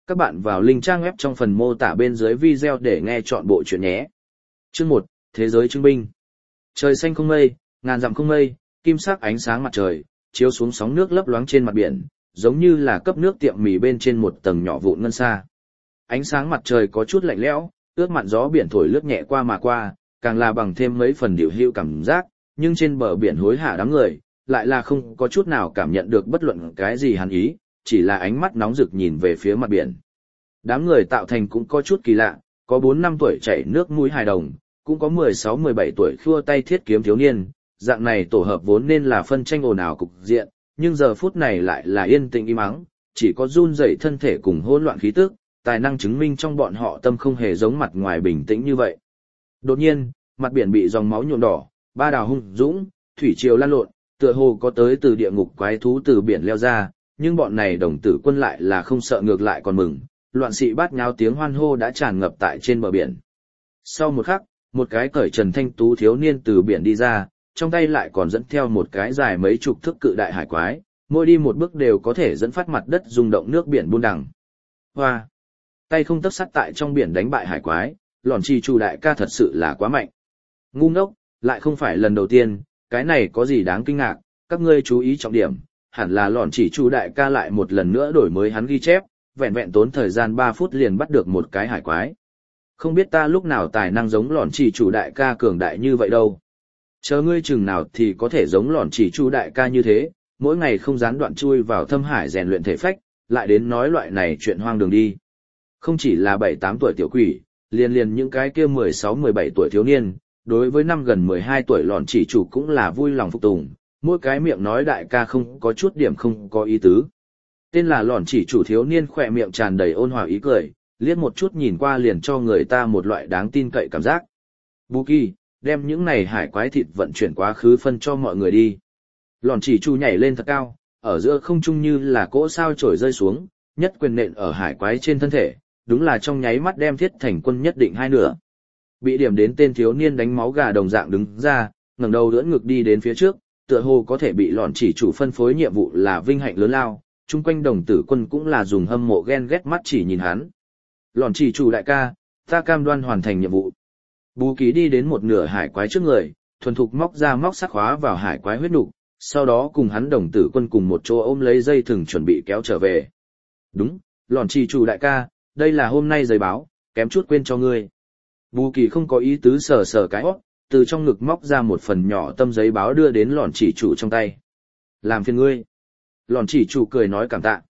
Các bạn vào link trang web trong phần mô tả bên dưới video để nghe trọn bộ chuyện nhé. Chương 1, Thế giới chứng binh. Trời xanh không mây, ngàn dặm không mây, kim sắc ánh sáng mặt trời, chiếu xuống sóng nước lấp loáng trên mặt biển, giống như là cấp nước tiệm mì bên trên một tầng nhỏ vụn ngân sa. Ánh sáng mặt trời có chút lạnh lẽo, ướt mặn gió biển thổi lướt nhẹ qua mà qua, càng là bằng thêm mấy phần điều hưu cảm giác, nhưng trên bờ biển hối hả đám người, lại là không có chút nào cảm nhận được bất luận cái gì hàn ý, chỉ là ánh mắt nóng rực nhìn về phía mặt biển. Đám người tạo thành cũng có chút kỳ lạ, có 4-5 tuổi chảy nước mũi hài đồng, cũng có 16-17 tuổi khua tay thiết kiếm thiếu niên, dạng này tổ hợp vốn nên là phân tranh ồn ào cục diện, nhưng giờ phút này lại là yên tĩnh im ắng, chỉ có run rẩy thân thể cùng hỗn loạn khí tức, tài năng chứng minh trong bọn họ tâm không hề giống mặt ngoài bình tĩnh như vậy. Đột nhiên, mặt biển bị dòng máu nhuộm đỏ, ba đào hung dũng, thủy triều lan lộn, tựa hồ có tới từ địa ngục quái thú từ biển leo ra, nhưng bọn này đồng tử quân lại là không sợ, ngược lại còn mừng, loạn xị bát nháo tiếng hoan hô đã tràn ngập tại trên bờ biển. Sau một khắc, một cái cởi trần thanh tú thiếu niên từ biển đi ra, trong tay lại còn dẫn theo một cái dài mấy chục thước cự đại hải quái, mỗi đi một bước đều có thể dẫn phát mặt đất rung động, nước biển buôn đằng. Hoa! Tay không tấc sắt tại trong biển đánh bại hải quái, Lọn Chỉ Chủ đại ca thật sự là quá mạnh. Ngu ngốc, lại không phải lần đầu tiên, cái này có gì đáng kinh ngạc, các ngươi chú ý trọng điểm, hẳn là Lọn Chỉ Chủ đại ca lại một lần nữa đổi mới hắn ghi chép, vẹn vẹn tốn thời gian 3 phút liền bắt được một cái hải quái. Không biết ta lúc nào tài năng giống Lọn Chỉ Chủ đại ca cường đại như vậy đâu. Chờ ngươi chừng nào thì có thể giống Lọn Chỉ Chủ đại ca như thế, mỗi ngày không gián đoạn chui vào thâm hải rèn luyện thể phách, lại đến nói loại này chuyện hoang đường đi. Không chỉ là 7-8 tuổi tiểu quỷ, liền những cái kia 16-17 tuổi thiếu niên, đối với năm gần 12 tuổi Lọn Chỉ Chủ cũng là vui lòng phục tùng, mỗi cái miệng nói đại ca không có chút điểm không có ý tứ. Tên là Lọn Chỉ Chủ thiếu niên khỏe miệng tràn đầy ôn hòa ý cười, liếc một chút nhìn qua liền cho người ta một loại đáng tin cậy cảm giác. Bù Kỳ, đem những này hải quái thịt vận chuyển quá khứ phân cho mọi người đi. Lọn Chỉ Chủ nhảy lên thật cao, ở giữa không trung như là cỗ sao chổi rơi xuống, nhất quyền nện ở hải quái trên thân thể, đúng là trong nháy mắt đem Thiết Thành Quân nhất định hai nửa. Bị điểm đến tên thiếu niên đánh máu gà đồng dạng đứng ra, ngẩng đầu đỡ ngực đi đến phía trước, tựa hồ có thể bị Lọn Chỉ Chủ phân phối nhiệm vụ là vinh hạnh lớn lao, chung quanh đồng tử quân cũng là dùng hâm mộ ghen ghét mắt chỉ nhìn hắn. Lọn Chỉ Chủ đại ca, ta cam đoan hoàn thành nhiệm vụ. Bù Ký đi đến một nửa hải quái trước người, thuần thục móc ra móc sắc khóa vào hải quái huyết nục, sau đó cùng hắn đồng tử quân cùng một chỗ ôm lấy dây thừng chuẩn bị kéo trở về. Đúng, Lọn Chỉ Chủ đại ca, đây là hôm nay giấy báo, kém chút quên cho ngươi. Bù Kỳ không có ý tứ sờ sờ cái hót, từ trong ngực móc ra một phần nhỏ tâm giấy báo đưa đến Lọn Chỉ Chủ trong tay. Làm phiền ngươi. Lọn Chỉ Chủ cười nói cảm tạ.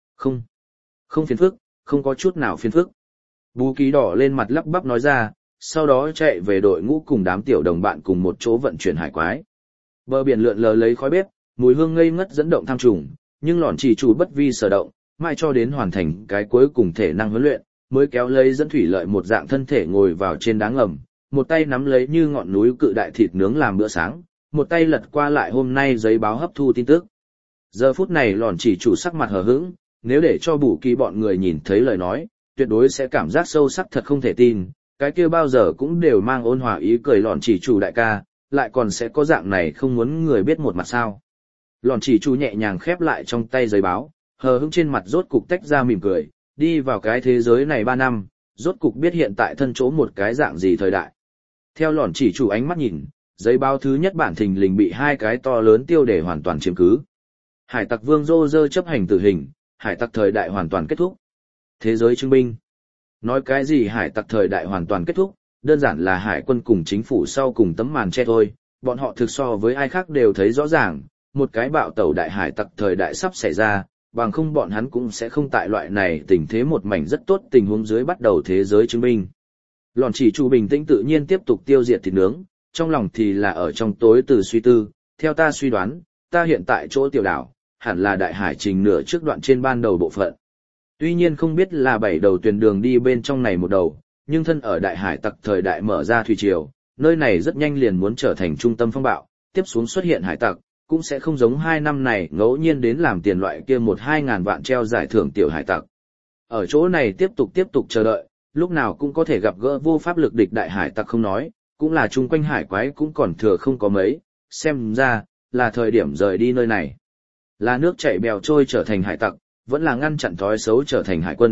Không phiền phức, không có chút nào phiền phức. Bù Kỳ đỏ lên mặt lắp bắp nói ra, sau đó chạy về đội ngũ cùng đám tiểu đồng bạn cùng một chỗ vận chuyển hải quái. Bờ biển lượn lờ lấy khói bếp, mùi hương ngây ngất dẫn động tham trùng, nhưng Lọn Chỉ Chủ bất vi sở động, mai cho đến hoàn thành cái cuối cùng thể năng huấn luyện, mới kéo lấy dẫn thủy lợi một dạng thân thể ngồi vào trên đá ngầm, một tay nắm lấy như ngọn núi cự đại thịt nướng làm bữa sáng, một tay lật qua lại hôm nay giấy báo hấp thu tin tức. Giờ phút này Lọn Chỉ Chủ sắc mặt hờ hững, nếu để cho Bù Kỳ bọn người nhìn thấy lời nói, tuyệt đối sẽ cảm giác sâu sắc thật không thể tin, cái kia bao giờ cũng đều mang ôn hòa ý cười Lọn Chỉ Chủ đại ca, lại còn sẽ có dạng này không muốn người biết một mặt sao. Lọn Chỉ Chủ nhẹ nhàng khép lại trong tay giấy báo, hờ hững trên mặt rốt cục tách ra mỉm cười, đi vào cái thế giới này 3 năm, rốt cục biết hiện tại thân chỗ một cái dạng gì thời đại. Theo Lọn Chỉ Chủ ánh mắt nhìn, giấy báo thứ nhất bản thình lình bị 2 cái to lớn tiêu đề hoàn toàn chiếm cứ. Hải tặc Vương Rô Rơ chấp hành tử hình, hải tặc thời đại hoàn toàn kết thúc. Thế giới chứng minh. Nói cái gì hải tặc thời đại hoàn toàn kết thúc, đơn giản là hải quân cùng chính phủ sau cùng tấm màn che thôi, bọn họ thực so với ai khác đều thấy rõ ràng, một cái bạo tẩu đại hải tặc thời đại sắp xảy ra, bằng không bọn hắn cũng sẽ không tại loại này tình thế một mảnh rất tốt tình huống dưới bắt đầu thế giới chứng minh. Lọn Chỉ Chủ bình tĩnh tự nhiên tiếp tục tiêu diệt thịt nướng, trong lòng thì là ở trong tối từ suy tư, theo ta suy đoán, ta hiện tại chỗ tiểu đảo, hẳn là đại hải trình nửa trước đoạn trên ban đầu bộ phận. Tuy nhiên không biết là 7 đầu thuyền đường đi bên trong này một đầu, nhưng thân ở đại hải tặc thời đại mở ra thủy triều, nơi này rất nhanh liền muốn trở thành trung tâm phong bạo, tiếp xuống xuất hiện hải tặc, cũng sẽ không giống 2 năm này ngẫu nhiên đến làm tiền loại kia 1-2 ngàn vạn treo giải thưởng tiểu hải tặc. Ở chỗ này tiếp tục chờ đợi, lúc nào cũng có thể gặp gỡ vô pháp lực địch đại hải tặc không nói, cũng là chung quanh hải quái cũng còn thừa không có mấy, xem ra, là thời điểm rời đi nơi này. Là nước chảy bèo trôi trở thành hải tặc, vẫn là ngăn chặn thói xấu trở thành hải quân,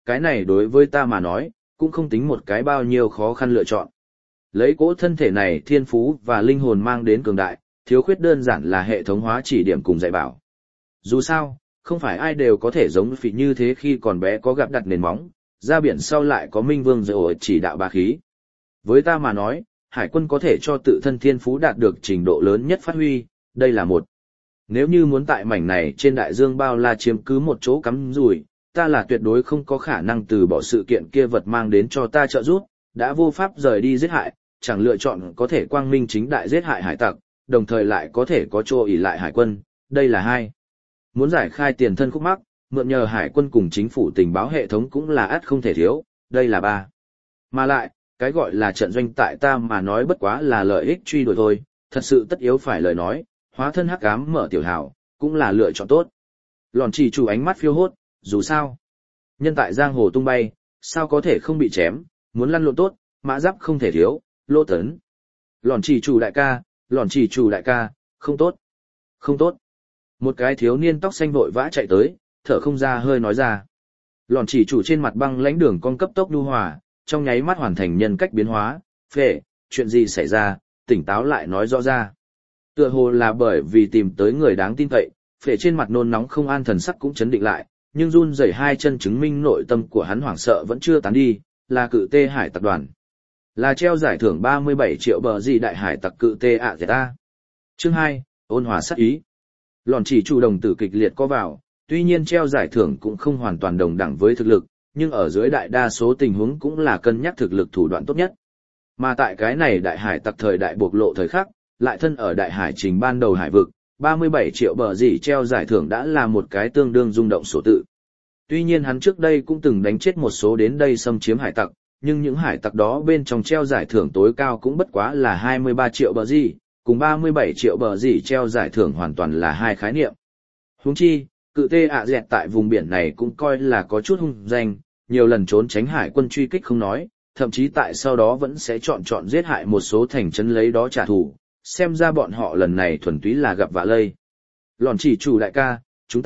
cái này đối với ta mà nói, cũng không tính một cái bao nhiêu khó khăn lựa chọn. Lấy cỗ thân thể này thiên phú và linh hồn mang đến cường đại, thiếu khuyết đơn giản là hệ thống hóa chỉ điểm cùng dạy bảo. Dù sao, không phải ai đều có thể giống Phỉ như thế khi còn bé có gặp đặt nền móng, ra biển sau lại có Minh Vương rồi chỉ đạo bá khí. Với ta mà nói, hải quân có thể cho tự thân thiên phú đạt được trình độ lớn nhất phát huy, đây là một. Nếu như muốn tại mảnh này trên đại dương bao la chiếm cứ một chỗ cắm rủi, ta là tuyệt đối không có khả năng từ bỏ sự kiện kia vật mang đến cho ta trợ giúp, đã vô pháp rời đi giết hại, chẳng lựa chọn có thể quang minh chính đại giết hại hải tặc, đồng thời lại có thể có chỗ ỷ lại hải quân, đây là hai. Muốn giải khai tiền thân khúc mắc, mượn nhờ hải quân cùng chính phủ tình báo hệ thống cũng là ắt không thể thiếu, đây là ba. Mà lại, cái gọi là trận doanh tại ta mà nói bất quá là lợi ích truy đuổi thôi, thật sự tất yếu phải lời nói, hóa thân hắc ám mở tiểu hào, cũng là lựa chọn tốt. Lòn chỉ chủ ánh mắt phiêu hốt, dù sao. Nhân tại giang hồ tung bay, sao có thể không bị chém, muốn lăn lộn tốt, mã giáp không thể thiếu, lô tấn. Lòn chỉ chủ đại ca, lòn chỉ chủ đại ca, không tốt, không tốt. Một cái thiếu niên tóc xanh vội vã chạy tới, thở không ra hơi nói ra. Lòn chỉ chủ trên mặt băng lãnh đường con cấp tốc nhu hòa, trong nháy mắt hoàn thành nhân cách biến hóa, phệ, chuyện gì xảy ra, tỉnh táo lại nói rõ ra. Tựa hồ là bởi vì tìm tới người đáng tin cậy, phệ trên mặt nôn nóng không an thần sắc cũng chấn định lại, nhưng run rẩy hai chân chứng minh nội tâm của hắn hoảng sợ vẫn chưa tán đi, là cự tê hải tập đoàn. Là treo giải thưởng 37 triệu bờ gì đại hải tặc cự tê ạ ta. Chương 2, ôn hòa sát ý. Lòn chỉ chủ đồng tử kịch liệt có vào, tuy nhiên treo giải thưởng cũng không hoàn toàn đồng đẳng với thực lực, nhưng ở dưới đại đa số tình huống cũng là cân nhắc thực lực thủ đoạn tốt nhất. Mà tại cái này đại hải tặc thời đại bộc lộ thời khắc, lại thân ở đại hải trình ban đầu hải vực, 37 triệu bờ gì treo giải thưởng đã là một cái tương đương rung động sổ tự. Tuy nhiên hắn trước đây cũng từng đánh chết một số đến đây xâm chiếm hải tặc, nhưng những hải tặc đó bên trong treo giải thưởng tối cao cũng bất quá là 23 triệu bờ gì, cùng 37 triệu bờ gì treo giải thưởng hoàn toàn là hai khái niệm. Huống chi, cự tê ạ dẹt tại vùng biển này cũng coi là có chút hung danh, nhiều lần trốn tránh hải quân truy kích không nói, thậm chí tại sau đó vẫn sẽ chọn giết hại một số thành trấn lấy đó trả thù, xem ra bọn họ lần này thuần túy là gặp vạ lây. Lòn chỉ chủ đại ca,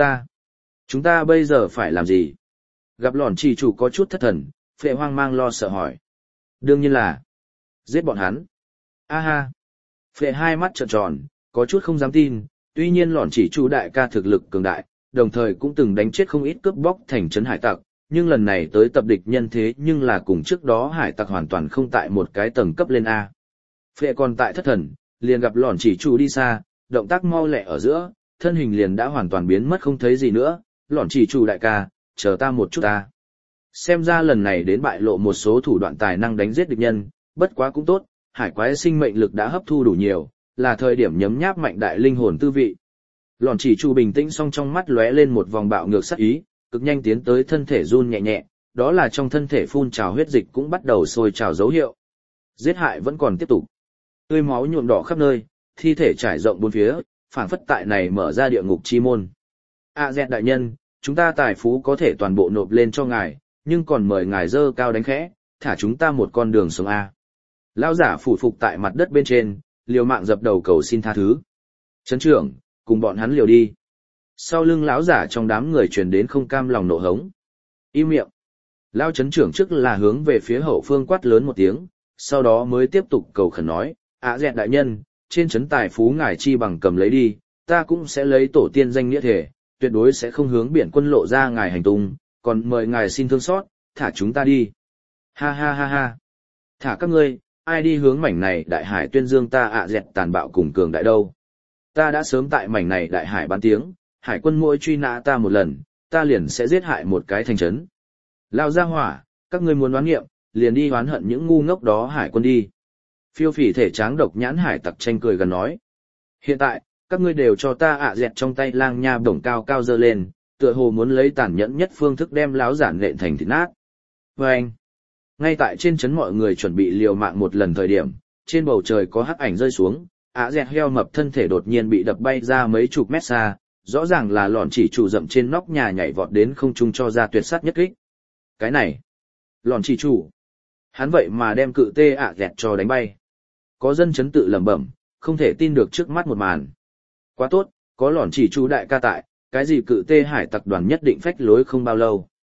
chúng ta bây giờ phải làm gì? Gặp lòn chỉ chủ có chút thất thần, phệ hoang mang lo sợ hỏi. Đương nhiên là giết bọn hắn. A ha. Phệ hai mắt trợn tròn, có chút không dám tin, tuy nhiên lòn chỉ chủ đại ca thực lực cường đại, đồng thời cũng từng đánh chết không ít cướp bóc thành trấn hải tặc, nhưng lần này tới tập địch nhân thế nhưng là cùng trước đó hải tặc hoàn toàn không tại một cái tầng cấp lên A. Phệ còn tại thất thần, liền gặp lòn chỉ chủ đi xa, động tác mau lẹ ở giữa, thân hình liền đã hoàn toàn biến mất không thấy gì nữa, lòn chỉ chủ đại ca, chờ ta một chút ta. Xem ra lần này đến bại lộ một số thủ đoạn tài năng đánh giết địch nhân, bất quá cũng tốt, hải quái sinh mệnh lực đã hấp thu đủ nhiều, là thời điểm nhấm nháp mạnh đại linh hồn tư vị. Lòn chỉ chủ bình tĩnh song trong mắt lóe lên một vòng bạo ngược sát ý, cực nhanh tiến tới thân thể run nhẹ nhẹ, đó là trong thân thể phun trào huyết dịch cũng bắt đầu sôi trào dấu hiệu. Giết hại vẫn còn tiếp tục. Tươi máu nhuộm đỏ khắp nơi, thi thể trải rộng bốn phía, phảng phất tại này mở ra địa ngục chi môn. Dẹt đại nhân, chúng ta tài phú có thể toàn bộ nộp lên cho ngài, nhưng còn mời ngài dơ cao đánh khẽ, thả chúng ta một con đường sống A. Lão giả phủ phục tại mặt đất bên trên, liều mạng dập đầu cầu xin tha thứ. Trấn trưởng, cùng bọn hắn liều đi. Sau lưng lão giả trong đám người truyền đến không cam lòng nộ hống. Im miệng. Lão trấn trưởng trước là hướng về phía hậu phương quát lớn một tiếng, sau đó mới tiếp tục cầu khẩn nói, dẹt đại nhân, trên trấn tài phú ngài chi bằng cầm lấy đi, ta cũng sẽ lấy tổ tiên danh nghĩa thể, tuyệt đối sẽ không hướng biển quân lộ ra ngài hành tung, còn mời ngài xin thương xót, thả chúng ta đi. Ha ha ha ha. Thả các ngươi, ai đi hướng mảnh này đại hải tuyên dương ta dẹt tàn bạo cùng cường đại đâu. Ta đã sớm tại mảnh này đại hải bán tiếng, hải quân mỗi truy nã ta một lần, ta liền sẽ giết hại một cái thành trấn. Lao ra hỏa, các ngươi muốn đoán nghiệm, liền đi oán hận những ngu ngốc đó hải quân đi. Phiêu phỉ thể tráng độc nhãn hải tặc tranh cười gần nói. Hiện tại, các ngươi đều cho ta dẹt trong tay lang nha bổng cao cao dơ lên, tựa hồ muốn lấy tàn nhẫn nhất phương thức đem láo giản lện thành thịt nát. Vâng! Ngay tại trên trấn mọi người chuẩn bị liều mạng một lần thời điểm, trên bầu trời có hắc ảnh rơi xuống, dẹt heo mập thân thể đột nhiên bị đập bay ra mấy chục mét xa, rõ ràng là lòn chỉ chủ dậm trên nóc nhà nhảy vọt đến không trung cho ra tuyệt sát nhất kích. Cái này! Lòn chỉ chủ! Hắn vậy mà đem cự tê dẹt cho đánh bay. Có dân chấn tự lẩm bẩm, không thể tin được trước mắt một màn. Quá tốt, có lòn chỉ chủ đại ca tại, cái gì cự tê hải tặc đoàn nhất định phách lối không bao lâu.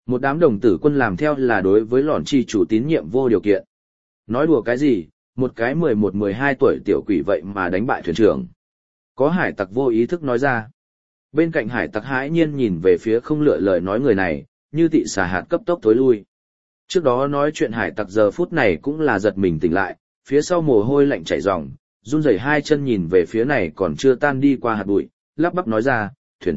Một đám đồng tử quân làm theo là đối với lọn chỉ chủ tín nhiệm vô điều kiện. Nói đùa cái gì, một cái 11-12 tuổi tiểu quỷ vậy mà đánh bại thuyền trưởng. Có hải tặc vô ý thức nói ra. Bên cạnh hải tặc hãi nhiên nhìn về phía không lựa lời nói người này, như tị xà hạt cấp tốc tối lui. Trước đó nói chuyện hải tặc giờ phút này cũng là giật mình tỉnh lại, phía sau mồ hôi lạnh chảy ròng, run rẩy hai chân nhìn về phía này còn chưa tan đi qua hạt bụi, lắp bắp nói ra,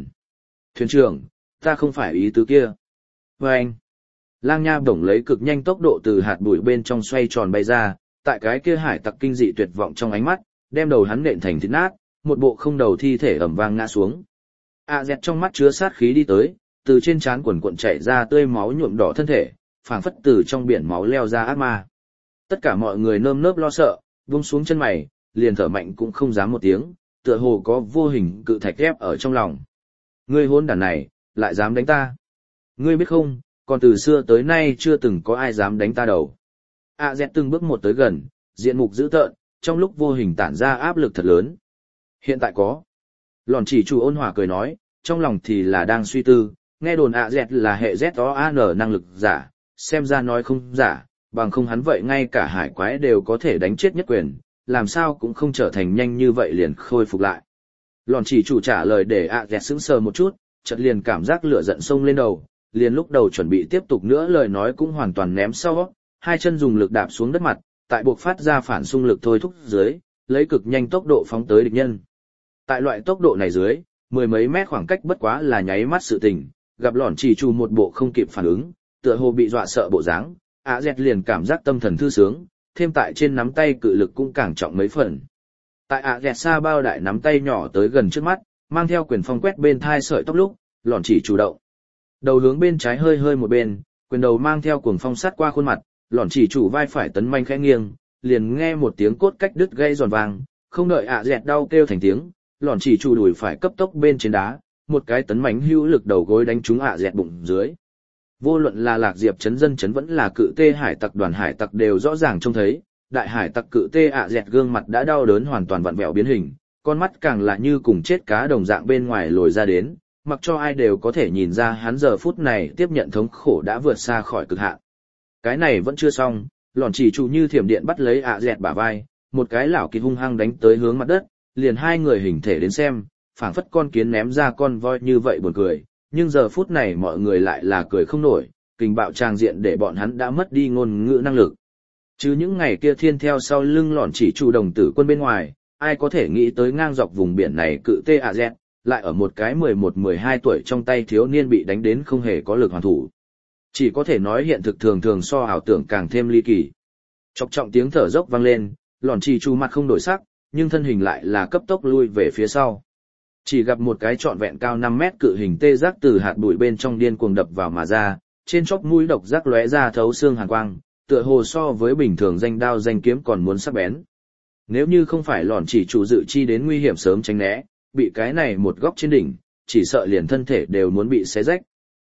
thuyền trưởng, ta không phải ý tứ kia. Và anh, Lang Nha bổng lấy cực nhanh tốc độ từ hạt bụi bên trong xoay tròn bay ra, tại cái kia hải tặc kinh dị tuyệt vọng trong ánh mắt, đem đầu hắn nện thành thịt nát, một bộ không đầu thi thể ầm vang ngã xuống. Dẹt trong mắt chứa sát khí đi tới, từ trên trán quần cuộn chảy ra tươi máu nhuộm đỏ thân thể, phảng phất từ trong biển máu leo ra ác ma. Tất cả mọi người nơm nớp lo sợ, buông xuống chân mày, liền thở mạnh cũng không dám một tiếng, tựa hồ có vô hình cự thạch ép ở trong lòng. Ngươi hôn đản này, lại dám đánh ta. Ngươi biết không, còn từ xưa tới nay chưa từng có ai dám đánh ta đầu. Dẹt từng bước một tới gần, diện mục dữ tợn, trong lúc vô hình tản ra áp lực thật lớn. Hiện tại có. Lòn chỉ chủ ôn hòa cười nói, trong lòng thì là đang suy tư, nghe đồn dẹt là hệ ZOAN năng lực giả, xem ra nói không giả, bằng không hắn vậy ngay cả hải quái đều có thể đánh chết nhất quyền, làm sao cũng không trở thành nhanh như vậy liền khôi phục lại. Lòn chỉ chủ trả lời để dẹt sững sờ một chút, chợt liền cảm giác lửa giận sông lên đầu, liền lúc đầu chuẩn bị tiếp tục nữa lời nói cũng hoàn toàn ném sau, hai chân dùng lực đạp xuống đất mặt, tại buộc phát ra phản xung lực thôi thúc dưới, lấy cực nhanh tốc độ phóng tới địch nhân. Tại loại tốc độ này dưới, mười mấy mét khoảng cách bất quá là nháy mắt sự tình, gặp lòn chỉ chủ một bộ không kịp phản ứng, tựa hồ bị dọa sợ bộ dáng, dẹt liền cảm giác tâm thần thư sướng, thêm tại trên nắm tay cự lực cũng càng trọng mấy phần. Tại dẹt xa bao đại nắm tay nhỏ tới gần trước mắt, mang theo quyền phong quét bên thai sợi tóc lúc, lòn chỉ chủ động. Đầu hướng bên trái hơi hơi một bên, quyền đầu mang theo cuồng phong sát qua khuôn mặt, lòn chỉ chủ vai phải tấn manh khẽ nghiêng, liền nghe một tiếng cốt cách đứt gây giòn vang, không đợi dẹt đau kêu thành tiếng, lòn chỉ chủ đùi phải cấp tốc bên trên đá, một cái tấn mãnh hữu lực đầu gối đánh trúng dẹt bụng dưới. Vô luận là Lạc Diệp trấn dân trấn vẫn là cự tê hải tặc đoàn hải tặc đều rõ ràng trông thấy, đại hải tặc cự tê dẹt gương mặt đã đau đớn hoàn toàn vặn vẹo biến hình, con mắt càng là như cùng chết cá đồng dạng bên ngoài lồi ra đến, mặc cho ai đều có thể nhìn ra hắn giờ phút này tiếp nhận thống khổ đã vượt xa khỏi cực hạn. Cái này vẫn chưa xong, lòn chỉ chủ như thiểm điện bắt lấy dẹt bả vai, một cái lảo kỳ hung hăng đánh tới hướng mặt đất, liền hai người hình thể đến xem, phảng phất con kiến ném ra con voi như vậy buồn cười, nhưng giờ phút này mọi người lại là cười không nổi, kình bạo tràng diện để bọn hắn đã mất đi ngôn ngữ năng lực. Chứ những ngày kia thiên theo sau lưng lòn chỉ chủ đồng tử quân bên ngoài, ai có thể nghĩ tới ngang dọc vùng biển này cự tê dẹt, lại ở một cái 11-12 tuổi trong tay thiếu niên bị đánh đến không hề có lực hoàn thủ. Chỉ có thể nói hiện thực thường thường so ảo tưởng càng thêm ly kỳ. Chọc trọng tiếng thở dốc vang lên, lòn chỉ chủ mặt không đổi sắc, nhưng thân hình lại là cấp tốc lui về phía sau. Chỉ gặp một cái trọn vẹn cao 5 mét cự hình tê giác từ hạt bụi bên trong điên cuồng đập vào mà ra, trên chóp mũi độc giác lóe ra thấu xương hàn quang, tựa hồ so với bình thường danh đao danh kiếm còn muốn sắc bén. Nếu như không phải lòn chỉ chủ dự chi đến nguy hiểm sớm tránh né, bị cái này một góc trên đỉnh, chỉ sợ liền thân thể đều muốn bị xé rách.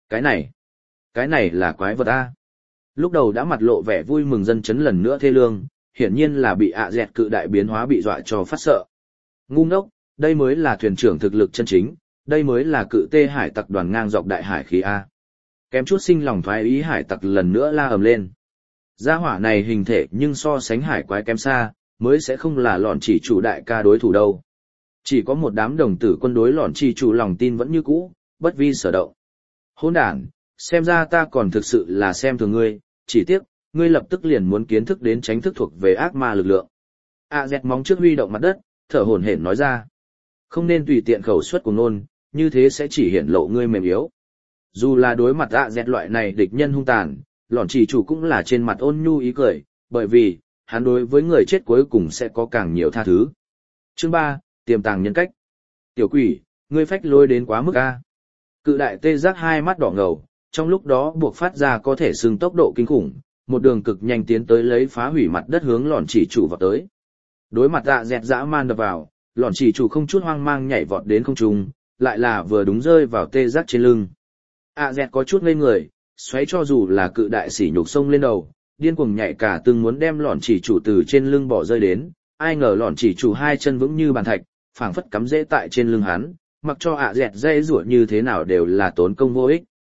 Cái này là quái vật a. Lúc đầu đã mặt lộ vẻ vui mừng dân chấn lần nữa thê lương, hiển nhiên là bị dẹt cự đại biến hóa bị dọa cho phát sợ. Ngu ngốc, đây mới là thuyền trưởng thực lực chân chính, đây mới là cự tê hải tặc đoàn ngang dọc đại hải khí a. Kém chút sinh lòng thoái ý hải tặc lần nữa la ầm lên. Gia hỏa này hình thể nhưng so sánh hải quái kém xa, mới sẽ không là lòn chỉ chủ đại ca đối thủ đâu. Chỉ có một đám đồng tử quân đối lòn chỉ chủ lòng tin vẫn như cũ, bất vi sở động. Hỗn đản, xem ra ta còn thực sự là xem thường ngươi, chỉ tiếc, ngươi lập tức liền muốn kiến thức đến tránh thức thuộc về ác ma lực lượng. Dẹt móng trước huy động mặt đất, thở hổn hển nói ra. Không nên tùy tiện khẩu suất của ngôn, như thế sẽ chỉ hiển lộ ngươi mềm yếu. Dù là đối mặt dẹt loại này địch nhân hung tàn, lòn chỉ chủ cũng là trên mặt ôn nhu ý cười, bởi vì, hắn đối với người chết cuối cùng sẽ có càng nhiều tha thứ. Chương 3, tiềm tàng nhân cách. Tiểu quỷ, ngươi phách lôi đến quá mức a. Cự đại tê giác hai mắt đỏ ngầu, trong lúc đó buộc phát ra có thể xưng tốc độ kinh khủng, một đường cực nhanh tiến tới lấy phá hủy mặt đất hướng lòn chỉ chủ vào tới. Đối mặt dẹt dã man đập vào, lòn chỉ chủ không chút hoang mang nhảy vọt đến không trung, lại là vừa đúng rơi vào tê giác trên lưng. Dẹt có chút ngây người, xoáy cho dù là cự đại sỉ nhục sông lên đầu, điên cuồng nhảy cả từng muốn đem lòn chỉ chủ từ trên lưng bỏ rơi đến, ai ngờ lòn chỉ chủ hai chân vững như bàn thạch, phảng phất cắm rễ tại trên lưng hắn, mặc cho dẹt dây rủa như thế nào đều là tốn công vô ích.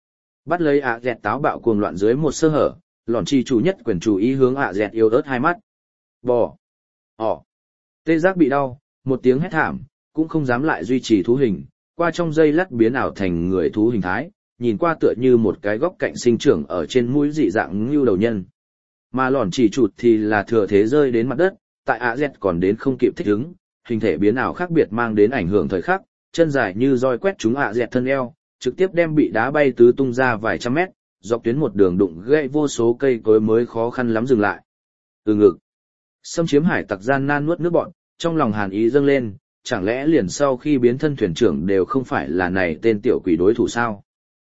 Bắt lấy ạ dẹt táo bạo cuồng loạn dưới một sơ hở, lòn chỉ chủ nhất quyền chú ý hướng ạ dẹt yếu ớt hai mắt. Bò. Ỏ. Tê giác bị đau, một tiếng hét thảm, cũng không dám lại duy trì thú hình, qua trong giây lát biến ảo thành người thú hình thái, nhìn qua tựa như một cái góc cạnh sinh trưởng ở trên mũi dị dạng như đầu nhân. Mà lòn chỉ chụt thì là thừa thế rơi đến mặt đất, tại AZ còn đến không kịp thích ứng, hình thể biến ảo khác biệt mang đến ảnh hưởng thời khắc, chân dài như roi quét trúng AZ thân eo, trực tiếp đem bị đá bay tứ tung ra vài trăm mét, dọc tuyến một đường đụng gãy vô số cây cối mới khó khăn lắm dừng lại. Từ ngực, xâm chiếm hải tặc gian nan nuốt nước bọn, trong lòng hàn ý dâng lên, chẳng lẽ liền sau khi biến thân thuyền trưởng đều không phải là này tên tiểu quỷ đối thủ sao?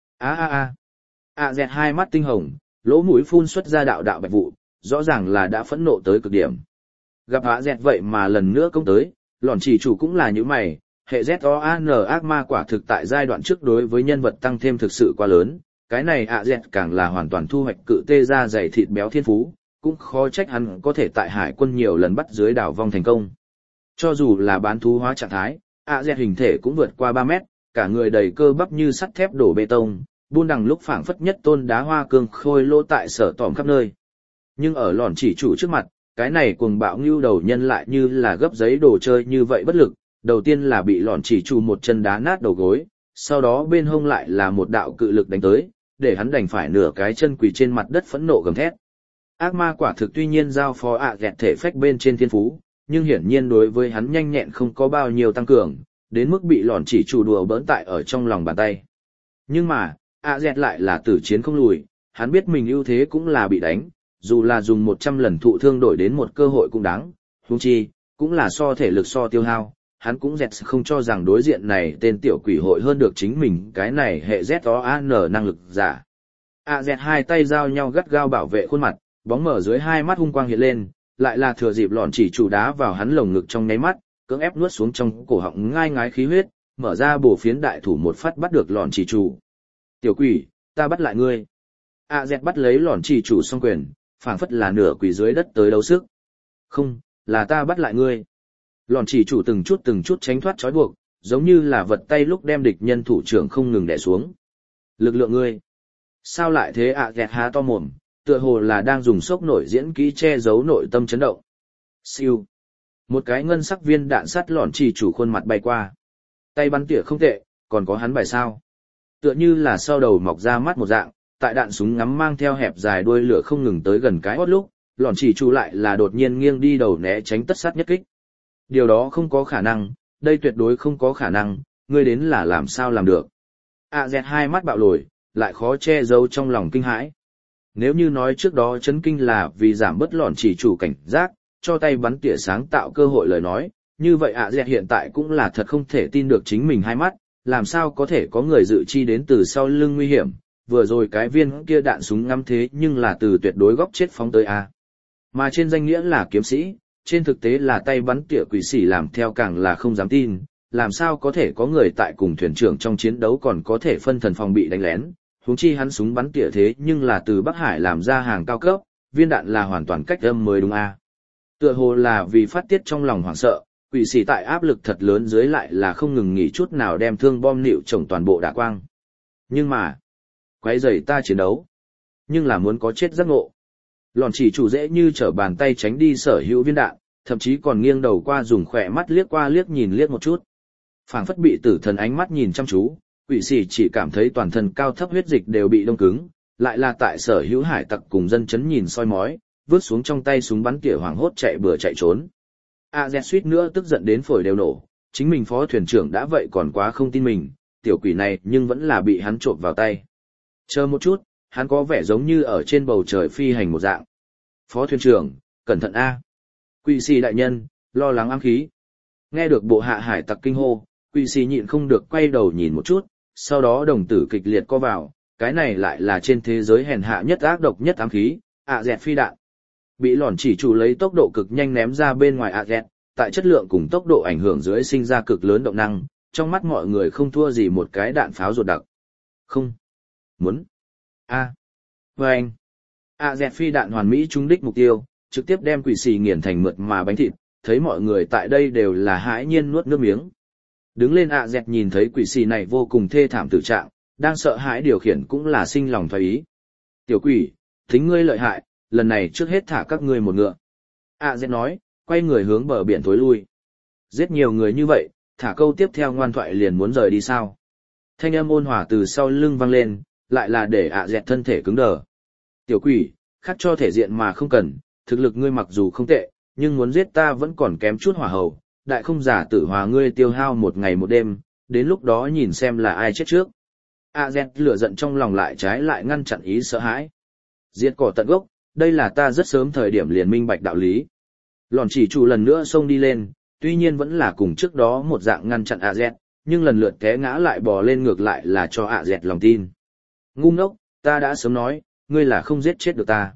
AZ hai mắt tinh hồng, lỗ mũi phun xuất ra đạo đạo bạch vụ, rõ ràng là đã phẫn nộ tới cực điểm. Gặp AZ vậy mà lần nữa công tới, lòn chỉ chủ cũng là như mày, hệ ZOAN ác ma quả thực tại giai đoạn trước đối với nhân vật tăng thêm thực sự quá lớn, cái này AZ càng là hoàn toàn thu hoạch cự tê ra dày thịt béo thiên phú, cũng khó trách hắn có thể tại hải quân nhiều lần bắt dưới đảo vong thành công. Cho dù là bán thú hóa trạng thái, AZ hình thể cũng vượt qua 3 mét, cả người đầy cơ bắp như sắt thép đổ bê tông, buôn đằng lúc phảng phất nhất tôn đá hoa cương khôi lỗ tại sở tỏm khắp nơi. Nhưng ở lòn chỉ chủ trước mặt, cái này cuồng bạo ngưu đầu nhân lại như là gấp giấy đồ chơi như vậy bất lực, đầu tiên là bị lòn chỉ chủ một chân đá nát đầu gối, sau đó bên hông lại là một đạo cự lực đánh tới, để hắn đành phải nửa cái chân quỳ trên mặt đất phẫn nộ gầm thét. Ác ma quả thực tuy nhiên giao phó gẹt thể phách bên trên thiên phú, nhưng hiển nhiên đối với hắn nhanh nhẹn không có bao nhiêu tăng cường, đến mức bị lòn chỉ chủ đùa bỡn tại ở trong lòng bàn tay. Nhưng mà, AZ lại là tử chiến không lùi, hắn biết mình ưu thế cũng là bị đánh, dù là dùng 100 lần thụ thương đổi đến một cơ hội cũng đáng, huống chi, cũng là so thể lực so tiêu hao, hắn cũng dẹt không cho rằng đối diện này tên tiểu quỷ hội hơn được chính mình cái này hệ ZOAN năng lực giả. AZ hai tay giao nhau gắt gao bảo vệ khuôn mặt, bóng mở dưới hai mắt hung quang hiện lên, lại là thừa dịp lòn chỉ chủ đá vào hắn lồng ngực trong nháy mắt, cưỡng ép nuốt xuống trong cổ họng ngai ngái khí huyết, mở ra bổ phiến đại thủ một phát bắt được lòn chỉ chủ. Tiểu quỷ, ta bắt lại ngươi. AZ bắt lấy lòn chỉ chủ song quyền, phảng phất là nửa quỷ dưới đất tới đấu sức. Không, là ta bắt lại ngươi. Lòn chỉ chủ từng chút tránh thoát trói buộc, giống như là vật tay lúc đem địch nhân thủ trưởng không ngừng đè xuống. Lực lượng ngươi. Sao lại thế AZ há to mồm, tựa hồ là đang dùng sốc nổi diễn kỹ che giấu nội tâm chấn động. Siêu. Một cái ngân sắc viên đạn sắt lòn chỉ chủ khuôn mặt bay qua. Tay bắn tỉa không tệ, còn có hắn bài sao. Tựa như là sau đầu mọc ra mắt một dạng, tại đạn súng ngắm mang theo hẹp dài đuôi lửa không ngừng tới gần cái hót lúc, lòn chỉ chủ lại là đột nhiên nghiêng đi đầu né tránh tất sát nhất kích. Điều đó không có khả năng, đây tuyệt đối không có khả năng, ngươi đến là làm sao làm được. AZ hai mắt bạo lồi, lại khó che giấu trong lòng kinh hãi. Nếu như nói trước đó chấn kinh là vì giảm bớt lòn chỉ chủ cảnh giác, cho tay bắn tỉa sáng tạo cơ hội lời nói, như vậy AZ hiện tại cũng là thật không thể tin được chính mình hai mắt, làm sao có thể có người dự chi đến từ sau lưng nguy hiểm, vừa rồi cái viên kia đạn súng ngắm thế nhưng là từ tuyệt đối góc chết phóng tới A. Mà trên danh nghĩa là kiếm sĩ, trên thực tế là tay bắn tỉa quỷ sĩ làm theo càng là không dám tin, làm sao có thể có người tại cùng thuyền trưởng trong chiến đấu còn có thể phân thần phòng bị đánh lén, huống chi hắn súng bắn tỉa thế nhưng là từ Bắc Hải làm ra hàng cao cấp, viên đạn là hoàn toàn cách âm mới đúng A. Tựa hồ là vì phát tiết trong lòng hoảng sợ, quỷ sĩ tại áp lực thật lớn dưới lại là không ngừng nghỉ chút nào đem thương bom nịu trồng toàn bộ đả quang. Nhưng mà, quấy rầy ta chiến đấu, nhưng là muốn có chết giác ngộ. Lòn chỉ chủ dễ như trở bàn tay tránh đi sở hữu viên đạn, thậm chí còn nghiêng đầu qua dùng khỏe mắt liếc qua liếc nhìn liếc một chút. Phảng phất bị tử thần ánh mắt nhìn chăm chú, quỷ sĩ chỉ cảm thấy toàn thân cao thấp huyết dịch đều bị đông cứng, lại là tại sở hữu hải tặc cùng dân chấn nhìn soi mói, vứt xuống trong tay súng bắn tỉa hoảng hốt chạy bừa chạy trốn. AZ suýt nữa tức giận đến phổi đều nổ, chính mình phó thuyền trưởng đã vậy còn quá không tin mình, tiểu quỷ này nhưng vẫn là bị hắn trộm vào tay. Chờ một chút, hắn có vẻ giống như ở trên bầu trời phi hành một dạng. Phó thuyền trưởng, cẩn thận A. Quỷ sĩ đại nhân, lo lắng ám khí. Nghe được bộ hạ hải tặc kinh hô, quỷ sĩ nhịn không được quay đầu nhìn một chút, sau đó đồng tử kịch liệt co vào, cái này lại là trên thế giới hèn hạ nhất ác độc nhất ám khí, AZ phi đạn. Bị lòn chỉ chủ lấy tốc độ cực nhanh ném ra bên ngoài AZ, tại chất lượng cùng tốc độ ảnh hưởng dưới sinh ra cực lớn động năng, trong mắt mọi người không thua gì một cái đạn pháo ruột đặc. Không. Muốn. Vâng. AZ phi đạn hoàn mỹ trúng đích mục tiêu, trực tiếp đem quỷ xì nghiền thành mượt mà bánh thịt, thấy mọi người tại đây đều là hãi nhiên nuốt nước miếng. Đứng lên AZ nhìn thấy quỷ xì này vô cùng thê thảm tử trạng, đang sợ hãi điều khiển cũng là sinh lòng thoái ý. Tiểu quỷ, tính ngươi lợi hại, lần này trước hết thả các ngươi một ngựa. Z nói, quay người hướng bờ biển tối lui. Giết nhiều người như vậy, thả câu tiếp theo ngoan thoại liền muốn rời đi sao? Thanh âm ôn hòa từ sau lưng vang lên, lại là để Z thân thể cứng đờ. Tiểu quỷ, khắc cho thể diện mà không cần, thực lực ngươi mặc dù không tệ, nhưng muốn giết ta vẫn còn kém chút hỏa hầu, đại không giả tử hòa ngươi tiêu hao một ngày một đêm, đến lúc đó nhìn xem là ai chết trước. Z lửa giận trong lòng lại trái lại ngăn chặn ý sợ hãi. Diệt cỏ tận gốc, đây là ta rất sớm thời điểm liền minh bạch đạo lý. Lòn chỉ chủ lần nữa xông đi lên, tuy nhiên vẫn là cùng trước đó một dạng ngăn chặn Z, nhưng lần lượt té ngã lại bò lên ngược lại là cho Z lòng tin. Ngu ngốc, ta đã sớm nói, ngươi là không giết chết được ta.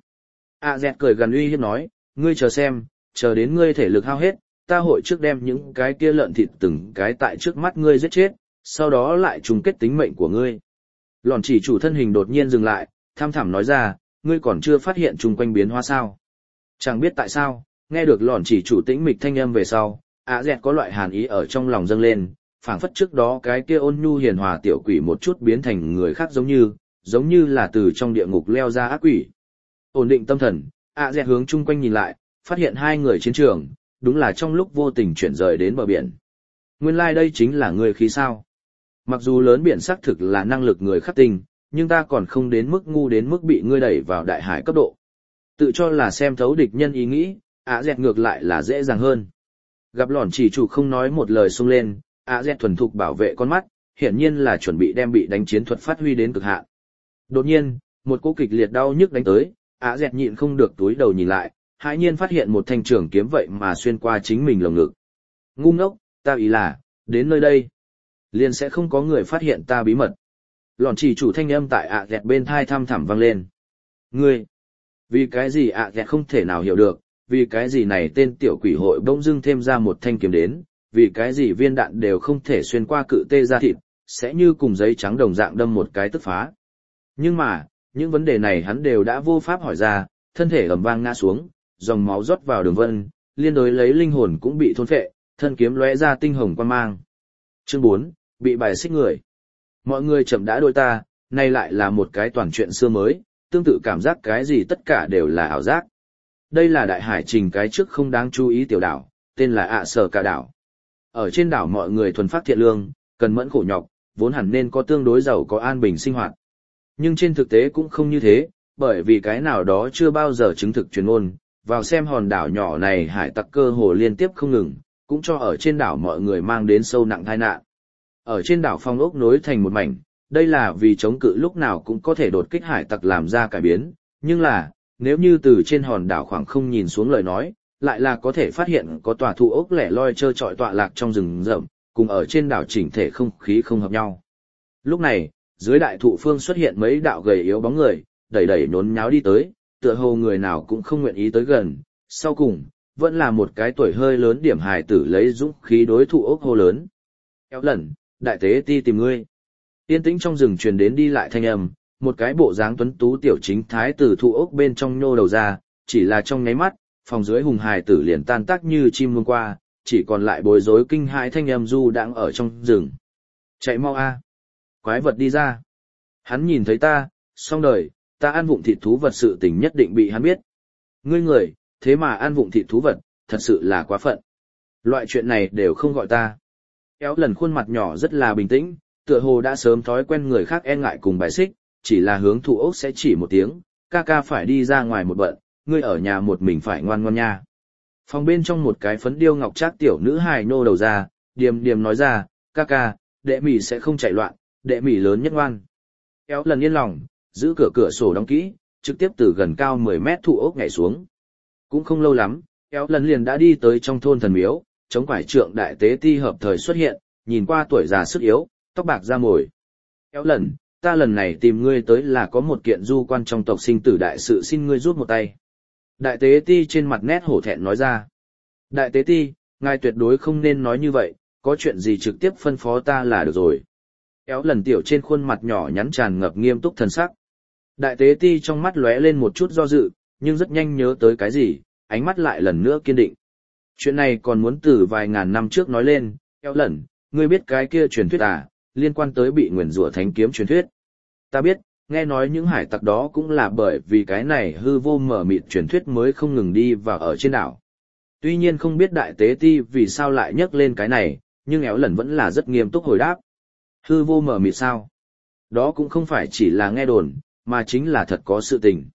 Z cười gần uy hiếp nói, ngươi chờ xem, chờ đến ngươi thể lực hao hết, ta hội trước đem những cái kia lợn thịt từng cái tại trước mắt ngươi giết chết, sau đó lại chung kết tính mệnh của ngươi. Lòn chỉ chủ thân hình đột nhiên dừng lại, tham thẳm nói ra, ngươi còn chưa phát hiện chung quanh biến hóa sao. Chẳng biết tại sao, nghe được lòn chỉ chủ tĩnh mịch thanh âm về sau, Z có loại hàn ý ở trong lòng dâng lên, phảng phất trước đó cái kia ôn nhu hiền hòa tiểu quỷ một chút biến thành người khác giống như là từ trong địa ngục leo ra ác quỷ. Ổn định tâm thần, Z hướng chung quanh nhìn lại, phát hiện hai người chiến trường, đúng là trong lúc vô tình chuyển rời đến bờ biển. Nguyên lai đây chính là người khí sao. Mặc dù lớn biển xác thực là năng lực người khắc tinh, nhưng ta còn không đến mức ngu đến mức bị ngươi đẩy vào đại hải cấp độ. Tự cho là xem thấu địch nhân ý nghĩ, Z ngược lại là dễ dàng hơn. Gặp lòn chỉ chủ không nói một lời xông lên, Z thuần thục bảo vệ con mắt, hiển nhiên là chuẩn bị đem bị đánh chiến thuật phát huy đến cực hạn. Đột nhiên, một cú kịch liệt đau nhức đánh tới, Z nhịn không được túi đầu nhìn lại, hãi nhiên phát hiện một thanh trường kiếm vậy mà xuyên qua chính mình lồng ngực. Ngu ngốc, ta ý là, đến nơi đây, liền sẽ không có người phát hiện ta bí mật. Lòn chỉ chủ thanh âm tại Z bên thai thăm thẳm vang lên. Ngươi, vì cái gì Z không thể nào hiểu được, vì cái gì này tên tiểu quỷ hội bỗng dưng thêm ra một thanh kiếm đến, vì cái gì viên đạn đều không thể xuyên qua cự tê ra thịt, sẽ như cùng giấy trắng đồng dạng đâm một cái tức phá. Nhưng mà, những vấn đề này hắn đều đã vô pháp hỏi ra, thân thể ầm vang ngã xuống, dòng máu rót vào đường vân, liên đối lấy linh hồn cũng bị thôn phệ, thân kiếm lóe ra tinh hồng quang mang. Chương 4, bị bài xích người. Mọi người chậm đã đôi ta, nay lại là một cái toàn chuyện xưa mới, tương tự cảm giác cái gì tất cả đều là ảo giác. Đây là đại hải trình cái trước không đáng chú ý tiểu đảo, tên là Sở Cả đảo. Ở trên đảo mọi người thuần phát thiện lương, cần mẫn khổ nhọc, vốn hẳn nên có tương đối giàu có an bình sinh hoạt. Nhưng trên thực tế cũng không như thế, bởi vì cái nào đó chưa bao giờ chứng thực truyền ngôn, vào xem hòn đảo nhỏ này hải tặc cơ hồ liên tiếp không ngừng, cũng cho ở trên đảo mọi người mang đến sâu nặng tai nạn. Ở trên đảo phong ốc nối thành một mảnh, đây là vì chống cự lúc nào cũng có thể đột kích hải tặc làm ra cải biến, nhưng là, nếu như từ trên hòn đảo khoảng không nhìn xuống lời nói, lại là có thể phát hiện có tòa thụ ốc lẻ loi trơ trọi tọa lạc trong rừng rậm, cùng ở trên đảo chỉnh thể không khí không hợp nhau. Lúc này, dưới đại thụ phương xuất hiện mấy đạo gầy yếu bóng người, đẩy đẩy nhốn nháo đi tới, tựa hồ người nào cũng không nguyện ý tới gần, sau cùng, vẫn là một cái tuổi hơi lớn điểm hài tử lấy dũng khí đối thủ ốc hô lớn. Kéo lần, đại tế ti tìm ngươi. Yên tĩnh trong rừng truyền đến đi lại thanh âm, một cái bộ dáng tuấn tú tiểu chính thái từ thụ ốc bên trong nhô đầu ra, chỉ là trong nháy mắt, phòng dưới hùng hài tử liền tan tác như chim muôn qua, chỉ còn lại bối rối kinh hãi thanh âm du đang ở trong rừng. Chạy mau a, quái vật đi ra. Hắn nhìn thấy ta, xong đời, ta ăn vụng thịt thú vật sự tình nhất định bị hắn biết. Ngươi người, thế mà ăn vụng thịt thú vật, thật sự là quá phận. Loại chuyện này đều không gọi ta. Kéo lần khuôn mặt nhỏ rất là bình tĩnh, tựa hồ đã sớm thói quen người khác e ngại cùng bài xích, chỉ là hướng thụ ốc sẽ chỉ một tiếng, ca ca phải đi ra ngoài một bận, ngươi ở nhà một mình phải ngoan ngoan nha. Phòng bên trong một cái phấn điêu ngọc trác tiểu nữ hài nô đầu ra, điềm điềm nói ra, ca ca, đệ mỉ sẽ không chạy loạn, đệ mỉ lớn nhất ngoan. Kéo lần yên lòng, giữ cửa sổ đóng kỹ, trực tiếp từ gần cao 10 mét thụ ốc nhảy xuống. Cũng không lâu lắm, kéo lần liền đã đi tới trong thôn thần miếu, chống quải trượng đại tế ti hợp thời xuất hiện, nhìn qua tuổi già sức yếu, tóc bạc da mồi. Kéo lần, ta lần này tìm ngươi tới là có một kiện du quan trong tộc sinh tử đại sự xin ngươi rút một tay. Đại tế ti trên mặt nét hổ thẹn nói ra. Đại tế ti, ngài tuyệt đối không nên nói như vậy, có chuyện gì trực tiếp phân phó ta là được rồi. Kéo lần tiểu trên khuôn mặt nhỏ nhắn tràn ngập nghiêm túc thần sắc. Đại tế ti trong mắt lóe lên một chút do dự, nhưng rất nhanh nhớ tới cái gì, ánh mắt lại lần nữa kiên định. Chuyện này còn muốn từ vài ngàn năm trước nói lên, kéo lần, ngươi biết cái kia truyền thuyết à, liên quan tới bị nguyền rủa thánh kiếm truyền thuyết. Ta biết, nghe nói những hải tặc đó cũng là bởi vì cái này hư vô mở mịt truyền thuyết mới không ngừng đi và ở trên đảo. Tuy nhiên không biết đại tế ti vì sao lại nhắc lên cái này, nhưng éo lần vẫn là rất nghiêm túc hồi đáp. Hư vô mở mịt sao? Đó cũng không phải chỉ là nghe đồn, mà chính là thật có sự tình.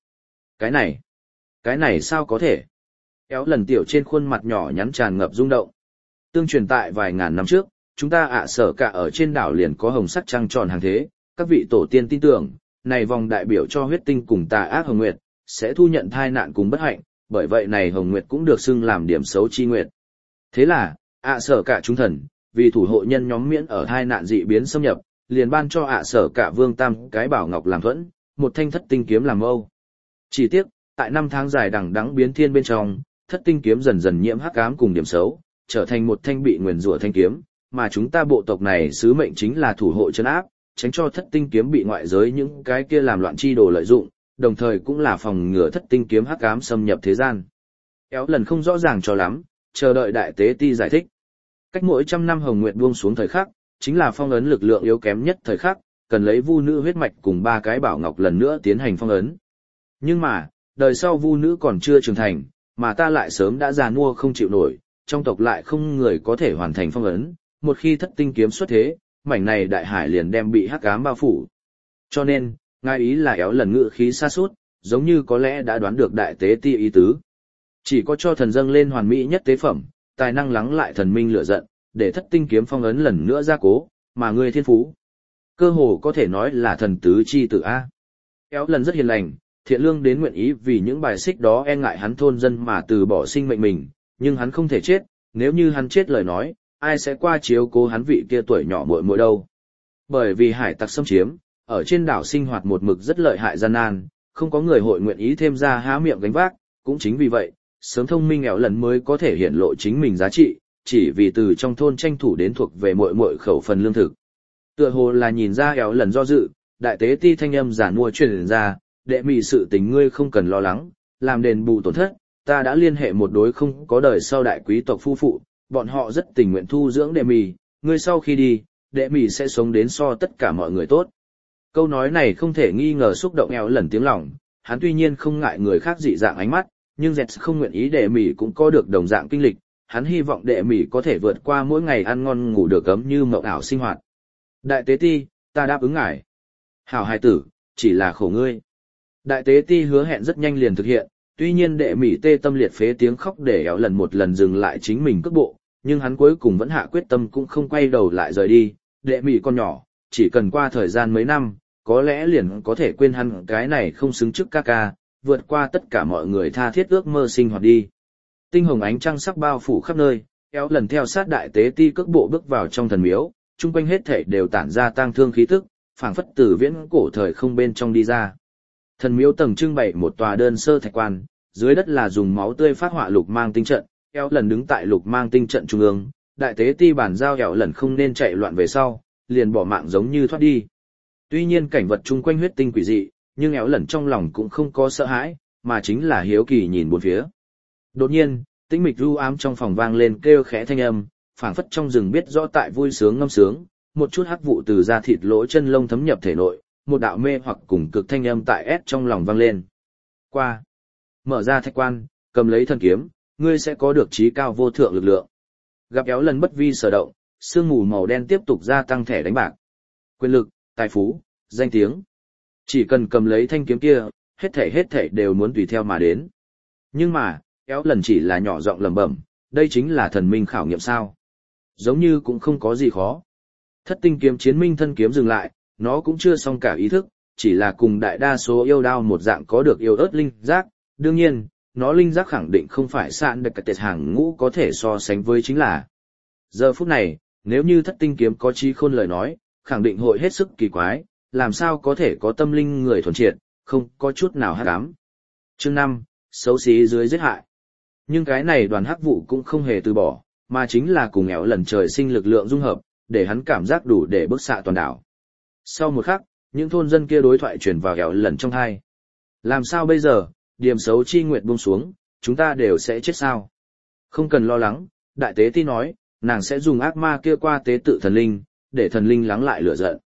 Cái này sao có thể? Éo lần tiểu trên khuôn mặt nhỏ nhắn tràn ngập rung động. Tương truyền tại vài ngàn năm trước, chúng ta sở cả ở trên đảo liền có hồng sắc trăng tròn hàng thế, các vị tổ tiên tin tưởng, này vòng đại biểu cho huyết tinh cùng tà ác hồng nguyệt, sẽ thu nhận thai nạn cùng bất hạnh, bởi vậy này hồng nguyệt cũng được xưng làm điểm xấu chi nguyệt. Thế là, sở cả chúng thần, vì thủ hộ nhân nhóm miễn ở thai nạn dị biến xâm nhập, liền ban cho sở cả vương tam cái bảo ngọc làm thuẫn, một thanh thất tinh kiếm làm âu. Chỉ tiếc, tại năm tháng dài đằng đẵng biến thiên bên trong, thất tinh kiếm dần dần nhiễm hắc ám cùng điểm xấu, trở thành một thanh bị nguyền rủa thanh kiếm, mà chúng ta bộ tộc này sứ mệnh chính là thủ hộ trấn áp, tránh cho thất tinh kiếm bị ngoại giới những cái kia làm loạn chi đồ lợi dụng, đồng thời cũng là phòng ngừa thất tinh kiếm hắc ám xâm nhập thế gian. Éo lần không rõ ràng cho lắm, chờ đợi đại tế ti giải thích. Cách mỗi 100 năm hồng nguyệt buông xuống thời khắc, chính là phong ấn lực lượng yếu kém nhất thời khắc, cần lấy vu nữ huyết mạch cùng 3 cái bảo ngọc lần nữa tiến hành phong ấn. Nhưng mà, đời sau vu nữ còn chưa trưởng thành, mà ta lại sớm đã già nua không chịu nổi, trong tộc lại không người có thể hoàn thành phong ấn, một khi thất tinh kiếm xuất thế, mảnh này đại hải liền đem bị hắc ám bao phủ. Cho nên, ngài ý là éo lần ngự khí xa suốt, giống như có lẽ đã đoán được đại tế ti ý tứ. Chỉ có cho thần dâng lên hoàn mỹ nhất tế phẩm, tài năng lắng lại thần minh lửa giận, để thất tinh kiếm phong ấn lần nữa gia cố, mà ngươi thiên phú. Cơ hồ có thể nói là thần tứ chi tử A. Éo lần rất hiền lành, thiện lương đến nguyện ý vì những bài xích đó e ngại hắn thôn dân mà từ bỏ sinh mệnh mình, nhưng hắn không thể chết, nếu như hắn chết lời nói, ai sẽ qua chiếu cố hắn vị kia tuổi nhỏ muội muội đâu. Bởi vì hải tặc xâm chiếm, ở trên đảo sinh hoạt một mực rất lợi hại gian nan, không có người hội nguyện ý thêm ra há miệng gánh vác, cũng chính vì vậy, sớm thông minh éo lần mới có thể hiện lộ chính mình giá trị, chỉ vì từ trong thôn tranh thủ đến thuộc về muội muội khẩu phần lương thực. Tựa hồ là nhìn ra éo lần do dự, đại tế ti thanh âm giản mua truyền ra, đệ mị sự tình ngươi không cần lo lắng, làm đền bù tổn thất, ta đã liên hệ một đối không có đời sau đại quý tộc phu phụ, bọn họ rất tình nguyện thu dưỡng đệ mị, ngươi sau khi đi, đệ mị sẽ sống đến so tất cả mọi người tốt. Câu nói này không thể nghi ngờ xúc động éo lần tiếng lòng, hắn tuy nhiên không ngại người khác dị dạng ánh mắt, nhưng Dẹt không nguyện ý đệ mị cũng có được đồng dạng kinh lịch, hắn hy vọng đệ mị có thể vượt qua mỗi ngày ăn ngon ngủ được ấm như mộng ảo sinh hoạt. Đại tế ti, ta đáp ứng ngài. Hảo hài tử, chỉ là khổ ngươi. Đại tế ti hứa hẹn rất nhanh liền thực hiện, tuy nhiên đệ mỉ tê tâm liệt phế tiếng khóc để éo lần một lần dừng lại chính mình cước bộ, nhưng hắn cuối cùng vẫn hạ quyết tâm cũng không quay đầu lại rời đi. Đệ mỉ con nhỏ, chỉ cần qua thời gian mấy năm, có lẽ liền có thể quên hắn cái này không xứng trước ca ca, vượt qua tất cả mọi người tha thiết ước mơ sinh hoạt đi. Tinh hồng ánh trăng sắc bao phủ khắp nơi, éo lần theo sát đại tế ti cước bộ bước vào trong thần miếu, chung quanh hết thảy đều tản ra tang thương khí tức, phảng phất từ viễn cổ thời không bên trong đi ra. Thần miếu tầng trưng bày một tòa đơn sơ thạch quan, dưới đất là dùng máu tươi phát họa lục mang tinh trận, éo lần đứng tại lục mang tinh trận trung ương, đại tế ti bản giao éo lần không nên chạy loạn về sau, liền bỏ mạng giống như thoát đi. Tuy nhiên cảnh vật chung quanh huyết tinh quỷ dị, nhưng éo lần trong lòng cũng không có sợ hãi, mà chính là hiếu kỳ nhìn bốn phía. Đột nhiên, tĩnh mịch u ám trong phòng vang lên kêu khẽ thanh âm, phảng phất trong rừng biết rõ tại vui sướng ngâm sướng, một chút hắc vụ từ da thịt lỗ chân lông thấm nhập thể nội, một đạo mê hoặc cùng cực thanh âm tại ép trong lòng vang lên. Qua, mở ra thạch quan, cầm lấy thần kiếm, ngươi sẽ có được trí cao vô thượng lực lượng. Gặp éo lần bất vi sở động, sương mù màu đen tiếp tục gia tăng thẻ đánh bạc. Quyền lực, tài phú, danh tiếng. Chỉ cần cầm lấy thanh kiếm kia, hết thảy đều muốn tùy theo mà đến. Nhưng mà, éo lần chỉ là nhỏ giọng lẩm bẩm, đây chính là thần minh khảo nghiệm sao? Giống như cũng không có gì khó. Thất tinh kiếm chiến minh thân kiếm dừng lại, nó cũng chưa xong cả ý thức, chỉ là cùng đại đa số yêu đao một dạng có được yêu ớt linh giác, đương nhiên, nó linh giác khẳng định không phải sạn được cái tệt hàng ngũ có thể so sánh với chính là. Giờ phút này, nếu như thất tinh kiếm có trí khôn lời nói, khẳng định hội hết sức kỳ quái, làm sao có thể có tâm linh người thuần triệt, không có chút nào hắc ám. Chương 5, xấu xí dưới giết hại. Nhưng cái này đoàn hắc vụ cũng không hề từ bỏ, mà chính là cùng éo lần trời sinh lực lượng dung hợp, để hắn cảm giác đủ để bức xạ toàn đảo. Sau một khắc, những thôn dân kia đối thoại truyền vào éo lần trong tai. Làm sao bây giờ, điểm xấu chi nguyệt buông xuống, chúng ta đều sẽ chết sao? Không cần lo lắng, đại tế ti nói, nàng sẽ dùng ác ma kia qua tế tự thần linh, để thần linh lắng lại lửa giận.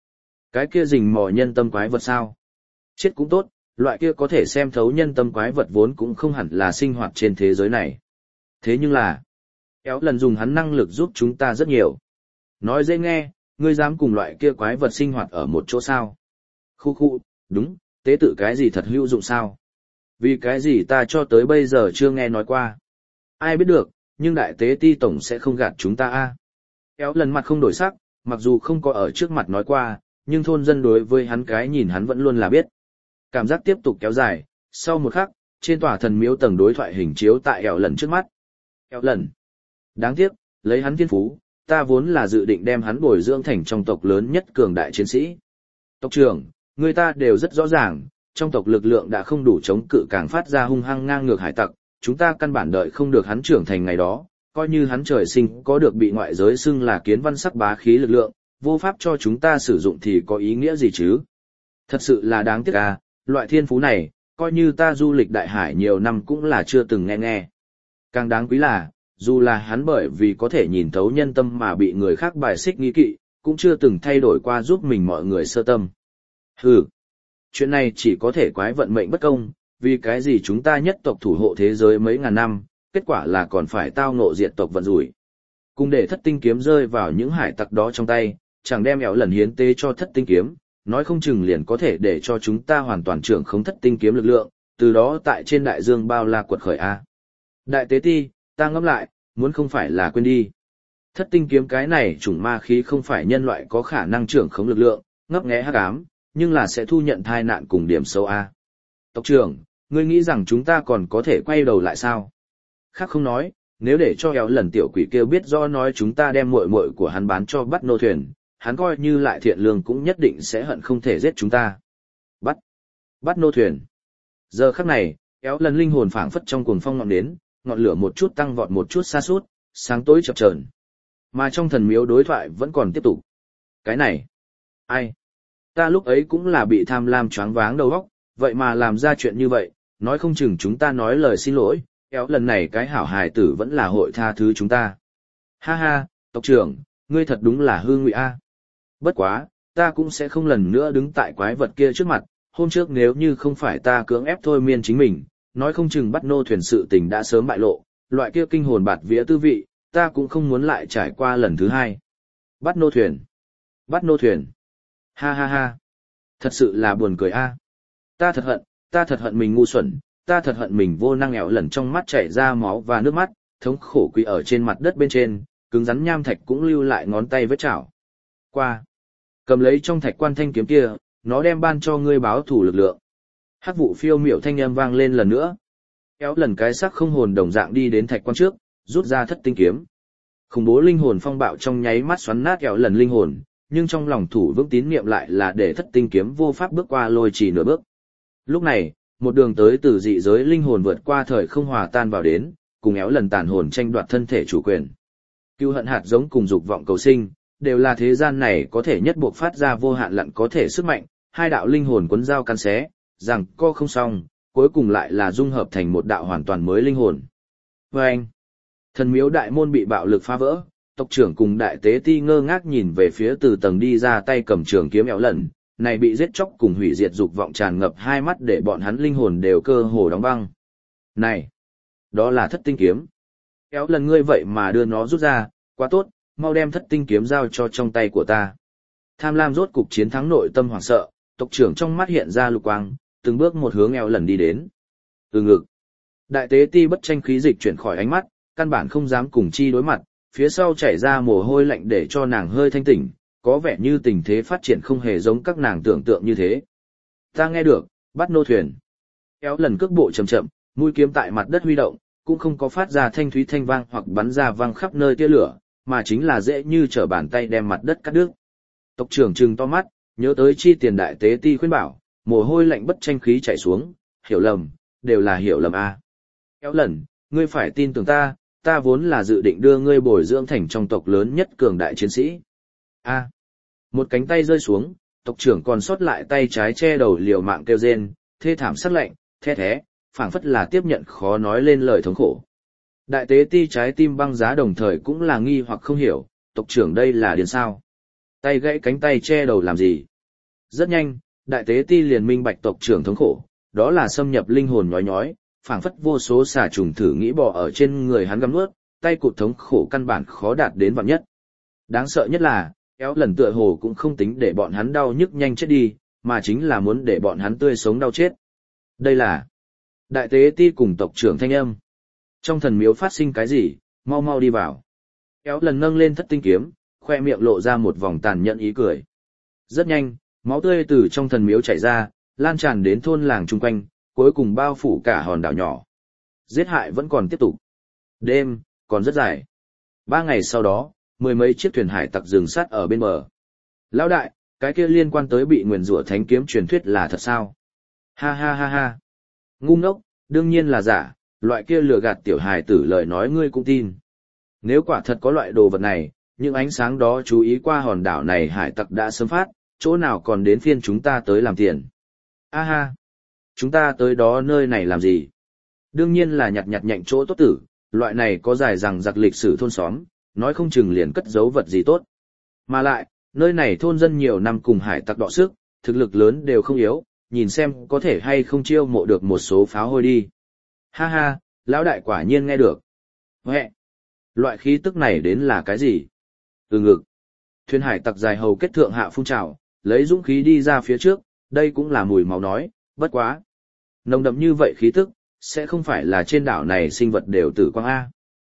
Cái kia rình mò nhân tâm quái vật sao? Chết cũng tốt, loại kia có thể xem thấu nhân tâm quái vật vốn cũng không hẳn là sinh hoạt trên thế giới này. Thế nhưng là, Éo lần dùng hắn năng lực giúp chúng ta rất nhiều. Nói dễ nghe, ngươi dám cùng loại kia quái vật sinh hoạt ở một chỗ sao? Khu khu, đúng, tế tự cái gì thật hữu dụng sao? Vì cái gì ta cho tới bây giờ chưa nghe nói qua. Ai biết được, nhưng đại tế ti tổng sẽ không gạt chúng ta a. Éo lần mặt không đổi sắc, mặc dù không có ở trước mặt nói qua, nhưng thôn dân đối với hắn cái nhìn hắn vẫn luôn là biết. Cảm giác tiếp tục kéo dài, sau một khắc, trên tòa thần miếu tầng đối thoại hình chiếu tại Éo lần trước mắt. Éo lần. Đáng tiếc, lấy hắn thiên phú, ta vốn là dự định đem hắn bồi dưỡng thành trong tộc lớn nhất cường đại chiến sĩ. Tộc trưởng, người ta đều rất rõ ràng, trong tộc lực lượng đã không đủ chống cự càng phát ra hung hăng ngang ngược hải tặc, chúng ta căn bản đợi không được hắn trưởng thành ngày đó, coi như hắn trời sinh có được bị ngoại giới xưng là kiến văn sắc bá khí lực lượng, vô pháp cho chúng ta sử dụng thì có ý nghĩa gì chứ? Thật sự là đáng tiếc à, loại thiên phú này, coi như ta du lịch đại hải nhiều năm cũng là chưa từng nghe. Càng đáng quý là, dù là hắn bởi vì có thể nhìn thấu nhân tâm mà bị người khác bài xích nghi kỵ, cũng chưa từng thay đổi qua giúp mình mọi người sơ tâm. Hừ, chuyện này chỉ có thể quái vận mệnh bất công, vì cái gì chúng ta nhất tộc thủ hộ thế giới mấy ngàn năm, kết quả là còn phải tao ngộ diệt tộc vận rủi. Cùng để thất tinh kiếm rơi vào những hải tặc đó trong tay, chẳng đem Éo lần hiến tế cho thất tinh kiếm, nói không chừng liền có thể để cho chúng ta hoàn toàn trưởng khống thất tinh kiếm lực lượng, từ đó tại trên đại dương bao la quật khởi a. Đại tế ti, ta ngẫm lại, muốn không phải là quên đi. Thất tinh kiếm cái này chủng ma khí không phải nhân loại có khả năng trưởng khống lực lượng, ngấp nghé hắc ám, nhưng là sẽ thu nhận tai nạn cùng điểm xấu a. Tộc trưởng, ngươi nghĩ rằng chúng ta còn có thể quay đầu lại sao? Khác không nói, nếu để cho Éo lần tiểu quỷ kêu biết rõ nói chúng ta đem muội muội của hắn bán cho bắt nô thuyền, hắn coi như lại thiện lương cũng nhất định sẽ hận không thể giết chúng ta. Bắt nô thuyền. Giờ khắc này, Éo lần linh hồn phảng phất trong cuồng phong ngọn đến, ngọn lửa một chút tăng vọt một chút xa sút, sáng tối chập chờn. Mà trong thần miếu đối thoại vẫn còn tiếp tục. Cái này, ai? Ta lúc ấy cũng là bị tham lam choáng váng đầu óc, vậy mà làm ra chuyện như vậy, nói không chừng chúng ta nói lời xin lỗi, Éo lần này cái hảo hài tử vẫn là hội tha thứ chúng ta. Ha ha, tộc trưởng, ngươi thật đúng là hư ngụy a. Bất quá, ta cũng sẽ không lần nữa đứng tại quái vật kia trước mặt, hôm trước nếu như không phải ta cưỡng ép thôi miên chính mình, nói không chừng bắt nô thuyền sự tình đã sớm bại lộ, loại kia kinh hồn bạt vía tư vị, ta cũng không muốn lại trải qua lần thứ hai. Bắt nô thuyền. Bắt nô thuyền. Ha ha ha. Thật sự là buồn cười a. Ta thật hận mình ngu xuẩn, ta thật hận mình vô năng. Éo lần trong mắt chảy ra máu và nước mắt, thống khổ quỳ ở trên mặt đất bên trên, cứng rắn nham thạch cũng lưu lại ngón tay vết chảo. Qua. Cầm lấy trong thạch quan thanh kiếm kia, nó đem ban cho ngươi báo thủ lực lượng. Hắc vụ phiêu miểu thanh âm vang lên lần nữa. Éo lần cái xác không hồn đồng dạng đi đến thạch quan trước, rút ra thất tinh kiếm. Khủng bố linh hồn phong bạo trong nháy mắt xoắn nát Éo lần linh hồn, nhưng trong lòng thủ vững tín niệm lại là để thất tinh kiếm vô pháp bước qua lôi chỉ nửa bước. Lúc này, một đường tới từ dị giới linh hồn vượt qua thời không hòa tan vào đến, cùng Éo lần tàn hồn tranh đoạt thân thể chủ quyền. Cưu hận hạt giống cùng dục vọng cầu sinh, đều là thế gian này có thể nhất buộc phát ra vô hạn lặn có thể sức mạnh, hai đạo linh hồn quấn dao căn xé, rằng co không xong, cuối cùng lại là dung hợp thành một đạo hoàn toàn mới linh hồn. Và anh, thần miếu đại môn bị bạo lực phá vỡ, tộc trưởng cùng đại tế ti ngơ ngác nhìn về phía từ tầng đi ra tay cầm trường kiếm Éo lần, này bị giết chóc cùng hủy diệt dục vọng tràn ngập hai mắt để bọn hắn linh hồn đều cơ hồ đóng băng. Này, đó là thất tinh kiếm. Éo lần ngươi vậy mà đưa nó rút ra, quá tốt, mau đem thất tinh kiếm giao cho trong tay của ta. Tham lam rốt cục chiến thắng nội tâm hoảng sợ, tộc trưởng trong mắt hiện ra lục quang, từng bước một hướng Éo lần đi đến. Từ ngực. Đại tế ti bất tranh khí dịch chuyển khỏi ánh mắt, căn bản không dám cùng chi đối mặt, phía sau chảy ra mồ hôi lạnh để cho nàng hơi thanh tỉnh, có vẻ như tình thế phát triển không hề giống các nàng tưởng tượng như thế. Ta nghe được, bắt nô thuyền. Éo lần cước bộ chậm chậm, mũi kiếm tại mặt đất huy động, cũng không có phát ra thanh thúy thanh vang hoặc bắn ra vang khắp nơi tia lửa, mà chính là dễ như trở bàn tay đem mặt đất cắt đứt. Tộc trưởng trừng to mắt, nhớ tới chi tiền đại tế ti khuyên bảo, mồ hôi lạnh bất tranh khí chảy xuống, hiểu lầm, đều là hiểu lầm a. Éo lần, ngươi phải tin tưởng ta, ta vốn là dự định đưa ngươi bồi dưỡng thành trong tộc lớn nhất cường đại chiến sĩ. A. Một cánh tay rơi xuống, tộc trưởng còn sót lại tay trái che đầu liều mạng kêu rên, thê thảm sắc lạnh, the thế, phảng phất là tiếp nhận khó nói lên lời thống khổ. Đại tế ti trái tim băng giá đồng thời cũng là nghi hoặc không hiểu, tộc trưởng đây là điên sao? Tay gãy cánh tay che đầu làm gì? Rất nhanh, đại tế ti liền minh bạch tộc trưởng thống khổ, đó là xâm nhập linh hồn nhói nhói, phảng phất vô số xà trùng thử nghĩ bò ở trên người hắn găm nuốt, tay cụt thống khổ căn bản khó đạt đến vạn nhất. Đáng sợ nhất là, kéo lần tựa hồ cũng không tính để bọn hắn đau nhức nhanh chết đi, mà chính là muốn để bọn hắn tươi sống đau chết. Đây là đại tế ti cùng tộc trưởng thanh âm. Trong thần miếu phát sinh cái gì, mau mau đi vào. Kéo lần nâng lên thất tinh kiếm, khoe miệng lộ ra một vòng tàn nhẫn ý cười. Rất nhanh, máu tươi từ trong thần miếu chảy ra, lan tràn đến thôn làng chung quanh, cuối cùng bao phủ cả hòn đảo nhỏ. Giết hại vẫn còn tiếp tục. Đêm, còn rất dài. 3 ngày sau đó, 10 mấy chiếc thuyền hải tặc dừng sát ở bên bờ. Lão đại, cái kia liên quan tới bị nguyền rủa thánh kiếm truyền thuyết là thật sao? Ha ha ha ha. Ngu ngốc, đương nhiên là giả, loại kia lừa gạt tiểu hài tử lời nói ngươi cũng tin. Nếu quả thật có loại đồ vật này, những ánh sáng đó chú ý qua hòn đảo này hải tặc đã sớm phát, chỗ nào còn đến phiên chúng ta tới làm tiền. A ha, chúng ta tới đó nơi này làm gì? Đương nhiên là nhặt nhạnh chỗ tốt tử, loại này có dài rằng giặc lịch sử thôn xóm, nói không chừng liền cất giấu vật gì tốt. Mà lại, nơi này thôn dân nhiều năm cùng hải tặc đọ sức, thực lực lớn đều không yếu, nhìn xem có thể hay không chiêu mộ được một số pháo hôi đi. Ha ha, lão đại quả nhiên nghe được. Huệ, loại khí tức này đến là cái gì? Ngực. Thuyền hải tặc dài hầu kết thượng hạ phun trào, lấy dũng khí đi ra phía trước, đây cũng là mùi máu nói, bất quá. Nồng đậm như vậy khí tức, sẽ không phải là trên đảo này sinh vật đều tử quang A.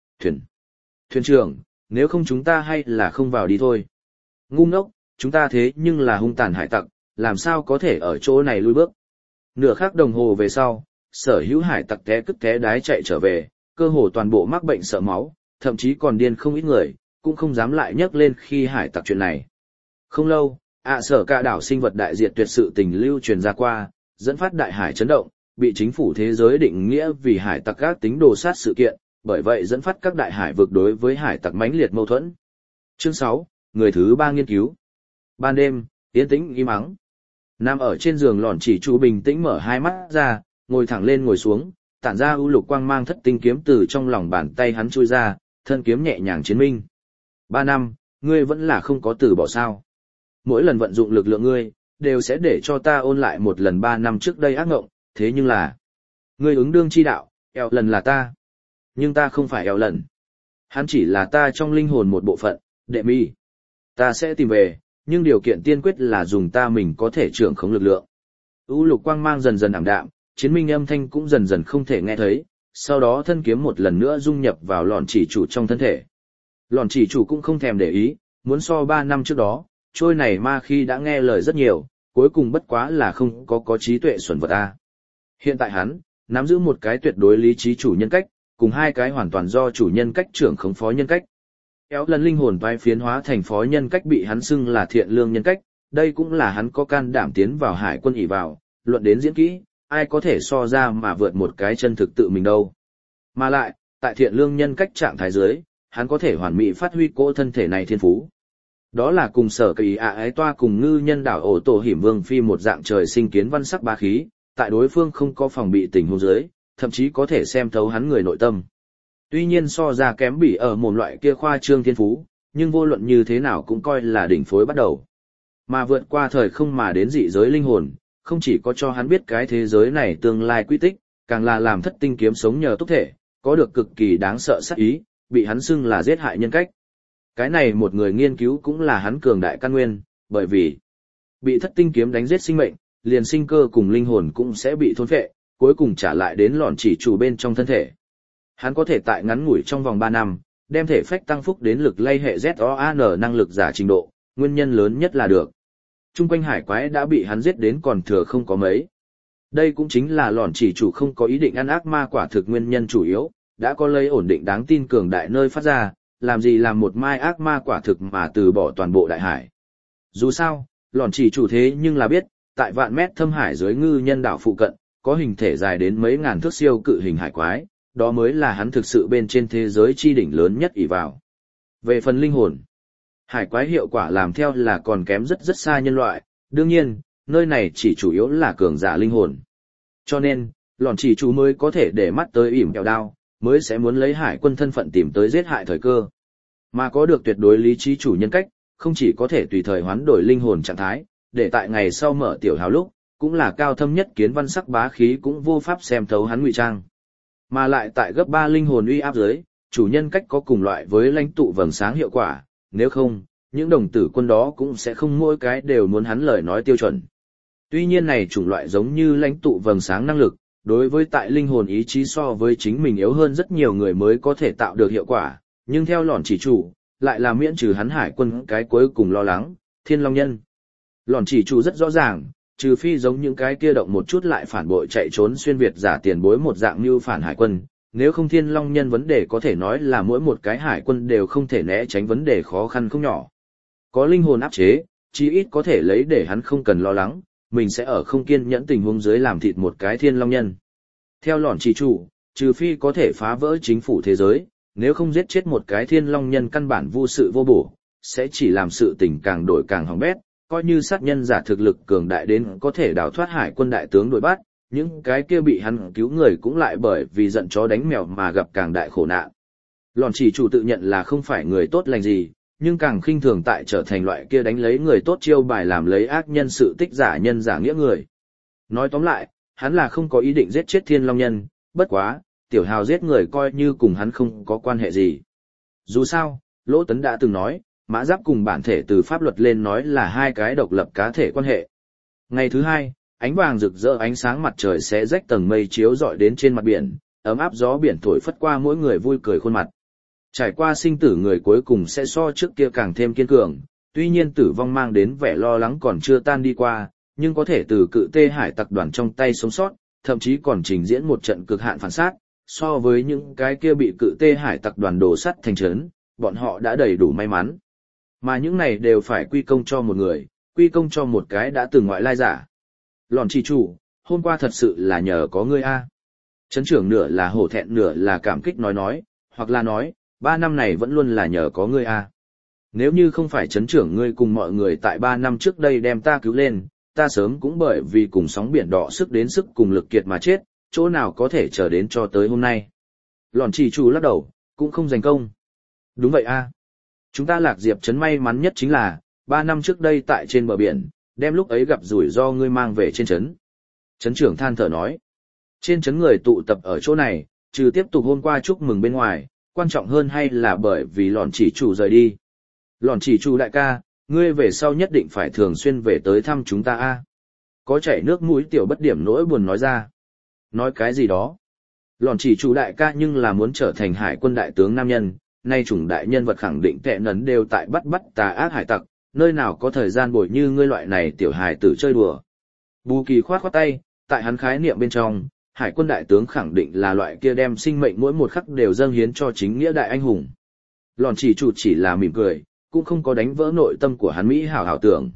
Thuyền trưởng, nếu không chúng ta hay là không vào đi thôi. Ngu ngốc, chúng ta thế nhưng là hung tàn hải tặc, làm sao có thể ở chỗ này lui bước. Nửa khắc đồng hồ về sau, sở hữu hải tặc té cứt té đái chạy trở về, cơ hồ toàn bộ mắc bệnh sợ máu, thậm chí còn điên không ít người, cũng không dám lại nhắc lên khi hải tặc chuyện này. Không lâu, sở cả đảo sinh vật đại diệt tuyệt sự tình lưu truyền ra qua, dẫn phát đại hải chấn động, bị chính phủ thế giới định nghĩa vì hải tặc các tính đồ sát sự kiện, bởi vậy dẫn phát các đại hải vực đối với hải tặc mãnh liệt mâu thuẫn. Chương 6, người thứ 3 nghiên cứu. Ban đêm, yên tĩnh im ắng. Nằm ở trên giường lòn chỉ chú bình tĩnh mở hai mắt ra, ngồi thẳng lên ngồi xuống, tản ra ưu lục quang mang thất tinh kiếm từ trong lòng bàn tay hắn chui ra, thân kiếm nhẹ nhàng chiến minh. 3 năm, ngươi vẫn là không có từ bỏ sao. Mỗi lần vận dụng lực lượng ngươi, đều sẽ để cho ta ôn lại một lần 3 năm trước đây ác ngộng, thế nhưng là... Ngươi ứng đương chi đạo, eo lần là ta. Nhưng ta không phải eo lần. Hắn chỉ là ta trong linh hồn một bộ phận, đệ mi. Ta sẽ tìm về, nhưng điều kiện tiên quyết là dùng ta mình có thể trưởng khống lực lượng. U lục quang mang dần dần ảm đạm, chiến minh âm thanh cũng dần dần không thể nghe thấy, sau đó thân kiếm một lần nữa dung nhập vào lòn chỉ chủ trong thân thể. Lòn chỉ chủ cũng không thèm để ý, muốn so 3 năm trước đó, trôi này ma khi đã nghe lời rất nhiều, cuối cùng bất quá là không có trí tuệ xuẩn vật ta. Hiện tại hắn, nắm giữ một cái tuyệt đối lý trí chủ nhân cách, cùng 2 cái hoàn toàn do chủ nhân cách trưởng khống phó nhân cách. Kéo lần linh hồn vai phiến hóa thành phó nhân cách bị hắn xưng là thiện lương nhân cách, đây cũng là hắn có can đảm tiến vào hải quân ỷ vào, luận đến diễn kỹ, ai có thể so ra mà vượt một cái chân thực tự mình đâu. Mà lại, tại thiện lương nhân cách trạng thái dưới, hắn có thể hoàn mỹ phát huy cỗ thân thể này thiên phú. Đó là cùng sở kỳ ái toa cùng ngư nhân đảo ổ tổ hiểm vương phi một dạng trời sinh kiến văn sắc bá khí, tại đối phương không có phòng bị tình huống dưới, thậm chí có thể xem thấu hắn người nội tâm. Tuy nhiên so ra kém bị ở một loại kia khoa trương thiên phú, nhưng vô luận như thế nào cũng coi là đỉnh phối bắt đầu. Mà vượt qua thời không mà đến dị giới linh hồn, không chỉ có cho hắn biết cái thế giới này tương lai quy tích, càng là làm thất tinh kiếm sống nhờ tốc thể, có được cực kỳ đáng sợ sát ý, bị hắn xưng là giết hại nhân cách. Cái này một người nghiên cứu cũng là hắn cường đại căn nguyên, bởi vì bị thất tinh kiếm đánh giết sinh mệnh, liền sinh cơ cùng linh hồn cũng sẽ bị thôn phệ, cuối cùng trả lại đến lọn chỉ chủ bên trong thân thể. Hắn có thể tại ngắn ngủi trong vòng 3 năm, đem thể phách tăng phúc đến lực lay hệ ZOAN năng lực giả trình độ, nguyên nhân lớn nhất là được. Trung quanh hải quái đã bị hắn giết đến còn thừa không có mấy. Đây cũng chính là lọn chỉ chủ không có ý định ăn ác ma quả thực nguyên nhân chủ yếu, đã có lấy ổn định đáng tin cường đại nơi phát ra, làm gì làm một mai ác ma quả thực mà từ bỏ toàn bộ đại hải. Dù sao, lọn chỉ chủ thế nhưng là biết, tại vạn mét thâm hải dưới ngư nhân đảo phụ cận, có hình thể dài đến mấy ngàn thước siêu cự hình hải quái, đó mới là hắn thực sự bên trên thế giới chi đỉnh lớn nhất ỷ vào. Về phần linh hồn, hải quái hiệu quả làm theo là còn kém rất rất xa nhân loại, đương nhiên, nơi này chỉ chủ yếu là cường giả linh hồn. Cho nên, lọn chỉ chủ mới có thể để mắt tới ỉm kẹo đao, mới sẽ muốn lấy hải quân thân phận tìm tới giết hại thời cơ. Mà có được tuyệt đối lý trí chủ nhân cách, không chỉ có thể tùy thời hoán đổi linh hồn trạng thái, để tại ngày sau mở tiểu hào lúc, cũng là cao thâm nhất kiến văn sắc bá khí cũng vô pháp xem thấu hắn ngụy trang. Mà lại tại gấp 3 linh hồn uy áp dưới, chủ nhân cách có cùng loại với lãnh tụ vầng sáng hiệu quả, nếu không, những đồng tử quân đó cũng sẽ không mỗi cái đều muốn hắn lời nói tiêu chuẩn. Tuy nhiên này chủng loại giống như lãnh tụ vầng sáng năng lực, đối với tại linh hồn ý chí so với chính mình yếu hơn rất nhiều người mới có thể tạo được hiệu quả, nhưng theo Lọn Chỉ Chủ, lại là miễn trừ hắn hải quân cái cuối cùng lo lắng, Thiên Long Nhân. Lọn Chỉ Chủ rất rõ ràng, trừ phi giống những cái kia động một chút lại phản bội chạy trốn xuyên Việt giả tiền bối một dạng như phản hải quân, nếu không Thiên Long Nhân vấn đề có thể nói là mỗi một cái hải quân đều không thể né tránh vấn đề khó khăn không nhỏ. Có linh hồn áp chế, chí ít có thể lấy để hắn không cần lo lắng, mình sẽ ở không kiên nhẫn tình huống dưới làm thịt một cái Thiên Long Nhân. Theo Lọn Chỉ Chủ, trừ phi có thể phá vỡ chính phủ thế giới, nếu không giết chết một cái Thiên Long Nhân căn bản vô sự vô bổ, sẽ chỉ làm sự tình càng đổi càng hỏng bét, coi như sát nhân giả thực lực cường đại đến có thể đào thoát hải quân đại tướng đuổi bắt, những cái kia bị hắn cứu người cũng lại bởi vì giận chó đánh mèo mà gặp càng đại khổ nạn. Lọn Chỉ Chủ tự nhận là không phải người tốt lành gì, nhưng càng khinh thường tại trở thành loại kia đánh lấy người tốt chiêu bài làm lấy ác nhân sự tích giả nhân giả nghĩa người. Nói tóm lại, hắn là không có ý định giết chết Thiên Long Nhân, bất quá, tiểu hào giết người coi như cùng hắn không có quan hệ gì. Dù sao, Lỗ Tấn đã từng nói, mã giáp cùng bản thể từ pháp luật lên nói là hai cái độc lập cá thể quan hệ. Ngày thứ hai, ánh vàng rực rỡ ánh sáng mặt trời sẽ rách tầng mây chiếu rọi đến trên mặt biển, ấm áp gió biển thổi phất qua mỗi người vui cười khuôn mặt. Trải qua sinh tử người cuối cùng sẽ so trước kia càng thêm kiên cường, tuy nhiên tử vong mang đến vẻ lo lắng còn chưa tan đi qua, nhưng có thể từ cự tê hải tặc đoàn trong tay sống sót, thậm chí còn trình diễn một trận cực hạn phản sát, so với những cái kia bị cự tê hải tặc đoàn đổ sắt thành trấn, bọn họ đã đầy đủ may mắn. Mà những này đều phải quy công cho một người, quy công cho một cái đã từng ngoại lai giả. Lọn Chỉ Chủ, hôm qua thật sự là nhờ có ngươi a. Trấn trưởng nửa là hổ thẹn nửa là cảm kích nói, hoặc là nói, 3 năm này vẫn luôn là nhờ có ngươi a. Nếu như không phải trấn trưởng ngươi cùng mọi người tại 3 năm trước đây đem ta cứu lên, ta sớm cũng bởi vì cùng sóng biển đỏ sức đến sức cùng lực kiệt mà chết, chỗ nào có thể chờ đến cho tới hôm nay. Lọn Chỉ Chủ lắc đầu, cũng không giành công. Đúng vậy a. Chúng ta Lạc Diệp trấn may mắn nhất chính là, 3 năm trước đây tại trên bờ biển, đem lúc ấy gặp rủi ro ngươi mang về trên trấn. Trấn trưởng than thở nói. Trên trấn người tụ tập ở chỗ này, trừ tiếp tục hôm qua chúc mừng bên ngoài, quan trọng hơn hay là bởi vì Lọn Chỉ Chủ rời đi. Lọn Chỉ Chủ đại ca, ngươi về sau nhất định phải thường xuyên về tới thăm chúng ta a. Có chảy nước mũi tiểu bất điểm nỗi buồn nói ra. Nói cái gì đó? Lọn Chỉ Chủ đại ca nhưng là muốn trở thành hải quân đại tướng nam nhân, nay chủng đại nhân vật khẳng định tệ nấn đều tại bắt tà ác hải tặc, nơi nào có thời gian bồi như ngươi loại này tiểu hài tử chơi đùa. Bù Kỳ khoát khoát tay, tại hắn khái niệm bên trong, hải quân đại tướng khẳng định là loại kia đem sinh mệnh mỗi một khắc đều dâng hiến cho chính nghĩa đại anh hùng. Lọn Chỉ Chủ chỉ là mỉm cười, cũng không có đánh vỡ nội tâm của hắn mỹ hảo tưởng.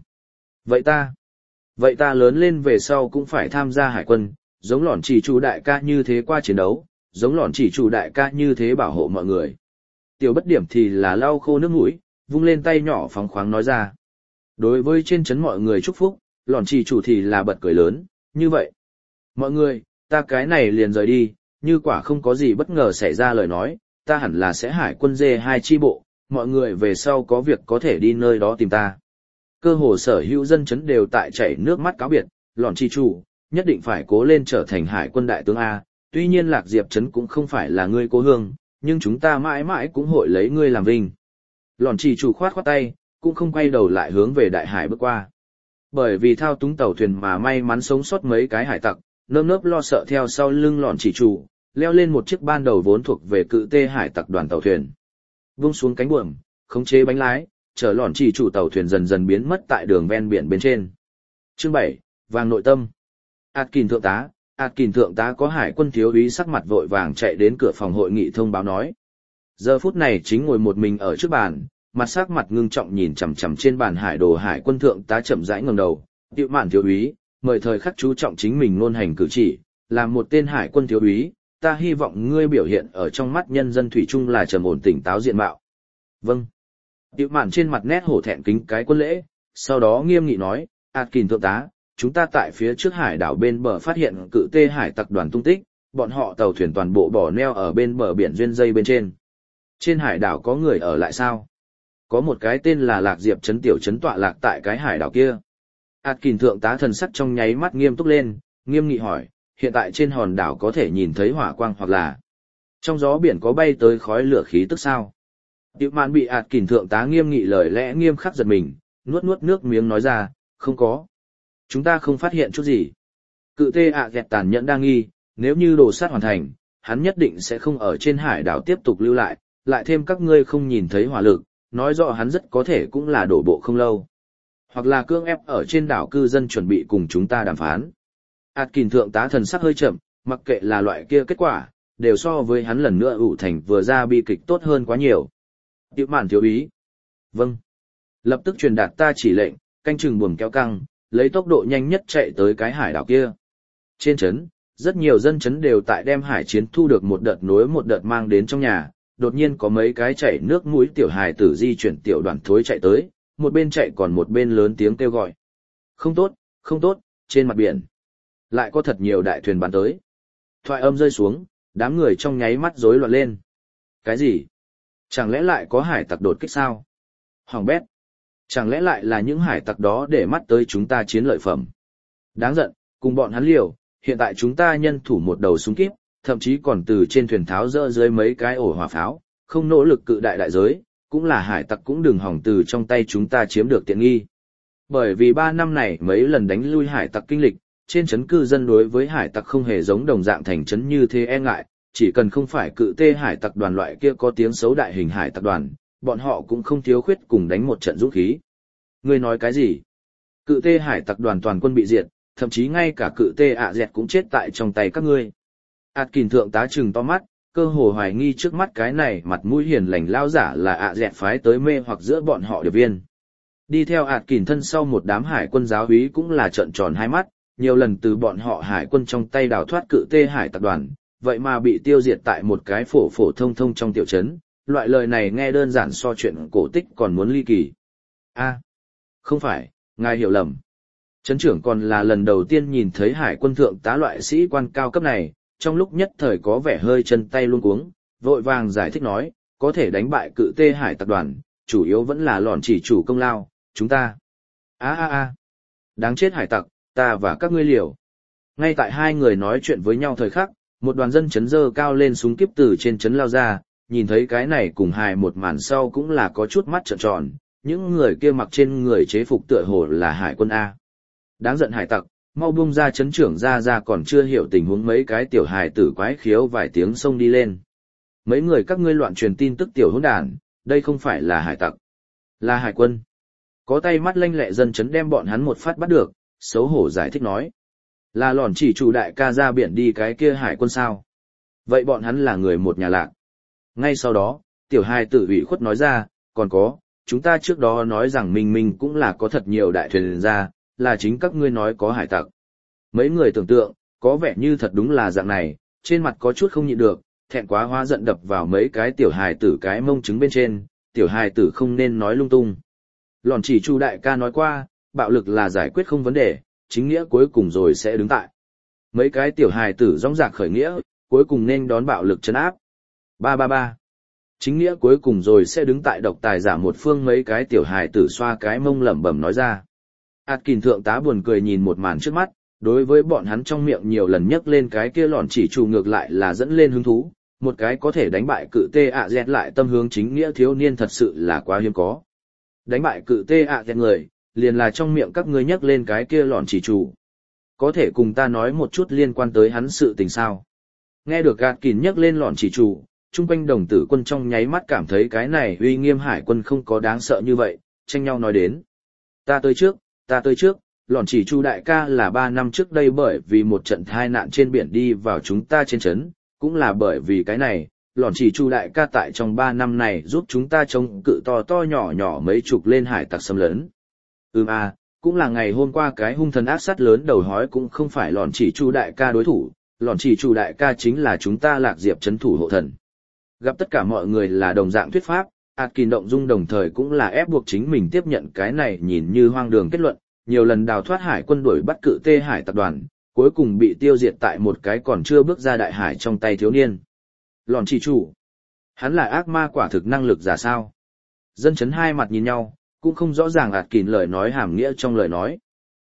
Vậy ta lớn lên về sau cũng phải tham gia hải quân, giống Lọn Chỉ Chủ đại ca như thế qua chiến đấu, giống Lọn Chỉ Chủ đại ca như thế bảo hộ mọi người. Tiểu bất điểm thì là lau khô nước mũi, vung lên tay nhỏ phóng khoáng nói ra. Đối với trên trấn mọi người chúc phúc, Lọn Chỉ Chủ thì là bật cười lớn, như vậy. Mọi người, ta cái này liền rời đi, như quả không có gì bất ngờ xảy ra lời nói, ta hẳn là sẽ hải quân D2 chi bộ, mọi người về sau có việc có thể đi nơi đó tìm ta. Cơ hồ sở hữu dân trấn đều tại chảy nước mắt cáo biệt, Lọn Chỉ Chủ, nhất định phải cố lên trở thành hải quân đại tướng A, tuy nhiên Lạc Diệp trấn cũng không phải là ngươi cố hương, nhưng chúng ta mãi mãi cũng hội lấy ngươi làm vinh. Lọn Chỉ Chủ khoát khoát tay, cũng không quay đầu lại hướng về đại hải bước qua. Bởi vì thao túng tàu thuyền mà may mắn sống sót mấy cái hải tặc, nơm nớp lo sợ theo sau lưng Lọn Chỉ Chủ, leo lên một chiếc ban đầu vốn thuộc về cự tê hải tặc đoàn tàu thuyền. Vung xuống cánh buồm, khống chế bánh lái, chở Lọn Chỉ Chủ tàu thuyền dần dần biến mất tại đường ven biển bên trên. Chương 7, vàng nội tâm. Atkin thượng tá có hải quân thiếu úy sắc mặt vội vàng chạy đến cửa phòng hội nghị thông báo nói. Giờ phút này chính ngồi một mình ở trước bàn, mặt sắc mặt ngưng trọng nhìn chằm chằm trên bàn hải đồ hải quân thượng tá chậm rãi ngẩng đầu. Tiểu Mạn thiếu úy, mời thời khắc chú trọng chính mình ngôn hành cử chỉ, làm một tên hải quân thiếu úy, ta hy vọng ngươi biểu hiện ở trong mắt nhân dân thủy chung là trầm ổn tỉnh táo diện mạo. Vâng. Tiểu Mạn trên mặt nét hổ thẹn kính cái quân lễ, sau đó nghiêm nghị nói, Atkin thượng tá, chúng ta tại phía trước hải đảo bên bờ phát hiện cự tê hải tặc đoàn tung tích, bọn họ tàu thuyền toàn bộ bỏ neo ở bên bờ biển duyên dây bên trên. Trên hải đảo có người ở lại sao? Có một cái tên là Lạc Diệp trấn tiểu trấn tọa lạc tại cái hải đảo kia. Atkin thượng tá thần sắc trong nháy mắt nghiêm túc lên, nghiêm nghị hỏi, hiện tại trên hòn đảo có thể nhìn thấy hỏa quang hoặc là trong gió biển có bay tới khói lửa khí tức sao? Tiểu mạn bị Atkin thượng tá nghiêm nghị lời lẽ nghiêm khắc giật mình, nuốt nuốt nước miếng nói ra, không có. Chúng ta không phát hiện chút gì. Cự tê dẹt tàn nhẫn đa nghi, nếu như đồ sát hoàn thành, hắn nhất định sẽ không ở trên hải đảo tiếp tục lưu lại thêm các ngươi không nhìn thấy hỏa lực, nói rõ hắn rất có thể cũng là đổ bộ không lâu. Hoặc là cưỡng ép ở trên đảo cư dân chuẩn bị cùng chúng ta đàm phán. Atkin thượng tá thần sắc hơi chậm, mặc kệ là loại kia kết quả, đều so với hắn lần nữa ủ thành vừa ra bi kịch tốt hơn quá nhiều. Tiểu mạn thiếu ý. Vâng. Lập tức truyền đạt ta chỉ lệnh, canh chừng buồm kéo căng, lấy tốc độ nhanh nhất chạy tới cái hải đảo kia. Trên trấn, rất nhiều dân trấn đều tại đem hải chiến thu được một đợt nối một đợt mang đến trong nhà, đột nhiên có mấy cái chảy nước mũi tiểu hài tử di chuyển tiểu đoàn thối chạy tới, một bên chạy còn một bên lớn tiếng kêu gọi. Không tốt, không tốt, trên mặt biển. Lại có thật nhiều đại thuyền bắn tới. Thoại âm rơi xuống, đám người trong nháy mắt rối loạn lên. Cái gì? Chẳng lẽ lại có hải tặc đột kích sao? Hoàng bét. Chẳng lẽ lại là những hải tặc đó để mắt tới chúng ta chiến lợi phẩm? Đáng giận, cùng bọn hắn liều, hiện tại chúng ta nhân thủ một đầu súng kíp, thậm chí còn từ trên thuyền tháo dỡ dưới mấy cái ổ hỏa pháo, không nỗ lực cự đại đại giới, cũng là hải tặc cũng đừng hỏng từ trong tay chúng ta chiếm được tiện nghi. Bởi vì 3 năm này mấy lần đánh lui hải tặc kinh lịch, trên trấn cư dân đối với hải tặc không hề giống đồng dạng thành trấn như thế e ngại, chỉ cần không phải cự tê hải tặc đoàn loại kia có tiếng xấu đại hình hải tặc đoàn, bọn họ cũng không thiếu khuyết cùng đánh một trận dũng khí. Ngươi nói cái gì? Cự tê hải tặc đoàn toàn quân bị diệt, thậm chí ngay cả cự tê dẹt cũng chết tại trong tay các ngươi. Atkin thượng tá trừng to mắt, cơ hồ hoài nghi trước mắt cái này mặt mũi hiền lành lao giả là dẹt phái tới mê hoặc giữa bọn họ điệp viên. Đi theo Atkin thân sau một đám hải quân giáo úy cũng là trợn tròn hai mắt, nhiều lần từ bọn họ hải quân trong tay đào thoát cự tê hải tặc đoàn, vậy mà bị tiêu diệt tại một cái phổ phổ thông thông trong tiểu trấn. Loại lời này nghe đơn giản so chuyện cổ tích còn muốn ly kỳ. Không phải, ngài hiểu lầm. Trấn trưởng còn là lần đầu tiên nhìn thấy hải quân thượng tá loại sĩ quan cao cấp này, trong lúc nhất thời có vẻ hơi chân tay luống cuống, vội vàng giải thích nói, có thể đánh bại cự tê hải tập đoàn, chủ yếu vẫn là lòn chỉ chủ công lao, chúng ta. Đáng chết hải tặc, ta và các ngươi liều. Ngay tại hai người nói chuyện với nhau thời khắc, một đoàn dân trấn dơ cao lên súng kíp từ trên trấn lao ra, nhìn thấy cái này cùng hài một màn sau cũng là có chút mắt trợn tròn, những người kia mặc trên người chế phục tựa hồ là hải quân A. Đáng giận hải tặc, mau buông ra trấn trưởng ra còn chưa hiểu tình huống mấy cái tiểu hài tử quái khiếu vài tiếng xông đi lên. Mấy người các ngươi loạn truyền tin tức tiểu hỗn đàn, đây không phải là hải tặc, là hải quân. Có tay mắt lanh lẹ dân trấn đem bọn hắn một phát bắt được, xấu hổ giải thích nói. Là lòn chỉ chủ đại ca ra biển đi cái kia hải quân sao? Vậy bọn hắn là người một nhà lạc. Ngay sau đó, tiểu hài tử ủy khuất nói ra, còn có, chúng ta trước đó nói rằng mình cũng là có thật nhiều đại thuyền ra, là chính các ngươi nói có hải tặc. Mấy người tưởng tượng, có vẻ như thật đúng là dạng này, trên mặt có chút không nhịn được, thẹn quá hóa giận đập vào mấy cái tiểu hài tử cái mông trứng bên trên, tiểu hài tử không nên nói lung tung. Lòn chỉ chu đại ca nói qua, bạo lực là giải quyết không vấn đề, chính nghĩa cuối cùng rồi sẽ đứng tại. Mấy cái tiểu hài tử rong rạc khởi nghĩa, cuối cùng nên đón bạo lực trấn áp. 333. Chính nghĩa cuối cùng rồi sẽ đứng tại độc tài giả một phương, mấy cái tiểu hài tử xoa cái mông lẩm bẩm nói ra. Atkin thượng tá buồn cười nhìn một màn trước mắt, đối với bọn hắn trong miệng nhiều lần nhắc lên cái kia lòn chỉ chủ ngược lại là dẫn lên hứng thú, một cái có thể đánh bại cự tê dẹt lại tâm hướng chính nghĩa thiếu niên thật sự là quá hiếm có. Đánh bại cự tê dẹt người, liền là trong miệng các ngươi nhắc lên cái kia lòn chỉ chủ. Có thể cùng ta nói một chút liên quan tới hắn sự tình sao? Nghe được Atkin nhắc lên lòn chỉ chủ, chung quanh đồng tử quân trong nháy mắt cảm thấy cái này uy nghiêm hải quân không có đáng sợ như vậy, tranh nhau nói đến. Ta tới trước, lòn chỉ chu đại ca là 3 năm trước đây bởi vì một trận tai nạn trên biển đi vào chúng ta trên trấn, cũng là bởi vì cái này, lòn chỉ chu đại ca tại trong 3 năm này giúp chúng ta chống cự to nhỏ nhỏ mấy chục lên hải tặc xâm lấn. Cũng là ngày hôm qua cái hung thần ác sát lớn đầu hói cũng không phải lòn chỉ chu đại ca đối thủ, lòn chỉ chu đại ca chính là chúng ta Lạc Diệp trấn thủ hộ thần. Gặp tất cả mọi người là đồng dạng thuyết pháp, Atkin động dung đồng thời cũng là ép buộc chính mình tiếp nhận cái này nhìn như hoang đường kết luận, nhiều lần đào thoát hải quân đuổi bắt cự tê hải tập đoàn, cuối cùng bị tiêu diệt tại một cái còn chưa bước ra đại hải trong tay thiếu niên. Lòn chỉ chủ, hắn là ác ma quả thực năng lực giả sao? Dân chấn hai mặt nhìn nhau, cũng không rõ ràng Atkin lời nói hàm nghĩa trong lời nói.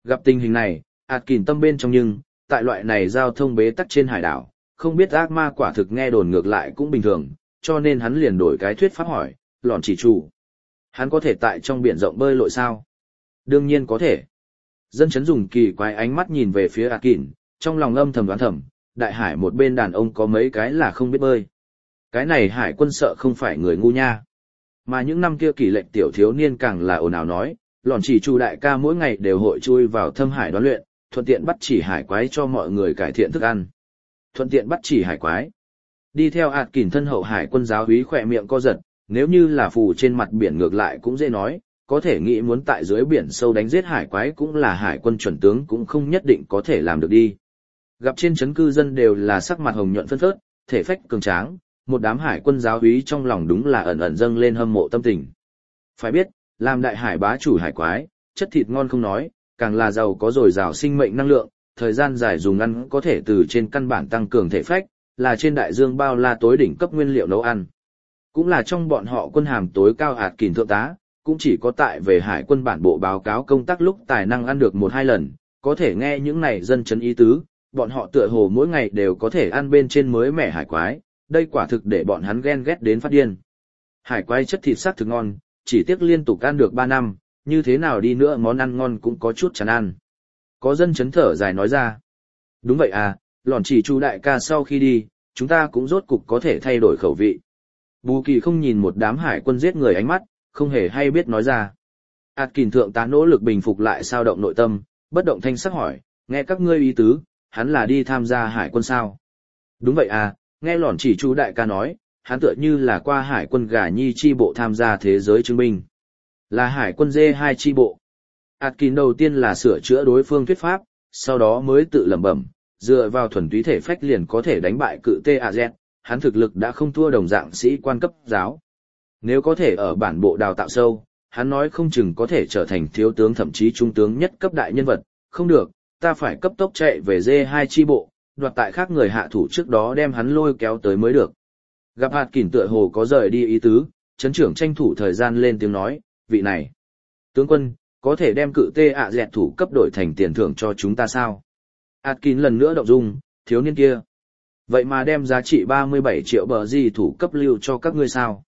Gặp tình hình này, Atkin tâm bên trong nhưng, tại loại này giao thông bế tắc trên hải đảo, không biết ác ma quả thực nghe đồn ngược lại cũng bình thường, cho nên hắn liền đổi cái thuyết pháp hỏi, lọn chỉ chủ. Hắn có thể tại trong biển rộng bơi lội sao? Đương nhiên có thể. Dân chấn dùng kỳ quái ánh mắt nhìn về phía Atkin, trong lòng âm thầm đoán thầm, đại hải một bên đàn ông có mấy cái là không biết bơi. Cái này hải quân sợ không phải người ngu nha. Mà những năm kia kỷ lệnh tiểu thiếu niên càng là ồn ào nói, lọn chỉ chủ đại ca mỗi ngày đều hội chui vào thâm hải đoán luyện, thuận tiện bắt chỉ hải quái cho mọi người cải thiện thức ăn. Thuận tiện bắt chỉ hải quái. Đi theo Atkin thân hậu hải quân giáo úy khỏe miệng co giật, nếu như là phù trên mặt biển ngược lại cũng dễ nói, có thể nghĩ muốn tại dưới biển sâu đánh giết hải quái cũng là hải quân chuẩn tướng cũng không nhất định có thể làm được đi. Gặp trên trấn cư dân đều là sắc mặt hồng nhuận phân phớt, thể phách cường tráng, một đám hải quân giáo úy trong lòng đúng là ẩn ẩn dâng lên hâm mộ tâm tình. Phải biết, làm đại hải bá chủ hải quái, chất thịt ngon không nói, càng là giàu có dồi dào sinh mệnh năng lượng, thời gian dài dùng ăn có thể từ trên căn bản tăng cường thể phách, là trên đại dương bao la tối đỉnh cấp nguyên liệu nấu ăn. Cũng là trong bọn họ quân hàm tối cao Atkin thượng tá, cũng chỉ có tại về hải quân bản bộ báo cáo công tác lúc tài năng ăn được 1-2 lần, có thể nghe những này dân chấn ý tứ, bọn họ tựa hồ mỗi ngày đều có thể ăn bên trên mới mẻ hải quái, đây quả thực để bọn hắn ghen ghét đến phát điên. Hải quái chất thịt sắc thực ngon, chỉ tiếc liên tục ăn được 3 năm, như thế nào đi nữa món ăn ngon cũng có chút chán ăn. Có dân chấn thở dài nói ra. Đúng vậy à, lọn chỉ chủ đại ca sau khi đi, chúng ta cũng rốt cục có thể thay đổi khẩu vị. Bù Kỳ không nhìn một đám hải quân giết người ánh mắt, không hề hay biết nói ra. Atkin thượng tá nỗ lực bình phục lại sao động nội tâm, bất động thanh sắc hỏi, nghe các ngươi ý tứ, hắn là đi tham gia hải quân sao? Đúng vậy à, nghe lọn chỉ chủ đại ca nói, hắn tựa như là qua hải quân gà nhi chi bộ tham gia thế giới chứng minh. Là hải quân D2 chi bộ. Atkin đầu tiên là sửa chữa đối phương thuyết pháp, sau đó mới tự lẩm bẩm, dựa vào thuần túy thể phách liền có thể đánh bại cự TAZ, hắn thực lực đã không thua đồng dạng sĩ quan cấp giáo. Nếu có thể ở bản bộ đào tạo sâu, hắn nói không chừng có thể trở thành thiếu tướng thậm chí trung tướng nhất cấp đại nhân vật, không được, ta phải cấp tốc chạy về D2 chi bộ, đoạt tại khác người hạ thủ trước đó đem hắn lôi kéo tới mới được. Gặp Atkin tựa hồ có rời đi ý tứ, trấn trưởng tranh thủ thời gian lên tiếng nói, vị này, tướng quân, có thể đem cự TAZ thủ cấp đổi thành tiền thưởng cho chúng ta sao? Atkin lần nữa động dung, thiếu niên kia. Vậy mà đem giá trị 37 triệu bờ gì thủ cấp lưu cho các ngươi sao?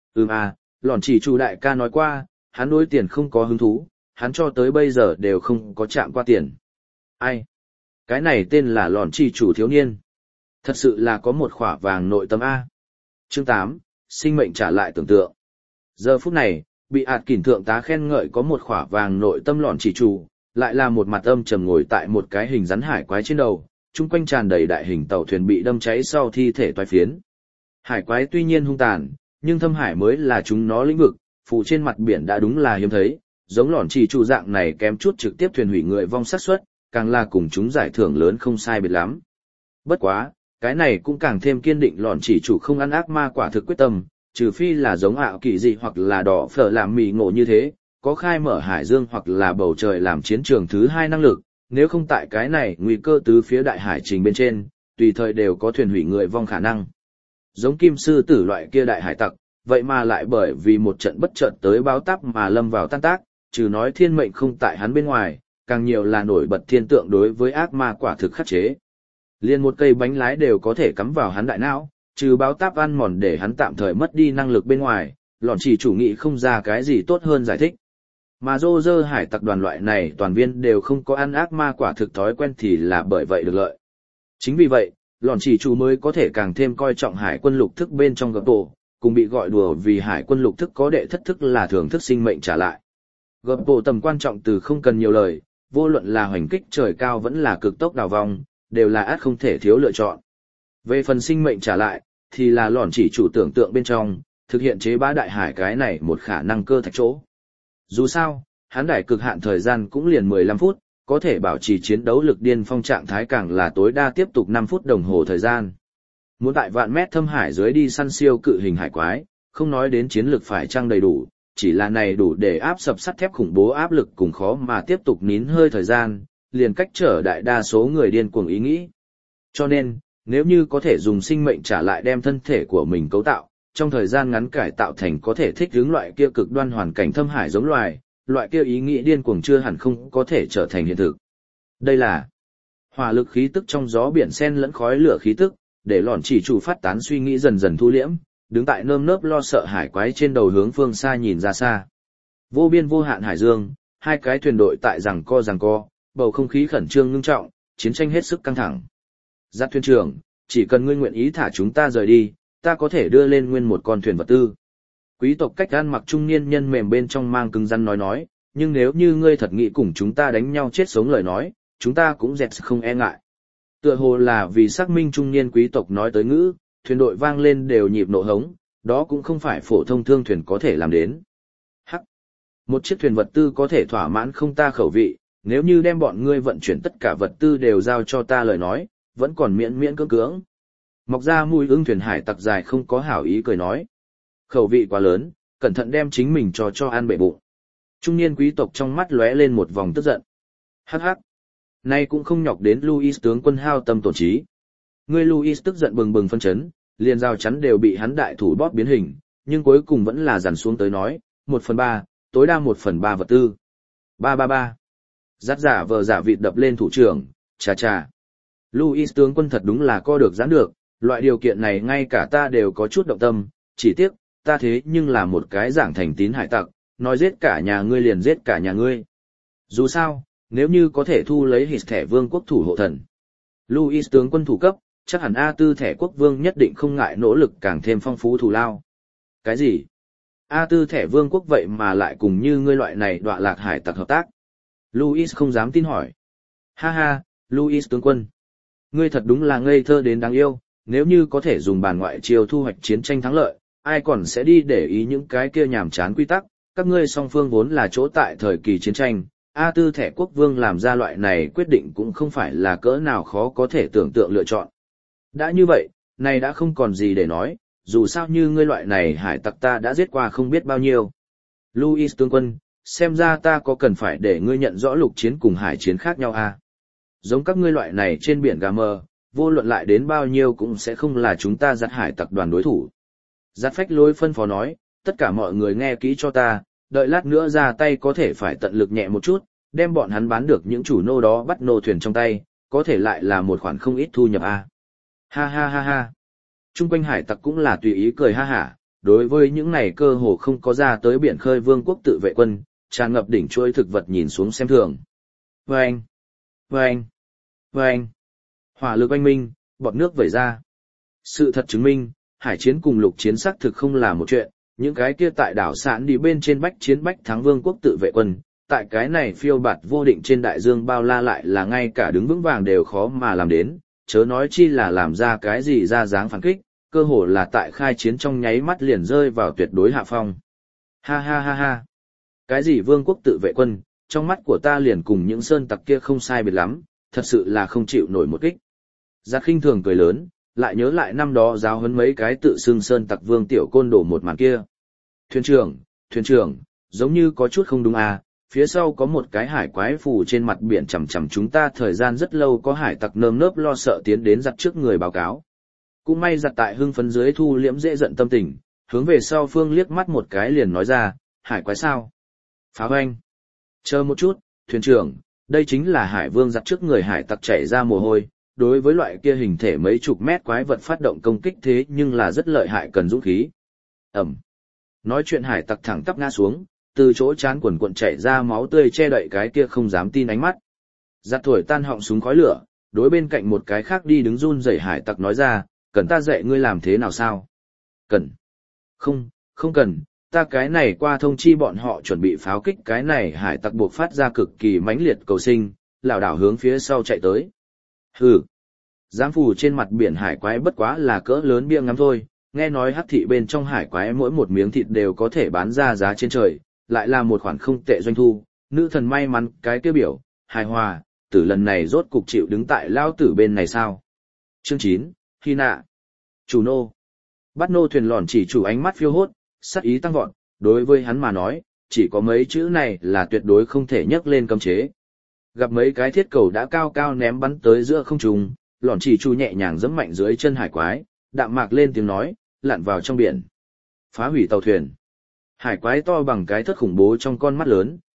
Lọn chỉ chủ đại ca nói qua, hắn đối tiền không có hứng thú, hắn cho tới bây giờ đều không có chạm qua tiền. Ai? Cái này tên là lọn chỉ chủ thiếu niên. Thật sự là có một khỏa vàng nội tâm A. Chương 8, sinh mệnh trả lại tưởng tượng. Giờ phút này, bị Atkin thượng tá khen ngợi có một khỏa vàng nội tâm lọn chỉ chủ, lại là một mặt âm trầm ngồi tại một cái hình rắn hải quái trên đầu, chung quanh tràn đầy đại hình tàu thuyền bị đâm cháy sau thi thể toái phiến. Hải quái tuy nhiên hung tàn, nhưng thâm hải mới là chúng nó lĩnh vực, phụ trên mặt biển đã đúng là hiếm thấy, giống lọn chỉ chủ dạng này kém chút trực tiếp thuyền hủy người vong xác suất, càng là cùng chúng giải thưởng lớn không sai biệt lắm. Bất quá, cái này cũng càng thêm kiên định lọn chỉ chủ không ăn ác ma quả thực quyết tâm, trừ phi là giống ảo kỳ dị hoặc là đỏ phở làm mì ngộ như thế, có khai mở hải dương hoặc là bầu trời làm chiến trường thứ 2 năng lực, nếu không tại cái này nguy cơ tứ phía đại hải trình bên trên, tùy thời đều có thuyền hủy người vong khả năng. Giống kim sư tử loại kia đại hải tặc, vậy mà lại bởi vì một trận bất chợt tới báo táp mà lâm vào tan tác, trừ nói thiên mệnh không tại hắn bên ngoài, càng nhiều là nổi bật thiên tượng đối với ác ma quả thực khắc chế. Liên một cây bánh lái đều có thể cắm vào hắn đại não, trừ báo táp ăn mòn để hắn tạm thời mất đi năng lực bên ngoài, lọn chỉ chủ nghĩ không ra cái gì tốt hơn giải thích. Mà dô dơ hải tặc đoàn loại này toàn viên đều không có ăn ác ma quả thực thói quen thì là bởi vậy được lợi. Chính vì vậy, lọn chỉ chủ mới có thể càng thêm coi trọng hải quân lục thức bên trong gập tổ, cùng bị gọi đùa vì hải quân lục thức có đệ thất thức là thường thức sinh mệnh trả lại. Gập tổ tầm quan trọng từ không cần nhiều lời, vô luận là hoành kích trời cao vẫn là cực tốc đào vong, đều là át không thể thiếu lựa chọn. Về phần sinh mệnh trả lại, thì là lọn chỉ chủ tưởng tượng bên trong, thực hiện chế bá đại hải cái này một khả năng cơ thạch chỗ. Dù sao, hắn đài cực hạn thời gian cũng liền 15 phút, có thể bảo trì chiến đấu lực điên phong trạng thái càng là tối đa tiếp tục 5 phút đồng hồ thời gian. Muốn tại vạn mét thâm hải dưới đi săn siêu cự hình hải quái, không nói đến chiến lực phải chăng đầy đủ, chỉ là này đủ để áp sập sắt thép khủng bố áp lực cùng khó mà tiếp tục nín hơi thời gian, liền cách trở đại đa số người điên cuồng ý nghĩ. Cho nên, nếu như có thể dùng sinh mệnh trả lại đem thân thể của mình cấu tạo, trong thời gian ngắn cải tạo thành có thể thích ứng loại kia cực đoan hoàn cảnh thâm hải giống loài, loại kia ý nghĩ điên cuồng chưa hẳn không có thể trở thành hiện thực. Đây là hỏa lực khí tức trong gió biển xen lẫn khói lửa khí tức, để lọn chỉ chủ phát tán suy nghĩ dần dần thu liễm, đứng tại nơm nớp lo sợ hải quái trên đầu hướng phương xa nhìn ra xa. Vô biên vô hạn hải dương, hai cái thuyền đội tại giằng co, bầu không khí khẩn trương ngưng trọng, chiến tranh hết sức căng thẳng. Giáp thuyền trưởng, chỉ cần ngươi nguyện ý thả chúng ta rời đi, ta có thể đưa lên nguyên một con thuyền vật tư. Quý tộc cách gan mặc trung niên nhân mềm bên trong mang cứng rắn nói, nhưng nếu như ngươi thật nghĩ cùng chúng ta đánh nhau chết sống lời nói, chúng ta cũng dẹt không e ngại. Tựa hồ là vì xác minh trung niên quý tộc nói tới ngữ, thuyền đội vang lên đều nhịp nộ hống, đó cũng không phải phổ thông thương thuyền có thể làm đến. Hắc! Một chiếc thuyền vật tư có thể thỏa mãn không ta khẩu vị, nếu như đem bọn ngươi vận chuyển tất cả vật tư đều giao cho ta lời nói, vẫn còn miễn miễn cưỡng cưỡng. Mọc ra mùi ưng thuyền hải tặc dài không có hảo ý cười nói. Khẩu vị quá lớn, cẩn thận đem chính mình cho ăn bể bụng. Trung niên quý tộc trong mắt lóe lên một vòng tức giận. Hắc hắc! Nay cũng không nhọc đến Louis tướng quân hao tâm tổn trí. Ngươi Louis tức giận bừng bừng phân chấn, liền rào chắn đều bị hắn đại thủ bóp biến hình, nhưng cuối cùng vẫn là dằn xuống tới nói, 1/3, tối đa 1/3 vật tư. 333. Dắt giả vờ giả vịt đập lên thủ trưởng, chà. Louis tướng quân thật đúng là co được giãn được, loại điều kiện này ngay cả ta đều có chút động tâm, chỉ tiếc, ta thế nhưng là một cái giảng thành tín hải tặc, nói giết cả nhà ngươi liền giết cả nhà ngươi. Dù sao, nếu như có thể thu lấy hít thẻ vương quốc thủ hộ thần. Louis tướng quân thủ cấp, chắc hẳn A4 thẻ quốc vương nhất định không ngại nỗ lực càng thêm phong phú thù lao. Cái gì? A4 thẻ vương quốc vậy mà lại cùng như ngươi loại này đọa lạc hải tặc hợp tác. Louis không dám tin hỏi. Ha, Louis tướng quân. Ngươi thật đúng là ngây thơ đến đáng yêu, nếu như có thể dùng bàn ngoại chiêu thu hoạch chiến tranh thắng lợi, ai còn sẽ đi để ý những cái kia nhàm chán quy tắc, các ngươi song phương vốn là chỗ tại thời kỳ chiến tranh. A4 thẻ quốc vương làm ra loại này quyết định cũng không phải là cỡ nào khó có thể tưởng tượng lựa chọn. Đã như vậy, này đã không còn gì để nói, dù sao như ngươi loại này hải tặc ta đã giết qua không biết bao nhiêu. Louis tướng quân, xem ra ta có cần phải để ngươi nhận rõ lục chiến cùng hải chiến khác nhau à? Giống các ngươi loại này trên biển gà mờ, vô luận lại đến bao nhiêu cũng sẽ không là chúng ta giặt hải tặc đoàn đối thủ. Giặt phách lối phân phó nói, tất cả mọi người nghe kỹ cho ta, đợi lát nữa ra tay có thể phải tận lực nhẹ một chút, đem bọn hắn bán được những chủ nô đó bắt nô thuyền trong tay, có thể lại là một khoản không ít thu nhập à. Ha. Trung quanh hải tặc cũng là tùy ý cười ha hả, đối với những này cơ hồ không có ra tới biển khơi vương quốc tự vệ quân, tràn ngập đỉnh chuỗi thực vật nhìn xuống xem thường. Vâng. Hỏa lực oanh minh, bọt nước vẩy ra. Sự thật chứng minh, hải chiến cùng lục chiến xác thực không là một chuyện, những cái kia tại đảo sạn đi bên trên bách chiến bách thắng vương quốc tự vệ quân, tại cái này phiêu bạt vô định trên đại dương bao la lại là ngay cả đứng vững vàng đều khó mà làm đến, chớ nói chi là làm ra cái gì ra dáng phản kích, cơ hồ là tại khai chiến trong nháy mắt liền rơi vào tuyệt đối hạ phong. Ha. Cái gì vương quốc tự vệ quân, trong mắt của ta liền cùng những sơn tặc kia không sai biệt lắm, thật sự là không chịu nổi một kích. Giặc khinh thường cười lớn, lại nhớ lại năm đó giáo huấn mấy cái tự xưng sơn tặc vương tiểu côn đổ một màn kia. Thuyền trưởng, giống như có chút không đúng à, phía sau có một cái hải quái phù trên mặt biển chằm chằm chúng ta thời gian rất lâu, có hải tặc nơm nớp lo sợ tiến đến giặt trước người báo cáo. Cũng may giặt tại hưng phấn dưới thu liễm dễ giận tâm tình, hướng về sau phương liếc mắt một cái liền nói ra, hải quái sao? Phá hoanh. Chờ một chút, thuyền trưởng, đây chính là hải vương giặt trước người hải tặc chảy ra mồ hôi, đối với loại kia hình thể mấy chục mét quái vật phát động công kích thế nhưng là rất lợi hại, cần dũng khí. Ẩm. Nói chuyện hải tặc thẳng tắp ngã xuống, từ chỗ chán quần cuộn chảy ra máu tươi che đậy cái kia không dám tin ánh mắt. Giặt thổi tan họng súng khói lửa, đối bên cạnh một cái khác đi đứng run rẩy hải tặc nói ra, cần ta dạy ngươi làm thế nào sao? Cần. Không cần, ta cái này qua thông chi bọn họ chuẩn bị pháo kích, cái này hải tặc buộc phát ra cực kỳ mãnh liệt cầu sinh, lảo đảo hướng phía sau chạy tới. Hừ. Giám phù trên mặt biển hải quái bất quá là cỡ lớn bia ngắm thôi, nghe nói hắc thị bên trong hải quái mỗi một miếng thịt đều có thể bán ra giá trên trời, lại là một khoản không tệ doanh thu, nữ thần may mắn cái tiêu biểu, hài hòa, tử lần này rốt cục chịu đứng tại lao tử bên này sao. Chương 9, Hy nạ. Chủ nô. Bắt nô thuyền lòn chỉ chủ ánh mắt phiêu hốt, sắc ý tăng vọt, đối với hắn mà nói, chỉ có mấy chữ này là tuyệt đối không thể nhắc lên cấm chế. Gặp mấy cái thiết cầu đã cao cao ném bắn tới giữa không trung, lòn chỉ chủ nhẹ nhàng giẫm mạnh dưới chân hải quái, đạm mạc lên tiếng nói, lặn vào trong biển. Phá hủy tàu thuyền. Hải quái to bằng cái thất khủng bố trong con mắt lớn,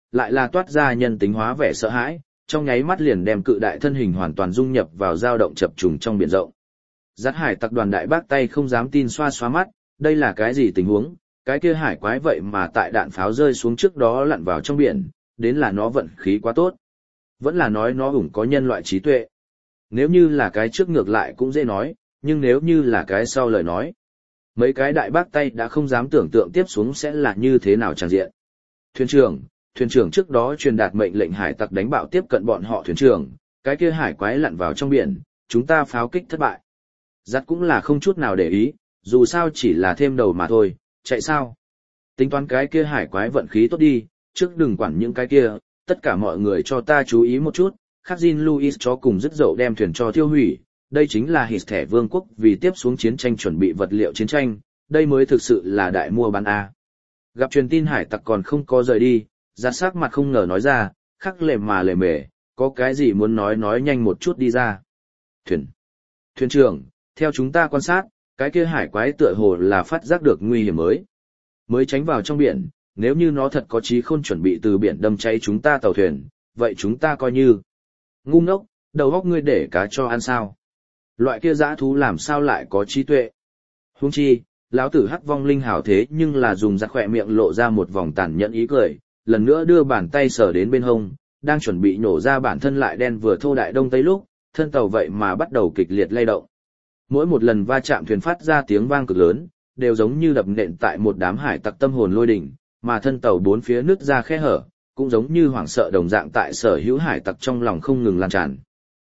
lại là toát ra nhân tính hóa vẻ sợ hãi, trong nháy mắt liền đem cự đại thân hình hoàn toàn dung nhập vào dao động chập trùng trong biển rộng. Dắt hải tặc đoàn đại bác tay không dám tin xoa xoa mắt, đây là cái gì tình huống, cái kia hải quái vậy mà tại đạn pháo rơi xuống trước đó lặn vào trong biển, đến là nó vận khí quá tốt. Vẫn là nói nó ủng có nhân loại trí tuệ. Nếu như là cái trước ngược lại cũng dễ nói, nhưng nếu như là cái sau lời nói. Mấy cái đại bác tay đã không dám tưởng tượng tiếp xuống sẽ là như thế nào tràng diện. Thuyền trưởng trước đó truyền đạt mệnh lệnh hải tặc đánh bạo tiếp cận bọn họ thuyền trưởng, cái kia hải quái lặn vào trong biển, chúng ta pháo kích thất bại. Giặt cũng là không chút nào để ý, dù sao chỉ là thêm đầu mà thôi, chạy sao. Tính toán cái kia hải quái vận khí tốt đi, trước đừng quản những cái kia, tất cả mọi người cho ta chú ý một chút, khắc Jin Louis cho cùng dứt dậu đem thuyền cho tiêu hủy, đây chính là hít thẻ vương quốc vì tiếp xuống chiến tranh chuẩn bị vật liệu chiến tranh, đây mới thực sự là đại mua bán A. Gặp truyền tin hải tặc còn không có rời đi, giặt sắc mặt không ngờ nói ra, khắc lề mề, có cái gì muốn nói nhanh một chút đi ra. Thuyền trưởng, theo chúng ta quan sát, cái kia hải quái tựa hồ là phát giác được nguy hiểm mới tránh vào trong biển, nếu như nó thật có chí khôn chuẩn bị từ biển đâm cháy chúng ta tàu thuyền, vậy chúng ta coi như ngu ngốc, đầu óc ngươi để cá cho ăn sao. Loại kia dã thú làm sao lại có trí tuệ. Huống chi, lão tử hắc vong linh hảo thế nhưng là dùng giặt khỏe miệng lộ ra một vòng tàn nhẫn ý cười, lần nữa đưa bàn tay sờ đến bên hông, đang chuẩn bị nhổ ra bản thân lại đen vừa thô đại đông tây lúc, thân tàu vậy mà bắt đầu kịch liệt lay động. Mỗi một lần va chạm thuyền phát ra tiếng vang cực lớn, đều giống như đập nện tại một đám hải tặc tâm hồn lôi đỉnh, mà thân tàu bốn phía nứt ra khe hở, cũng giống như hoảng sợ đồng dạng tại sở hữu hải tặc trong lòng không ngừng lan tràn.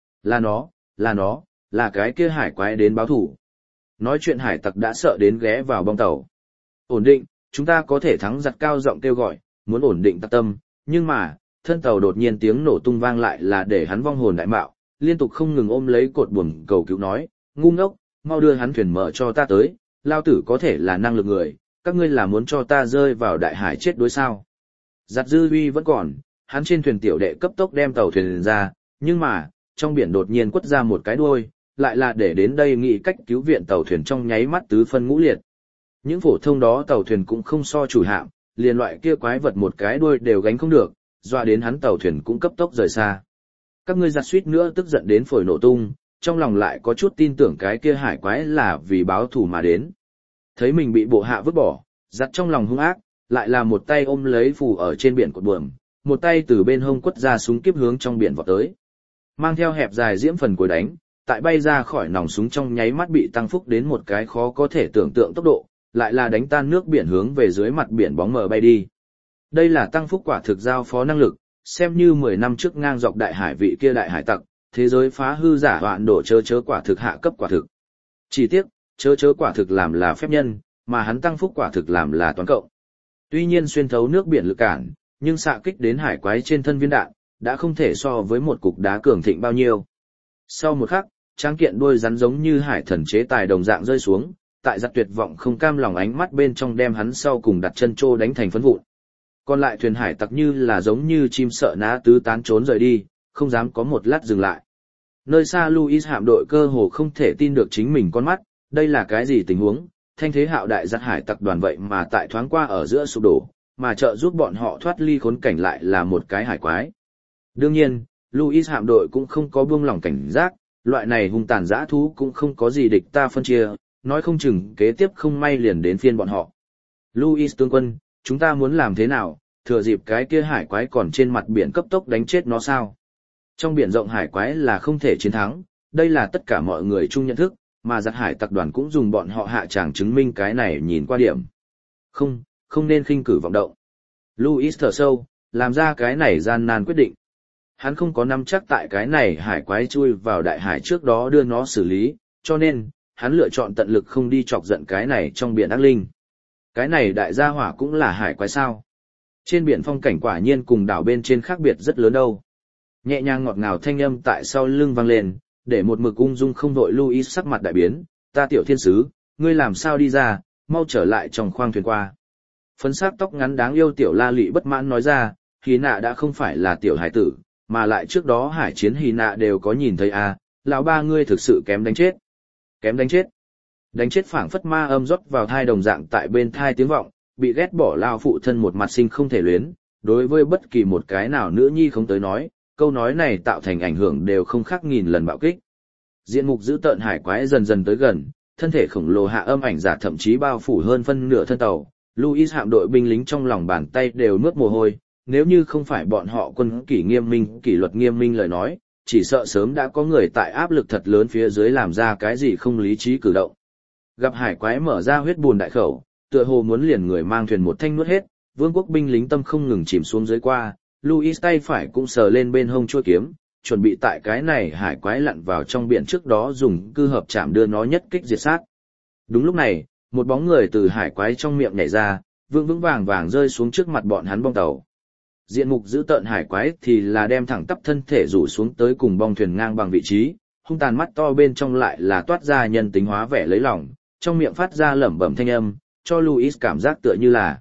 Là cái kia hải quái đến báo thủ. Nói chuyện hải tặc đã sợ đến ghé vào bong tàu. Ổn định, chúng ta có thể thắng, giặt cao giọng kêu gọi, muốn ổn định tặc tâm, nhưng mà, thân tàu đột nhiên tiếng nổ tung vang lại là để hắn vong hồn đại mạo, liên tục không ngừng ôm lấy cột buồm cầu cứu nói, ngu ngốc, mau đưa hắn thuyền mở cho ta tới, lao tử có thể là năng lực người, các ngươi là muốn cho ta rơi vào đại hải chết đối sao. Giặt dư uy vẫn còn, hắn trên thuyền tiểu đệ cấp tốc đem tàu thuyền ra, nhưng mà, trong biển đột nhiên quất ra một cái đuôi, lại là để đến đây nghĩ cách cứu viện tàu thuyền trong nháy mắt tứ phân ngũ liệt. Những phổ thông đó tàu thuyền cũng không so chủ hạm, liền loại kia quái vật một cái đuôi đều gánh không được, doa đến hắn tàu thuyền cũng cấp tốc rời xa. Các ngươi giặt suýt nữa tức giận đến phổi nổ tung, trong lòng lại có chút tin tưởng cái kia hải quái là vì báo thù mà đến. Thấy mình bị bộ hạ vứt bỏ, giặt trong lòng hung ác, lại là một tay ôm lấy phù ở trên biển cột buồm, một tay từ bên hông quất ra súng kiếp hướng trong biển vọt tới. Mang theo hẹp dài diễm phần cuối đánh, tại bay ra khỏi nòng súng trong nháy mắt bị tăng phúc đến một cái khó có thể tưởng tượng tốc độ, lại là đánh tan nước biển hướng về dưới mặt biển bóng mờ bay đi. Đây là tăng phúc quả thực giao phó năng lực, xem như 10 năm trước ngang dọc đại hải vị kia đại hải tặc, thế giới phá hư giả hoạn độ chớ quả thực hạ cấp quả thực. Chỉ tiếc, chớ quả thực làm là phép nhân, mà hắn tăng phúc quả thực làm là toán cộng. Tuy nhiên xuyên thấu nước biển lực cản, nhưng xạ kích đến hải quái trên thân viên đạn, đã không thể so với một cục đá cường thịnh bao nhiêu. Sau một khắc, tráng kiện đuôi rắn giống như hải thần chế tài đồng dạng rơi xuống, tại giặt tuyệt vọng không cam lòng ánh mắt bên trong đem hắn sau cùng đặt chân trô đánh thành phấn vụn. Còn lại thuyền hải tặc như là giống như chim sợ ná tứ tán trốn rời đi, không dám có một lát dừng lại. Nơi xa Louis hạm đội cơ hồ không thể tin được chính mình con mắt, đây là cái gì tình huống, thanh thế hạo đại giặt hải tặc đoàn vậy mà tại thoáng qua ở giữa sụp đổ, mà trợ giúp bọn họ thoát ly khốn cảnh lại là một cái hải quái. Đương nhiên, Louis hạm đội cũng không có buông lỏng cảnh giác, loại này hung tàn dã thú cũng không có gì địch ta phân chia, nói không chừng kế tiếp không may liền đến phiên bọn họ. Louis tướng quân, chúng ta muốn làm thế nào, thừa dịp cái kia hải quái còn trên mặt biển cấp tốc đánh chết nó sao? Trong biển rộng hải quái là không thể chiến thắng, đây là tất cả mọi người chung nhận thức, mà giặc hải tặc đoàn cũng dùng bọn họ hạ tràng chứng minh cái này nhìn qua điểm. Không nên khinh cử vọng động. Louis thở sâu, làm ra cái này gian nan quyết định. Hắn không có nắm chắc tại cái này hải quái chui vào đại hải trước đó đưa nó xử lý, cho nên, hắn lựa chọn tận lực không đi chọc giận cái này trong biển ác linh. Cái này đại gia hỏa cũng là hải quái sao. Trên biển phong cảnh quả nhiên cùng đảo bên trên khác biệt rất lớn đâu. Nhẹ nhàng ngọt ngào thanh âm tại sau lưng vang lên, để một mực ung dung không đội Louis sắc mặt đại biến, ta tiểu thiên sứ, ngươi làm sao đi ra, mau trở lại trong khoang thuyền qua. Phấn sắc tóc ngắn đáng yêu tiểu la lị bất mãn nói ra, Hy nạ đã không phải là tiểu hải tử, mà lại trước đó hải chiến Hy nạ đều có nhìn thấy à, lão ba ngươi thực sự kém đánh chết. Kém đánh chết. Đánh chết phảng phất ma âm rót vào thai đồng dạng tại bên thai tiếng vọng, bị ghét bỏ lao phụ thân một mặt sinh không thể luyến, Đối với bất kỳ một cái nào nữ nhi không tới nói, câu nói này tạo thành ảnh hưởng đều không khác nghìn lần bạo kích. Diện mục dữ tợn hải quái dần dần tới gần, thân thể khổng lồ hạ âm ảnh giả thậm chí bao phủ hơn phân nửa thân tàu. Louis hạm đội binh lính trong lòng bàn tay đều mướt mồ hôi, nếu như không phải bọn họ quân kỷ nghiêm minh, kỷ luật nghiêm minh lời nói, chỉ sợ sớm đã có người tại áp lực thật lớn phía dưới làm ra cái gì không lý trí cử động. Gặp hải quái mở ra huyết bùn đại khẩu, tựa hồ muốn liền người mang thuyền một thanh nuốt hết, vương quốc binh lính tâm không ngừng chìm xuống dưới qua, Louis tay phải cũng sờ lên bên hông chuôi kiếm, chuẩn bị tại cái này hải quái lặn vào trong biển trước đó dùng cư hợp chạm đưa nó nhất kích diệt sát. Đúng lúc này, một bóng người từ hải quái trong miệng nhảy ra, vững vững vàng vàng rơi xuống trước mặt bọn hắn bong tàu. Diện mục giữ tợn hải quái thì là đem thẳng tắp thân thể rủ xuống tới cùng bong thuyền ngang bằng vị trí, hung tàn mắt to bên trong lại là toát ra nhân tính hóa vẻ lấy lòng, trong miệng phát ra lẩm bẩm thanh âm, cho Louis cảm giác tựa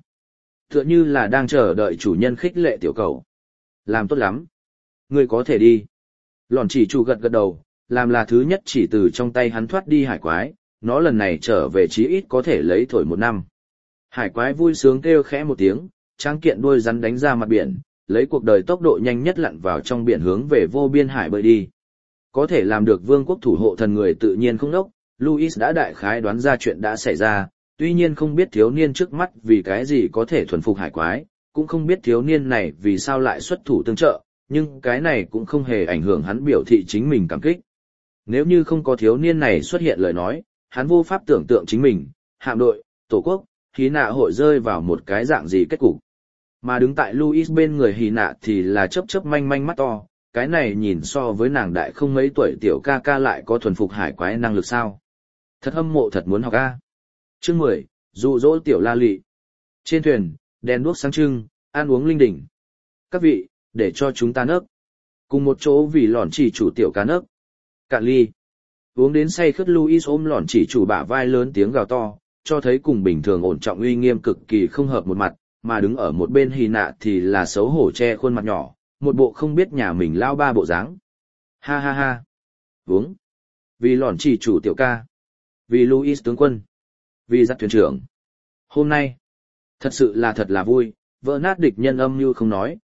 như là đang chờ đợi chủ nhân khích lệ tiểu cầu. Làm tốt lắm. Ngươi có thể đi. Lòn chỉ chủ gật gật đầu, làm là thứ nhất chỉ từ trong tay hắn thoát đi hải quái, nó lần này trở về chí ít có thể lấy thổi 1 năm. Hải quái vui sướng kêu khẽ một tiếng, tráng kiện đuôi rắn đánh ra mặt biển, lấy cuộc đời tốc độ nhanh nhất lặn vào trong biển hướng về vô biên hải bơi đi. Có thể làm được vương quốc thủ hộ thần người tự nhiên không đốc, Louis đã đại khái đoán ra chuyện đã xảy ra, tuy nhiên không biết thiếu niên trước mắt vì cái gì có thể thuần phục hải quái, cũng không biết thiếu niên này vì sao lại xuất thủ tương trợ, nhưng cái này cũng không hề ảnh hưởng hắn biểu thị chính mình cảm kích. Nếu như không có thiếu niên này xuất hiện lời nói, hắn vô pháp tưởng tượng chính mình, hạm đội, tổ quốc, Hí Nạ hội rơi vào một cái dạng gì kết cục. Mà đứng tại Louis bên người Hí Nạ thì là chớp chớp manh manh mắt to, cái này nhìn so với nàng đại không mấy tuổi tiểu ca ca lại có thuần phục hải quái năng lực sao. Thật hâm mộ thật muốn học a. Chương 10, dụ dỗ tiểu la lị. Trên thuyền, đèn đuốc sáng trưng, ăn uống linh đình. Các vị, để cho chúng ta nấc. Cùng một chỗ vì lòn chỉ chủ tiểu cá nấc. Cạn ly. Uống đến say khướt Louis ôm lòn chỉ chủ bả vai lớn tiếng gào to, cho thấy cùng bình thường ổn trọng uy nghiêm cực kỳ không hợp một mặt, mà đứng ở một bên Hí Nạ thì là xấu hổ che khuôn mặt nhỏ, một bộ không biết nhà mình lao ba bộ dáng. Ha ha ha. Uống. Vì lòn chỉ chủ tiểu ca. Vì Louis tướng quân. Vì giặc thuyền trưởng. Hôm nay, thật sự là thật là vui, vỡ nát địch nhân âm như không nói,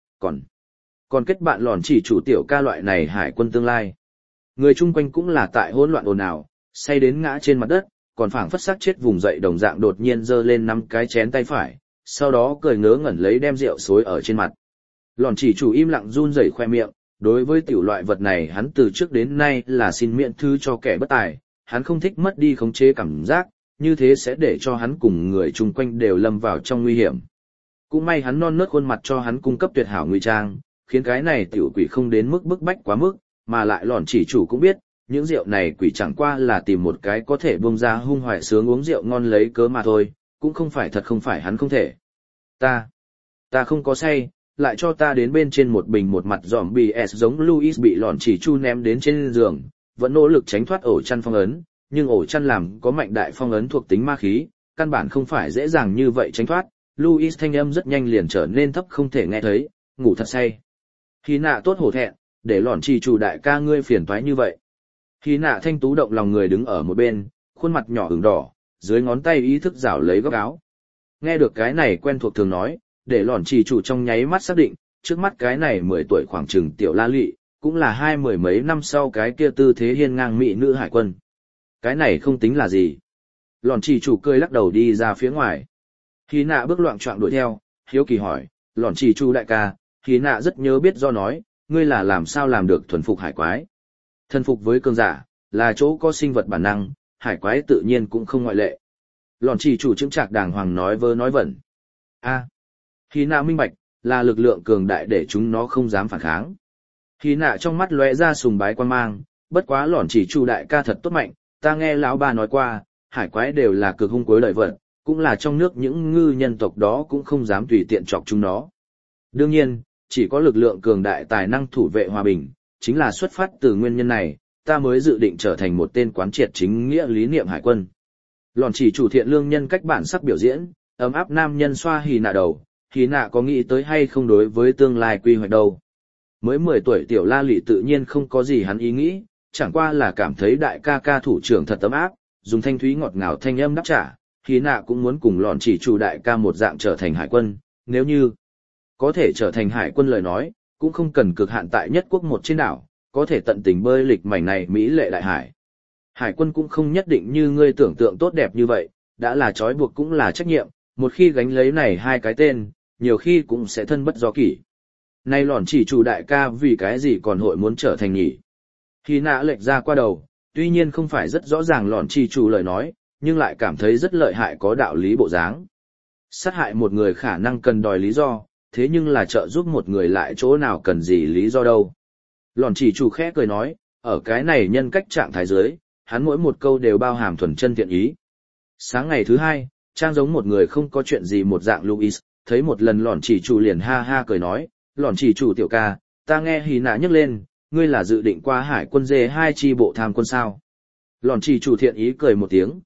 còn kết bạn lòn chỉ chủ tiểu ca loại này hải quân tương lai. Người chung quanh cũng là tại hỗn loạn ồn ào, say đến ngã trên mặt đất, còn phảng phất xác chết vùng dậy đồng dạng đột nhiên giơ lên 5 cái chén tay phải, sau đó cười ngớ ngẩn lấy đem rượu xối ở trên mặt. Lòn chỉ chủ im lặng run rẩy khoe miệng, đối với tiểu loại vật này hắn từ trước đến nay là xin miễn thư cho kẻ bất tài, hắn không thích mất đi khống chế cảm giác, như thế sẽ để cho hắn cùng người chung quanh đều lâm vào trong nguy hiểm. Cũng may hắn non nớt khuôn mặt cho hắn cung cấp tuyệt hảo ngụy trang, khiến cái này tiểu quỷ không đến mức bức bách quá mức, mà lại lòn chỉ chủ cũng biết, những rượu này quỷ chẳng qua là tìm một cái có thể bông ra hung hoại sướng uống rượu ngon lấy cớ mà thôi, cũng không phải thật không phải hắn không thể. Ta không có say, lại cho ta đến bên trên một bình một mặt zombie S giống Louis bị lòn chỉ chu ném đến trên giường, vẫn nỗ lực tránh thoát ổ chăn phong ấn, nhưng ổ chăn làm có mạnh đại phong ấn thuộc tính ma khí, căn bản không phải dễ dàng như vậy tránh thoát. Louis thanh âm rất nhanh liền trở nên thấp không thể nghe thấy, ngủ thật say. Hí Nạ tốt hổ thẹn, để lòn chỉ chủ đại ca ngươi phiền toái như vậy. Hí Nạ thanh tú động lòng người đứng ở một bên, khuôn mặt nhỏ ửng đỏ, dưới ngón tay ý thức rảo lấy góc áo. Nghe được cái này quen thuộc thường nói, để lòn chỉ chủ trong nháy mắt xác định, trước mắt cái này 10 tuổi khoảng chừng tiểu la lị, cũng là 20 mấy năm sau cái kia tư thế hiên ngang mỹ nữ hải quân. Cái này không tính là gì. Lòn chỉ chủ cười lắc đầu đi ra phía ngoài. Hí Nạ bước loạng choạng đuổi theo, hiếu kỳ hỏi, lòn chỉ chủ đại ca, Hí Nạ rất nhớ biết do nói, ngươi là làm sao làm được thuần phục hải quái. Thân phục với cường giả, là chỗ có sinh vật bản năng, hải quái tự nhiên cũng không ngoại lệ. Lòn chỉ chủ chứng trạc đàng hoàng nói vơ nói vẩn. Hí Nạ minh bạch, là lực lượng cường đại để chúng nó không dám phản kháng. Hí Nạ trong mắt lóe ra sùng bái quan mang, bất quá lòn chỉ chủ đại ca thật tốt mạnh, ta nghe lão bà nói qua, hải quái đều là cực hung cuối lợi vật, cũng là trong nước những ngư nhân tộc đó cũng không dám tùy tiện chọc chúng nó. Đương nhiên, chỉ có lực lượng cường đại tài năng thủ vệ hòa bình, chính là xuất phát từ nguyên nhân này, ta mới dự định trở thành một tên quán triệt chính nghĩa lý niệm hải quân. Lòn chỉ chủ thiện lương nhân cách bản sắc biểu diễn, ấm áp nam nhân xoa Hí Nạ đầu, Hí Nạ có nghĩ tới hay không đối với tương lai quy hoạch đâu. Mới 10 tuổi tiểu la lị tự nhiên không có gì hắn ý nghĩ, chẳng qua là cảm thấy đại ca ca thủ trưởng thật ấm áp, dùng thanh thúy ngọt ngào thanh âm đáp trả, Hí Nạ cũng muốn cùng lòn chỉ chủ đại ca một dạng trở thành hải quân, nếu như Có thể trở thành hải quân lời nói, cũng không cần cực hạn tại nhất quốc một trên đảo, có thể tận tình bơi lịch mảnh này mỹ lệ đại hải. Hải quân cũng không nhất định như ngươi tưởng tượng tốt đẹp như vậy, đã là trói buộc cũng là trách nhiệm, một khi gánh lấy này hai cái tên, nhiều khi cũng sẽ thân bất do kỷ. Nay lòn chỉ chủ đại ca vì cái gì còn hội muốn trở thành nhỉ? Khi nã lệch ra qua đầu, tuy nhiên không phải rất rõ ràng lòn chỉ chủ lời nói, nhưng lại cảm thấy rất lợi hại có đạo lý bộ dáng. Sát hại một người khả năng cần đòi lý do, thế nhưng là trợ giúp một người lại chỗ nào cần gì lý do đâu. Lòn chỉ chủ khẽ cười nói, ở cái này nhân cách trạng thái dưới, hắn mỗi một câu đều bao hàm thuần chân thiện ý. Sáng ngày thứ hai, Trang giống một người không có chuyện gì một dạng Louis, thấy một lần lòn chỉ chủ liền ha ha cười nói, lòn chỉ chủ tiểu ca, ta nghe hì nạ nhắc lên, ngươi là dự định qua hải quân D2 chi bộ tham quân sao. Lòn chỉ chủ thiện ý cười một tiếng,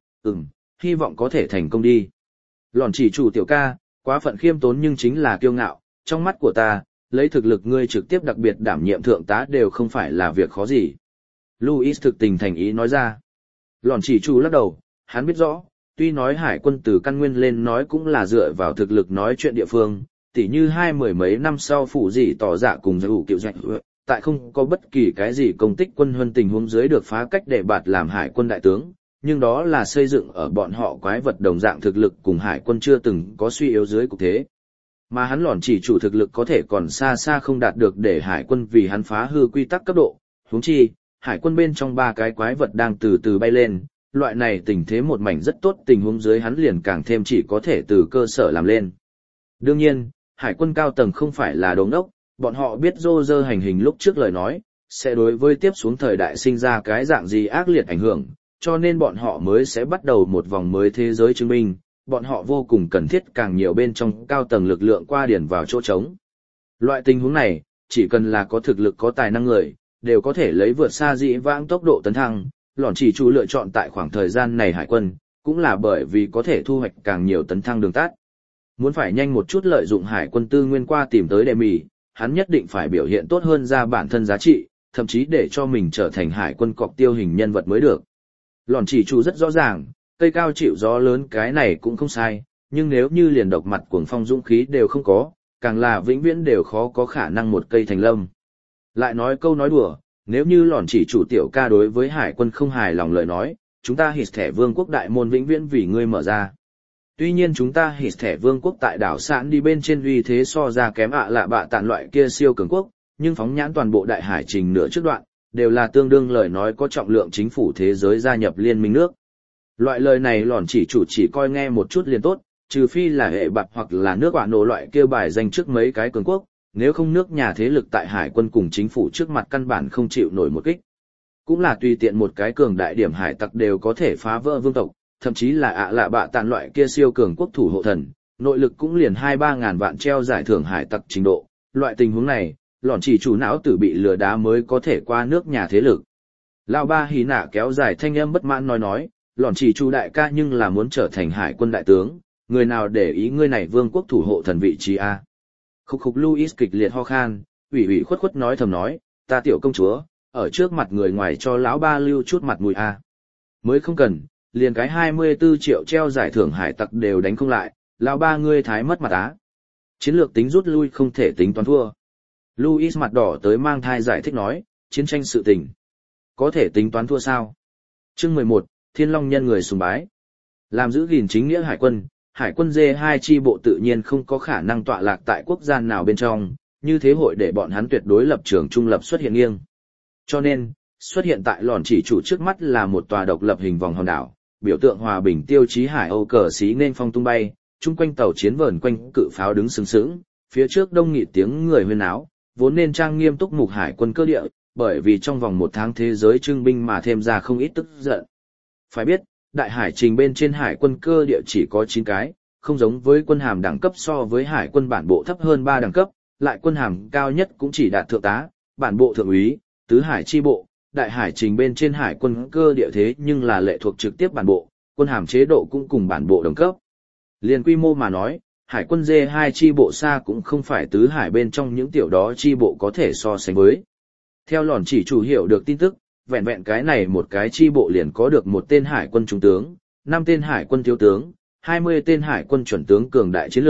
hy vọng có thể thành công đi. Lòn chỉ chủ tiểu ca, quá phận khiêm tốn nhưng chính là kiêu ngạo, trong mắt của ta, lấy thực lực ngươi trực tiếp đặc biệt đảm nhiệm thượng tá đều không phải là việc khó gì. Louis thực tình thành ý nói ra. Lòn chỉ chủ lắc đầu, hắn biết rõ, tuy nói hải quân từ căn nguyên lên nói cũng là dựa vào thực lực nói chuyện địa phương, tỉ như mười mấy năm sau phủ gì tỏ dạ cùng giải ủ kiệu dạy, tại không có bất kỳ cái gì công tích quân huân tình huống dưới được phá cách để bạt làm hải quân đại tướng, nhưng đó là xây dựng ở bọn họ quái vật đồng dạng thực lực cùng hải quân chưa từng có suy yếu dưới cục thế. Mà hắn lòn chỉ chủ thực lực có thể còn xa xa không đạt được để hải quân vì hắn phá hư quy tắc cấp độ, huống chi, hải quân bên trong ba cái quái vật đang từ từ bay lên, loại này tình thế một mảnh rất tốt tình huống dưới hắn liền càng thêm chỉ có thể từ cơ sở làm lên. Đương nhiên, hải quân cao tầng không phải là đống đốc, bọn họ biết Roger hành hình lúc trước lời nói, sẽ đối với tiếp xuống thời đại sinh ra cái dạng gì ác liệt ảnh hưởng, cho nên bọn họ mới sẽ bắt đầu một vòng mới thế giới chứng minh, bọn họ vô cùng cần thiết càng nhiều bên trong cao tầng lực lượng qua điển vào chỗ trống. Loại tình huống này, chỉ cần là có thực lực có tài năng người, đều có thể lấy vượt xa dĩ vãng tốc độ tấn thăng, lòn chỉ chủ lựa chọn tại khoảng thời gian này hải quân, cũng là bởi vì có thể thu hoạch càng nhiều tấn thăng đường tắt. Muốn phải nhanh một chút lợi dụng hải quân tư nguyên qua tìm tới đệ mì, hắn nhất định phải biểu hiện tốt hơn ra bản thân giá trị, thậm chí để cho mình trở thành hải quân cọc tiêu hình nhân vật mới được. Lòn chỉ chủ rất rõ ràng, cây cao chịu gió lớn cái này cũng không sai, nhưng nếu như liền độc mặt cuồng phong dũng khí đều không có, càng là vĩnh viễn đều khó có khả năng một cây thành lâm. Lại nói câu nói đùa, nếu như lòn chỉ chủ tiểu ca đối với hải quân không hài lòng lời nói, chúng ta hít thẻ vương quốc đại môn vĩnh viễn vì ngươi mở ra. Tuy nhiên chúng ta hít thẻ vương quốc tại đảo sạn đi bên trên uy thế so ra kém lạ bạ tạn loại kia siêu cường quốc, nhưng phóng nhãn toàn bộ đại hải trình nửa trước đoạn, đều là tương đương lời nói có trọng lượng chính phủ thế giới gia nhập liên minh nước. Loại lời này lòn chỉ chủ chỉ coi nghe một chút liền tốt, trừ phi là hệ bạc hoặc là nước quả nổ loại kia bài danh trước mấy cái cường quốc, nếu không nước nhà thế lực tại hải quân cùng chính phủ trước mặt căn bản không chịu nổi một kích. Cũng là tùy tiện một cái cường đại điểm hải tặc đều có thể phá vỡ vương tộc, thậm chí là lạ bạ tạn loại kia siêu cường quốc thủ hộ thần, nội lực cũng liền 2-3 ngàn vạn treo giải thưởng hải tặc trình độ. Loại tình huống này, lòn chỉ chủ não tử bị lừa đá mới có thể qua nước nhà thế lực. Lão ba hí nạ kéo dài thanh âm bất mãn nói, lòn chỉ chủ đại ca nhưng là muốn trở thành hải quân đại tướng, người nào để ý ngươi này vương quốc thủ hộ thần vị trí a? Khúc khúc Louis kịch liệt ho khan, ủy khuất khuất nói thầm nói, ta tiểu công chúa, ở trước mặt người ngoài cho lão ba lưu chút mặt mũi a. Mới không cần, liền cái 24 triệu treo giải thưởng hải tặc đều đánh không lại, lão ba ngươi thái mất mặt á. Chiến lược tính rút lui không thể tính toán thua. Louis mặt đỏ tới mang thai giải thích nói, chiến tranh sự tình. Có thể tính toán thua sao? Chương 11, Thiên Long nhân người sùng bái. Làm giữ gìn chính nghĩa hải quân D2 chi bộ tự nhiên không có khả năng tọa lạc tại quốc gia nào bên trong, như thế hội để bọn hắn tuyệt đối lập trường trung lập xuất hiện nghiêng. Cho nên, xuất hiện tại lòn chỉ chủ trước mắt là một tòa độc lập hình vòng hòn đảo, biểu tượng hòa bình tiêu chí hải âu cờ xí nên phong tung bay, chung quanh tàu chiến vờn quanh cự pháo đứng sừng sững, phía trước đông nghịt tiếng người huyên áo, vốn nên trang nghiêm túc mục hải quân cơ địa, bởi vì trong vòng một tháng thế giới trưng binh mà thêm ra không ít tức giận. Phải biết, đại hải trình bên trên hải quân cơ địa chỉ có 9 cái, không giống với quân hàm đẳng cấp so với hải quân bản bộ thấp hơn 3 đẳng cấp, lại quân hàm cao nhất cũng chỉ đạt thượng tá, bản bộ thượng úy, tứ hải chi bộ, đại hải trình bên trên hải quân cơ địa thế nhưng là lệ thuộc trực tiếp bản bộ, quân hàm chế độ cũng cùng bản bộ đồng cấp. Liên quy mô mà nói, hải quân D2 chi bộ xa cũng không phải tứ hải bên trong những tiểu đó chi bộ có thể so sánh với. Theo lòn chỉ chủ hiểu được tin tức, vẹn vẹn cái này một cái chi bộ liền có được một tên hải quân trung tướng, 5 tên hải quân thiếu tướng, 20 tên hải quân chuẩn tướng cường đại chiến lược,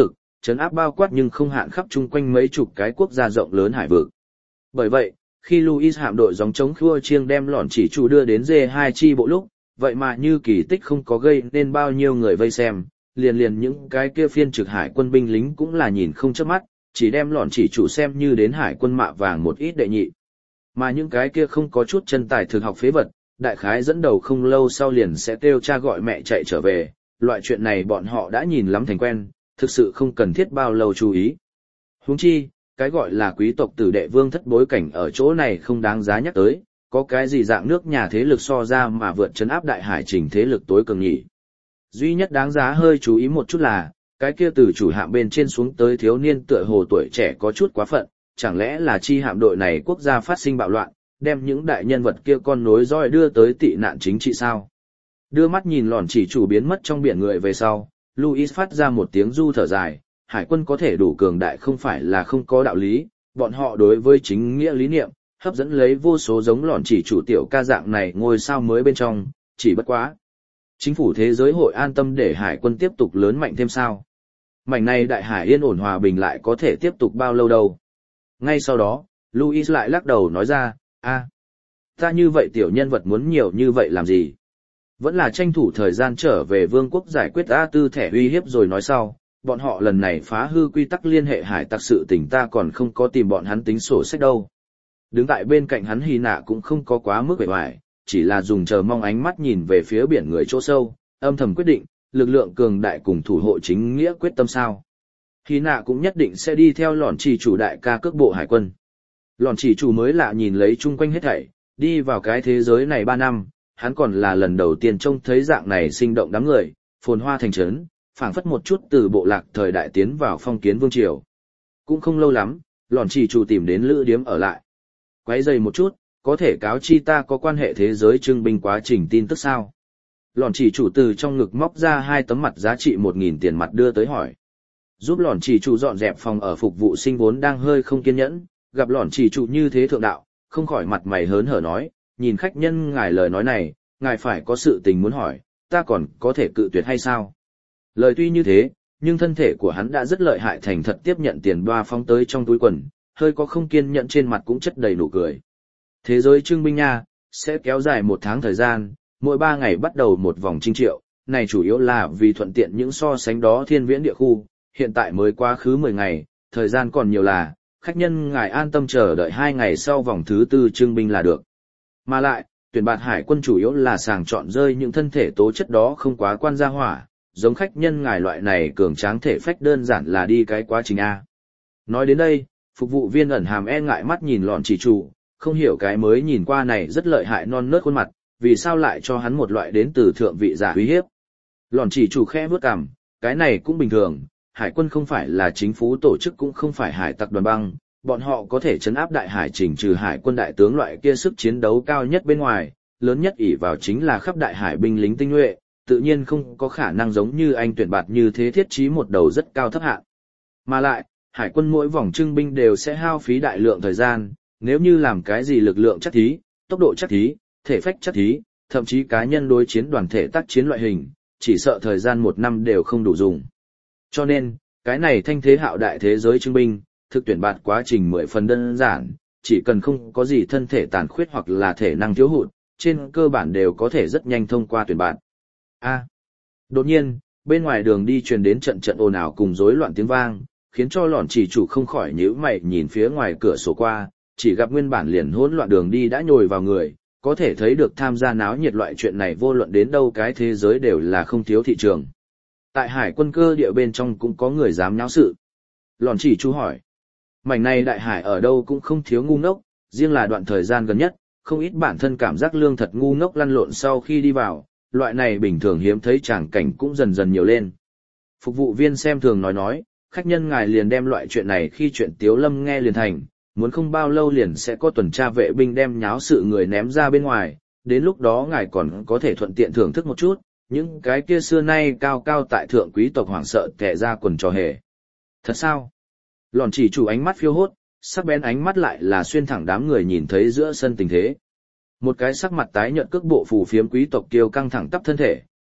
trấn áp bao quát nhưng không hạn khắp chung quanh mấy chục cái quốc gia rộng lớn hải vực. Bởi vậy, khi Louis hạm đội gióng chống khua chiêng đem lọn chỉ chủ đưa đến D2 chi bộ lúc, vậy mà như kỳ tích không có gây nên bao nhiêu người vây xem, liền những cái kia phiên trực hải quân binh lính cũng là nhìn không chớp mắt, chỉ đem lọn chỉ chủ xem như đến hải quân mạ vàng một ít đệ nhị. Mà những cái kia không có chút chân tài thực học phế vật, đại khái dẫn đầu không lâu sau liền sẽ kêu cha gọi mẹ chạy trở về, loại chuyện này bọn họ đã nhìn lắm thành quen, thực sự không cần thiết bao lâu chú ý. Huống chi, cái gọi là quý tộc tử đệ vương thất bối cảnh ở chỗ này không đáng giá nhắc tới, có cái gì dạng nước nhà thế lực so ra mà vượt trấn áp đại hải trình thế lực tối cường nhỉ. Duy nhất đáng giá hơi chú ý một chút là, cái kia từ chủ hạm bên trên xuống tới thiếu niên tựa hồ tuổi trẻ có chút quá phận, chẳng lẽ là chi hạm đội này quốc gia phát sinh bạo loạn, đem những đại nhân vật kia con nối roi đưa tới tị nạn chính trị sao? Đưa mắt nhìn lòn chỉ chủ biến mất trong biển người về sau, Louis phát ra một tiếng du thở dài, hải quân có thể đủ cường đại không phải là không có đạo lý, bọn họ đối với chính nghĩa lý niệm, hấp dẫn lấy vô số giống lòn chỉ chủ tiểu ca dạng này ngôi sao mới bên trong, chỉ bất quá. Chính phủ thế giới hội an tâm để hải quân tiếp tục lớn mạnh thêm sao? Mảnh này đại hải yên ổn hòa bình lại có thể tiếp tục bao lâu đâu? Ngay sau đó, Louis lại lắc đầu nói ra, ta như vậy tiểu nhân vật muốn nhiều như vậy làm gì? Vẫn là tranh thủ thời gian trở về vương quốc giải quyết A Tư thẻ uy hiếp rồi nói sau, bọn họ lần này phá hư quy tắc liên hệ hải tặc sự tình ta còn không có tìm bọn hắn tính sổ sách đâu. Đứng tại bên cạnh hắn Hy Nạ cũng không có quá mức vẻ vải, chỉ là dùng chờ mong ánh mắt nhìn về phía biển người chỗ sâu, âm thầm quyết định, lực lượng cường đại cùng thủ hộ chính nghĩa quyết tâm sao. Hy Nạ cũng nhất định sẽ đi theo lòn chỉ chủ đại ca cước bộ hải quân. Lòn chỉ chủ mới lạ nhìn lấy chung quanh hết thảy, đi vào cái thế giới này 3 năm, hắn còn là lần đầu tiên trông thấy dạng này sinh động đám người, phồn hoa thành trấn, phảng phất một chút từ bộ lạc thời đại tiến vào phong kiến vương triều. Cũng không lâu lắm, lòn chỉ chủ tìm đến lữ điếm ở lại. Quấy rầy một chút, có thể cáo chi ta có quan hệ thế giới trưng binh quá trình tin tức sao? Lòn chỉ chủ từ trong ngực móc ra 2 tấm mặt giá trị 1.000 tiền mặt đưa tới hỏi. Giúp lòn chỉ chủ dọn dẹp phòng ở phục vụ sinh vốn đang hơi không kiên nhẫn, gặp lòn chỉ chủ như thế thượng đạo, không khỏi mặt mày hớn hở nói, nhìn khách nhân ngài lời nói này, ngài phải có sự tình muốn hỏi, ta còn có thể cự tuyệt hay sao? Lời tuy như thế, nhưng thân thể của hắn đã rất lợi hại thành thật tiếp nhận tiền đoa phóng tới trong túi quần, hơi có không kiên nhẫn trên mặt cũng chất đầy nụ cười. Thế giới trưng binh nha, sẽ kéo dài 1 tháng thời gian, mỗi 3 ngày bắt đầu một vòng trinh triệu, này chủ yếu là vì thuận tiện những so sánh đó thiên viễn địa khu, hiện tại mới quá khứ 10 ngày, thời gian còn nhiều là, khách nhân ngài an tâm chờ đợi 2 ngày sau vòng thứ 4 trưng binh là được. Mà lại, tuyển bạt hải quân chủ yếu là sàng chọn rơi những thân thể tố chất đó không quá quan gia hỏa, giống khách nhân ngài loại này cường tráng thể phách đơn giản là đi cái quá trình A. Nói đến đây, phục vụ viên ẩn hàm e ngại mắt nhìn lọn chỉ chủ, không hiểu cái mới nhìn qua này rất lợi hại non nớt khuôn mặt, vì sao lại cho hắn một loại đến từ thượng vị giả uy hiếp. Lọn chỉ chủ khẽ bước cằm, cái này cũng bình thường, hải quân không phải là chính phủ tổ chức cũng không phải hải tặc đoàn băng, bọn họ có thể trấn áp đại hải chỉnh trừ hải quân đại tướng loại kia sức chiến đấu cao nhất bên ngoài, lớn nhất ỷ vào chính là khắp đại hải binh lính tinh nhuệ, tự nhiên không có khả năng giống như anh tuyển bạt như thế thiết trí một đầu rất cao thấp hạng. Mà lại, hải quân mỗi vòng trưng binh đều sẽ hao phí đại lượng thời gian, nếu như làm cái gì lực lượng chắc thí, tốc độ chắc thí, thể phách chắc thí, thậm chí cá nhân đối chiến đoàn thể tác chiến loại hình, chỉ sợ thời gian 1 năm đều không đủ dùng. Cho nên, cái này thanh thế hạo đại thế giới trưng binh, thực tuyển bạt quá trình 10 phần đơn giản, chỉ cần không có gì thân thể tàn khuyết hoặc là thể năng thiếu hụt, trên cơ bản đều có thể rất nhanh thông qua tuyển bạt. Đột nhiên, bên ngoài đường đi truyền đến trận trận ồn ào cùng rối loạn tiếng vang, khiến cho lọn chỉ chủ không khỏi nhíu mày nhìn phía ngoài cửa sổ qua, chỉ gặp nguyên bản liền hỗn loạn đường đi đã nhồi vào người, có thể thấy được tham gia náo nhiệt loại chuyện này vô luận đến đâu cái thế giới đều là không thiếu thị trường. Tại hải quân cơ địa bên trong cũng có người dám nháo sự. Lọn chỉ chủ hỏi, mảnh này đại hải ở đâu cũng không thiếu ngu ngốc, riêng là đoạn thời gian gần nhất, không ít bản thân cảm giác lương thật ngu ngốc lăn lộn sau khi đi vào, loại này bình thường hiếm thấy tràng cảnh cũng dần dần nhiều lên. Phục vụ viên xem thường nói, khách nhân ngài liền đem loại chuyện này khi chuyện tiếu lâm nghe liền thành, muốn không bao lâu liền sẽ có tuần tra vệ binh đem nháo sự người ném ra bên ngoài, đến lúc đó ngài còn có thể thuận tiện thưởng thức một chút, những cái kia xưa nay cao cao tại thượng quý tộc hoảng sợ tè ra quần trò hề. Thật sao? Lọn chỉ chủ ánh mắt phiêu hốt, sắc bén ánh mắt lại là xuyên thẳng đám người nhìn thấy giữa sân tình thế. Một cái sắc mặt tái nhợt cước bộ phù phiếm quý tộc kiêu căng thẳng tắp thân thể,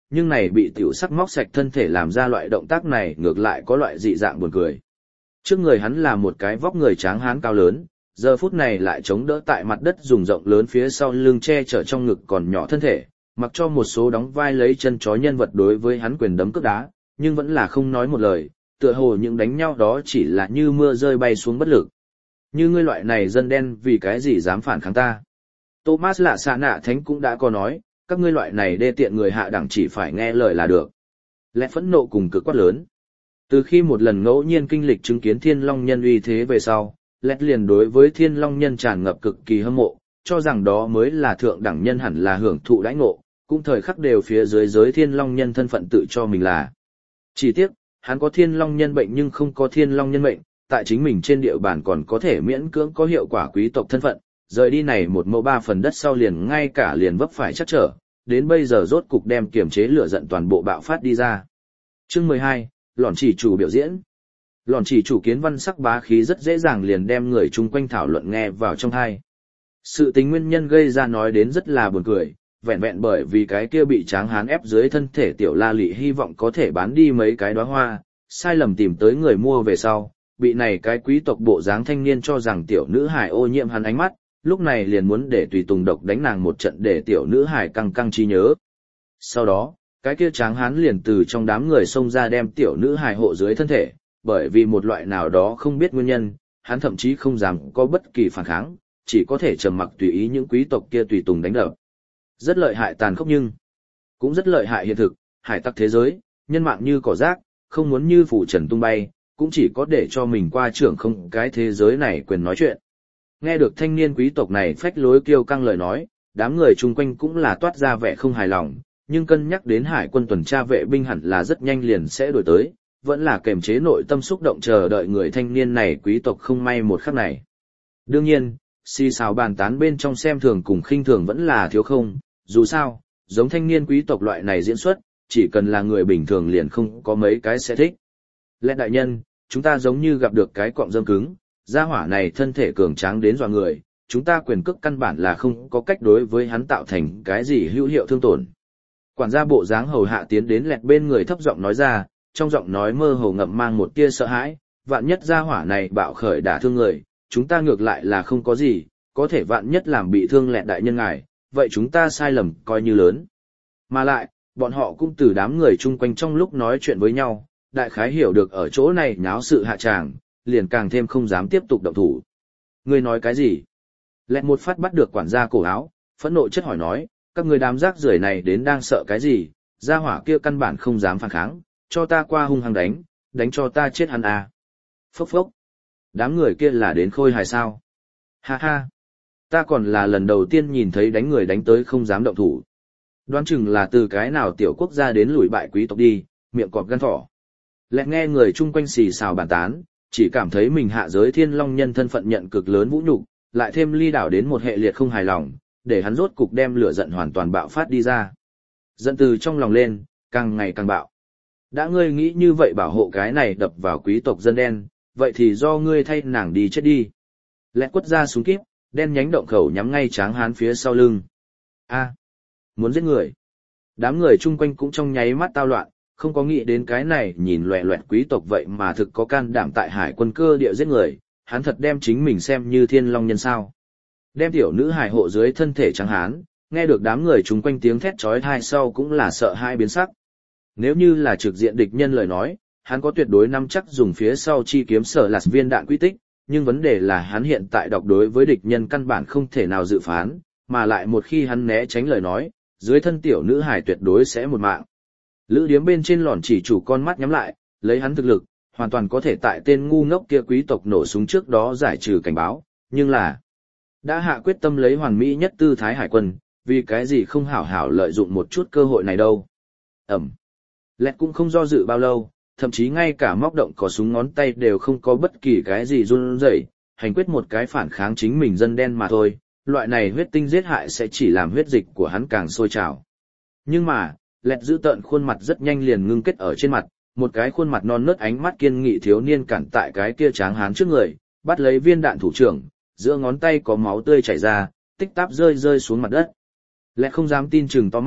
nhưng này bị tiểu sắc móc sạch thân thể làm ra loại động tác này ngược lại có loại dị dạng buồn cười. Trước người hắn là một cái vóc người tráng hán cao lớn, giờ phút này lại chống đỡ tại mặt đất dùng rộng lớn phía sau lưng che chở trong ngực còn nhỏ thân thể, mặc cho một số đóng vai lấy chân chó nhân vật đối với hắn quyền đấm cước đá, nhưng vẫn là không nói một lời, tựa hồ những đánh nhau đó chỉ là như mưa rơi bay xuống bất lực. Như ngươi loại này dân đen vì cái gì dám phản kháng ta? Thomas Lạ Xạ Nạ Thánh cũng đã có nói, các ngươi loại này đê tiện người hạ đẳng chỉ phải nghe lời là được. Lẽ phẫn nộ cùng cực quát lớn. Từ khi một lần ngẫu nhiên kinh lịch chứng kiến Thiên Long Nhân uy thế về sau, Lẹt liền đối với Thiên Long Nhân tràn ngập cực kỳ hâm mộ, cho rằng đó mới là thượng đẳng nhân hẳn là hưởng thụ đãi ngộ, cũng thời khắc đều phía dưới giới Thiên Long Nhân thân phận tự cho mình là. Chỉ tiếc, hắn có Thiên Long Nhân bệnh nhưng không có Thiên Long Nhân mệnh, tại chính mình trên địa bàn còn có thể miễn cưỡng có hiệu quả quý tộc thân phận, rời đi này một mẫu 3 phần đất sau liền ngay cả liền vấp phải chắc trở, đến bây giờ rốt cục đem kiềm chế lửa giận toàn bộ bạo phát đi ra. Chương 12, Lọn chỉ chủ biểu diễn. Lọn chỉ chủ kiến văn sắc bá khí rất dễ dàng liền đem người chung quanh thảo luận nghe vào trong tai. Sự tính nguyên nhân gây ra nói đến rất là buồn cười, vẹn vẹn bởi vì cái kia bị tráng hán ép dưới thân thể tiểu la lị hy vọng có thể bán đi mấy cái đóa hoa, sai lầm tìm tới người mua về sau, bị này cái quý tộc bộ dáng thanh niên cho rằng tiểu nữ hài ô nhiễm hắn ánh mắt, lúc này liền muốn để tùy tùng độc đánh nàng một trận để tiểu nữ hài căng căng trí nhớ. Sau đó, cái kia tráng hán liền từ trong đám người xông ra đem tiểu nữ hài hộ dưới thân thể, bởi vì một loại nào đó không biết nguyên nhân, hắn thậm chí không dám có bất kỳ phản kháng, chỉ có thể trầm mặc tùy ý những quý tộc kia tùy tùng đánh đập. Rất lợi hại tàn khốc nhưng cũng rất lợi hại hiện thực, hải tặc thế giới, nhân mạng như cỏ rác, không muốn như phủ trần tung bay, cũng chỉ có để cho mình qua trưởng không cái thế giới này quyền nói chuyện. Nghe được thanh niên quý tộc này phách lối kiêu căng lời nói, đám người chung quanh cũng là toát ra vẻ không hài lòng, nhưng cân nhắc đến hải quân tuần tra vệ binh hẳn là rất nhanh liền sẽ đổi tới, vẫn là kềm chế nội tâm xúc động chờ đợi người thanh niên này quý tộc không may một khắc này. Đương nhiên, xì xào bàn tán bên trong xem thường cùng khinh thường vẫn là thiếu không, dù sao, giống thanh niên quý tộc loại này diễn xuất, chỉ cần là người bình thường liền không có mấy cái sẽ thích. Lẽ đại nhân, chúng ta giống như gặp được cái cọng rơm cứng, gia hỏa này thân thể cường tráng đến dọa người, chúng ta quyền cước căn bản là không có cách đối với hắn tạo thành cái gì hữu hiệu thương tổn. Quản gia bộ dáng hầu hạ tiến đến Lẹt bên người thấp giọng nói ra, trong giọng nói mơ hồ ngậm mang một tia sợ hãi, vạn nhất gia hỏa này bạo khởi đả thương người, chúng ta ngược lại là không có gì, có thể vạn nhất làm bị thương Lẹt đại nhân ngài, vậy chúng ta sai lầm coi như lớn. Mà lại, bọn họ cũng từ đám người chung quanh trong lúc nói chuyện với nhau, đại khái hiểu được ở chỗ này nháo sự hạ tràng, liền càng thêm không dám tiếp tục động thủ. Ngươi nói cái gì? Lẹt một phát bắt được quản gia cổ áo, phẫn nộ chất hỏi nói, các người đám rác rưởi này đến đang sợ cái gì? Gia hỏa kia căn bản không dám phản kháng, cho ta qua hung hăng đánh cho ta chết hắn à. Phốc phốc. Đám người kia là đến khôi hài sao? Ha ha. Ta còn là lần đầu tiên nhìn thấy đánh người đánh tới không dám động thủ. Đoán chừng là từ cái nào tiểu quốc gia đến lùi bại quý tộc đi, miệng cọp gan thỏ. Lẹt nghe người chung quanh xì xào bàn tán, chỉ cảm thấy mình hạ giới Thiên Long Nhân thân phận nhận cực lớn vũ nhục, lại thêm ly đảo đến một hệ liệt không hài lòng, để hắn rốt cục đem lửa giận hoàn toàn bạo phát đi ra. Giận từ trong lòng lên, càng ngày càng bạo. Đã ngươi nghĩ như vậy bảo hộ cái này đập vào quý tộc dân đen, vậy thì do ngươi thay nàng đi chết đi. Lẹt quất ra súng kíp, đen nhánh động khẩu nhắm ngay tráng hán phía sau lưng. A, muốn giết người. Đám người chung quanh cũng trong nháy mắt tao loạn, không có nghĩ đến cái này nhìn loẹ loẹt quý tộc vậy mà thực có can đảm tại hải quân cơ địa giết người, hắn thật đem chính mình xem như Thiên Long Nhân sao. Đem tiểu nữ hải hộ dưới thân thể trắng hán, nghe được đám người chung quanh tiếng thét chói tai sau cũng là sợ hai biến sắc. Nếu như là trực diện địch nhân lời nói, hắn có tuyệt đối nắm chắc dùng phía sau chi kiếm sở lạt viên đạn quy tích, nhưng vấn đề là hắn hiện tại đọc đối với địch nhân căn bản không thể nào dự phán, mà lại một khi hắn né tránh lời nói, dưới thân tiểu nữ hải tuyệt đối sẽ một mạng. Lữ điếm bên trên Lọn chỉ chủ con mắt nhắm lại, lấy hắn thực lực, hoàn toàn có thể tại tên ngu ngốc kia quý tộc nổ súng trước đó giải trừ cảnh báo, nhưng là đã hạ quyết tâm lấy hoàn mỹ nhất tư thái hải quân, vì cái gì không hảo hảo lợi dụng một chút cơ hội này đâu. Ẩm. Lẹt cũng không do dự bao lâu, thậm chí ngay cả móc động có súng ngón tay đều không có bất kỳ cái gì run rẩy, hành quyết một cái phản kháng chính mình dân đen mà thôi, loại này huyết tinh giết hại sẽ chỉ làm huyết dịch của hắn càng sôi trào. Nhưng mà, Lẹt giữ tợn khuôn mặt rất nhanh liền ngưng kết ở trên mặt, một cái khuôn mặt non nớt ánh mắt kiên nghị thiếu niên cản tại cái kia tráng hán trước người, bắt lấy viên đạn thủ trưởng, giữa ngón tay có máu tươi chảy ra, tích táp rơi rơi xuống mặt đất. Lẹt không dám tin chừng to mắt,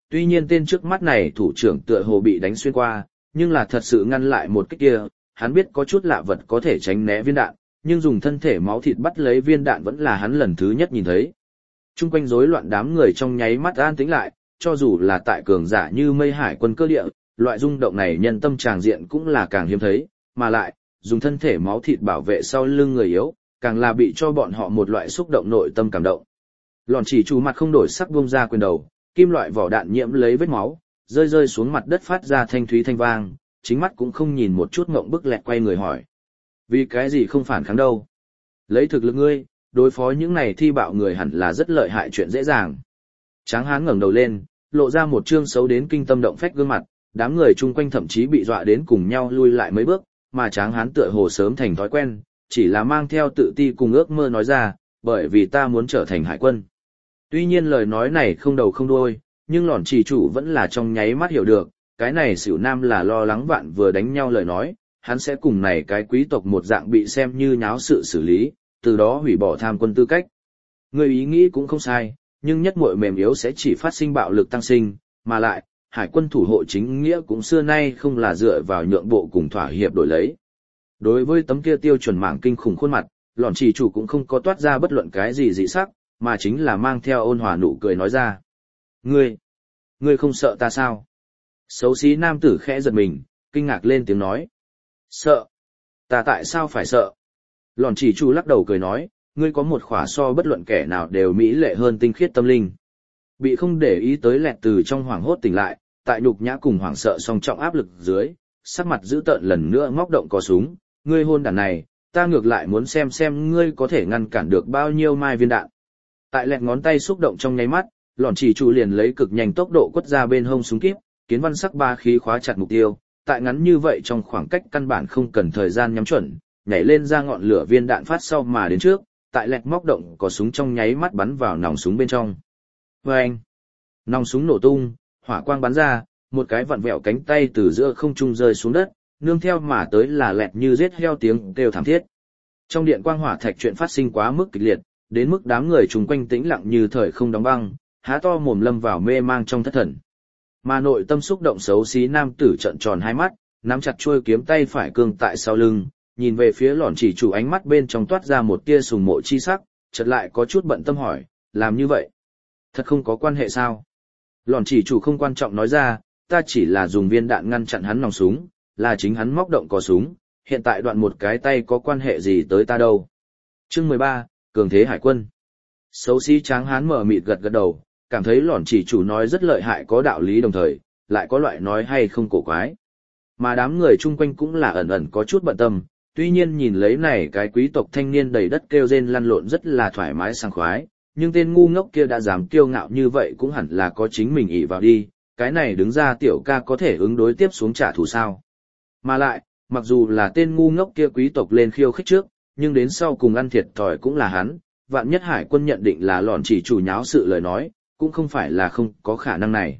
tuy nhiên tên trước mắt này thủ trưởng tựa hồ bị đánh xuyên qua, nhưng là thật sự ngăn lại một kích kia, hắn biết có chút lạ vật có thể tránh né viên đạn, nhưng dùng thân thể máu thịt bắt lấy viên đạn vẫn là hắn lần thứ nhất nhìn thấy. Trung quanh rối loạn đám người trong nháy mắt an tĩnh lại, cho dù là tại cường giả như Mây Hải quân cơ địa, loại rung động này nhân tâm tràng diện cũng là càng hiếm thấy, mà lại, dùng thân thể máu thịt bảo vệ sau lưng người yếu, càng là bị cho bọn họ một loại xúc động nội tâm cảm động. Lọn chỉ chủ mặt không đổi sắc buông ra quyền đầu, kim loại vỏ đạn nhiễm lấy vết máu, rơi rơi xuống mặt đất phát ra thanh thúy thanh vang, chính mắt cũng không nhìn một chút ngộng bức lẹt quay người hỏi. Vì cái gì không phản kháng đâu? Lấy thực lực ngươi, đối phó những này thi bạo người hẳn là rất lợi hại chuyện dễ dàng. Tráng hán ngẩng đầu lên, lộ ra một trương xấu đến kinh tâm động phách gương mặt, đám người chung quanh thậm chí bị dọa đến cùng nhau lui lại mấy bước, mà tráng hán tựa hồ sớm thành thói quen, chỉ là mang theo tự ti cùng ước mơ nói ra, bởi vì ta muốn trở thành hải quân. Tuy nhiên lời nói này không đầu không đuôi, nhưng lọn chỉ chủ vẫn là trong nháy mắt hiểu được, cái này xỉu nam là lo lắng vạn vừa đánh nhau lời nói, hắn sẽ cùng này cái quý tộc một dạng bị xem như nháo sự xử lý, từ đó hủy bỏ tham quân tư cách. Người ý nghĩ cũng không sai, nhưng nhất muội mềm yếu sẽ chỉ phát sinh bạo lực tăng sinh, mà lại, hải quân thủ hộ chính nghĩa cũng xưa nay không là dựa vào nhượng bộ cùng thỏa hiệp đổi lấy. Đối với tấm kia tiêu chuẩn mảng kinh khủng khuôn mặt, lọn chỉ chủ cũng không có toát ra bất luận cái gì dị sắc, mà chính là mang theo ôn hòa nụ cười nói ra. Ngươi không sợ ta sao? Xấu xí nam tử khẽ giật mình, kinh ngạc lên tiếng nói. Sợ? Ta tại sao phải sợ? Lọn chỉ chủ lắc đầu cười nói, ngươi có một khỏa so bất luận kẻ nào đều mỹ lệ hơn tinh khiết tâm linh. Bị không để ý tới lẹt từ trong hoảng hốt tỉnh lại, tại nhục nhã cùng hoảng sợ song trọng áp lực dưới, sắc mặt dữ tợn lần nữa ngóc động cò súng, ngươi hôn đản này, ta ngược lại muốn xem ngươi có thể ngăn cản được bao nhiêu mai viên đạn. Tại lẹt ngón tay xúc động trong nháy mắt, lọn chỉ chủ liền lấy cực nhanh tốc độ quất ra bên hông súng kíp, kiến văn sắc ba khí khóa chặt mục tiêu, tại ngắn như vậy trong khoảng cách căn bản không cần thời gian nhắm chuẩn, nhảy lên ra ngọn lửa viên đạn phát sau mà đến trước, tại lẹt móc động có súng trong nháy mắt bắn vào nòng súng bên trong. Vâng! Nòng súng nổ tung, hỏa quang bắn ra, một cái vặn vẹo cánh tay từ giữa không trung rơi xuống đất, nương theo mà tới là lẹt như giết heo tiếng kêu thảm thiết. Trong điện quang hỏa thạch chuyện phát sinh quá mức kịch liệt, đến mức đám người chung quanh tĩnh lặng như thời không đóng băng, há to mồm lâm vào mê mang trong thất thần. Mà nội tâm xúc động xấu xí nam tử trợn tròn hai mắt, nắm chặt chuôi kiếm tay phải cương tại sau lưng, nhìn về phía lọn chỉ chủ ánh mắt bên trong toát ra một tia sùng mộ chi sắc, chợt lại có chút bận tâm hỏi, làm như vậy, thật không có quan hệ sao? Lọn chỉ chủ không quan trọng nói ra, ta chỉ là dùng viên đạn ngăn chặn hắn nòng súng, là chính hắn móc động cò súng, hiện tại đoạn một cái tay có quan hệ gì tới ta đâu. Chương 13, Cường thế hải quân. Xấu xí tráng hán mở mịt gật gật đầu, cảm thấy lọn chỉ chủ nói rất lợi hại có đạo lý đồng thời, lại có loại nói hay không cổ quái. Mà đám người chung quanh cũng là ẩn ẩn có chút bận tâm, tuy nhiên nhìn lấy này cái quý tộc thanh niên đầy đất kêu rên lăn lộn rất là thoải mái sảng khoái, nhưng tên ngu ngốc kia đã dám kiêu ngạo như vậy cũng hẳn là có chính mình ỷ vào đi, cái này đứng ra tiểu ca có thể ứng đối tiếp xuống trả thù sao. Mà lại, mặc dù là tên ngu ngốc kia quý tộc lên khiêu khích trước, nhưng đến sau cùng ăn thiệt thòi cũng là hắn, vạn nhất hải quân nhận định là lọn chỉ chủ nháo sự lời nói, cũng không phải là không có khả năng này.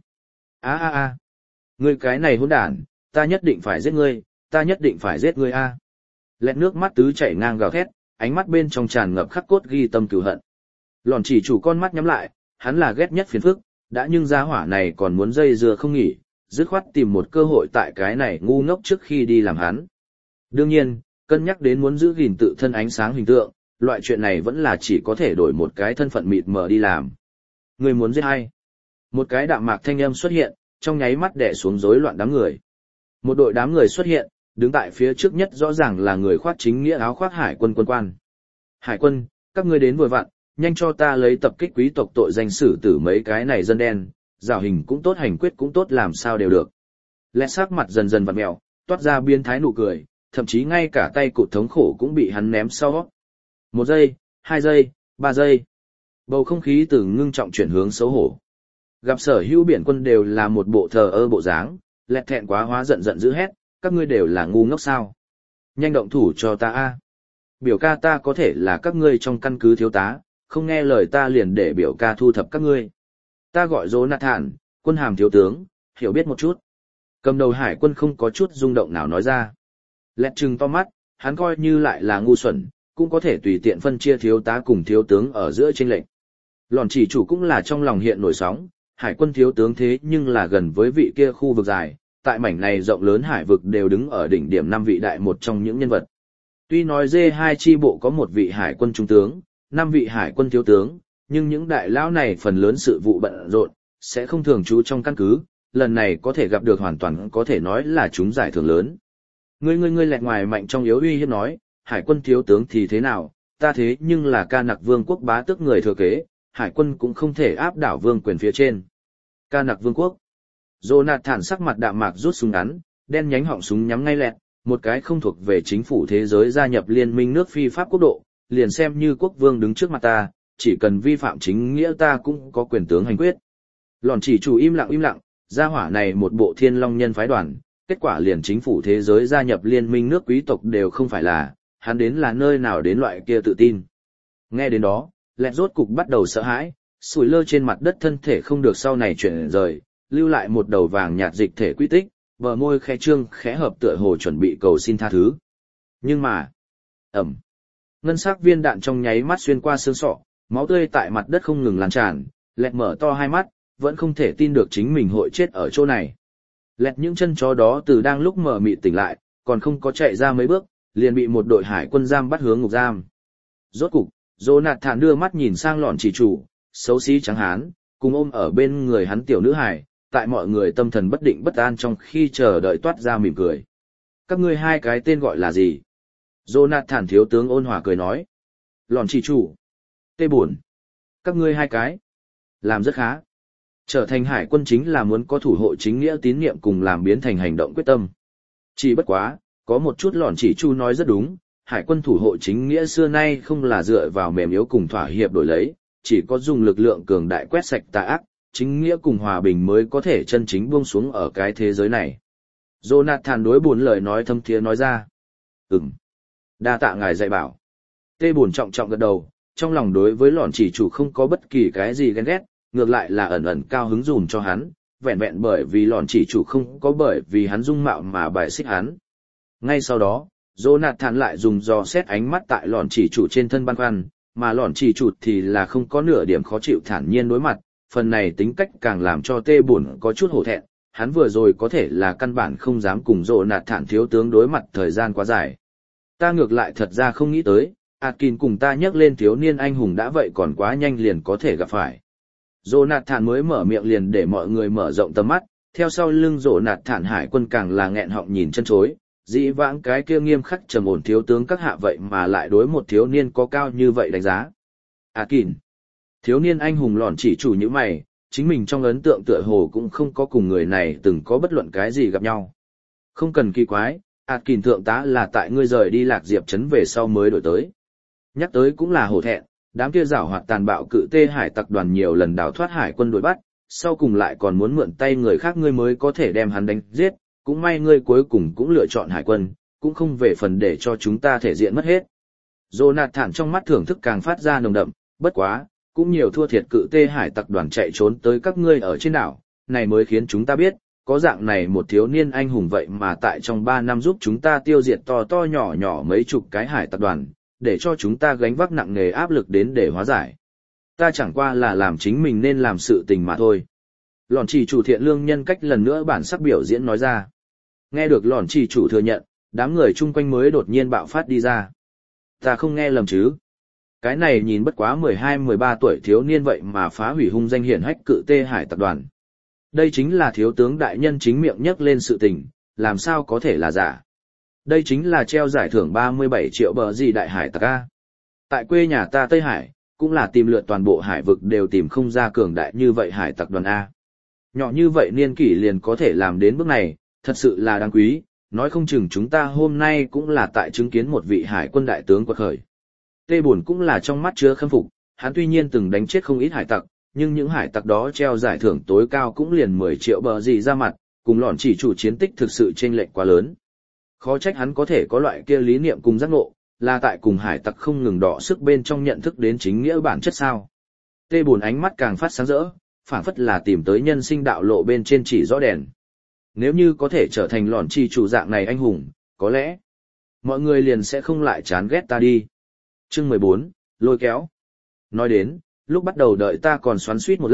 Ngươi cái này hỗn đản, ta nhất định phải giết ngươi, ta nhất định phải giết ngươi a. Lẹt nước mắt tứ chảy ngang gào thét, ánh mắt bên trong tràn ngập khắc cốt ghi tâm cừu hận. Lọn chỉ chủ con mắt nhắm lại, hắn là ghét nhất phiền phức, đã nhưng gia hỏa này còn muốn dây dưa không nghỉ, dứt khoát tìm một cơ hội tại cái này ngu ngốc trước khi đi làm hắn. Đương nhiên, cân nhắc đến muốn giữ gìn tự thân ánh sáng hình tượng, loại chuyện này vẫn là chỉ có thể đổi một cái thân phận mịt mờ đi làm. Người muốn giết ai? Một cái đạm mạc thanh âm xuất hiện, trong nháy mắt đè xuống rối loạn đám người. Một đội đám người xuất hiện, đứng tại phía trước nhất rõ ràng là người khoác chính nghĩa áo khoác hải quân quân quan. Hải quân, các ngươi đến vừa vặn, nhanh cho ta lấy tập kích quý tộc tội danh xử tử mấy cái này dân đen, rào hình cũng tốt hành quyết cũng tốt làm sao đều được. Lẽ sắc mặt dần dần vặn mèo, toát ra biến thái nụ cười, thậm chí ngay cả tay cụt thống khổ cũng bị hắn ném sau. 1 giây, 2 giây, 3 giây. Bầu không khí từ ngưng trọng chuyển hướng xấu hổ. Gặp sở hữu biển quân đều là một bộ thờ ơ bộ dáng, lẹt thẹn quá hóa giận giận dữ hét, các ngươi đều là ngu ngốc sao? Nhanh động thủ cho ta a. Biểu ca ta có thể là các ngươi trong căn cứ thiếu tá, không nghe lời ta liền để biểu ca thu thập các ngươi. Ta gọi Jonathan, quân hàm thiếu tướng, hiểu biết một chút. Cầm đầu hải quân không có chút rung động nào nói ra. Lẹt trừng to mắt, hắn coi như lại là ngu xuẩn, cũng có thể tùy tiện phân chia thiếu tá cùng thiếu tướng ở giữa chênh lệch. Lọn chỉ chủ cũng là trong lòng hiện nổi sóng, Hải quân thiếu tướng thế nhưng là gần với vị kia khu vực dài, tại mảnh này rộng lớn hải vực đều đứng ở đỉnh điểm 5 vị đại một trong những nhân vật. Tuy nói D2 chi bộ có một vị hải quân trung tướng, 5 vị hải quân thiếu tướng, nhưng những đại lão này phần lớn sự vụ bận rộn, sẽ không thường trú trong căn cứ, lần này có thể gặp được hoàn toàn có thể nói là chúng giải thưởng lớn. Ngươi lẹt ngoài mạnh trong yếu uy hiếp nói, hải quân thiếu tướng thì thế nào, ta thế nhưng là Ca Nặc Vương quốc bá tước người thừa kế, hải quân cũng không thể áp đảo vương quyền phía trên. Ca Nặc Vương quốc. Jonathan sắc mặt đạm mạc rút súng ngắn, đen nhánh họng súng nhắm ngay lẹt, một cái không thuộc về chính phủ thế giới gia nhập liên minh nước phi pháp quốc độ, liền xem như quốc vương đứng trước mặt ta, chỉ cần vi phạm chính nghĩa ta cũng có quyền tướng hành quyết. Lòn chỉ chủ im lặng, gia hỏa này một bộ thiên long nhân phái đoàn, kết quả liền chính phủ thế giới gia nhập liên minh nước quý tộc đều không phải là, hắn đến là nơi nào đến loại kia tự tin. Nghe đến đó, lẹt rốt cục bắt đầu sợ hãi, sủi lơ trên mặt đất thân thể không được sau này chuyển rời, lưu lại một đầu vàng nhạt dịch thể quy tích, bờ môi khẽ trương khẽ hợp tựa hồ chuẩn bị cầu xin tha thứ. Nhưng mà, ngân sắc viên đạn trong nháy mắt xuyên qua xương sọ, máu tươi tại mặt đất không ngừng lan tràn, lẹt mở to hai mắt, vẫn không thể tin được chính mình hội chết ở chỗ này. Lẹt những chân chó đó từ đang lúc mở mịt tỉnh lại, còn không có chạy ra mấy bước, liền bị một đội hải quân giam bắt hướng ngục giam. Rốt cục, Jonathan đưa mắt nhìn sang lọn chỉ chủ, xấu xí trắng hán, cùng ôm ở bên người hắn tiểu nữ hải, tại mọi người tâm thần bất định bất an trong khi chờ đợi toát ra mỉm cười. Các ngươi hai cái tên gọi là gì? Jonathan thiếu tướng ôn hòa cười nói. Lọn chỉ chủ. Tê buồn. Các ngươi hai cái. Làm rất khá. Trở thành hải quân chính là muốn có thủ hộ chính nghĩa tín niệm cùng làm biến thành hành động quyết tâm. Chỉ bất quá, có một chút lọn chỉ chu nói rất đúng, hải quân thủ hộ chính nghĩa xưa nay không là dựa vào mềm yếu cùng thỏa hiệp đổi lấy, chỉ có dùng lực lượng cường đại quét sạch tà ác, chính nghĩa cùng hòa bình mới có thể chân chính buông xuống ở cái thế giới này. Jonathan đối buồn lời nói thâm thiế nói ra. Đa tạ ngài dạy bảo. Tê buồn trọng trọng gật đầu, trong lòng đối với lọn chỉ chủ không có bất kỳ cái gì ghen ghét, ngược lại là ẩn ẩn cao hứng dùm cho hắn, vẹn vẹn bởi vì lọn chỉ chủ không có bởi vì hắn dung mạo mà bài xích hắn. Ngay sau đó, Jonathan lại dùng dò xét ánh mắt tại lọn chỉ chủ trên thân băn khoăn, mà lọn chỉ chủ thì là không có nửa điểm khó chịu thản nhiên đối mặt, phần này tính cách càng làm cho tê buồn có chút hổ thẹn, hắn vừa rồi có thể là căn bản không dám cùng Jonathan thiếu tướng đối mặt thời gian quá dài. Ta ngược lại thật ra không nghĩ tới, Atkin cùng ta nhắc lên thiếu niên anh hùng đã vậy còn quá nhanh liền có thể gặp phải. Jonathan mới mở miệng liền để mọi người mở rộng tầm mắt, theo sau lưng Jonathan hải quân càng là nghẹn họng nhìn chân chối, dĩ vãng cái kia nghiêm khắc trầm ổn thiếu tướng các hạ vậy mà lại đối một thiếu niên có cao như vậy đánh giá. Atkin, thiếu niên anh hùng lọn chỉ chủ như mày, chính mình trong ấn tượng tựa hồ cũng không có cùng người này từng có bất luận cái gì gặp nhau. Không cần kỳ quái, Atkin thượng tá là tại ngươi rời đi Lạc Diệp trấn về sau mới đổi tới. Nhắc tới cũng là hổ thẹn, đám kia giảo hoạt tàn bạo cự tê hải tặc đoàn nhiều lần đào thoát hải quân đuổi bắt, sau cùng lại còn muốn mượn tay người khác ngươi mới có thể đem hắn đánh giết, cũng may ngươi cuối cùng cũng lựa chọn hải quân, cũng không về phần để cho chúng ta thể diện mất hết. Jonathan trong mắt thưởng thức càng phát ra nồng đậm, bất quá, cũng nhiều thua thiệt cự tê hải tặc đoàn chạy trốn tới các ngươi ở trên đảo, này mới khiến chúng ta biết, có dạng này một thiếu niên anh hùng vậy mà tại trong 3 năm giúp chúng ta tiêu diệt to to nhỏ nhỏ mấy chục cái hải tặc đoàn, để cho chúng ta gánh vác nặng nề áp lực đến để hóa giải. Ta chẳng qua là làm chính mình nên làm sự tình mà thôi. Lọn chỉ chủ thiện lương nhân cách lần nữa bản sắc biểu diễn nói ra. Nghe được lọn chỉ chủ thừa nhận, đám người chung quanh mới đột nhiên bạo phát đi ra. Ta không nghe lầm chứ. Cái này nhìn bất quá 12-13 tuổi thiếu niên vậy mà phá hủy hung danh hiển hách cự tê hải tập đoàn. Đây chính là thiếu tướng đại nhân chính miệng nhắc lên sự tình, làm sao có thể là giả. Đây chính là treo giải thưởng 37 triệu bờ gì đại hải tặc A. Tại quê nhà ta Tây Hải, cũng là tìm lượt toàn bộ hải vực đều tìm không ra cường đại như vậy hải tặc đoàn A. Nhỏ như vậy niên kỷ liền có thể làm đến bước này, thật sự là đáng quý, nói không chừng chúng ta hôm nay cũng là tại chứng kiến một vị hải quân đại tướng quật khởi. Tê buồn cũng là trong mắt chứa khâm phục, hắn tuy nhiên từng đánh chết không ít hải tặc, nhưng những hải tặc đó treo giải thưởng tối cao cũng liền 10 triệu bờ gì ra mặt, cùng lọn chỉ chủ chiến tích thực sự chênh lệch quá lớn. Khó trách hắn có thể có loại kia lý niệm cùng giác ngộ, là tại cùng hải tặc không ngừng đọ sức bên trong nhận thức đến chính nghĩa bản chất sao. Tê buồn ánh mắt càng phát sáng rỡ, phảng phất là tìm tới nhân sinh đạo lộ bên trên chỉ rõ đèn. Nếu như có thể trở thành lọn chỉ chủ dạng này anh hùng, có lẽ mọi người liền sẽ không lại chán ghét ta đi. Chương 14, lôi kéo. Nói đến, lúc bắt đầu đợi ta còn xoắn xuýt một lát,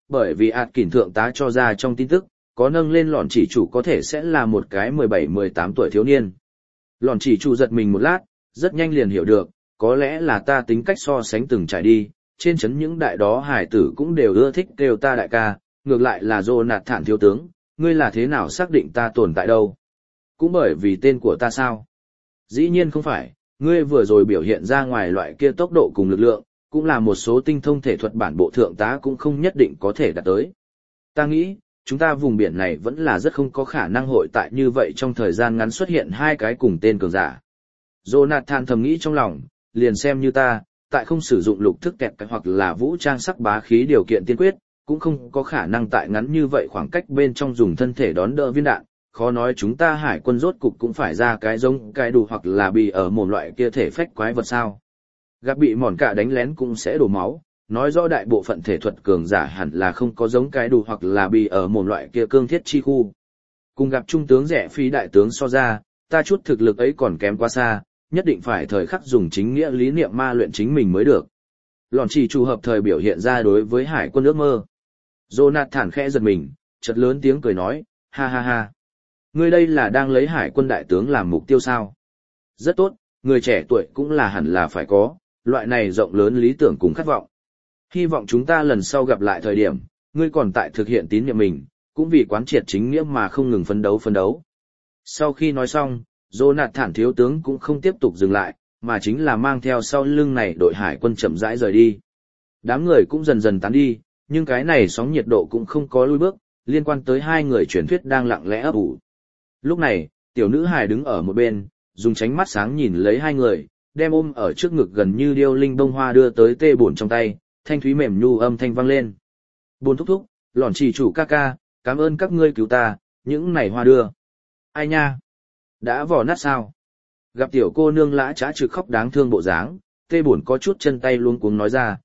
bởi vì ạt kỉnh thượng tá cho ra trong tin tức, có nâng lên lọn chỉ chủ có thể sẽ là một cái 17-18 tuổi thiếu niên. Lọn chỉ chủ giật mình một lát, rất nhanh liền hiểu được, có lẽ là ta tính cách so sánh từng trải đi, trên chấn những đại đó hải tử cũng đều ưa thích kêu ta đại ca, ngược lại là Jonathan thiếu tướng, ngươi là thế nào xác định ta tồn tại đâu? Cũng bởi vì tên của ta sao? Dĩ nhiên không phải, ngươi vừa rồi biểu hiện ra ngoài loại kia tốc độ cùng lực lượng, cũng là một số tinh thông thể thuật bản bộ thượng tá cũng không nhất định có thể đạt tới. Ta nghĩ, chúng ta vùng biển này vẫn là rất không có khả năng hội tại như vậy trong thời gian ngắn xuất hiện hai cái cùng tên cường giả. Jonathan thầm nghĩ trong lòng, liền xem như ta, tại không sử dụng lục thức kẹt hoặc là vũ trang sắc bá khí điều kiện tiên quyết, cũng không có khả năng tại ngắn như vậy khoảng cách bên trong dùng thân thể đón đỡ viên đạn, khó nói chúng ta hải quân rốt cục cũng phải ra cái giống cái đủ hoặc là bị ở một loại kia thể phách quái vật sao. Gặp bị mòn cả đánh lén cũng sẽ đổ máu, nói rõ đại bộ phận thể thuật cường giả hẳn là không có giống cái đủ hoặc là bị ở một loại kia cương thiết chi khu. Cùng gặp trung tướng rẻ phi đại tướng so ra, ta chút thực lực ấy còn kém quá xa, nhất định phải thời khắc dùng chính nghĩa lý niệm ma luyện chính mình mới được. Lọn chỉ chủ hợp thời biểu hiện ra đối với hải quân ước mơ. Jonathan khẽ giật mình, chợt lớn tiếng cười nói, ha ha ha. Ngươi đây là đang lấy hải quân đại tướng làm mục tiêu sao? Rất tốt, người trẻ tuổi cũng là hẳn là phải có, loại này rộng lớn lý tưởng cùng khát vọng. Hy vọng chúng ta lần sau gặp lại thời điểm, ngươi còn tại thực hiện tín nhiệm mình, cũng vì quán triệt chính nghĩa mà không ngừng phấn đấu. Sau khi nói xong, Jonathan thiếu tướng cũng không tiếp tục dừng lại, mà chính là mang theo sau lưng này đội hải quân chậm rãi rời đi. Đám người cũng dần dần tán đi, nhưng cái này sóng nhiệt độ cũng không có lui bước, liên quan tới hai người truyền thuyết đang lặng lẽ ấp ủ. Lúc này, tiểu nữ hài đứng ở một bên, dùng tránh mắt sáng nhìn lấy hai người, đem ôm ở trước ngực gần như điêu linh bông hoa đưa tới tê bổn trong tay, thanh thúy mềm nhu âm thanh vang lên. Bồn thúc thúc, lọn chỉ chủ ca ca, cảm ơn các ngươi cứu ta, những này hoa đưa. Ai nha? Đã vỏ nát sao? Gặp tiểu cô nương lã trá trực khóc đáng thương bộ dáng, tê bổn có chút chân tay luống cuống nói ra,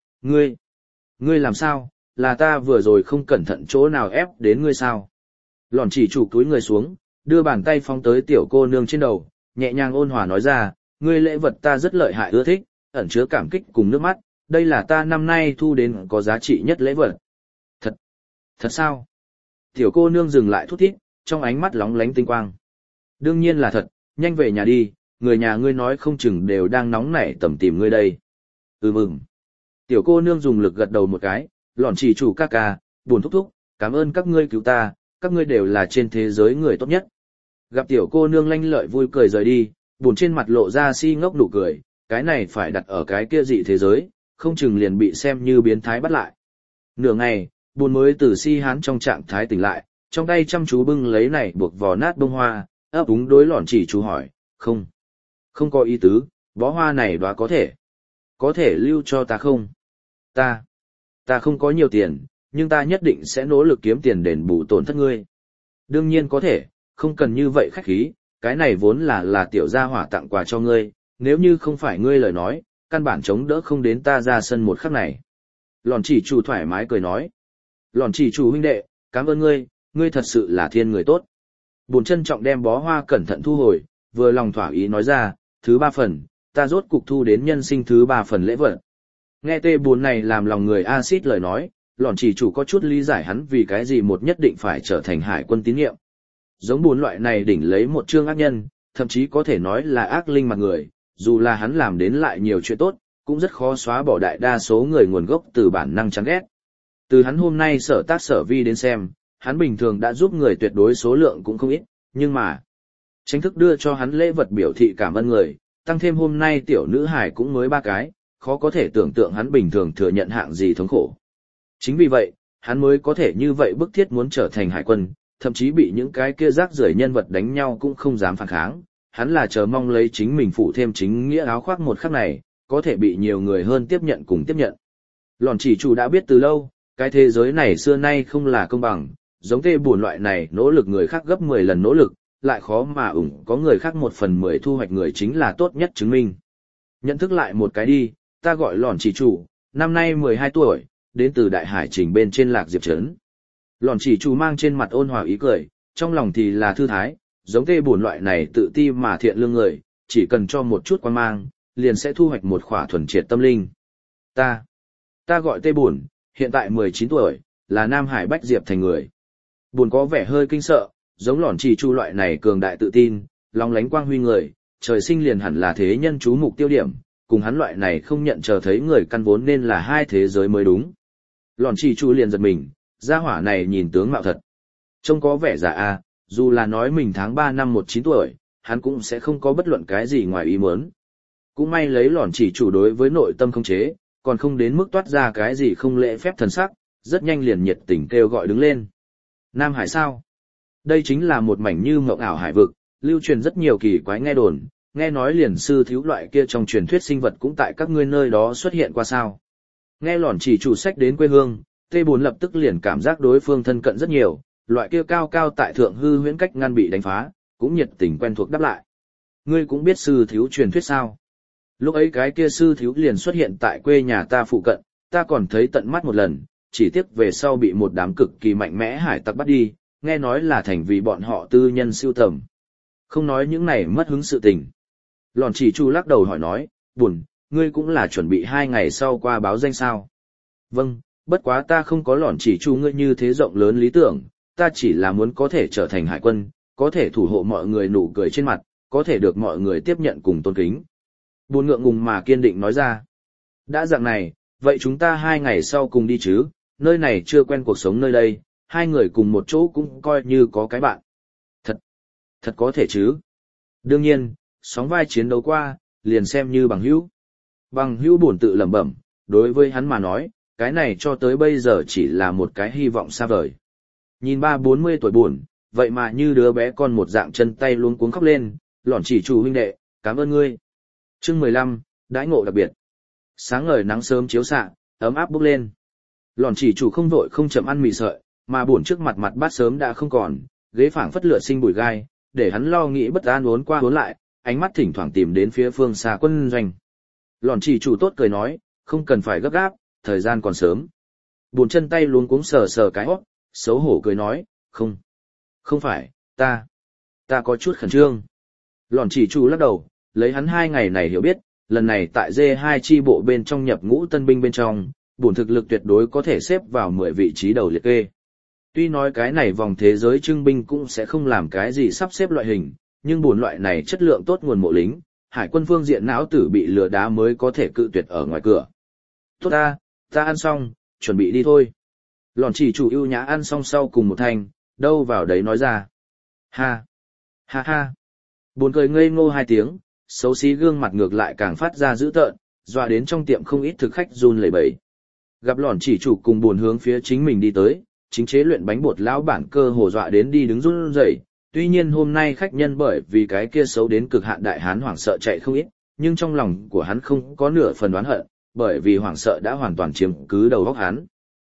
ngươi làm sao, là ta vừa rồi không cẩn thận chỗ nào ép đến ngươi sao? Lọn chỉ chủ cúi người xuống, đưa bàn tay phóng tới tiểu cô nương trên đầu, nhẹ nhàng ôn hòa nói ra, ngươi lễ vật ta rất lợi hại ưa thích, ẩn chứa cảm kích cùng nước mắt, đây là ta năm nay thu đến có giá trị nhất lễ vật. Thật sao? Tiểu cô nương dừng lại thút thít, trong ánh mắt lóng lánh tinh quang. Đương nhiên là thật, nhanh về nhà đi, người nhà ngươi nói không chừng đều đang nóng nảy tầm tìm ngươi đây. Mừng. Tiểu cô nương dùng lực gật đầu một cái, lọn chỉ chủ ca ca, buồn thúc thúc, cảm ơn các ngươi cứu ta, các ngươi đều là trên thế giới người tốt nhất. Gặp tiểu cô nương lanh lợi vui cười rời đi, buồn trên mặt lộ ra si ngốc nụ cười, cái này phải đặt ở cái kia dị thế giới, không chừng liền bị xem như biến thái bắt lại. Nửa ngày, buồn mới từ si hán trong trạng thái tỉnh lại, trong tay chăm chú bưng lấy này buộc vò nát bông hoa, ấp úng đối lọn chỉ chú hỏi, không có ý tứ, bó hoa này đoá có thể lưu cho ta không? Ta không có nhiều tiền, nhưng ta nhất định sẽ nỗ lực kiếm tiền đền bù tổn thất ngươi. Đương nhiên có thể, không cần như vậy khách khí, cái này vốn là tiểu gia hỏa tặng quà cho ngươi, nếu như không phải ngươi lời nói, căn bản chống đỡ không đến ta ra sân một khắc này. Lọn chỉ chủ thoải mái cười nói, lọn chỉ chủ huynh đệ, cảm ơn ngươi thật sự là thiên người tốt. Bồn trân trọng đem bó hoa cẩn thận thu hồi, vừa lòng thỏa ý nói ra, thứ 3 phần, ta rốt cục thu đến nhân sinh thứ 3 phần lễ vật. Nghe tê buồn này làm lòng người axit lời nói, lọn chỉ chủ có chút lý giải hắn vì cái gì một nhất định phải trở thành hải quân tín nhiệm. Giống buồn loại này đỉnh lấy một chương ác nhân, thậm chí có thể nói là ác linh mặt người, dù là hắn làm đến lại nhiều chuyện tốt, cũng rất khó xóa bỏ đại đa số người nguồn gốc từ bản năng chán ghét. Từ hắn hôm nay sở tác sở vi đến xem, hắn bình thường đã giúp người tuyệt đối số lượng cũng không ít, nhưng mà chính thức đưa cho hắn lễ vật biểu thị cảm ơn người, tăng thêm hôm nay tiểu nữ hải cũng mới 3 cái, khó có thể tưởng tượng hắn bình thường thừa nhận hạng gì thống khổ. Chính vì vậy, hắn mới có thể như vậy bức thiết muốn trở thành hải quân, thậm chí bị những cái kia rác rưởi nhân vật đánh nhau cũng không dám phản kháng, hắn là chờ mong lấy chính mình phụ thêm chính nghĩa áo khoác một khắc này, có thể bị nhiều người hơn tiếp nhận cùng tiếp nhận. Lọn chỉ chủ đã biết từ lâu, cái thế giới này xưa nay không là công bằng, giống tê buồn loại này nỗ lực người khác gấp 10 lần nỗ lực, lại khó mà có người khác 1/10 thu hoạch người chính là tốt nhất chứng minh. Nhận thức lại một cái đi, ta gọi lọn chỉ chủ, năm nay 12 tuổi, đến từ đại hải trình bên trên Lạc Diệp Trấn. Lọn chỉ chủ mang trên mặt ôn hòa ý cười, trong lòng thì là thư thái, giống tê buồn loại này tự ti mà thiện lương người, chỉ cần cho một chút quan mang, liền sẽ thu hoạch một khỏa thuần triệt tâm linh. Ta gọi tê buồn, hiện tại 19 tuổi, là Nam Hải Bách Diệp thành người. Buồn có vẻ hơi kinh sợ, giống Lọn Chỉ Chu loại này cường đại tự tin, long lánh quang huy người, trời sinh liền hẳn là thế nhân chú mục tiêu điểm, cùng hắn loại này không nhận chờ thấy người căn vốn nên là hai thế giới mới đúng. Lọn Chỉ Chu liền giật mình, gia hỏa này nhìn tướng mạo thật. Trông có vẻ già a, dù là nói mình tháng 3 năm 19 tuổi, hắn cũng sẽ không có bất luận cái gì ngoài ý muốn. Cũng may lấy Lọn Chỉ Chu đối với nội tâm không chế, còn không đến mức toát ra cái gì không lễ phép thần sắc, rất nhanh liền nhiệt tình kêu gọi đứng lên. Nam Hải sao? Đây chính là một mảnh như mộng ảo hải vực, lưu truyền rất nhiều kỳ quái nghe đồn, nghe nói liền sư thiếu loại kia trong truyền thuyết sinh vật cũng tại các ngươi nơi đó xuất hiện qua sao. Nghe Lọn Chỉ Chu sách đến quê hương, T4 lập tức liền cảm giác đối phương thân cận rất nhiều, loại kia cao cao tại thượng hư huyễn cách ngăn bị đánh phá, cũng nhiệt tình quen thuộc đáp lại. Ngươi cũng biết sư thiếu truyền thuyết sao? Lúc ấy cái kia sư thiếu liền xuất hiện tại quê nhà ta phụ cận, ta còn thấy tận mắt một lần, chỉ tiếc về sau bị một đám cực kỳ mạnh mẽ hải tặc bắt đi, nghe nói là thành vì bọn họ tư nhân siêu tầm. Không nói những này mất hứng sự tình. Lọn Chỉ Chu lắc đầu hỏi nói, buồn, ngươi cũng là chuẩn bị 2 ngày sau qua báo danh sao? Vâng, bất quá ta không có Lọn Chỉ Chu ngươi như thế rộng lớn lý tưởng, ta chỉ là muốn có thể trở thành hải quân, có thể thủ hộ mọi người nụ cười trên mặt, có thể được mọi người tiếp nhận cùng tôn kính. Buồn ngượng ngùng mà kiên định nói ra. Đã dạng này, vậy chúng ta 2 ngày sau cùng đi chứ, nơi này chưa quen cuộc sống nơi đây, 2 người cùng một chỗ cũng coi như có cái bạn. Thật có thể chứ. Đương nhiên, sóng vai chiến đấu qua, liền xem như bằng hữu. Bằng hữu buồn tự lẩm bẩm, đối với hắn mà nói, cái này cho tới bây giờ chỉ là một cái hy vọng xa vời. Nhìn 30-40 tuổi buồn, vậy mà như đứa bé con một dạng chân tay luống cuống khóc lên, Lọn Chỉ Chu huynh đệ, cảm ơn ngươi. Chương 15, đãi ngộ đặc biệt. Sáng ngời nắng sớm chiếu xạ, ấm áp bốc lên. Lọn Chỉ Chu không vội không chậm ăn mì sợi, mà buồn trước mặt mặt bát sớm đã không còn, ghế phảng phất lửa sinh bụi gai, để hắn lo nghĩ bất an uốn qua uốn lại, ánh mắt thỉnh thoảng tìm đến phía phương xa quân doanh. Lọn Chỉ Chu tốt cười nói, không cần phải gấp gáp, thời gian còn sớm. Buồn chân tay luống cuống sờ sờ cái hót, xấu hổ cười nói, không phải, ta có chút khẩn trương. Lọn Chỉ Chu lắc đầu, lấy hắn 2 ngày này hiểu biết, lần này tại D2 chi bộ bên trong nhập ngũ tân binh bên trong, buồn thực lực tuyệt đối có thể xếp vào 10 vị trí đầu liệt kê. Tuy nói cái này vòng thế giới trưng binh cũng sẽ không làm cái gì sắp xếp loại hình, nhưng buồn loại này chất lượng tốt nguồn mộ lính, hải quân phương diện não tử bị lừa đá mới có thể cự tuyệt ở ngoài cửa. Tốt ta ăn xong, chuẩn bị đi thôi. Lọn Chỉ Chu ưu nhã ăn xong sau cùng một thanh, đâu vào đấy nói ra. Ha ha. Buồn cười ngây ngô 2 tiếng, xấu xí gương mặt ngược lại càng phát ra dữ tợn, dọa đến trong tiệm không ít thực khách run lẩy bẩy. Gặp Lọn Chỉ Chu cùng buồn hướng phía chính mình đi tới, chính chế luyện bánh bột lão bản cơ hồ dọa đến đi đứng run rẩy. Tuy nhiên hôm nay khách nhân bởi vì cái kia xấu đến cực hạn đại hán hoảng sợ chạy không ít, nhưng trong lòng của hắn không có nửa phần oán hận, bởi vì hoảng sợ đã hoàn toàn chiếm cứ đầu óc hắn.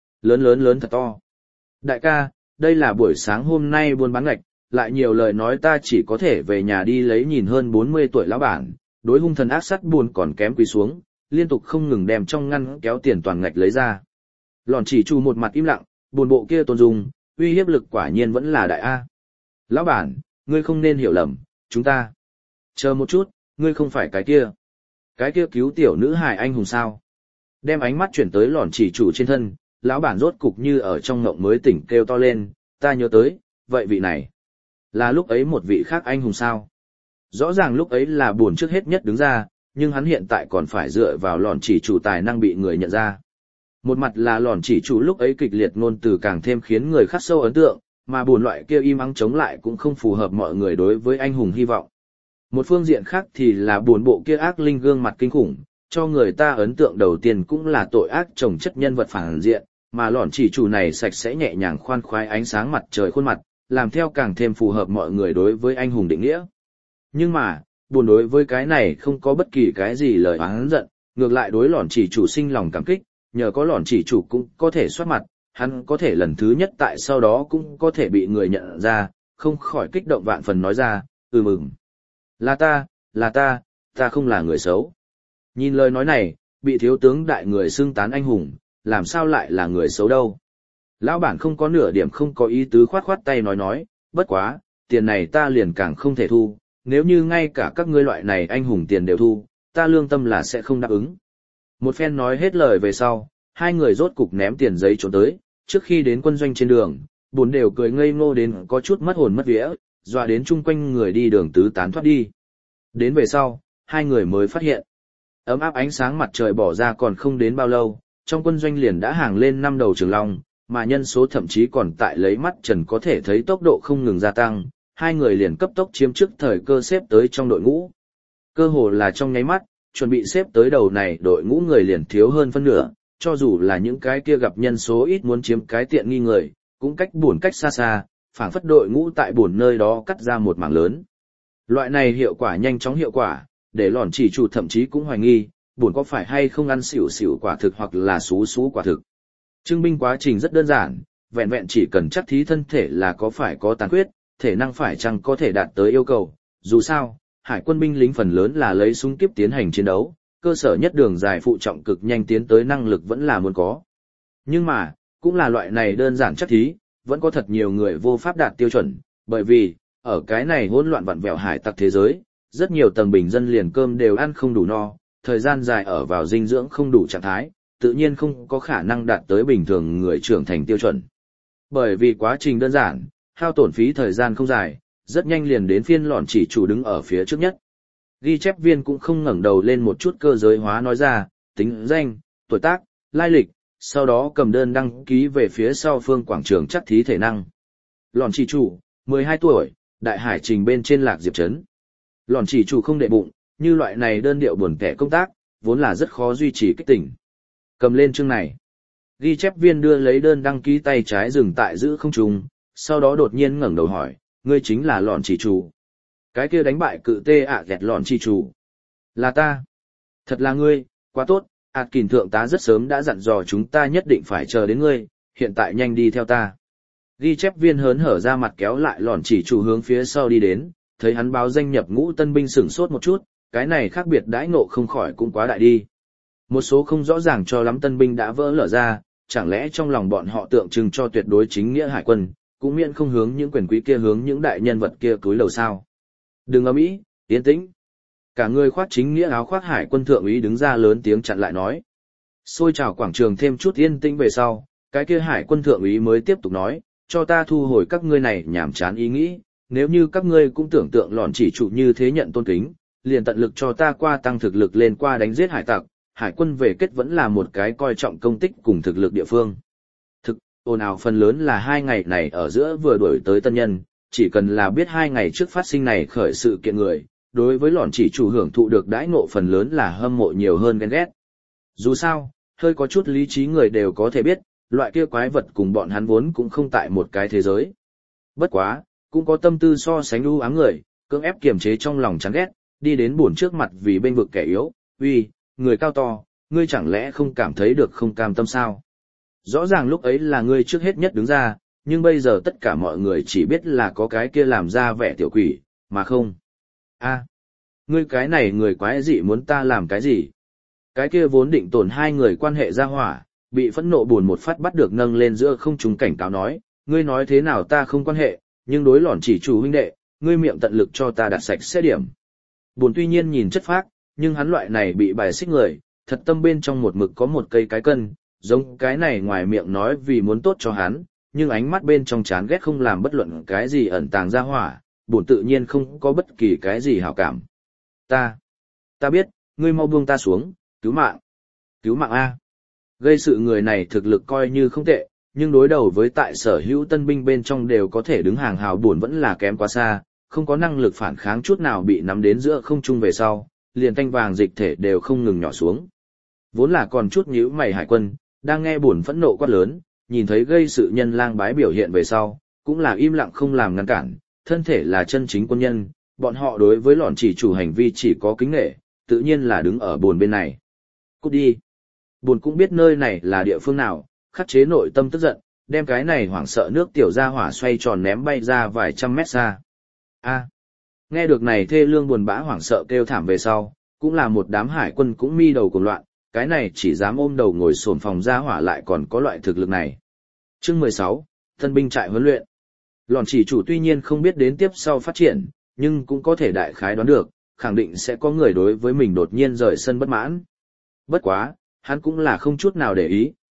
Lớn thật to. Đại ca, đây là buổi sáng hôm nay buôn bán ngạch, lại nhiều lời nói ta chỉ có thể về nhà đi lấy nhìn hơn 40 tuổi lão bản, đối hung thần ác sát buồn còn kém quỳ xuống, liên tục không ngừng đem trong ngăn kéo tiền toàn ngạch lấy ra. Lọn Chỉ Chu một mặt im lặng, buồn bộ kia tôn dung, uy hiếp lực quả nhiên vẫn là đại A. Lão bản, ngươi không nên hiểu lầm, chúng ta. Chờ một chút, ngươi không phải cái kia. Cái kia cứu tiểu nữ hài anh hùng sao? Đem ánh mắt chuyển tới Lọn Chỉ Chu trên thân, lão bản rốt cục như ở trong ngộng mới tỉnh kêu to lên, ta nhớ tới, vậy vị này. Là lúc ấy một vị khác anh hùng sao? Rõ ràng lúc ấy là buồn trước hết nhất đứng ra, nhưng hắn hiện tại còn phải dựa vào Lọn Chỉ Chu tài năng bị người nhận ra. Một mặt là Lọn Chỉ Chu lúc ấy kịch liệt ngôn từ càng thêm khiến người khắc sâu ấn tượng, mà buồn loại kia im ắng chống lại cũng không phù hợp mọi người đối với anh hùng hy vọng. Một phương diện khác thì là buồn bộ kia ác linh gương mặt kinh khủng, cho người ta ấn tượng đầu tiên cũng là tội ác chồng chất nhân vật phản diện, mà Lọn Chỉ Chu này sạch sẽ nhẹ nhàng khoan khoái ánh sáng mặt trời khuôn mặt, làm theo càng thêm phù hợp mọi người đối với anh hùng định nghĩa. Nhưng mà, buồn đối với cái này không có bất kỳ cái gì lời oán giận, ngược lại đối Lọn Chỉ Chu sinh lòng cảm kích, nhờ có Lọn Chỉ Chu cũng có thể soát mặt, hắn có thể lần thứ nhất tại sau đó cũng có thể bị người nhận ra, không khỏi kích động vạn phần nói ra, mừng. Là ta không là người xấu. Nhìn lời nói này, bị thiếu tướng đại người xưng tán anh hùng, làm sao lại là người xấu đâu. Lão bản không có nửa điểm không có ý tứ khoát tay nói, bất quá, tiền này ta liền càng không thể thu, nếu như ngay cả các ngươi loại này anh hùng tiền đều thu, ta lương tâm là sẽ không đáp ứng. Một phen nói hết lời về sau, 2 người rốt cục ném tiền giấy trốn tới, trước khi đến quân doanh trên đường, bốn đều cười ngây ngô đến có chút mất hồn mất vía, dọa đến chung quanh người đi đường tứ tán thoát đi. Đến về sau, hai người mới phát hiện. Ấm áp ánh sáng mặt trời bỏ ra còn không đến bao lâu, trong quân doanh liền đã hàng lên 5 đầu trường long, mà nhân số thậm chí còn tại lấy mắt trần có thể thấy tốc độ không ngừng gia tăng, hai người liền cấp tốc chiếm trước thời cơ xếp tới trong đội ngũ. Cơ hồ là trong nháy mắt, chuẩn bị xếp tới đầu này đội ngũ người liền thiếu hơn phân nửa, cho dù là những cái kia gặp nhân số ít muốn chiếm cái tiện nghi người, cũng cách buồn cách xa xa, phảng phất đội ngũ tại buồn nơi đó cắt ra một mảng lớn. Loại này hiệu quả nhanh chóng hiệu quả, để lòn chỉ chủ thậm chí cũng hoài nghi, buồn có phải hay không ăn xỉu xỉu quả thực hoặc là xú xú quả thực. Trưng binh quá trình rất đơn giản, vẹn vẹn chỉ cần chắc thí thân thể là có phải có tàn khuyết, thể năng phải chăng có thể đạt tới yêu cầu. Dù sao, hải quân binh lính phần lớn là lấy súng kiếp tiến hành chiến đấu, cơ sở nhất đường dài phụ trọng cực nhanh tiến tới năng lực vẫn là muốn có. Nhưng mà, cũng là loại này đơn giản chắc thí, vẫn có thật nhiều người vô pháp đạt tiêu chuẩn, bởi vì, ở cái này hỗn loạn vặn vẹo hải tặc thế giới, rất nhiều tầng bình dân liền cơm đều ăn không đủ no, thời gian dài ở vào dinh dưỡng không đủ trạng thái, tự nhiên không có khả năng đạt tới bình thường người trưởng thành tiêu chuẩn. Bởi vì quá trình đơn giản, hao tổn phí thời gian không dài, rất nhanh liền đến phiên lọn chỉ chủ đứng ở phía trước nhất. Ghi chép viên cũng không ngẩng đầu lên một chút cơ giới hóa nói ra, tính danh, tuổi tác, lai lịch, sau đó cầm đơn đăng ký về phía sau phương quảng trường chắc thí thể năng. Lọn chỉ chủ, 12 tuổi, đại hải trình bên trên Lạc Diệp Trấn. Lọn chỉ chủ không đệ bụng, như loại này đơn điệu buồn kẻ công tác, vốn là rất khó duy trì kích tỉnh. Cầm lên chương này. Ghi chép viên đưa lấy đơn đăng ký tay trái dừng tại giữ không trung, sau đó đột nhiên ngẩng đầu hỏi, ngươi chính là lọn chỉ chủ. Cái kia đánh bại cự tê ghẹt lọn chỉ chủ. Là ta. Thật là ngươi, quá tốt, Kỳn thượng tá rất sớm đã dặn dò chúng ta nhất định phải chờ đến ngươi, hiện tại nhanh đi theo ta. Ghi chép viên hớn hở ra mặt kéo lại lọn chỉ chủ hướng phía sau đi đến, thấy hắn báo danh nhập ngũ tân binh sửng sốt một chút, cái này khác biệt đãi ngộ không khỏi cũng quá đại đi. Một số không rõ ràng cho lắm tân binh đã vỡ lở ra, chẳng lẽ trong lòng bọn họ tượng trưng cho tuyệt đối chính nghĩa hải quân, cũng miễn không hướng những quyền quý kia hướng những đại nhân vật kia cúi đầu sao. Đừng ầm ĩ, yên tĩnh. Cả người khoác chính nghĩa áo khoác hải quân thượng úy đứng ra lớn tiếng chặn lại nói. Xôi trào quảng trường thêm chút yên tĩnh về sau, cái kia hải quân thượng úy mới tiếp tục nói, cho ta thu hồi các ngươi này nhảm chán ý nghĩ, nếu như các ngươi cũng tưởng tượng lọn chỉ chủ như thế nhận tôn kính, liền tận lực cho ta qua tăng thực lực lên qua đánh giết hải tặc, hải quân về kết vẫn là một cái coi trọng công tích cùng thực lực địa phương. Thực, ồn ào phần lớn là 2 ngày này ở giữa vừa đuổi tới tân nhân, chỉ cần là biết 2 ngày trước phát sinh này khởi sự kiện người, đối với lọn chỉ chủ hưởng thụ được đãi ngộ phần lớn là hâm mộ nhiều hơn ghen ghét. Dù sao, hơi có chút lý trí người đều có thể biết, loại kia quái vật cùng bọn hắn vốn cũng không tại một cái thế giới. Bất quá, cũng có tâm tư so sánh ưu ám người, cưỡng ép kiềm chế trong lòng chán ghét, đi đến buồn trước mặt vì bên vực kẻ yếu, uy, người cao to, ngươi chẳng lẽ không cảm thấy được không cam tâm sao? Rõ ràng lúc ấy là ngươi trước hết nhất đứng ra, nhưng bây giờ tất cả mọi người chỉ biết là có cái kia làm ra vẻ tiểu quỷ, mà không. Ngươi cái này người quái dị muốn ta làm cái gì? Cái kia vốn định tổn 2 người quan hệ ra hỏa, bị phẫn nộ buồn một phát bắt được nâng lên giữa không trung cảnh cáo nói, ngươi nói thế nào ta không quan hệ, nhưng đối lọn chỉ chủ huynh đệ, ngươi miệng tận lực cho ta đặt sạch sẽ điểm. Buồn tuy nhiên nhìn chất phác, nhưng hắn loại này bị bài xích người, thật tâm bên trong một mực có một cây cái cân, giống cái này ngoài miệng nói vì muốn tốt cho hắn, nhưng ánh mắt bên trong chán ghét không làm bất luận cái gì ẩn tàng ra hỏa, buồn tự nhiên không có bất kỳ cái gì hảo cảm. Ta biết, ngươi mau buông ta xuống, cứu mạng. Cứu mạng A. Gây sự người này thực lực coi như không tệ, nhưng đối đầu với tại sở hữu tân binh bên trong đều có thể đứng hàng hào buồn vẫn là kém quá xa, không có năng lực phản kháng chút nào bị nắm đến giữa không trung về sau, liền tanh vàng dịch thể đều không ngừng nhỏ xuống. Vốn là còn chút nhíu mày hải quân, đang nghe buồn phẫn nộ quát lớn, nhìn thấy gây sự nhân lang bái biểu hiện về sau, cũng là im lặng không làm ngăn cản, thân thể là chân chính quân nhân, bọn họ đối với lọn chỉ chủ hành vi chỉ có kính nể, tự nhiên là đứng ở buồn bên này. Cút đi. Buồn cũng biết nơi này là địa phương nào, khắc chế nội tâm tức giận, đem cái này hoảng sợ nước tiểu ra hỏa xoay tròn ném bay ra vài trăm mét xa. Nghe được này thê lương buồn bã hoảng sợ kêu thảm về sau, cũng là một đám hải quân cũng mi đầu cuồng loạn, cái này chỉ dám ôm đầu ngồi xổm phòng ra hỏa lại còn có loại thực lực này. Chương 16, thân binh trại huấn luyện. Lọn chỉ chủ tuy nhiên không biết đến tiếp sau phát triển, nhưng cũng có thể đại khái đoán được, khẳng định sẽ có người đối với mình đột nhiên rời sân bất mãn. Bất quá, hắn cũng là không chút nào để ý,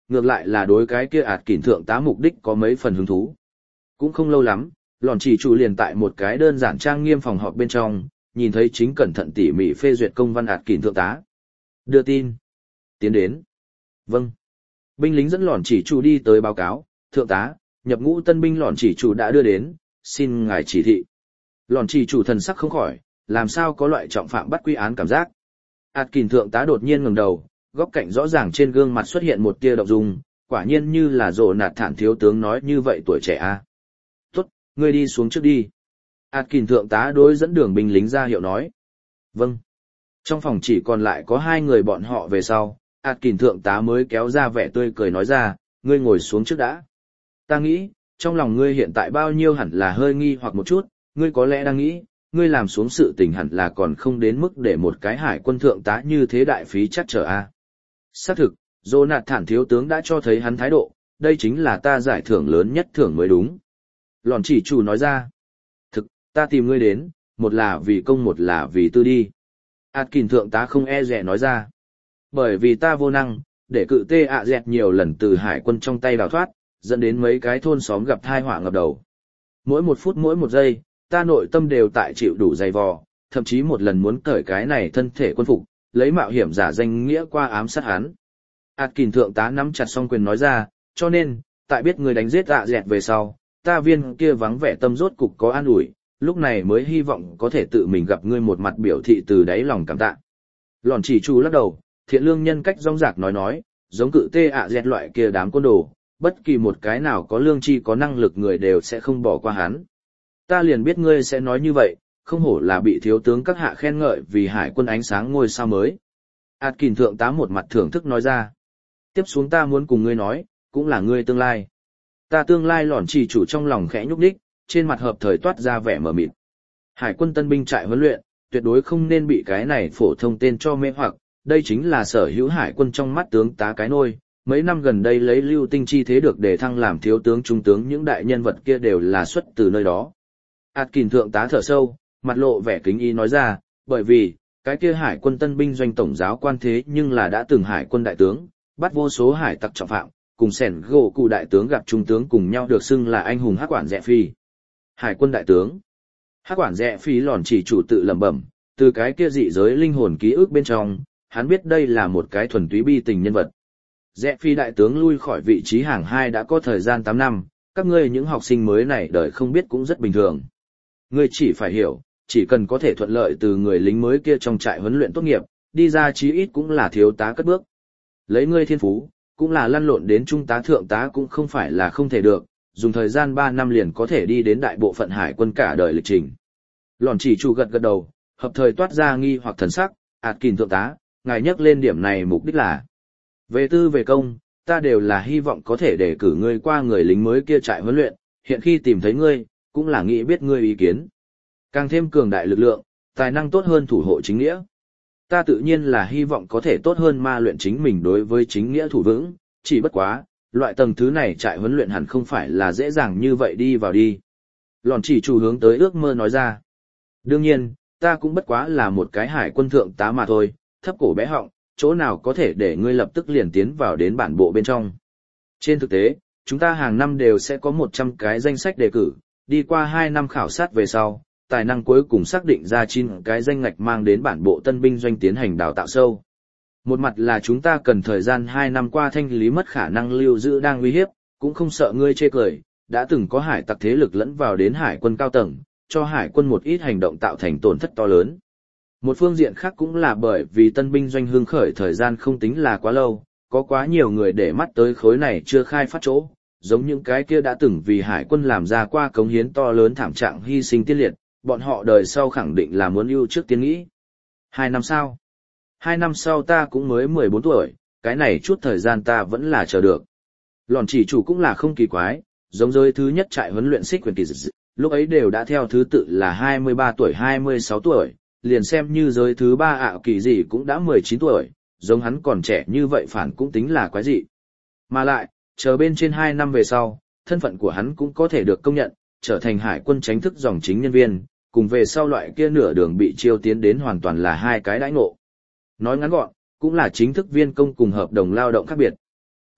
ngược lại là đối cái kia ạt kỷ thượng tá mục đích có mấy phần hứng thú. Cũng không lâu lắm, lòn chỉ chủ liền tại một cái đơn giản trang nghiêm phòng họp bên trong, nhìn thấy chính cẩn thận tỉ mỉ phê duyệt công văn ạt kỷ thượng tá. Đưa tin. Tiến đến. Vâng. Binh lính dẫn lòn chỉ chủ đi tới báo cáo, thượng tá, nhập ngũ tân binh lòn chỉ chủ đã đưa đến, xin ngài chỉ thị. Lòn chỉ chủ thần sắc không khỏi, làm sao có loại trọng phạm bắt quy án cảm giác. ạt kỷ thượng tá đột nhiên ngẩng đầu, góc cạnh rõ ràng trên gương mặt xuất hiện một tia động dung, quả nhiên như là rồ nạt thản thiếu tướng nói như vậy tuổi trẻ a. Tốt, ngươi đi xuống trước đi. ạt kỷ thượng tá đối dẫn đường binh lính ra hiệu nói. Vâng. Trong phòng chỉ còn lại có 2 người bọn họ về sau, ạt kỷ thượng tá mới kéo ra vẻ tươi cười nói ra, ngươi ngồi xuống trước đã. Ta nghĩ, trong lòng ngươi hiện tại bao nhiêu hẳn là hơi nghi hoặc một chút, ngươi có lẽ đang nghĩ, ngươi làm xuống sự tình hẳn là còn không đến mức để một cái hải quân thượng tá như thế đại phí chắc trở a. Xác thực, Jonathan thiếu tướng đã cho thấy hắn thái độ, đây chính là ta giải thưởng lớn nhất thưởng mới đúng. Lòn chỉ chủ nói ra. Thực, ta tìm ngươi đến, một là vì công một là vì tư đi. Atkin thượng tá không e dè nói ra. Bởi vì ta vô năng, để cự tê ạ dẹt nhiều lần từ hải quân trong tay đào thoát, dẫn đến mấy cái thôn xóm gặp thai họa ngập đầu. Mỗi 1 phút mỗi 1 giây, ta nội tâm đều tại chịu đủ dày vò, thậm chí một lần muốn cởi cái này thân thể quân phục, lấy mạo hiểm giả danh nghĩa qua ám sát hắn. Atkin thượng tá nắm chặt song quyền nói ra, cho nên, tại biết người đánh giết ạ dẹt về sau, ta viên kia vắng vẻ tâm rốt cục có an ủi, lúc này mới hy vọng có thể tự mình gặp ngươi một mặt biểu thị từ đáy lòng cảm tạ. Lòn chỉ chủ lắc đầu, thiện lương nhân cách rong rạc nói, giống cự tê ạ dẹt loại kia đám côn đồ, bất kỳ một cái nào có lương tri có năng lực người đều sẽ không bỏ qua hắn. Ta liền biết ngươi sẽ nói như vậy, không hổ là bị thiếu tướng các hạ khen ngợi vì hải quân ánh sáng ngôi sao mới. Atkin thượng tá một mặt thưởng thức nói ra. Tiếp xuống ta muốn cùng ngươi nói, cũng là ngươi tương lai. Ta tương lai lòn chỉ chủ trong lòng khẽ nhúc nhích, trên mặt hợp thời toát ra vẻ mờ mịt. Hải quân tân binh trại huấn luyện, tuyệt đối không nên bị cái này phổ thông tên cho mê hoặc, đây chính là sở hữu hải quân trong mắt tướng tá cái nôi. Mấy năm gần đây lấy lưu tinh chi thế được đề thăng làm thiếu tướng trung tướng những đại nhân vật kia đều là xuất từ nơi đó. Atkin thượng tá thở sâu, mặt lộ vẻ kính ý nói ra, bởi vì, cái kia hải quân tân binh doanh tổng giáo quan thế nhưng là đã từng hải quân đại tướng, bắt vô số hải tặc trọng phạm, cùng sẻn gỗ cụ đại tướng gặp trung tướng cùng nhau được xưng là anh hùng hắc quản Rẽ Phi. Hải quân đại tướng. Hắc quản Rẽ Phi lòn chỉ chủ tự lẩm bẩm, từ cái kia dị giới linh hồn ký ức bên trong, hắn biết đây là một cái thuần túy bi tình nhân vật. Rẽ Phi đại tướng lui khỏi vị trí hàng 2 đã có thời gian 8 năm, các ngươi những học sinh mới này đời không biết cũng rất bình thường. Ngươi chỉ phải hiểu, chỉ cần có thể thuận lợi từ người lính mới kia trong trại huấn luyện tốt nghiệp, đi ra chí ít cũng là thiếu tá cất bước. Lấy ngươi thiên phú, cũng là lăn lộn đến trung tá thượng tá cũng không phải là không thể được, dùng thời gian 3 năm liền có thể đi đến đại bộ phận hải quân cả đời lịch trình. Lòn chỉ chủ gật gật đầu, hợp thời toát ra nghi hoặc thần sắc, Atkin thượng tá, ngài nhắc lên điểm này mục đích là. Về tư về công, ta đều là hy vọng có thể để cử ngươi qua người lính mới kia trại huấn luyện, hiện khi tìm thấy ngươi, cũng là nghĩ biết ngươi ý kiến. Càng thêm cường đại lực lượng, tài năng tốt hơn thủ hộ chính nghĩa. Ta tự nhiên là hy vọng có thể tốt hơn ma luyện chính mình đối với chính nghĩa thủ vững, chỉ bất quá, loại tầng thứ này trại huấn luyện hẳn không phải là dễ dàng như vậy đi vào đi. Lòn chỉ chủ hướng tới ước mơ nói ra. Đương nhiên, ta cũng bất quá là một cái hải quân thượng tá mà thôi, thấp cổ bé họng, chỗ nào có thể để ngươi lập tức liền tiến vào đến bản bộ bên trong. Trên thực tế, chúng ta hàng năm đều sẽ có 100 cái danh sách đề cử, đi qua 2 năm khảo sát về sau, tài năng cuối cùng xác định ra 9 cái danh ngạch mang đến bản bộ tân binh doanh tiến hành đào tạo sâu. Một mặt là chúng ta cần thời gian 2 năm qua thanh lý mất khả năng lưu giữ đang uy hiếp, cũng không sợ ngươi chê cười, đã từng có hải tặc thế lực lẫn vào đến hải quân cao tầng, cho hải quân một ít hành động tạo thành tổn thất to lớn. Một phương diện khác cũng là bởi vì tân binh doanh hưng khởi thời gian không tính là quá lâu, có quá nhiều người để mắt tới khối này chưa khai phát chỗ, giống những cái kia đã từng vì hải quân làm ra qua cống hiến to lớn thảm trạng hy sinh tiết liệt, bọn họ đời sau khẳng định là muốn ưu trước tiên nghĩ. 2 năm sau? 2 năm sau ta cũng mới 14 tuổi, cái này chút thời gian ta vẫn là chờ được. Lòn chỉ chủ cũng là không kỳ quái, giống giới thứ nhất trại huấn luyện xích quyền kỳ dị, lúc ấy đều đã theo thứ tự là 23 tuổi 26 tuổi, liền xem như giới thứ 3 ảo kỳ gì cũng đã 19 tuổi, giống hắn còn trẻ như vậy phản cũng tính là quái dị. Mà lại, chờ bên trên 2 năm về sau, thân phận của hắn cũng có thể được công nhận, trở thành hải quân chính thức dòng chính nhân viên, cùng về sau loại kia nửa đường bị chiêu tiến đến hoàn toàn là 2 cái đãi ngộ. Nói ngắn gọn, cũng là chính thức viên công cùng hợp đồng lao động khác biệt.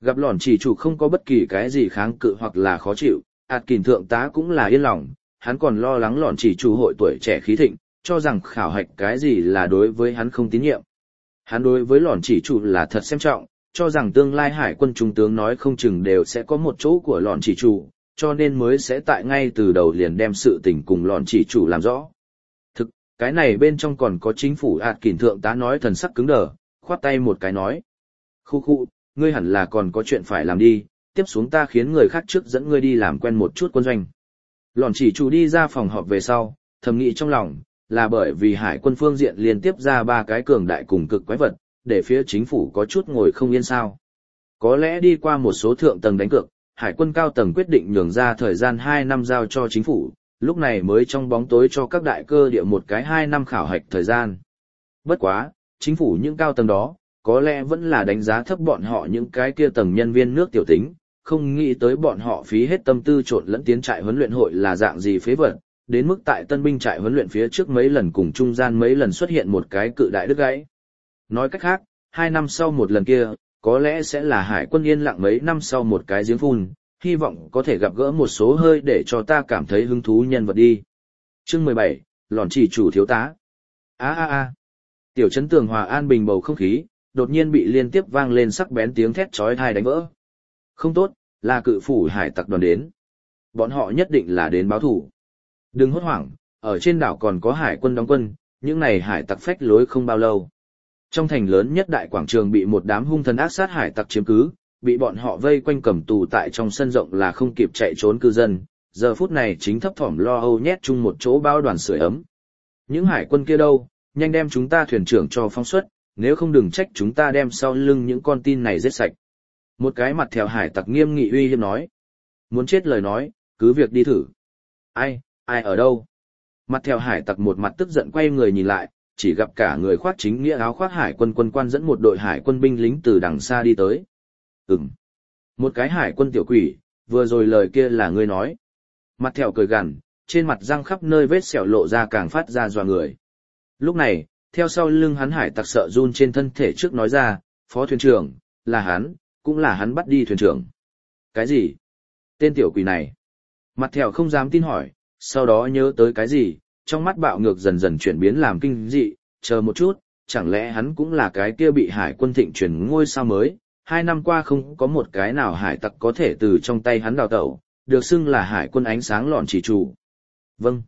Gặp lòn chỉ chủ không có bất kỳ cái gì kháng cự hoặc là khó chịu, ạt kìn thượng tá cũng là yên lòng, hắn còn lo lắng lòn chỉ chủ hội tuổi trẻ khí thịnh, cho rằng khảo hạch cái gì là đối với hắn không tín nhiệm. Hắn đối với lòn chỉ chủ là thật xem trọng, cho rằng tương lai hải quân trung tướng nói không chừng đều sẽ có một chỗ của lòn chỉ chủ, cho nên mới sẽ tại ngay từ đầu liền đem sự tình cùng lòn chỉ chủ làm rõ. Thực, cái này bên trong còn có chính phủ ạt kìn thượng tá nói thần sắc cứng đờ, khoát tay một cái nói. Khu, ngươi hẳn là còn có chuyện phải làm đi, tiếp xuống ta khiến người khác trước dẫn ngươi đi làm quen một chút quân doanh. Lòn chỉ chủ đi ra phòng họp về sau, thầm nghĩ trong lòng, là bởi vì hải quân phương diện liên tiếp ra 3 cái cường đại cùng cực quái vật, để phía chính phủ có chút ngồi không yên sao. Có lẽ đi qua một số thượng tầng đánh cược, hải quân cao tầng quyết định nhường ra thời gian 2 năm giao cho chính phủ, lúc này mới trong bóng tối cho các đại cơ địa một cái 2 năm khảo hạch thời gian. Bất quá, chính phủ những cao tầng đó, có lẽ vẫn là đánh giá thấp bọn họ những cái kia tầng nhân viên nước tiểu tính, không nghĩ tới bọn họ phí hết tâm tư trộn lẫn tiến trại huấn luyện hội là dạng gì phế vật, đến mức tại tân binh trại huấn luyện phía trước mấy lần cùng trung gian mấy lần xuất hiện một cái cự đại đứt gãy. Nói cách khác, 2 năm sau một lần kia, có lẽ sẽ là hải quân yên lặng mấy năm sau một cái giếng phun, hy vọng có thể gặp gỡ một số hơi để cho ta cảm thấy hứng thú nhân vật đi. Chương 17, lòn chỉ chủ thiếu tá. Tiểu trấn tường hòa an bình bầu không khí, đột nhiên bị liên tiếp vang lên sắc bén tiếng thét chói tai đánh vỡ. Không tốt, là cự phủ hải tặc đoàn đến. Bọn họ nhất định là đến báo thù. Đừng hốt hoảng, ở trên đảo còn có hải quân đóng quân, những này hải tặc phách lối không bao lâu. Trong thành lớn nhất đại quảng trường bị một đám hung thần ác sát hải tặc chiếm cứ, bị bọn họ vây quanh cầm tù tại trong sân rộng là không kịp chạy trốn cư dân, giờ phút này chính thấp thỏm lo âu nhét chung một chỗ bao đoàn sưởi ấm. Những hải quân kia đâu, nhanh đem chúng ta thuyền trưởng cho phóng xuất, nếu không đừng trách chúng ta đem sau lưng những con tin này giết sạch. Một cái mặt theo hải tặc nghiêm nghị uy hiếp nói. Muốn chết lời nói, cứ việc đi thử. Ai ở đâu? Mặt theo hải tặc một mặt tức giận quay người nhìn lại, chỉ gặp cả người khoác chính nghĩa áo khoác hải quân quân quan dẫn một đội hải quân binh lính từ đằng xa đi tới. Một cái hải quân tiểu quỷ, vừa rồi lời kia là ngươi nói. Mặt theo cười gằn, trên mặt răng khắp nơi vết sẹo lộ ra càng phát ra dọa người. Lúc này, theo sau lưng hắn hải tặc sợ run trên thân thể trước nói ra, phó thuyền trưởng, là hắn, cũng là hắn bắt đi thuyền trưởng. Cái gì? Tên tiểu quỷ này. Mặt theo không dám tin hỏi, sau đó nhớ tới cái gì, trong mắt bạo ngược dần dần chuyển biến làm kinh dị, chờ một chút, chẳng lẽ hắn cũng là cái kia bị hải quân thịnh chuyển ngôi sao mới, 2 năm qua không có một cái nào hải tặc có thể từ trong tay hắn đào tẩu, được xưng là hải quân ánh sáng lọn chỉ chủ. Vâng,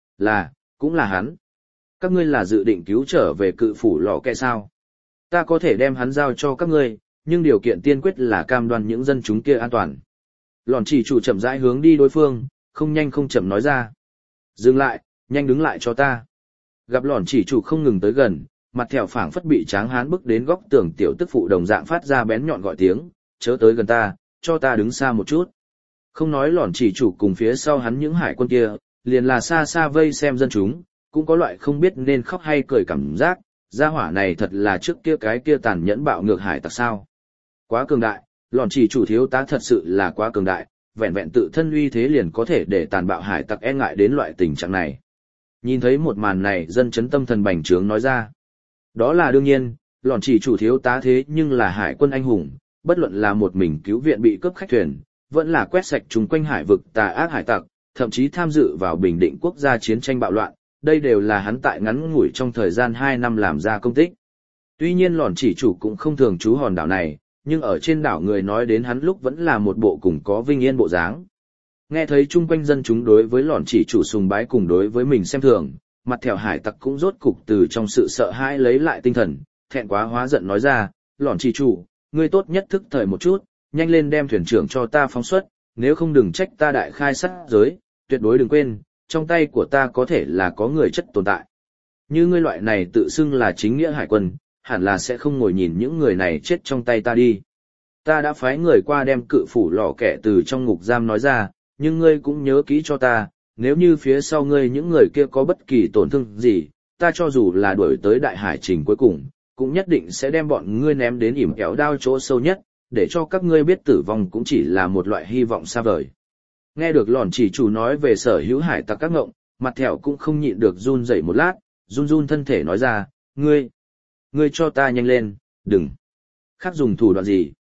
cũng là hắn. Các ngươi là dự định cứu trở về cự phủ lọ kẹ sao? Ta có thể đem hắn giao cho các ngươi, nhưng điều kiện tiên quyết là cam đoan những dân chúng kia an toàn. Lọn chỉ chủ chậm rãi hướng đi đối phương, không nhanh không chậm nói ra. Dừng lại, nhanh đứng lại cho ta. Gặp lọn chỉ chủ không ngừng tới gần, mặt thẹo phảng phất bị tráng hán bức đến góc tường tiểu tức phụ đồng dạng phát ra bén nhọn gọi tiếng, chớ tới gần ta, cho ta đứng xa một chút. Không nói lọn chỉ chủ cùng phía sau hắn những hải quân kia, liền là xa xa vây xem dân chúng, cũng có loại không biết nên khóc hay cười cảm giác, gia hỏa này thật là trước kia cái kia tàn nhẫn bạo ngược hải tặc sao. Quá cường đại, lọn chỉ chủ thiếu tá thật sự là quá cường đại, vẹn vẹn tự thân uy thế liền có thể để tàn bạo hải tặc e ngại đến loại tình trạng này. Nhìn thấy một màn này dân chấn tâm thần bành trướng nói ra. Đó là đương nhiên, lọn chỉ chủ thiếu tá thế nhưng là hải quân anh hùng, bất luận là một mình cứu viện bị cướp khách thuyền, vẫn là quét sạch chung quanh hải vực tà ác hải tặc, thậm chí tham dự vào bình định quốc gia chiến tranh bạo loạn, đây đều là hắn tại ngắn ngủi trong thời gian 2 năm làm ra công tích. Tuy nhiên lọn chỉ chủ cũng không thường trú hòn đảo này, nhưng ở trên đảo người nói đến hắn lúc vẫn là một bộ cùng có vinh yên bộ dáng. Nghe thấy chung quanh dân chúng đối với lọn chỉ chủ sùng bái cùng đối với mình xem thường, mặt thẹo hải tặc cũng rốt cục từ trong sự sợ hãi lấy lại tinh thần, thẹn quá hóa giận nói ra, lọn chỉ chủ, ngươi tốt nhất thức thời một chút, nhanh lên đem thuyền trưởng cho ta phóng xuất, nếu không đừng trách ta đại khai sát giới, tuyệt đối đừng quên, trong tay của ta có thể là có người chất tồn tại. Như ngươi loại này tự xưng là chính nghĩa hải quân, hẳn là sẽ không ngồi nhìn những người này chết trong tay ta đi. Ta đã phái người qua đem cự phủ lò kẻ từ trong ngục giam nói ra, nhưng ngươi cũng nhớ kỹ cho ta, nếu như phía sau ngươi những người kia có bất kỳ tổn thương gì, ta cho dù là đuổi tới đại hải trình cuối cùng, cũng nhất định sẽ đem bọn ngươi ném đến ỉm kéo đao chỗ sâu nhất, để cho các ngươi biết tử vong cũng chỉ là một loại hy vọng xa vời. Nghe được lọn chỉ chủ nói về sở hữu hải tặc các ngộng, mặt thẹo cũng không nhịn được run rẩy một lát, run run thân thể nói ra, ngươi cho ta nhanh lên, đừng. Khác dùng thủ đoạn gì?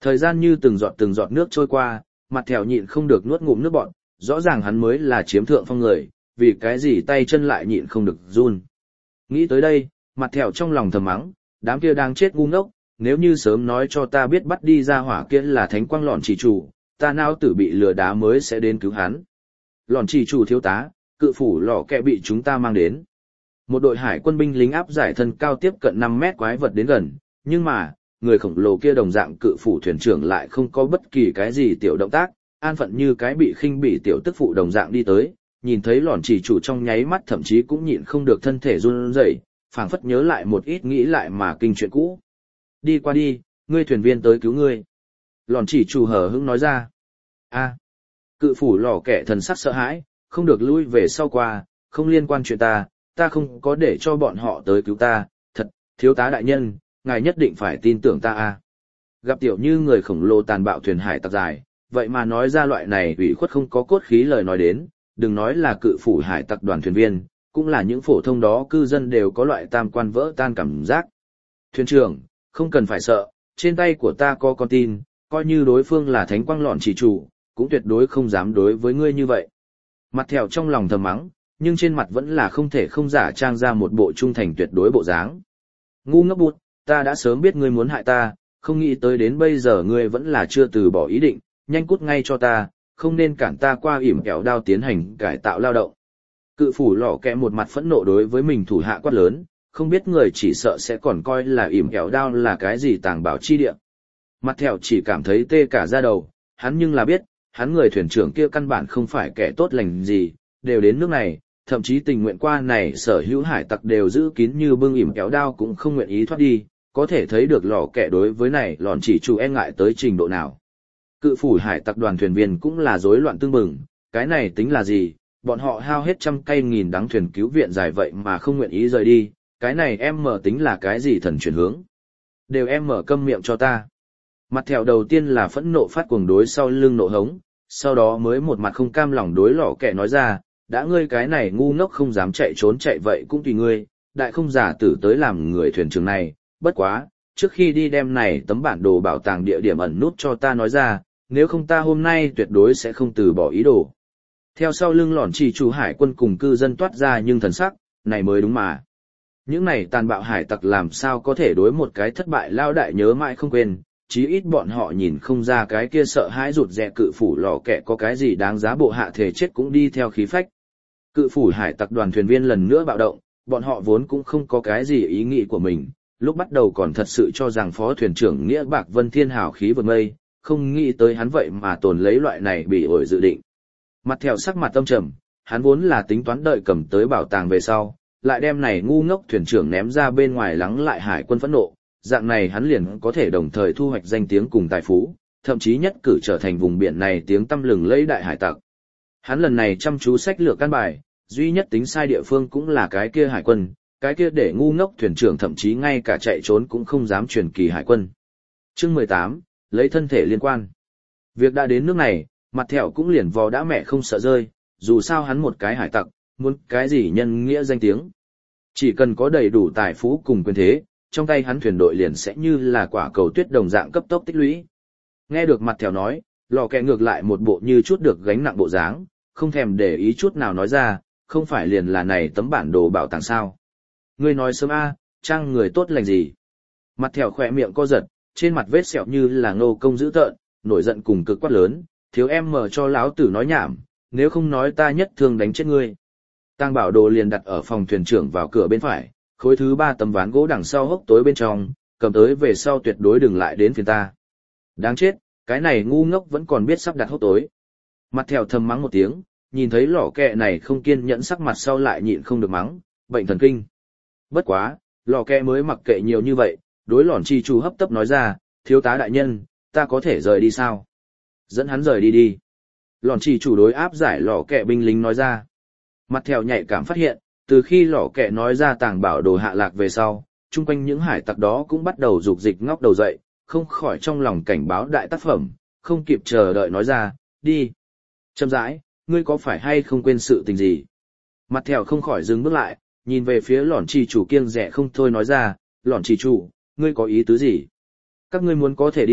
Thời gian như từng giọt nước trôi qua, mặt thèo nhịn không được nuốt ngụm nước bọt, rõ ràng hắn mới là chiếm thượng phong người, vì cái gì tay chân lại nhịn không được run. Nghĩ tới đây, mặt thèo trong lòng thầm mắng, đám kia đang chết ngu ngốc, nếu như sớm nói cho ta biết bắt đi ra hỏa kia là thánh quang lọn chỉ chủ, ta não tử bị lừa đá mới sẽ đến cứu hắn. Lọn chỉ chủ thiếu tá, cự phủ lò kẹ bị chúng ta mang đến. Một đội hải quân binh lính áp giải thân cao tiếp cận 5 mét quái vật đến gần, nhưng mà, người khổng lồ kia đồng dạng cự phủ thuyền trưởng lại không có bất kỳ cái gì tiểu động tác, an phận như cái bị khinh bỉ tiểu tức phụ đồng dạng đi tới, nhìn thấy lọn chỉ chủ trong nháy mắt thậm chí cũng nhịn không được thân thể run rẩy, phảng phất nhớ lại một ít nghĩ lại mà kinh chuyện cũ. Đi qua đi, ngươi thuyền viên tới cứu ngươi. Lọn chỉ chủ hờ hững nói ra. A, cự phủ lò kẹ thần sắc sợ hãi, không được lui về sau qua, không liên quan chuyện ta không có để cho bọn họ tới cứu ta, thật, thiếu tá đại nhân, ngài nhất định phải tin tưởng ta a. Gặp tiểu như người khổng lồ tàn bạo thuyền hải tặc dài, vậy mà nói ra loại này ủy khuất không có cốt khí lời nói đến, đừng nói là cự phủ hải tặc đoàn thuyền viên, cũng là những phổ thông đó cư dân đều có loại tam quan vỡ tan cảm giác. Thuyền trưởng, không cần phải sợ, trên tay của ta có con tin, coi như đối phương là thánh quang lọn chỉ chủ, cũng tuyệt đối không dám đối với ngươi như vậy. Mặt thèo trong lòng thầm mắng, nhưng trên mặt vẫn là không thể không giả trang ra một bộ trung thành tuyệt đối bộ dáng. Ngu ngốc bụt, ta đã sớm biết ngươi muốn hại ta, không nghĩ tới đến bây giờ ngươi vẫn là chưa từ bỏ ý định, nhanh cút ngay cho ta, không nên cản ta qua ỉm kẹo đao tiến hành cải tạo lao động. Cự phủ lò kẹ một mặt phẫn nộ đối với mình thủ hạ quát lớn, không biết người chỉ sợ sẽ còn coi là ỉm kẹo đao là cái gì tàng bảo chi địa. Mặt thèo chỉ cảm thấy tê cả da đầu, hắn nhưng là biết, hắn người thuyền trưởng kia căn bản không phải kẻ tốt lành gì, đều đến nước này, thậm chí tình nguyện qua này sở hữu hải tặc đều giữ kín như bưng ỉm kéo đao cũng không nguyện ý thoát đi, có thể thấy được lò kẹ đối với này lòn chỉ chủ e ngại tới trình độ nào. Cự phủ hải tặc đoàn thuyền viên cũng là rối loạn tương bừng, cái này tính là gì, bọn họ hao hết trăm cây nghìn đắng thuyền cứu viện dài vậy mà không nguyện ý rời đi, cái này em mở tính là cái gì thần chuyển hướng. Đều em mở câm miệng cho ta. Mặt thèo đầu tiên là phẫn nộ phát cuồng đối sau lưng nộ hống, sau đó mới một mặt không cam lòng đối lò kẹ nói ra, đã ngươi cái này ngu ngốc không dám chạy trốn chạy vậy cũng tùy ngươi, đại không giả tử tới làm người thuyền trưởng này, bất quá, trước khi đi đem này tấm bản đồ bảo tàng địa điểm ẩn nút cho ta nói ra, nếu không ta hôm nay tuyệt đối sẽ không từ bỏ ý đồ. Theo sau lưng lọn chỉ chủ hải quân cùng cư dân toát ra nhưng thần sắc, này mới đúng mà. Những này tàn bạo hải tặc làm sao có thể đối một cái thất bại lao đại nhớ mãi không quên, chí ít bọn họ nhìn không ra cái kia sợ hãi rụt rè cự phủ lò kẹ có cái gì đáng giá bộ hạ thể chết cũng đi theo khí phách. Cự phủ hải tặc đoàn thuyền viên lần nữa bạo động, bọn họ vốn cũng không có cái gì ý nghĩ của mình, lúc bắt đầu còn thật sự cho rằng phó thuyền trưởng Nghĩa Bạc Vân Thiên hào khí vượt mây, không nghĩ tới hắn vậy mà tồn lấy loại này bị ổi dự định. Mặt theo sắc mặt tâm trầm, hắn vốn là tính toán đợi cầm tới bảo tàng về sau, lại đem này ngu ngốc thuyền trưởng ném ra bên ngoài lắng lại hải quân phẫn nộ, dạng này hắn liền có thể đồng thời thu hoạch danh tiếng cùng tài phú, thậm chí nhất cử trở thành vùng biển này tiếng tăm lừng lẫy đại hải tặc. Hắn lần này chăm chú sách lược căn bài, duy nhất tính sai địa phương cũng là cái kia hải quân, cái kia để ngu ngốc thuyền trưởng thậm chí ngay cả chạy trốn cũng không dám truyền kỳ hải quân. Chương 18, lấy thân thể liên quan. Việc đã đến nước này, mặt thẹo cũng liền vò đã mẹ không sợ rơi, dù sao hắn một cái hải tặc, muốn cái gì nhân nghĩa danh tiếng. Chỉ cần có đầy đủ tài phú cùng quyền thế, trong tay hắn thuyền đội liền sẽ như là quả cầu tuyết đồng dạng cấp tốc tích lũy. Nghe được mặt thẹo nói, lò kẹ ngược lại một bộ như chút được gánh nặng bộ dáng, không thèm để ý chút nào nói ra, không phải liền là này tấm bản đồ bảo tàng sao. Ngươi nói sớm a, trang người tốt lành gì. Mặt thẹo khỏe miệng co giật, trên mặt vết sẹo như là ngô công dữ tợn, nổi giận cùng cực quát lớn, thiếu em mở cho lão tử nói nhảm, nếu không nói ta nhất thương đánh chết ngươi. Tàng bảo đồ liền đặt ở phòng thuyền trưởng vào cửa bên phải, khối thứ 3 tấm ván gỗ đằng sau hốc tối bên trong, cầm tới về sau tuyệt đối đừng lại đến phiền ta. Đáng chết, cái này ngu ngốc vẫn còn biết sắp đặt hốc tối. Mặt thèo thầm mắng một tiếng, nhìn thấy lỏ kẹ này không kiên nhẫn sắc mặt sau lại nhịn không được mắng, bệnh thần kinh. Bất quá, lò kẹ mới mặc kệ nhiều như vậy, đối lỏn chi chủ hấp tấp nói ra, thiếu tá đại nhân, ta có thể rời đi sao? Dẫn hắn rời đi đi. Lỏn chi chủ đối áp giải lò kẹ binh lính nói ra. Mặt thèo nhạy cảm phát hiện, từ khi lò kẹ nói ra tàng bảo đồ hạ lạc về sau, chung quanh những hải tặc đó cũng bắt đầu rục dịch ngóc đầu dậy, không khỏi trong lòng cảnh báo đại tác phẩm, không kịp chờ đợi nói ra, đi. Chậm rãi, ngươi có phải hay không quên sự tình gì? Mặt thèo không khỏi dừng bước lại, nhìn về phía lỏn chi chủ kiêng dè không thôi nói ra, lỏn chi chủ, ngươi có ý tứ gì? Các ngươi muốn có thể đi,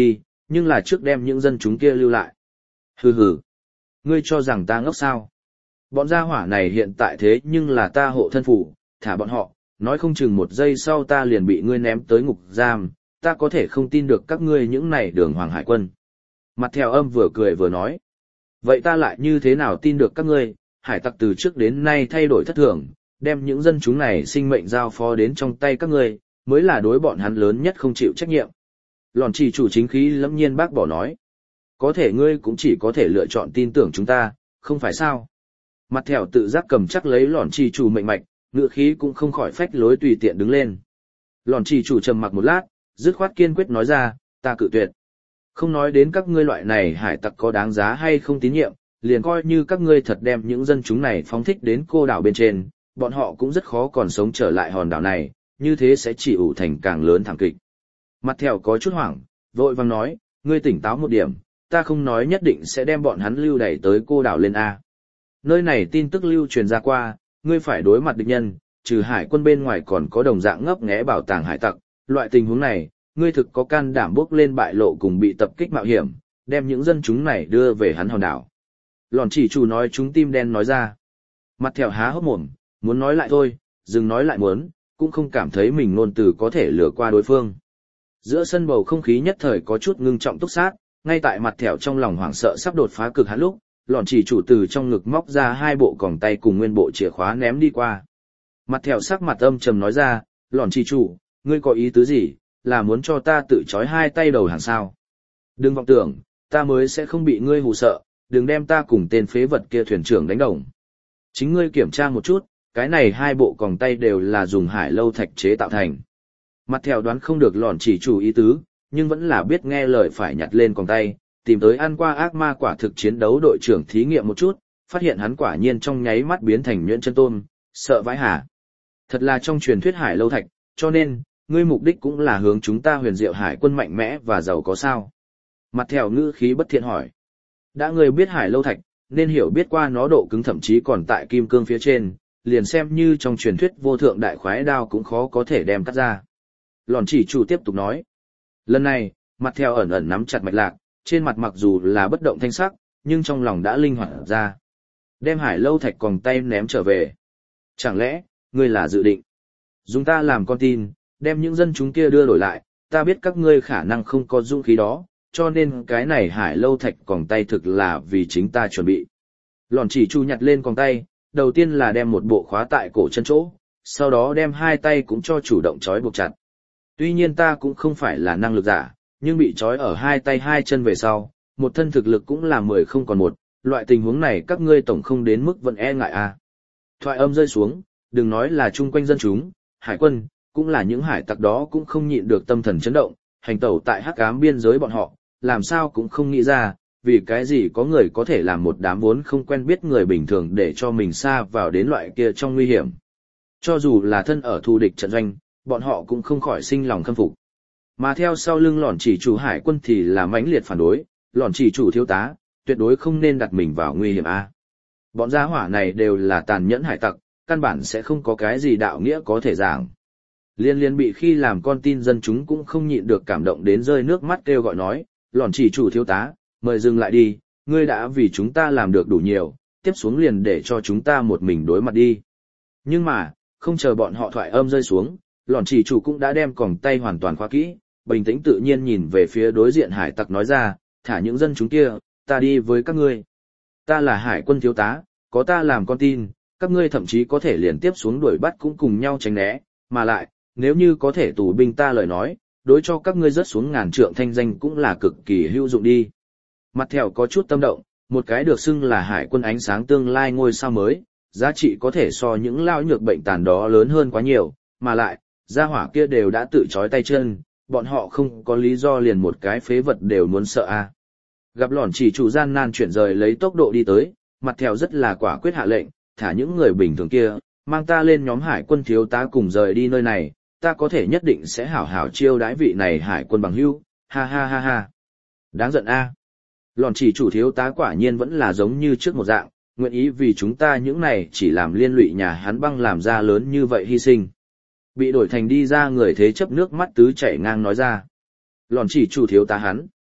nhưng là trước đem những dân chúng kia lưu lại. Hừ hừ, ngươi cho rằng ta ngốc sao? Bọn gia hỏa này hiện tại thế nhưng là ta hộ thân phủ, thả bọn họ, nói không chừng một giây sau ta liền bị ngươi ném tới ngục giam, ta có thể không tin được các ngươi những này đường hoàng hải quân. Mặt theo âm vừa cười vừa nói. Vậy ta lại như thế nào tin được các ngươi, hải tặc từ trước đến nay thay đổi thất thường, đem những dân chúng này sinh mệnh giao phó đến trong tay các ngươi, mới là đối bọn hắn lớn nhất không chịu trách nhiệm. Lòn chỉ chủ chính khí lẫm nhiên bác bỏ nói. Có thể ngươi cũng chỉ có thể lựa chọn tin tưởng chúng ta, không phải sao? Mặt thẻo tự giác cầm chắc lấy lòn chỉ chủ mệnh mạch, ngựa khí cũng không khỏi phách lối tùy tiện đứng lên. Lòn chỉ chủ trầm mặc một lát, dứt khoát kiên quyết nói ra, ta cự tuyệt. Không nói đến các ngươi loại này hải tặc có đáng giá hay không tín nhiệm, liền coi như các ngươi thật đem những dân chúng này phóng thích đến cô đảo bên trên, bọn họ cũng rất khó còn sống trở lại hòn đảo này, như thế sẽ chỉ ủ thành càng lớn thảm kịch. Mặt thẻo có chút hoảng, vội vàng nói, ngươi tỉnh táo một điểm, ta không nói nhất định sẽ đem bọn hắn lưu đẩy tới cô đảo lên A. Nơi này tin tức lưu truyền ra qua, ngươi phải đối mặt địch nhân, trừ hải quân bên ngoài còn có đồng dạng ngấp nghé bảo tàng hải tặc, loại tình huống này, ngươi thực có can đảm bước lên bại lộ cùng bị tập kích mạo hiểm, đem những dân chúng này đưa về hắn hòn đảo. Lòn chỉ chủ nói chúng tim đen nói ra. Mặt thẻo há hốc mồm, muốn nói lại thôi, dừng nói lại muốn, cũng không cảm thấy mình ngôn từ có thể lừa qua đối phương. Giữa sân bầu không khí nhất thời có chút ngưng trọng túc sát, ngay tại mặt thẻo trong lòng hoảng sợ sắp đột phá cực hạn lúc, lòn chỉ chủ từ trong ngực móc ra 2 bộ còng tay cùng nguyên bộ chìa khóa ném đi qua. Mặt thẻo sắc mặt âm trầm nói ra, lòn chỉ chủ, ngươi có ý tứ gì, là muốn cho ta tự trói 2 tay đầu hàng sao? Đừng vọng tưởng, ta mới sẽ không bị ngươi hù sợ, đừng đem ta cùng tên phế vật kia thuyền trưởng đánh đồng. Chính ngươi kiểm tra một chút, cái này 2 bộ còng tay đều là dùng hải lâu thạch chế tạo thành. Mặt thẻo đoán không được lòn chỉ chủ ý tứ, nhưng vẫn là biết nghe lời phải nhặt lên còng tay, tìm tới ăn qua ác ma quả thực chiến đấu đội trưởng thí nghiệm một chút, phát hiện hắn quả nhiên trong nháy mắt biến thành nhuyễn chân tôm, sợ vãi hả. Thật là trong truyền thuyết hải lâu thạch, cho nên, ngươi mục đích cũng là hướng chúng ta huyền diệu hải quân mạnh mẽ và giàu có sao. Mặt thẻo ngữ khí bất thiện hỏi. Đã ngươi biết hải lâu thạch, nên hiểu biết qua nó độ cứng thậm chí còn tại kim cương phía trên, liền xem như trong truyền thuyết vô thượng đại khoái đao cũng khó có thể đem cắt ra. Lòn chỉ chủ tiếp tục nói. Lần này, mặt thẻo ẩn ẩn nắm chặt mạch lạc, trên mặt mặc dù là bất động thanh sắc, nhưng trong lòng đã linh hoạt ra. Đem hải lâu thạch còng tay ném trở về. Chẳng lẽ, ngươi là dự định dùng ta làm con tin, đem những dân chúng kia đưa đổi lại, ta biết các ngươi khả năng không có dũng khí đó, cho nên cái này hải lâu thạch còng tay thực là vì chính ta chuẩn bị. Lòn chỉ chu nhặt lên còng tay, đầu tiên là đem một bộ khóa tại cổ chân chỗ, sau đó đem 2 tay cũng cho chủ động trói buộc chặt. Tuy nhiên ta cũng không phải là năng lực giả, nhưng bị trói ở 2 tay 2 chân về sau, một thân thực lực cũng là 10 không còn 1, loại tình huống này các ngươi tổng không đến mức vẫn e ngại à. Thoại âm rơi xuống, đừng nói là chung quanh dân chúng, hải quân, cũng là những hải tặc đó cũng không nhịn được tâm thần chấn động, hành tẩu tại hắc ám biên giới bọn họ, làm sao cũng không nghĩ ra, vì cái gì có người có thể làm một đám vốn không quen biết người bình thường để cho mình xa vào đến loại kia trong nguy hiểm. Cho dù là thân ở thù địch trận doanh, bọn họ cũng không khỏi sinh lòng khâm phục. Mà theo sau lưng lòn chỉ chủ hải quân thì là mãnh liệt phản đối, lòn chỉ chủ thiếu tá, tuyệt đối không nên đặt mình vào nguy hiểm a. Bọn gia hỏa này đều là tàn nhẫn hải tặc, căn bản sẽ không có cái gì đạo nghĩa có thể giảng. Liên bị khi làm con tin dân chúng cũng không nhịn được cảm động đến rơi nước mắt kêu gọi nói, lòn chỉ chủ thiếu tá, mời dừng lại đi, ngươi đã vì chúng ta làm được đủ nhiều, tiếp xuống liền để cho chúng ta một mình đối mặt đi. Nhưng mà, không chờ bọn họ thoại âm rơi xuống, lòn chỉ chủ cũng đã đem còng tay hoàn toàn khóa kỹ, bình tĩnh tự nhiên nhìn về phía đối diện hải tặc nói ra, thả những dân chúng kia, ta đi với các ngươi. Ta là hải quân thiếu tá, có ta làm con tin, các ngươi thậm chí có thể liền tiếp xuống đuổi bắt cũng cùng nhau tránh né, mà lại, nếu như có thể tù binh ta lời nói, đối cho các ngươi rớt xuống ngàn trượng thanh danh cũng là cực kỳ hữu dụng đi. Mặt thẻo có chút tâm động, một cái được xưng là hải quân ánh sáng tương lai ngôi sao mới, giá trị có thể so những lao nhược bệnh tàn đó lớn hơn quá nhiều, mà lại, gia hỏa kia đều đã tự trói tay chân, bọn họ không có lý do liền một cái phế vật đều muốn sợ a. Gặp lòn chỉ chủ gian nan chuyển rời lấy tốc độ đi tới, mặt thẻo rất là quả quyết hạ lệnh, thả những người bình thường kia, mang ta lên nhóm hải quân thiếu tá cùng rời đi nơi này, ta có thể nhất định sẽ hảo hảo chiêu đãi vị này hải quân bằng hữu, ha ha ha ha. Đáng giận a. Lòn chỉ chủ thiếu tá quả nhiên vẫn là giống như trước một dạng, nguyện ý vì chúng ta những này chỉ làm liên lụy nhà hắn băng làm ra lớn như vậy hy sinh. Bị đổi thành đi ra người thế chấp nước mắt tứ chảy ngang nói ra. Lòn chỉ chủ thiếu tá hắn.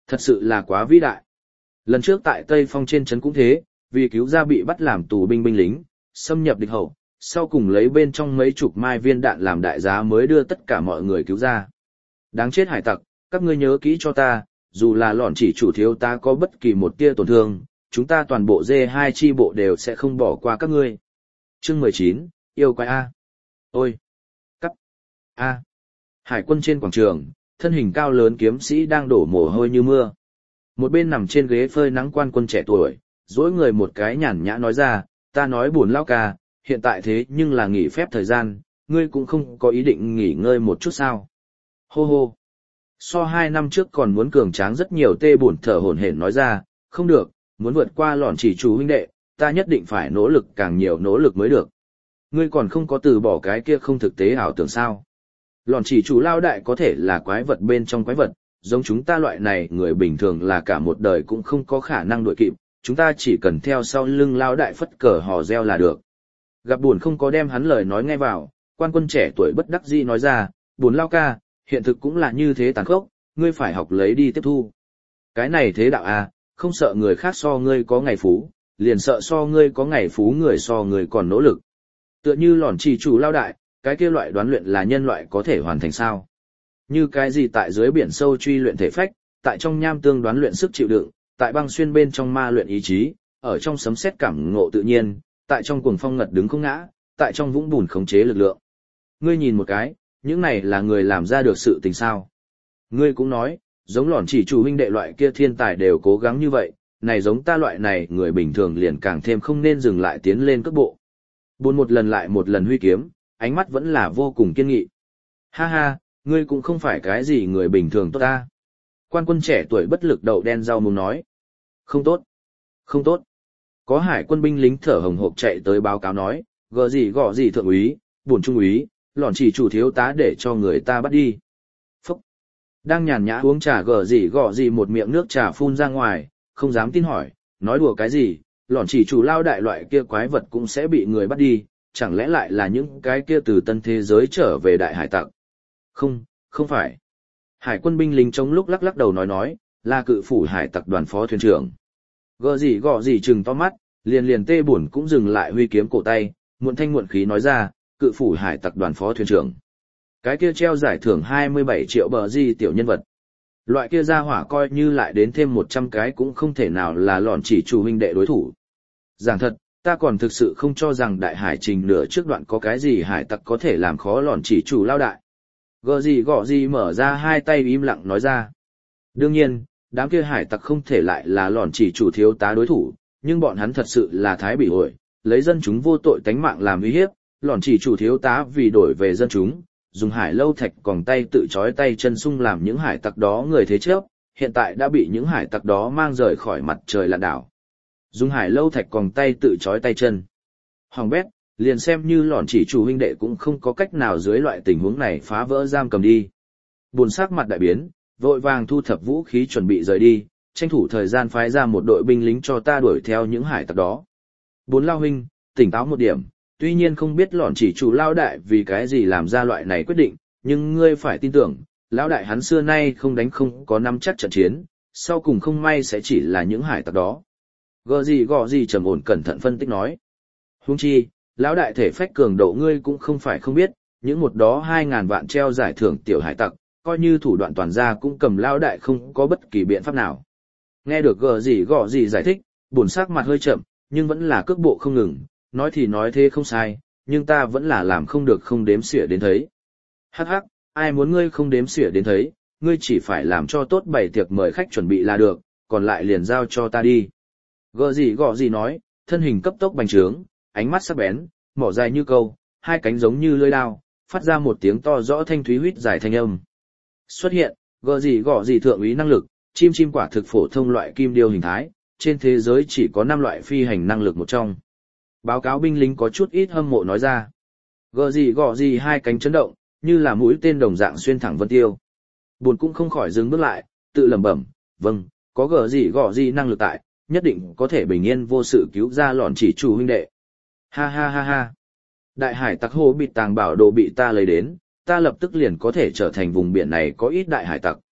Thật sự là quá vĩ đại. Lần trước tại Tây Phong trên trấn cũng thế, vì cứu ra bị bắt làm tù binh lính, xâm nhập địch hậu, sau cùng lấy bên trong mấy chục mai viên đạn làm đại giá mới đưa tất cả mọi người cứu ra. Đáng chết hải tặc, các ngươi nhớ kỹ cho ta, dù là lọn chỉ chủ thiếu ta có bất kỳ một tia tổn thương, chúng ta toàn bộ D2 chi bộ đều sẽ không bỏ qua các ngươi. Chương 19, yêu quái A. Ôi! Cắp! A! Hải quân trên quảng trường, thân hình cao lớn kiếm sĩ đang đổ mồ hôi như mưa. Một bên nằm trên ghế phơi nắng quan quân trẻ tuổi, dỗi người một cái nhàn nhã nói ra, ta nói buồn lao ca, hiện tại thế nhưng là nghỉ phép thời gian, ngươi cũng không có ý định nghỉ ngơi một chút sao. Hô hô. So 2 năm trước còn muốn cường tráng rất nhiều tê buồn thở hổn hển nói ra, không được, muốn vượt qua lọn chỉ chủ huynh đệ, ta nhất định phải nỗ lực càng nhiều nỗ lực mới được. Ngươi còn không có từ bỏ cái kia không thực tế ảo tưởng sao. Lọn chỉ chủ lao đại có thể là quái vật bên trong quái vật, giống chúng ta loại này người bình thường là cả một đời cũng không có khả năng đuổi kịp, chúng ta chỉ cần theo sau lưng lao đại phất cờ hò reo là được. Gặp buồn không có đem hắn lời nói nghe vào, quan quân trẻ tuổi bất đắc dĩ nói ra, buồn lao ca, hiện thực cũng là như thế tàn khốc, ngươi phải học lấy đi tiếp thu. Cái này thế đạo à, không sợ người khác so ngươi có ngày phú, liền sợ so ngươi có ngày phú người so người còn nỗ lực. Tựa như lọn chỉ chủ lao đại, cái kia loại đoán luyện là nhân loại có thể hoàn thành sao? Như cái gì tại dưới biển sâu truy luyện thể phách, tại trong nham tương đoán luyện sức chịu đựng, tại băng xuyên bên trong ma luyện ý chí, ở trong sấm sét cảm ngộ tự nhiên, tại trong cuồng phong ngật đứng không ngã, tại trong vũng bùn khống chế lực lượng. Ngươi nhìn một cái, những này là người làm ra được sự tình sao? Ngươi cũng nói, giống lọn chỉ chủ huynh đệ loại kia thiên tài đều cố gắng như vậy, này giống ta loại này người bình thường liền càng thêm không nên dừng lại tiến lên cước bộ. Buồn một lần lại một lần huy kiếm, ánh mắt vẫn là vô cùng kiên nghị. Ha ha, ngươi cũng không phải cái gì người bình thường tốt ta. Quan quân trẻ tuổi bất lực đậu đen rau muống nói. Không tốt. Không tốt. Có hải quân binh lính thở hồng hộc chạy tới báo cáo nói, gờ gì gọ gì thượng úy, bổn trung úy, lọn chỉ chủ thiếu tá để cho người ta bắt đi. Phúc. Đang nhàn nhã uống trà gờ gì gọ gì một miệng nước trà phun ra ngoài, không dám tin hỏi, nói đùa cái gì, lọn chỉ chủ lao đại loại kia quái vật cũng sẽ bị người bắt đi, chẳng lẽ lại là những cái kia từ tân thế giới trở về đại hải tặc. Không, không phải. Hải quân binh lính trong lúc lắc lắc đầu nói, là cự phủ hải tặc đoàn phó thuyền trưởng. Gờ gì gọ gì trừng to mắt, liền tê buồn cũng dừng lại huy kiếm cổ tay, muộn thanh muộn khí nói ra, cự phủ hải tặc đoàn phó thuyền trưởng. Cái kia treo giải thưởng 27 triệu bờ di tiểu nhân vật. Loại kia ra hỏa coi như lại đến thêm 100 cái cũng không thể nào là lọn chỉ chủ huynh đệ đối thủ. Giảng thật, ta còn thực sự không cho rằng đại hải trình nửa trước đoạn có cái gì hải tặc có thể làm khó lọn chỉ chủ lao đại. Gờ gì gọ gì mở ra hai tay im lặng nói ra. Đương nhiên, đám kia hải tặc không thể lại là lọn chỉ chủ thiếu tá đối thủ, nhưng bọn hắn thật sự là thái bị ổi, lấy dân chúng vô tội tánh mạng làm uy hiếp, lọn chỉ chủ thiếu tá vì đổi về dân chúng, dùng hải lâu thạch còng tay tự trói tay chân sung làm những hải tặc đó người thế chấp, hiện tại đã bị những hải tặc đó mang rời khỏi mặt trời lặn đảo. Dùng hải lâu thạch còng tay tự trói tay chân. Hoàng bét, liền xem như lọn chỉ chủ huynh đệ cũng không có cách nào dưới loại tình huống này phá vỡ giam cầm đi. Buồn sắc mặt đại biến, vội vàng thu thập vũ khí chuẩn bị rời đi, tranh thủ thời gian phái ra một đội binh lính cho ta đuổi theo những hải tặc đó. Bốn lao huynh, tỉnh táo một điểm, tuy nhiên không biết lọn chỉ chủ lao đại vì cái gì làm ra loại này quyết định, nhưng ngươi phải tin tưởng, lão đại hắn xưa nay không đánh không có nắm chắc trận chiến, sau cùng không may sẽ chỉ là những hải tặc đó. Gờ gì gọ gì trầm ổn cẩn thận phân tích nói. Huống chi, lão đại thể phách cường độ ngươi cũng không phải không biết, những một đó 2.000 vạn treo giải thưởng tiểu hải tặc, coi như thủ đoạn toàn ra cũng cầm lão đại không có bất kỳ biện pháp nào. Nghe được gờ gì gọ gì giải thích, buồn sắc mặt hơi chậm, nhưng vẫn là cước bộ không ngừng, nói thì nói thế không sai, nhưng ta vẫn là làm không được không đếm xỉa đến thấy. Hắc hắc, ai muốn ngươi không đếm xỉa đến thấy, ngươi chỉ phải làm cho tốt bày tiệc mời khách chuẩn bị là được, còn lại liền giao cho ta đi. Gờ gì gọ gì nói, thân hình cấp tốc bành trướng, ánh mắt sắc bén, mỏ dài như câu, hai cánh giống như lưỡi dao, phát ra một tiếng to rõ thanh thúy huýt dài thanh âm. Xuất hiện, gờ gì gọ gì thượng úy năng lực, chim quả thực phổ thông loại kim điêu hình thái, trên thế giới chỉ có 5 loại phi hành năng lực một trong. Báo cáo binh lính có chút ít hâm mộ nói ra. Gờ gì gọ gì hai cánh chấn động, như là mũi tên đồng dạng xuyên thẳng vân tiêu. Buồn cũng không khỏi dừng bước lại, tự lẩm bẩm, vâng, có gờ gì gọ gì năng lực tại, nhất định có thể bình yên vô sự cứu ra lọn chỉ chủ huynh đệ. Ha ha ha ha. Đại hải tặc hồ bị tàng bảo đồ bị ta lấy đến, ta lập tức liền có thể trở thành vùng biển này có ít đại hải tặc.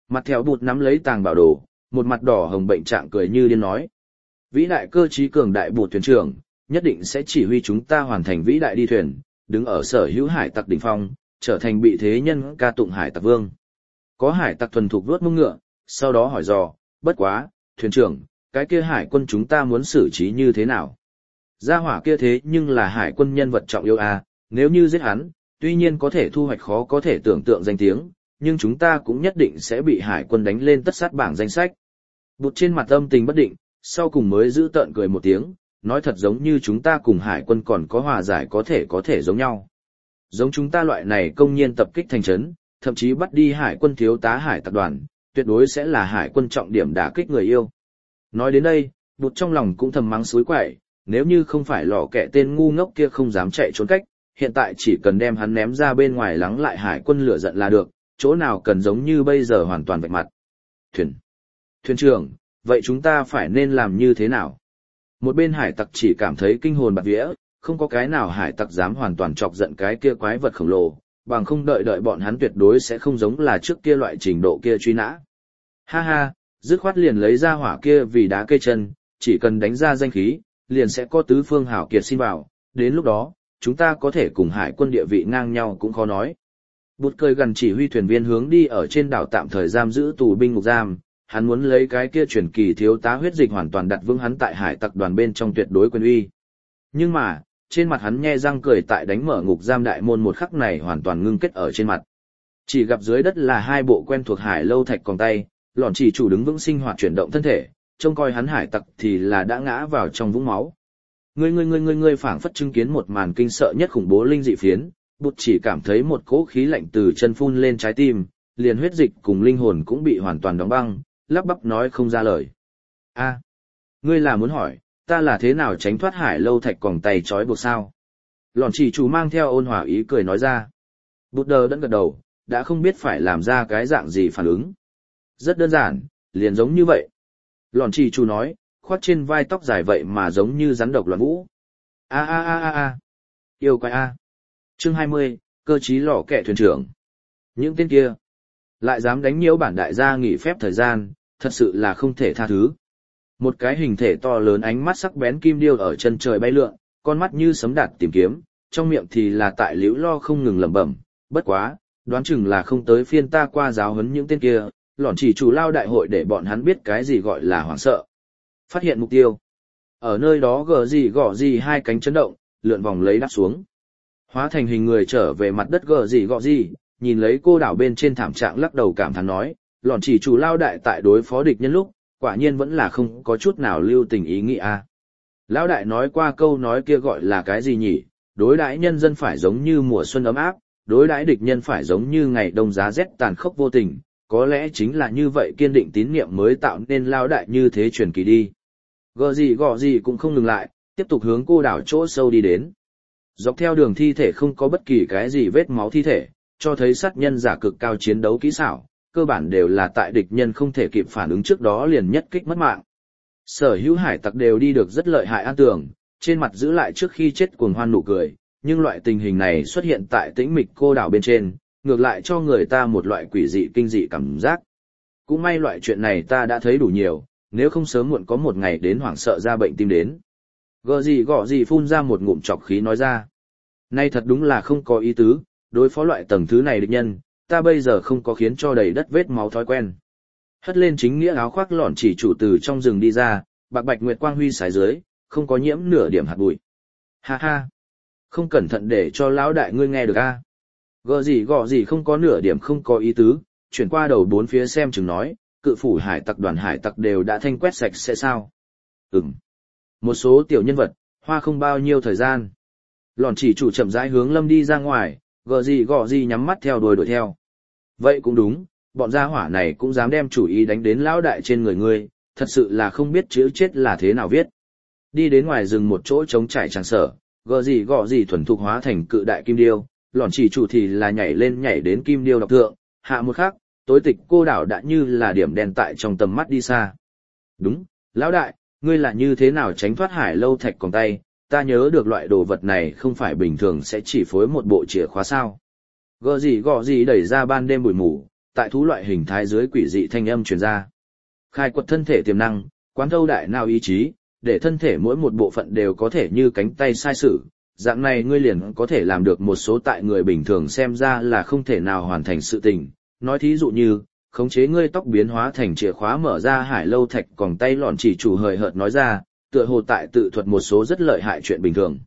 Mặt theo bụt nắm lấy tàng bảo đồ, một mặt đỏ hồng bệnh trạng cười như điên nói. Vĩ đại cơ trí cường đại bụt thuyền trưởng, nhất định sẽ chỉ huy chúng ta hoàn thành vĩ đại đi thuyền, đứng ở sở hữu hải tặc đỉnh phong, trở thành bị thế nhân ca tụng hải tặc vương. Có hải tặc thuần thục vuốt mông ngựa, sau đó hỏi dò, bất quá, thuyền trưởng, cái kia hải quân chúng ta muốn xử trí như thế nào? Gia hỏa kia thế nhưng là hải quân nhân vật trọng yếu à, nếu như giết hắn, tuy nhiên có thể thu hoạch khó có thể tưởng tượng danh tiếng, nhưng chúng ta cũng nhất định sẽ bị hải quân đánh lên tất sát bảng danh sách. Bụt trên mặt âm tình bất định, sau cùng mới giữ tợn cười một tiếng, nói thật giống như chúng ta cùng hải quân còn có hòa giải có thể giống nhau. Giống chúng ta loại này công nhiên tập kích thành trấn, thậm chí bắt đi hải quân thiếu tá hải tập đoàn, tuyệt đối sẽ là hải quân trọng điểm đả kích người yêu. Nói đến đây, Bụt trong lòng cũng thầm mắng suối quậy, nếu như không phải lò kẹ tên ngu ngốc kia không dám chạy trốn cách, hiện tại chỉ cần đem hắn ném ra bên ngoài lắng lại hải quân lửa giận là được, chỗ nào cần giống như bây giờ hoàn toàn vạch mặt. Thuyền trưởng, vậy chúng ta phải nên làm như thế nào? Một bên hải tặc chỉ cảm thấy kinh hồn bạt vía, không có cái nào hải tặc dám hoàn toàn chọc giận cái kia quái vật khổng lồ, bằng không đợi bọn hắn tuyệt đối sẽ không giống là trước kia loại trình độ kia truy nã. Ha ha, dứt khoát liền lấy ra hỏa kia vì đá cây chân, chỉ cần đánh ra danh khí, liền sẽ có tứ phương hảo kiệt xin vào, đến lúc đó, chúng ta có thể cùng hải quân địa vị ngang nhau cũng khó nói. Bụt cười gần chỉ huy thuyền viên hướng đi ở trên đảo tạm thời giam giữ tù binh ngục giam, hắn muốn lấy cái kia truyền kỳ thiếu tá huyết dịch hoàn toàn đặt vững hắn tại hải tặc đoàn bên trong tuyệt đối quyền uy. Nhưng mà, trên mặt hắn nhe răng cười tại đánh mở ngục giam đại môn một khắc này hoàn toàn ngưng kết ở trên mặt. Chỉ gặp dưới đất là hai bộ quen thuộc hải lâu thạch còng tay, lọn chỉ chủ đứng vững sinh hoạt chuyển động thân thể, trông coi hắn hải tặc thì là đã ngã vào trong vũng máu. Ngươi phảng phất chứng kiến một màn kinh sợ nhất khủng bố linh dị phiến, Bụt chỉ cảm thấy một cỗ khí lạnh từ chân phun lên trái tim, liền huyết dịch cùng linh hồn cũng bị hoàn toàn đóng băng, lắp bắp nói không ra lời. A, ngươi là muốn hỏi, ta là thế nào tránh thoát hải lâu thạch còng tay trói buộc sao? Lọn chỉ chủ mang theo ôn hòa ý cười nói ra. Bụt đờ đẫn gật đầu, đã không biết phải làm ra cái dạng gì phản ứng. Rất đơn giản, liền giống như vậy. Lọn chỉ chủ nói, khoác trên vai tóc dài vậy mà giống như rắn độc loạn vũ. A. Yêu quái a. Chương 20, cơ trí lò kẹ thuyền trưởng. Những tên kia, lại dám đánh nhiễu bản đại gia nghỉ phép thời gian, thật sự là không thể tha thứ. Một cái hình thể to lớn ánh mắt sắc bén kim điêu ở chân trời bay lượn, con mắt như sấm đạt tìm kiếm, trong miệng thì là tại liễu lo không ngừng lẩm bẩm, bất quá, đoán chừng là không tới phiên ta qua giáo huấn những tên kia, lỏn chỉ chủ lao đại hội để bọn hắn biết cái gì gọi là hoảng sợ. Phát hiện mục tiêu. Ở nơi đó gõ gì hai cánh chấn động, lượn vòng lấy đáp xuống. Hóa thành hình người trở về mặt đất gõ gì, nhìn lấy cô đảo bên trên thảm trạng lắc đầu cảm thán nói, lỏn chỉ chủ lao đại tại đối phó địch nhân lúc, quả nhiên vẫn là không có chút nào lưu tình ý nghĩ a. Lão đại nói qua câu nói kia gọi là cái gì nhỉ, đối đãi nhân dân phải giống như mùa xuân ấm áp, đối đãi địch nhân phải giống như ngày đông giá rét tàn khốc vô tình, có lẽ chính là như vậy kiên định tín niệm mới tạo nên lão đại như thế truyền kỳ đi. Gõ gì cũng không ngừng lại, tiếp tục hướng cô đảo chỗ sâu đi đến. Dọc theo đường thi thể không có bất kỳ cái gì vết máu thi thể, cho thấy sát nhân giả cực cao chiến đấu kỹ xảo, cơ bản đều là tại địch nhân không thể kịp phản ứng trước đó liền nhất kích mất mạng. Sở hữu hải tặc đều đi được rất lợi hại an tường, trên mặt giữ lại trước khi chết cuồng hoan nụ cười, nhưng loại tình hình này xuất hiện tại tĩnh mịch cô đảo bên trên, ngược lại cho người ta một loại quỷ dị kinh dị cảm giác. Cũng may loại chuyện này ta đã thấy đủ nhiều, nếu không sớm muộn có một ngày đến hoảng sợ ra bệnh tim đến. Gõ gì phun ra một ngụm trọc khí nói ra. Nay thật đúng là không có ý tứ, đối phó loại tầng thứ này địch nhân, ta bây giờ không có khiến cho đầy đất vết máu thói quen. Hất lên chính nghĩa áo khoác lọn chỉ chủ từ trong rừng đi ra, bạc bạch nguyệt quang huy sái dưới, không có nhiễm nửa điểm hạt bụi. Ha ha, không cẩn thận để cho lão đại ngươi nghe được a. Gõ gì không có nửa điểm không có ý tứ, chuyển qua đầu bốn phía xem chừng nói, cự phủ hải tặc đoàn hải tặc đều đã thanh quét sạch sẽ sao? Một số tiểu nhân vật, hoa không bao nhiêu thời gian. Lọn chỉ chủ chậm rãi hướng Lâm đi ra ngoài, gõ gì nhắm mắt theo đuổi theo. Vậy cũng đúng, bọn gia hỏa này cũng dám đem chủ ý đánh đến lão đại trên người ngươi, thật sự là không biết chữ chết là thế nào viết. Đi đến ngoài rừng một chỗ trống trải tràng sở, gõ gì thuần thục hóa thành cự đại kim điêu, lọn chỉ chủ thì là nhảy đến kim điêu độc thượng, hạ một khắc, tối tịch cô đảo đã như là điểm đen tại trong tầm mắt đi xa. Đúng, lão đại, ngươi là như thế nào tránh thoát hải lâu thạch còng tay, ta nhớ được loại đồ vật này không phải bình thường sẽ chỉ phối một bộ chìa khóa sao. Gõ gì đẩy ra ban đêm bụi mù, tại thú loại hình thái dưới quỷ dị thanh âm truyền ra. Khai quật thân thể tiềm năng, quán thâu đại não ý chí, để thân thể mỗi một bộ phận đều có thể như cánh tay sai sử, dạng này ngươi liền có thể làm được một số tại người bình thường xem ra là không thể nào hoàn thành sự tình. Nói thí dụ như, khống chế ngươi tóc biến hóa thành chìa khóa mở ra hải lâu thạch, còn tay lọn chỉ chủ hời hợt nói ra, tựa hồ tại tự thuật một số rất lợi hại chuyện bình thường.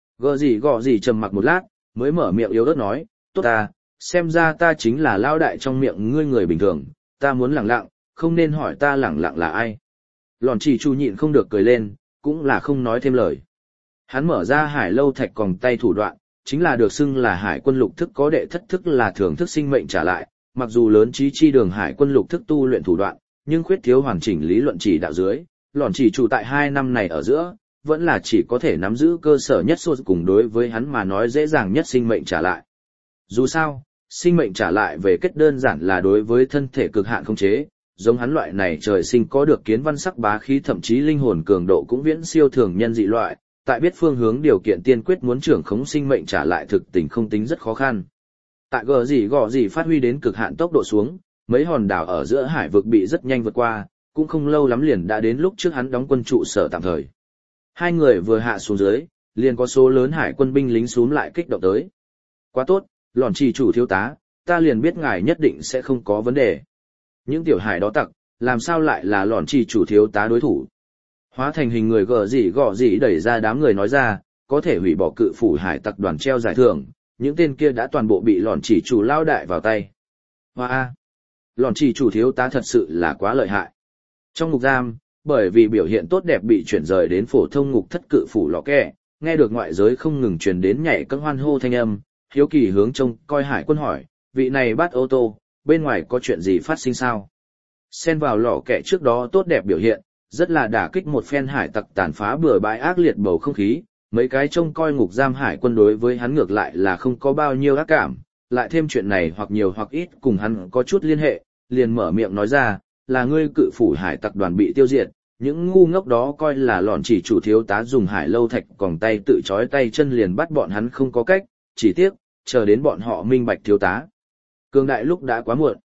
Gõ gì trầm mặc một lát, mới mở miệng yếu ớt nói, tốt ta, xem ra ta chính là lao đại trong miệng ngươi người bình thường, ta muốn lẳng lặng, không nên hỏi ta lẳng lặng là ai. Lọn chỉ chủ nhịn không được cười lên, cũng là không nói thêm lời. Hắn mở ra hải lâu thạch còn tay thủ đoạn, chính là được xưng là hải quân lục thức có đệ thất thức là thưởng thức sinh mệnh trả lại, mặc dù lớn trí chi đường hải quân lục thức tu luyện thủ đoạn, nhưng khuyết thiếu hoàn chỉnh lý luận chỉ đạo dưới, lọn chỉ chủ tại 2 năm này ở giữa, vẫn là chỉ có thể nắm giữ cơ sở nhất số cùng đối với hắn mà nói dễ dàng nhất sinh mệnh trả lại. Dù sao, sinh mệnh trả lại về kết đơn giản là đối với thân thể cực hạn khống chế, giống hắn loại này trời sinh có được kiến văn sắc bá khí thậm chí linh hồn cường độ cũng viễn siêu thường nhân dị loại, tại biết phương hướng điều kiện tiên quyết muốn trưởng khống sinh mệnh trả lại thực tình không tính rất khó khăn. Tại gõ gì phát huy đến cực hạn tốc độ xuống, mấy hòn đảo ở giữa hải vực bị rất nhanh vượt qua, cũng không lâu lắm liền đã đến lúc trước hắn đóng quân trụ sở tạm thời. Hai người vừa hạ xuống dưới, liền có số lớn hải quân binh lính xúm lại kích động tới. Quá tốt, lọn chỉ chủ thiếu tá, ta liền biết ngài nhất định sẽ không có vấn đề. Những tiểu hải đó tặc, làm sao lại là lọn chỉ chủ thiếu tá đối thủ? Hóa thành hình người gõ gì đẩy ra đám người nói ra, có thể hủy bỏ cự phủ hải tặc đoàn treo giải thưởng, những tên kia đã toàn bộ bị lọn chỉ chủ lao đại vào tay. Hoa! Lọn chỉ chủ thiếu tá thật sự là quá lợi hại. Trong ngục giam, bởi vì biểu hiện tốt đẹp bị chuyển rời đến phổ thông ngục thất cự phủ lò kẹ, nghe được ngoại giới không ngừng truyền đến nhảy cẫng hoan hô thanh âm, hiếu kỳ hướng trông coi hải quân hỏi, vị này bắt ô tô, bên ngoài có chuyện gì phát sinh sao? Xen vào lò kẹ trước đó tốt đẹp biểu hiện, rất là đả kích một phen hải tặc tàn phá bừa bãi ác liệt bầu không khí, mấy cái trông coi ngục giam hải quân đối với hắn ngược lại là không có bao nhiêu ác cảm, lại thêm chuyện này hoặc nhiều hoặc ít cùng hắn có chút liên hệ, liền mở miệng nói ra, là ngươi cự phủ hải tặc đoàn bị tiêu diệt, những ngu ngốc đó coi là lọn chỉ chủ thiếu tá dùng hải lâu thạch còng tay tự trói tay chân liền bắt bọn hắn không có cách, chỉ tiếc, chờ đến bọn họ minh bạch thiếu tá. Cường đại lúc đã quá muộn.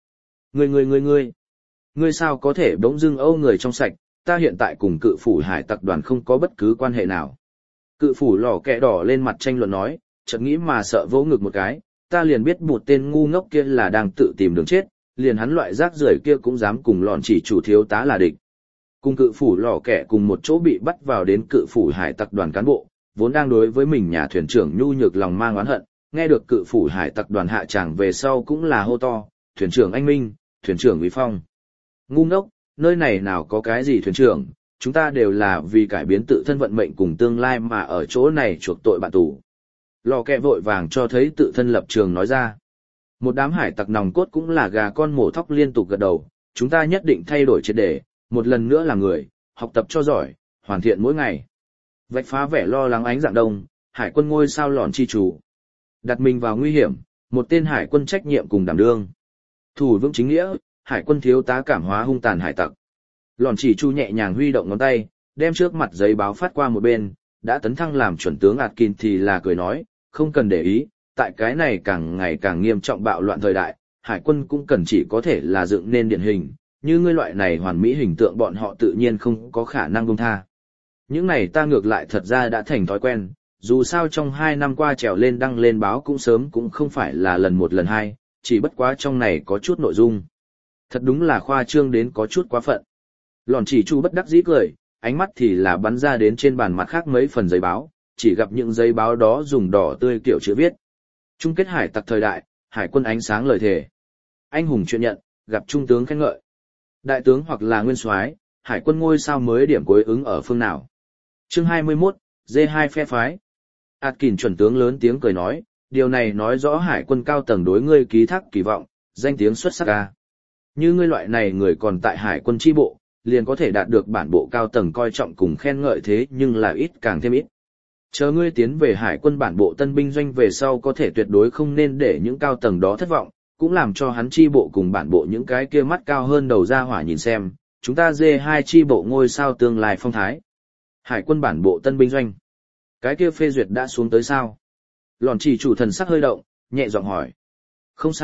Ngươi sao có thể bỗng dưng âu người trong sạch, ta hiện tại cùng cự phủ hải tặc đoàn không có bất cứ quan hệ nào. Cự phủ lò kẹ đỏ lên mặt tranh luận nói, chợt nghĩ mà sợ vỗ ngực một cái, ta liền biết một tên ngu ngốc kia là đang tự tìm đường chết, liền hắn loại rác rưởi kia cũng dám cùng lọn chỉ chủ thiếu tá là địch. Cùng cự phủ lò kẹ cùng một chỗ bị bắt vào đến cự phủ hải tặc đoàn cán bộ, vốn đang đối với mình nhà thuyền trưởng nhu nhược lòng mang oán hận, nghe được cự phủ hải tặc đoàn hạ tràng về sau cũng là hô to, thuyền trưởng anh minh, thuyền trưởng uy phong. Ngu ngốc, nơi này nào có cái gì thuyền trưởng, chúng ta đều là vì cải biến tự thân vận mệnh cùng tương lai mà ở chỗ này chuộc tội bạn tù. Lò kẹ vội vàng cho thấy tự thân lập trường nói ra. Một đám hải tặc nòng cốt cũng là gà con mổ thóc liên tục gật đầu, chúng ta nhất định thay đổi triệt để, một lần nữa là người, học tập cho giỏi, hoàn thiện mỗi ngày. Vạch phá vẻ lo lắng ánh dạng đông, hải quân ngôi sao lọn chi chủ. Đặt mình vào nguy hiểm, một tên hải quân trách nhiệm cùng đảm đương. Thủ vững chính nghĩa, hải quân thiếu tá cảm hóa hung tàn hải tặc. Lọn chỉ chu nhẹ nhàng huy động ngón tay, đem trước mặt giấy báo phát qua một bên, đã tấn thăng làm chuẩn tướng Atkin thì là cười nói, không cần để ý, tại cái này càng ngày càng nghiêm trọng bạo loạn thời đại, hải quân cũng cần chỉ có thể là dựng nên điển hình, như ngươi loại này hoàn mỹ hình tượng bọn họ tự nhiên không có khả năng buông tha. Những này ta ngược lại thật ra đã thành thói quen, dù sao trong 2 năm qua trèo lên đăng lên báo cũng sớm cũng không phải là lần 1 lần 2, chỉ bất quá trong này có chút nội dung. Thật đúng là khoa trương đến có chút quá phận. Lọn chỉ chu bất đắc dĩ cười, ánh mắt thì là bắn ra đến trên bàn mặt khác mấy phần giấy báo, chỉ gặp những giấy báo đó dùng đỏ tươi kiểu chữ viết. Chung kết hải tặc thời đại, hải quân ánh sáng lời thề. Anh hùng chuyện nhận, gặp trung tướng khen ngợi. Đại tướng hoặc là nguyên soái, hải quân ngôi sao mới điểm cuối ứng ở phương nào. Chương 21, D2 phe phái. Atkin chuẩn tướng lớn tiếng cười nói, điều này nói rõ hải quân cao tầng đối ngươi ký thác kỳ vọng, danh tiếng xuất sắc ca. Như ngươi loại này người còn tại hải quân chi bộ, liền có thể đạt được bản bộ cao tầng coi trọng cùng khen ngợi thế nhưng là ít càng thêm ít. Chờ ngươi tiến về hải quân bản bộ tân binh doanh về sau có thể tuyệt đối không nên để những cao tầng đó thất vọng, cũng làm cho hắn chi bộ cùng bản bộ những cái kia mắt cao hơn đầu ra hỏa nhìn xem, chúng ta D2 chi bộ ngôi sao tương lai phong thái. Hải quân bản bộ tân binh doanh. Cái kia phê duyệt đã xuống tới sao? Lọn chỉ chủ thần sắc hơi động, nhẹ giọng hỏi. Không sai,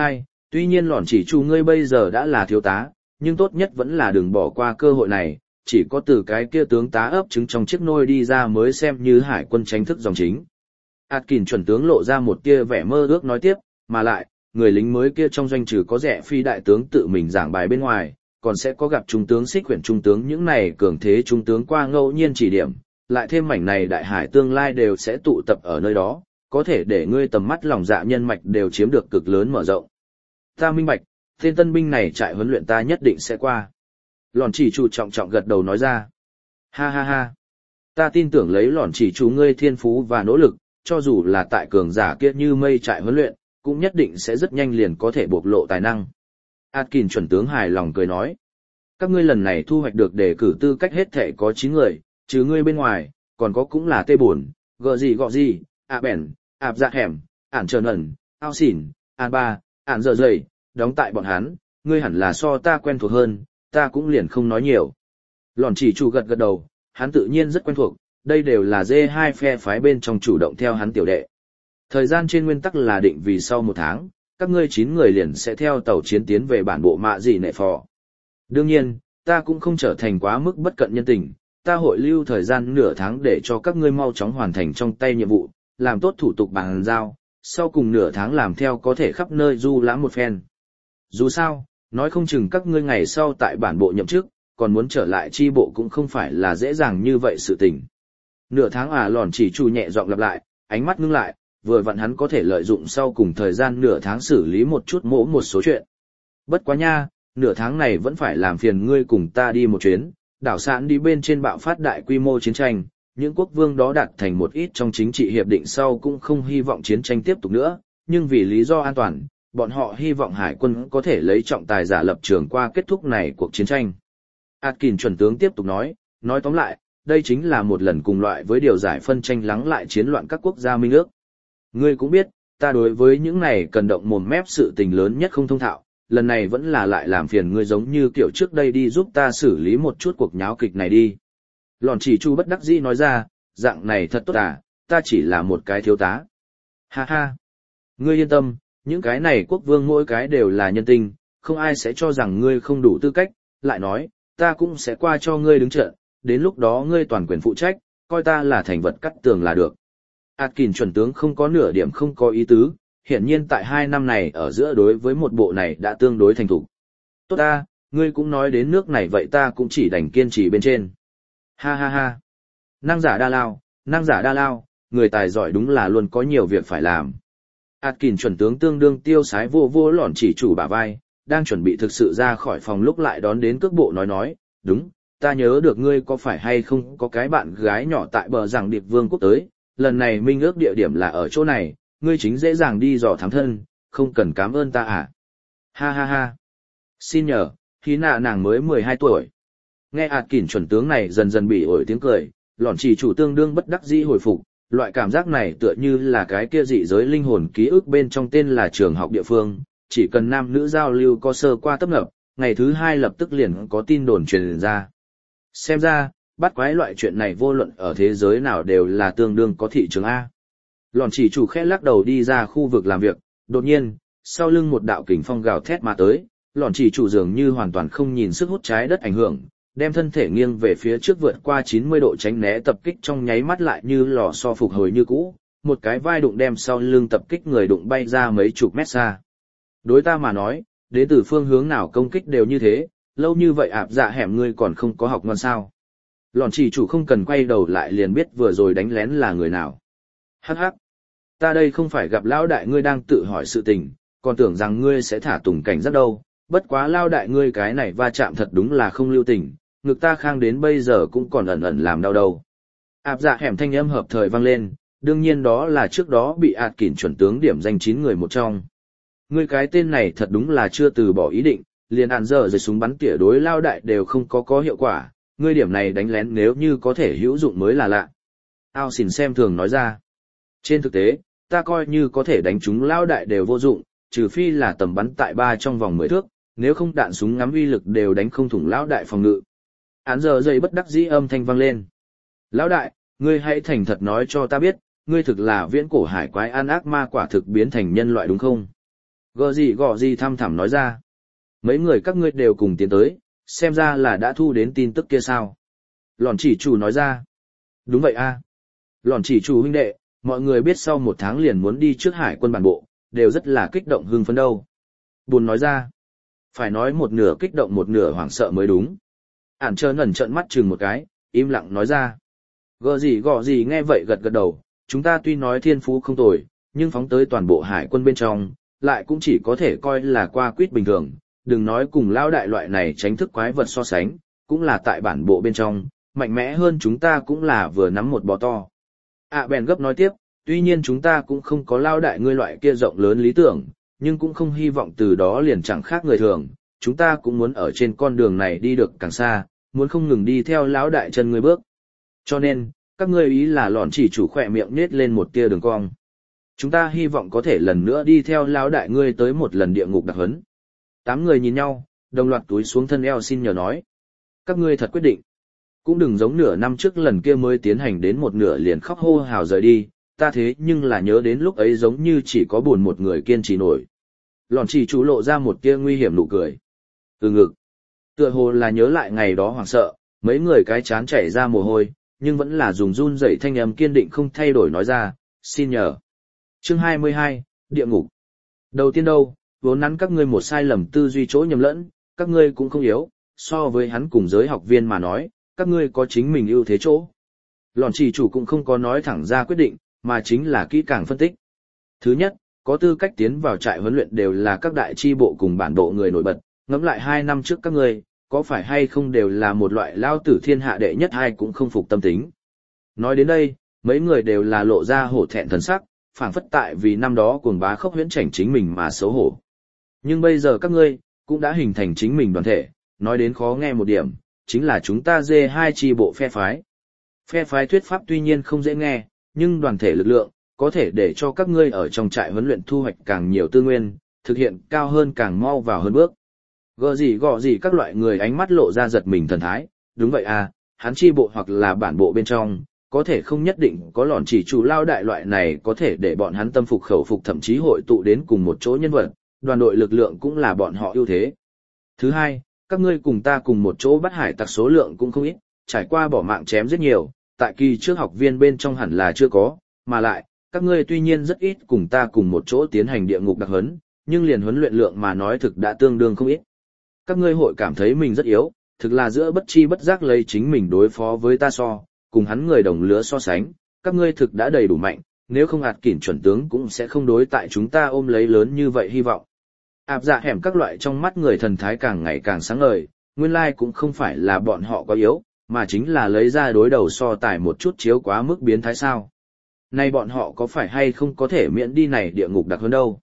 Tuy nhiên lòn chỉ chủ ngươi bây giờ đã là thiếu tá, nhưng tốt nhất vẫn là đừng bỏ qua cơ hội này, chỉ có từ cái kia tướng tá ấp trứng trong chiếc nôi đi ra mới xem như hải quân chính thức dòng chính. Atkin chuẩn tướng lộ ra một tia vẻ mơ ước nói tiếp, mà lại, người lính mới kia trong doanh trừ có rẻ phi đại tướng tự mình giảng bài bên ngoài, còn sẽ có gặp trung tướng xích quyển trung tướng những này cường thế trung tướng qua ngẫu nhiên chỉ điểm, lại thêm mảnh này đại hải tương lai đều sẽ tụ tập ở nơi đó, có thể để ngươi tầm mắt lòng dạ nhân mạch đều chiếm được cực lớn mở rộng. Ta minh bạch, tên tân binh này trại huấn luyện ta nhất định sẽ qua. Lòn chỉ chủ trọng trọng gật đầu nói ra. Ha ha ha. Ta tin tưởng lấy lòn chỉ chủ ngươi thiên phú và nỗ lực, cho dù là tại cường giả kia như mây trại huấn luyện, cũng nhất định sẽ rất nhanh liền có thể bộc lộ tài năng. Atkin chuẩn tướng hài lòng cười nói. Các ngươi lần này thu hoạch được đề cử tư cách hết thể có 9 người, trừ ngươi bên ngoài, còn có cũng là tê buồn, gợ gì, bèn, dạ hẻm, ản trờn ẩn, ao xỉn, ba, ản dở dày, đóng tại bọn hắn, ngươi hẳn là so ta quen thuộc hơn, ta cũng liền không nói nhiều. Lòn chỉ chủ gật gật đầu, hắn tự nhiên rất quen thuộc, đây đều là D2 phe phái bên trong chủ động theo hắn tiểu đệ. Thời gian trên nguyên tắc là định vì sau 1 tháng, các ngươi 9 người liền sẽ theo tàu chiến tiến về bản bộ mạ gì nệ phò. Đương nhiên, ta cũng không trở thành quá mức bất cận nhân tình, ta hội lưu thời gian nửa tháng để cho các ngươi mau chóng hoàn thành trong tay nhiệm vụ, làm tốt thủ tục bàn giao, sau cùng nửa tháng làm theo có thể khắp nơi du lãm một phen. Dù sao, nói không chừng các ngươi ngày sau tại bản bộ nhậm chức, còn muốn trở lại chi bộ cũng không phải là dễ dàng như vậy sự tình. Nửa tháng lòn chỉ chủ nhẹ giọng lặp lại, ánh mắt ngưng lại, vừa vặn hắn có thể lợi dụng sau cùng thời gian nửa tháng xử lý một chút một số chuyện. Bất quá nha, nửa tháng này vẫn phải làm phiền ngươi cùng ta đi một chuyến, đảo sạn đi bên trên bạo phát đại quy mô chiến tranh, những quốc vương đó đạt thành một ít trong chính trị hiệp định sau cũng không hy vọng chiến tranh tiếp tục nữa, nhưng vì lý do an toàn, bọn họ hy vọng hải quân có thể lấy trọng tài giả lập trường qua kết thúc này cuộc chiến tranh. Atkin chuẩn tướng tiếp tục nói tóm lại, đây chính là một lần cùng loại với điều giải phân tranh lắng lại chiến loạn các quốc gia minh ước. Ngươi cũng biết, ta đối với những này cần động mồm mép sự tình lớn nhất không thông thạo, lần này vẫn là lại làm phiền ngươi giống như kiểu trước đây đi giúp ta xử lý một chút cuộc nháo kịch này đi. Lòn chỉ chu bất đắc dĩ nói ra, dạng này thật tốt ta chỉ là một cái thiếu tá. Ha ha. Ngươi yên tâm, những cái này quốc vương mỗi cái đều là nhân tình, không ai sẽ cho rằng ngươi không đủ tư cách, lại nói, ta cũng sẽ qua cho ngươi đứng trận, đến lúc đó ngươi toàn quyền phụ trách, coi ta là thành vật cắt tường là được. Atkin chuẩn tướng không có nửa điểm không có ý tứ, hiển nhiên tại 2 năm này ở giữa đối với một bộ này đã tương đối thành thục. Tốt ta, ngươi cũng nói đến nước này vậy ta cũng chỉ đành kiên trì bên trên. Ha ha ha. Năng giả đa lao, người tài giỏi đúng là luôn có nhiều việc phải làm. Atkin chuẩn tướng tương đương tiêu sái vô lọn chỉ chủ bả vai, đang chuẩn bị thực sự ra khỏi phòng lúc lại đón đến cước bộ nói, đúng, ta nhớ được ngươi có phải hay không có cái bạn gái nhỏ tại bờ rằng điệp vương quốc tới, lần này minh ước địa điểm là ở chỗ này, ngươi chính dễ dàng đi dò thám thân, không cần cảm ơn ta à. Ha ha ha. Xin nhờ, khí nạ nàng mới 12 tuổi. Nghe Atkin chuẩn tướng này dần dần bị ổi tiếng cười, lọn chỉ chủ tương đương bất đắc dĩ hồi phục, loại cảm giác này tựa như là cái kia dị giới linh hồn ký ức bên trong tên là trường học địa phương, chỉ cần nam nữ giao lưu có sơ qua tấp nập, ngày thứ 2 lập tức liền có tin đồn truyền ra. Xem ra, bắt quái loại chuyện này vô luận ở thế giới nào đều là tương đương có thị trường A. Lọn chỉ chủ khẽ lắc đầu đi ra khu vực làm việc, đột nhiên, sau lưng một đạo kình phong gào thét mà tới, lọn chỉ chủ dường như hoàn toàn không nhìn sức hút trái đất ảnh hưởng, đem thân thể nghiêng về phía trước vượt qua 90 độ tránh né tập kích trong nháy mắt lại như lò xo phục hồi như cũ, một cái vai đụng đem sau lưng tập kích người đụng bay ra mấy chục mét xa. Đối ta mà nói, đến từ phương hướng nào công kích đều như thế, lâu như vậy dạ hẻm ngươi còn không có học ngon sao. Lọn chỉ chủ không cần quay đầu lại liền biết vừa rồi đánh lén là người nào. Hắc hắc, ta đây không phải gặp lão đại ngươi đang tự hỏi sự tình, còn tưởng rằng ngươi sẽ thả tùng cảnh rất đâu, bất quá lao đại ngươi cái này va chạm thật đúng là không lưu tình, ngực ta khang đến bây giờ cũng còn ẩn ẩn làm đau đầu. Dạ hẻm thanh âm hợp thời vang lên, đương nhiên đó là trước đó bị Atkin chuẩn tướng điểm danh 9 người một trong. Ngươi cái tên này thật đúng là chưa từ bỏ ý định, liền giờ rồi súng bắn tỉa đối lao đại đều không có hiệu quả, ngươi điểm này đánh lén nếu như có thể hữu dụng mới là lạ. Ao xỉn xem thường nói ra. Trên thực tế, ta coi như có thể đánh trúng lao đại đều vô dụng, trừ phi là tầm bắn tại 3 trong vòng 10 thước, nếu không đạn súng ngắm uy lực đều đánh không thủng lão đại phòng ngự. Giờ dây bất đắc dĩ âm thanh vang lên. Lão đại, ngươi hãy thành thật nói cho ta biết, ngươi thực là viễn cổ hải quái ăn ác ma quả thực biến thành nhân loại đúng không? Gọ gì thăm thẳm nói ra. Mấy người các ngươi đều cùng tiến tới, xem ra là đã thu đến tin tức kia sao. Lòn chỉ chủ nói ra. Đúng vậy a. Lòn chỉ chủ huynh đệ, mọi người biết sau 1 tháng liền muốn đi trước hải quân bản bộ, đều rất là kích động hưng phấn đâu. Buồn nói ra. Phải nói một nửa kích động một nửa hoảng sợ mới đúng. Ản trơn ẩn trợn mắt chừng một cái, im lặng nói ra. Gọ gì nghe vậy gật gật đầu, chúng ta tuy nói thiên phú không tồi, nhưng phóng tới toàn bộ hải quân bên trong, lại cũng chỉ có thể coi là qua quýt bình thường, đừng nói cùng lao đại loại này tránh thức quái vật so sánh, cũng là tại bản bộ bên trong, mạnh mẽ hơn chúng ta cũng là vừa nắm một bò to. Bèn gấp nói tiếp, tuy nhiên chúng ta cũng không có lao đại ngươi loại kia rộng lớn lý tưởng, nhưng cũng không hy vọng từ đó liền chẳng khác người thường, chúng ta cũng muốn ở trên con đường này đi được càng xa, muốn không ngừng đi theo lão đại chân ngươi bước. Cho nên, các ngươi ý là lọn chỉ chủ khỏe miệng nết lên một tia đường cong. Chúng ta hy vọng có thể lần nữa đi theo lão đại ngươi tới một lần địa ngục đặc huấn. 8 người nhìn nhau, đồng loạt túi xuống thân eo xin nhờ nói. Các ngươi thật quyết định. Cũng đừng giống nửa năm trước lần kia mới tiến hành đến một nửa liền khóc hô hào rời đi, ta thế nhưng là nhớ đến lúc ấy giống như chỉ có buồn một người kiên trì nổi. Lọn chỉ chủ lộ ra một tia nguy hiểm nụ cười. Từ ngực. Tựa hồ là nhớ lại ngày đó hoảng sợ, mấy người cái chán chảy ra mồ hôi, nhưng vẫn là dùng run rẩy thanh âm kiên định không thay đổi nói ra, xin nhờ. Chương 22, Địa ngục. Đầu tiên đâu, vốn nắn các ngươi một sai lầm tư duy chỗ nhầm lẫn, các ngươi cũng không yếu, so với hắn cùng giới học viên mà nói, các ngươi có chính mình ưu thế chỗ. Lọn chỉ chủ cũng không có nói thẳng ra quyết định, mà chính là kỹ càng phân tích. Thứ nhất, có tư cách tiến vào trại huấn luyện đều là các đại chi bộ cùng bản bộ người nổi bật, ngẫm lại 2 năm trước các ngươi, có phải hay không đều là một loại lao tử thiên hạ đệ nhất hay cũng không phục tâm tính. Nói đến đây, mấy người đều là lộ ra hổ thẹn thần sắc, phảng phất tại vì năm đó cuồng bá khốc huyễn chảnh chính mình mà xấu hổ. Nhưng bây giờ các ngươi, cũng đã hình thành chính mình đoàn thể, nói đến khó nghe một điểm, chính là chúng ta D2 chi bộ phe phái. Phe phái thuyết pháp tuy nhiên không dễ nghe, nhưng đoàn thể lực lượng, có thể để cho các ngươi ở trong trại huấn luyện thu hoạch càng nhiều tư nguyên, thực hiện cao hơn càng mau vào hơn bước. Gọ gì các loại người ánh mắt lộ ra giật mình thần thái, đúng vậy à, hắn chi bộ hoặc là bản bộ bên trong, có thể không nhất định có lọn chỉ chủ lao đại loại này có thể để bọn hắn tâm phục khẩu phục thậm chí hội tụ đến cùng một chỗ nhân vật, đoàn đội lực lượng cũng là bọn họ ưu thế. Thứ hai, các ngươi cùng ta cùng một chỗ bắt hải tặc số lượng cũng không ít, trải qua bỏ mạng chém rất nhiều, tại kỳ trước học viên bên trong hẳn là chưa có, mà lại, các ngươi tuy nhiên rất ít cùng ta cùng một chỗ tiến hành địa ngục đặc huấn, nhưng liền huấn luyện lượng mà nói thực đã tương đương không ít. Các ngươi hội cảm thấy mình rất yếu, thực là giữa bất chi bất giác lấy chính mình đối phó với ta so, cùng hắn người đồng lứa so sánh, các ngươi thực đã đầy đủ mạnh, nếu không hạt kỉn chuẩn tướng cũng sẽ không đối tại chúng ta ôm lấy lớn như vậy hy vọng. Dạ hẻm các loại trong mắt người thần thái càng ngày càng sáng ngời, nguyên lai cũng không phải là bọn họ có yếu, mà chính là lấy ra đối đầu so tài một chút chiếu quá mức biến thái sao. Nay bọn họ có phải hay không có thể miễn đi này địa ngục đặc hơn đâu?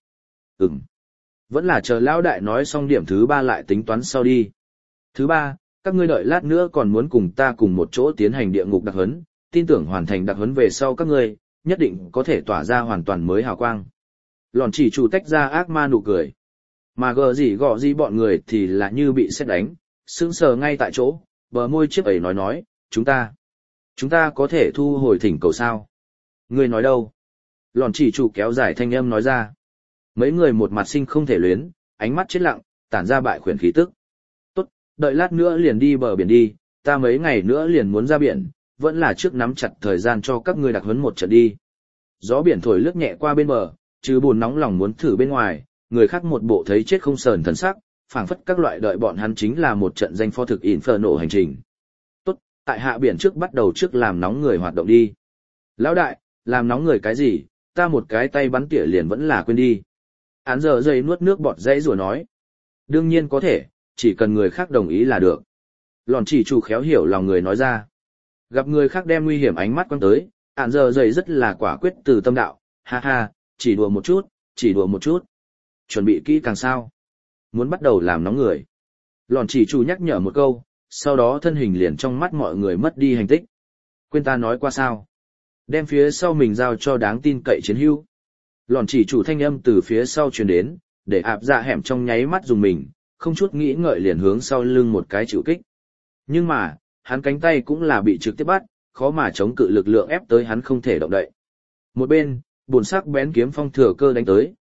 Vẫn là chờ lão đại nói xong điểm thứ 3 lại tính toán sau đi. Thứ 3, các ngươi đợi lát nữa còn muốn cùng ta cùng một chỗ tiến hành địa ngục đặc huấn, tin tưởng hoàn thành đặc huấn về sau các ngươi, nhất định có thể tỏa ra hoàn toàn mới hào quang. Lọn chỉ chủ tách ra ác ma nụ cười. Mà gọ gì bọn người thì là như bị sét đánh, sững sờ ngay tại chỗ, bờ môi chiếc ấy nói, chúng ta có thể thu hồi thỉnh cầu sao? Ngươi nói đâu? Lọn chỉ chủ kéo dài thanh âm nói ra. Mấy người một mặt sinh không thể luyến, ánh mắt chết lặng, tản ra bại khuyển khí tức. Tốt, đợi lát nữa liền đi bờ biển đi, ta mấy ngày nữa liền muốn ra biển, vẫn là trước nắm chặt thời gian cho các ngươi đặc huấn một trận đi. Gió biển thổi lướt nhẹ qua bên bờ, chứ buồn nóng lòng muốn thử bên ngoài, người khác một bộ thấy chết không sờn thần sắc, phảng phất các loại đợi bọn hắn chính là một trận danh pho thực inferno hành trình. Tốt, tại hạ biển trước bắt đầu trước làm nóng người hoạt động đi. Lão đại, làm nóng người cái gì, ta một cái tay bắn tỉa liền vẫn là quên đi. Án giờ dây nuốt nước bọt dãy rùa nói. Đương nhiên có thể, chỉ cần người khác đồng ý là được. Lọn chỉ chủ khéo hiểu lòng người nói ra. Gặp người khác đem nguy hiểm ánh mắt quăng tới, án giờ dây rất là quả quyết từ tâm đạo. Ha ha, chỉ đùa một chút. Chuẩn bị kỹ càng sao. Muốn bắt đầu làm nóng người. Lọn chỉ chủ nhắc nhở một câu, sau đó thân hình liền trong mắt mọi người mất đi hành tích. Quên ta nói qua sao. Đem phía sau mình giao cho đáng tin cậy chiến hữu. Lọn chỉ chủ thanh âm từ phía sau truyền đến, để dạ hẻm trong nháy mắt dùng mình, không chút nghĩ ngợi liền hướng sau lưng một cái chịu kích. Nhưng mà, hắn cánh tay cũng là bị trực tiếp bắt, khó mà chống cự lực lượng ép tới hắn không thể động đậy. Một bên, bổn sắc bén kiếm phong thừa cơ đánh tới,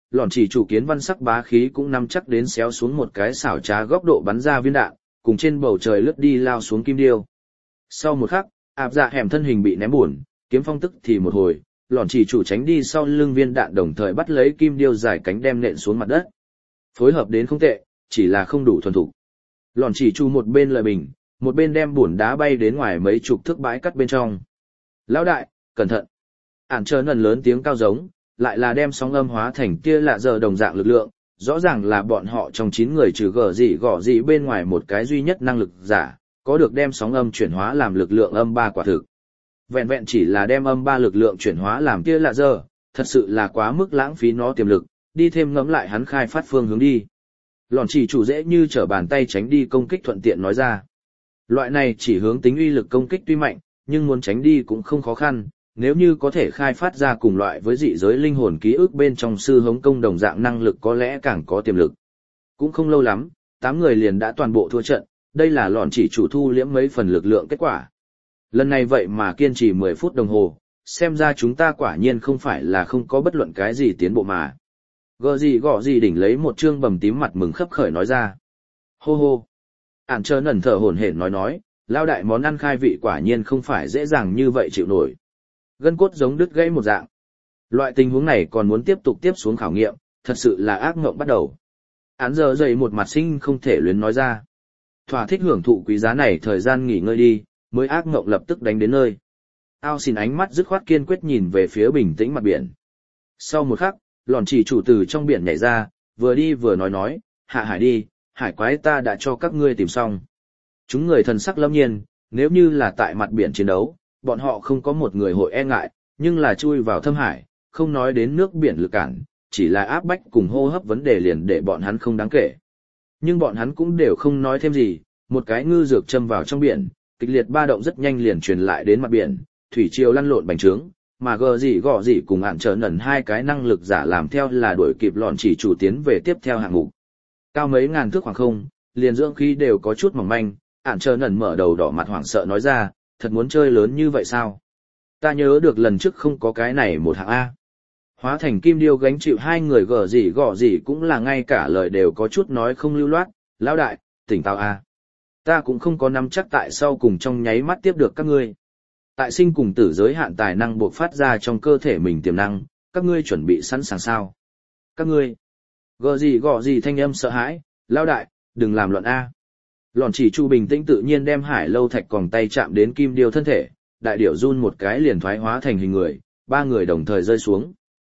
lọn chỉ chủ kiến văn sắc bá khí cũng nắm chắc đến xéo xuống một cái xảo trá góc độ bắn ra viên đạn, cùng trên bầu trời lướt đi lao xuống kim điêu. Sau một khắc, áp dạ hẻm thân hình bị ném buồn, kiếm phong tức thì một hồi, lọn chỉ chủ tránh đi sau lưng viên đạn đồng thời bắt lấy kim điêu dài cánh đem nện xuống mặt đất. Phối hợp đến không tệ, chỉ là không đủ thuần thục. Lọn chỉ chủ một bên lợi bình, một bên đem bùn đá bay đến ngoài mấy chục thước bãi cắt bên trong. Lão đại, cẩn thận! Ản Trơ Nần lớn tiếng cao giống, lại là đem sóng âm hóa thành kia lạ giờ đồng dạng lực lượng, rõ ràng là bọn họ trong 9 người trừ gõ gì bên ngoài một cái duy nhất năng lực giả, có được đem sóng âm chuyển hóa làm lực lượng âm 3 quả thực. Vẹn vẹn chỉ là đem âm 3 lực lượng chuyển hóa làm kia lạ giờ, thật sự là quá mức lãng phí nó tiềm lực, đi thêm ngẫm lại hắn khai phát phương hướng đi. Lọn chỉ chủ dễ như trở bàn tay tránh đi công kích thuận tiện nói ra. Loại này chỉ hướng tính uy lực công kích tuy mạnh, nhưng muốn tránh đi cũng không khó khăn, nếu như có thể khai phát ra cùng loại với dị giới linh hồn ký ức bên trong sư hống công đồng dạng năng lực có lẽ càng có tiềm lực. Cũng không lâu lắm, 8 người liền đã toàn bộ thua trận, đây là lọn chỉ chủ thu liễm mấy phần lực lượng kết quả. Lần này vậy mà kiên trì 10 phút đồng hồ, xem ra chúng ta quả nhiên không phải là không có bất luận cái gì tiến bộ mà. Gõ gì đỉnh lấy một trương bầm tím mặt mừng khấp khởi nói ra. Hô hô. Ản Trơ Nần thở hổn hển nói, lao đại món ăn khai vị quả nhiên không phải dễ dàng như vậy chịu nổi. Gân cốt giống đứt gãy một dạng. Loại tình huống này còn muốn tiếp tục tiếp xuống khảo nghiệm, thật sự là ác mộng bắt đầu. Án giờ dậy một mặt sinh không thể luyến nói ra. Thỏa thích hưởng thụ quý giá này thời gian nghỉ ngơi đi, mới ác mộng lập tức đánh đến nơi. Ao xin ánh mắt dứt khoát kiên quyết nhìn về phía bình tĩnh mặt biển. Sau một khắc, lọn chỉ chủ từ trong biển nhảy ra, vừa đi vừa nói, hạ hải đi, hải quái ta đã cho các ngươi tìm xong. Chúng người thần sắc lâm nhiên, nếu như là tại mặt biển chiến đấu, bọn họ không có một người hội e ngại, nhưng là chui vào thâm hải, không nói đến nước biển lực cản, chỉ là áp bách cùng hô hấp vấn đề liền để bọn hắn không đáng kể. Nhưng bọn hắn cũng đều không nói thêm gì, một cái ngư dược châm vào trong biển, kịch liệt ba động rất nhanh liền truyền lại đến mặt biển, thủy triều lăn lộn bành trướng, mà gõ gì cùng Ản Trơ Nần hai cái năng lực giả làm theo là đuổi kịp lọn chỉ chủ tiến về tiếp theo hạng mục. Cao mấy ngàn thước khoảng không, liền dưỡng khí đều có chút mỏng manh, Ản Trơ Nần mở đầu đỏ mặt hoảng sợ nói ra, thật muốn chơi lớn như vậy sao? Ta nhớ được lần trước không có cái này một hạng A. Hóa thành kim điêu gánh chịu hai người gõ gì cũng là ngay cả lời đều có chút nói không lưu loát, lão đại, tỉnh táo A. Ta cũng không có nắm chắc tại sau cùng trong nháy mắt tiếp được các ngươi. Tại sinh cùng tử giới hạn tài năng buộc phát ra trong cơ thể mình tiềm năng, các ngươi chuẩn bị sẵn sàng sao? Các ngươi. Gõ gì thanh âm sợ hãi, lão đại, đừng làm loạn A. Lọn chỉ chu bình tĩnh tự nhiên đem hải lâu thạch còng tay chạm đến kim điêu thân thể, đại điểu run một cái liền thoái hóa thành hình người, 3 người đồng thời rơi xuống.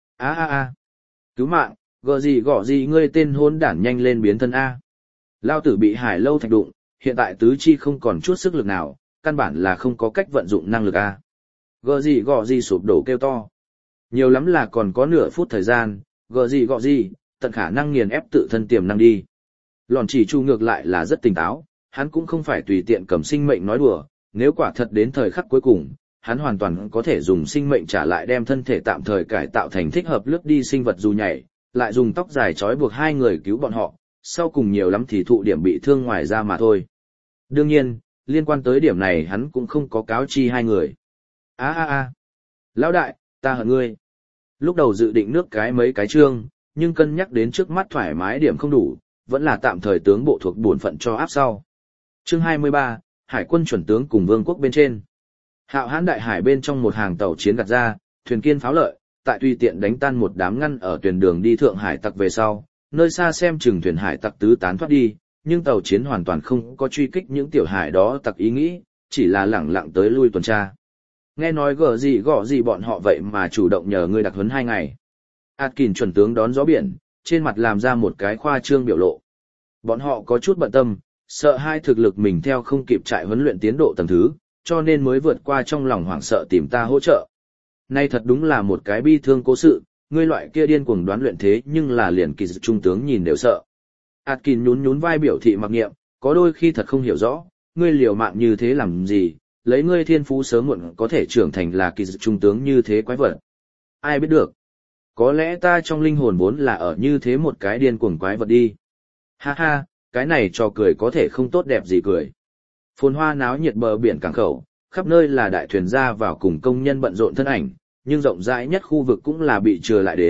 Cứu mạng, gõ gì ngươi tên hôn đản nhanh lên biến thân A. Lao tử bị hải lâu thạch đụng, hiện tại tứ chi không còn chút sức lực nào, căn bản là không có cách vận dụng năng lực A. Gõ gì sụp đổ kêu to. Nhiều lắm là còn có nửa phút thời gian, gõ gì, tận khả năng nghiền ép tự thân tiềm năng đi. Lọn chỉ chu ngược lại là rất tỉnh táo, hắn cũng không phải tùy tiện cầm sinh mệnh nói đùa, nếu quả thật đến thời khắc cuối cùng, hắn hoàn toàn có thể dùng sinh mệnh trả lại đem thân thể tạm thời cải tạo thành thích hợp lướt đi sinh vật dù nhảy, lại dùng tóc dài trói buộc hai người cứu bọn họ, sau cùng nhiều lắm thì thụ điểm bị thương ngoài ra mà thôi. Đương nhiên, liên quan tới điểm này hắn cũng không có cáo chi hai người. Lão đại, ta hận ngươi. Lúc đầu dự định nước cái mấy cái chương, nhưng cân nhắc đến trước mắt thoải mái điểm không đủ, vẫn là tạm thời tướng bộ thuộc bổn phận cho áp sau. Chương 23, Hải quân chuẩn tướng cùng vương quốc bên trên. Hạo Hán đại hải bên trong một hàng tàu chiến gặt ra, thuyền kiên pháo lợi, tại tùy tiện đánh tan một đám ngăn ở tuyển đường đi Thượng Hải tặc về sau, nơi xa xem chừng thuyền hải tặc tứ tán thoát đi, nhưng tàu chiến hoàn toàn không có truy kích những tiểu hải đó tặc ý nghĩ, chỉ là lẳng lặng tới lui tuần tra. Nghe nói gõ gì bọn họ vậy mà chủ động nhờ ngươi đặc huấn 2 ngày. Atkin chuẩn tướng đón gió biển, trên mặt làm ra một cái khoa trương biểu lộ. Bọn họ có chút bận tâm, sợ hai thực lực mình theo không kịp trại huấn luyện tiến độ tầng thứ, cho nên mới vượt qua trong lòng hoảng sợ tìm ta hỗ trợ. Nay thật đúng là một cái bi thương cố sự, ngươi loại kia điên cuồng đoán luyện thế nhưng là liền kỳ dự trung tướng nhìn đều sợ. Atkin nhún vai biểu thị mặc niệm, có đôi khi thật không hiểu rõ, ngươi liều mạng như thế làm gì, lấy ngươi thiên phú sớm muộn có thể trưởng thành là kỳ dự trung tướng như thế quái vật. Ai biết được. Có lẽ ta trong linh hồn vốn là ở như thế một cái điên cuồng quái vật đi. Ha ha, cái này trò cười có thể không tốt đẹp gì cười. Phồn hoa náo nhiệt bờ biển cảng khẩu, khắp nơi là đại thuyền ra vào cùng công nhân bận rộn thân ảnh, nhưng rộng rãi nhất khu vực cũng là bị trừ lại đến,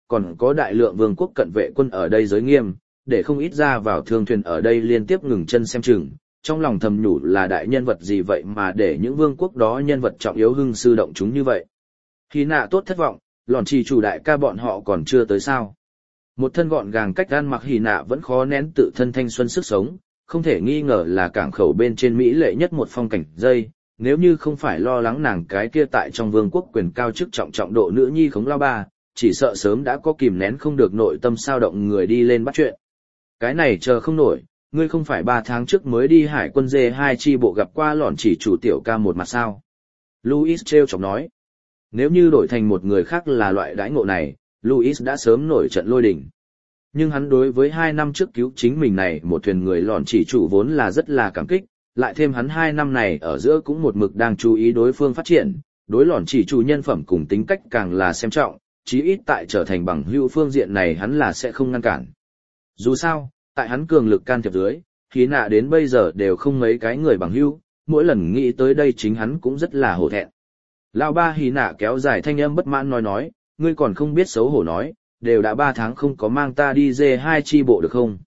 còn có đại lượng vương quốc cận vệ quân ở đây giới nghiêm, để không ít ra vào thương thuyền ở đây liên tiếp ngừng chân xem chừng, trong lòng thầm nhủ là đại nhân vật gì vậy mà để những vương quốc đó nhân vật trọng yếu hưng sư động chúng như vậy. Hy nạ tốt thất vọng, lòn chỉ chủ đại ca bọn họ còn chưa tới sao. Một thân gọn gàng cách ăn mặc Hy nạ vẫn khó nén tự thân thanh xuân sức sống, không thể nghi ngờ là cảng khẩu bên trên Mỹ lệ nhất một phong cảnh dây, nếu như không phải lo lắng nàng cái kia tại trong vương quốc quyền cao chức trọng trọng độ nữ nhi khống lao ba, chỉ sợ sớm đã có kìm nén không được nội tâm sao động người đi lên bắt chuyện. Cái này chờ không nổi, ngươi không phải 3 tháng trước mới đi hải quân D2 chi bộ gặp qua lọn chỉ chủ tiểu ca một mặt sao. Louis treo chọc nói. Nếu như đổi thành một người khác là loại đãi ngộ này, Louis đã sớm nổi trận lôi đình. Nhưng hắn đối với 2 năm trước cứu chính mình này một thuyền người lọn chỉ chủ vốn là rất là cảm kích, lại thêm hắn 2 năm này ở giữa cũng một mực đang chú ý đối phương phát triển, đối lọn chỉ chủ nhân phẩm cùng tính cách càng là xem trọng, chí ít tại trở thành bằng hữu phương diện này hắn là sẽ không ngăn cản. Dù sao, tại hắn cường lực can thiệp dưới, Hy nạ đến bây giờ đều không mấy cái người bằng hữu, mỗi lần nghĩ tới đây chính hắn cũng rất là hổ thẹn. Lão ba Hy nạ kéo dài thanh âm bất mãn nói, ngươi còn không biết xấu hổ nói, đều đã 3 tháng không có mang ta đi D2 chi bộ được không?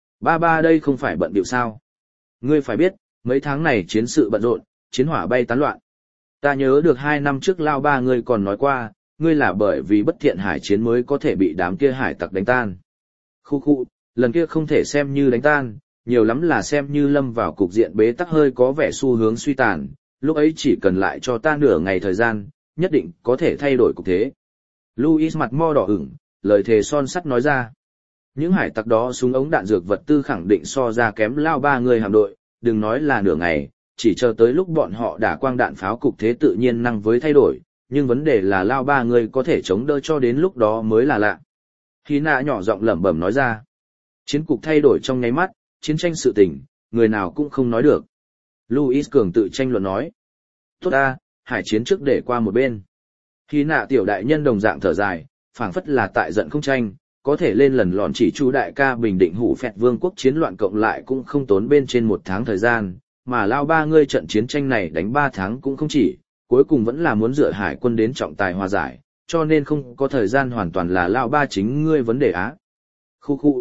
Ba đây không phải bận bịu sao? Ngươi phải biết, mấy tháng này chiến sự bận rộn, chiến hỏa bay tán loạn. Ta nhớ được 2 năm trước Lão ba ngươi còn nói qua, ngươi là bởi vì bất thiện hải chiến mới có thể bị đám kia hải tặc đánh tan. Khu, lần kia không thể xem như đánh tan, nhiều lắm là xem như lâm vào cục diện bế tắc hơi có vẻ xu hướng suy tàn, lúc ấy chỉ cần lại cho ta nửa ngày thời gian, nhất định có thể thay đổi cục thế. Louis mặt mo đỏ ửng, lời thề son sắt nói ra. Những hải tặc đó súng ống đạn dược vật tư khẳng định so ra kém Lao ba người hạm đội, đừng nói là nửa ngày, chỉ chờ tới lúc bọn họ đả quang đạn pháo cục thế tự nhiên năng với thay đổi, nhưng vấn đề là Lao ba người có thể chống đỡ cho đến lúc đó mới là lạ. Hy nạ nhỏ giọng lẩm bẩm nói ra. Chiến cục thay đổi trong nháy mắt, chiến tranh sự tình, người nào cũng không nói được. Louis cường tự tranh luận nói. Tốt ta, hải chiến trước để qua một bên. Hy nạ tiểu đại nhân đồng dạng thở dài, phảng phất là tại giận không tranh, có thể lên lần lọn chỉ chu đại ca bình định hủ phẹt vương quốc chiến loạn cộng lại cũng không tốn bên trên 1 tháng thời gian, mà Lao ba ngươi trận chiến tranh này đánh 3 tháng cũng không chỉ, cuối cùng vẫn là muốn dựa hải quân đến trọng tài hòa giải, cho nên không có thời gian hoàn toàn là Lao ba chính ngươi vấn đề á. Khu,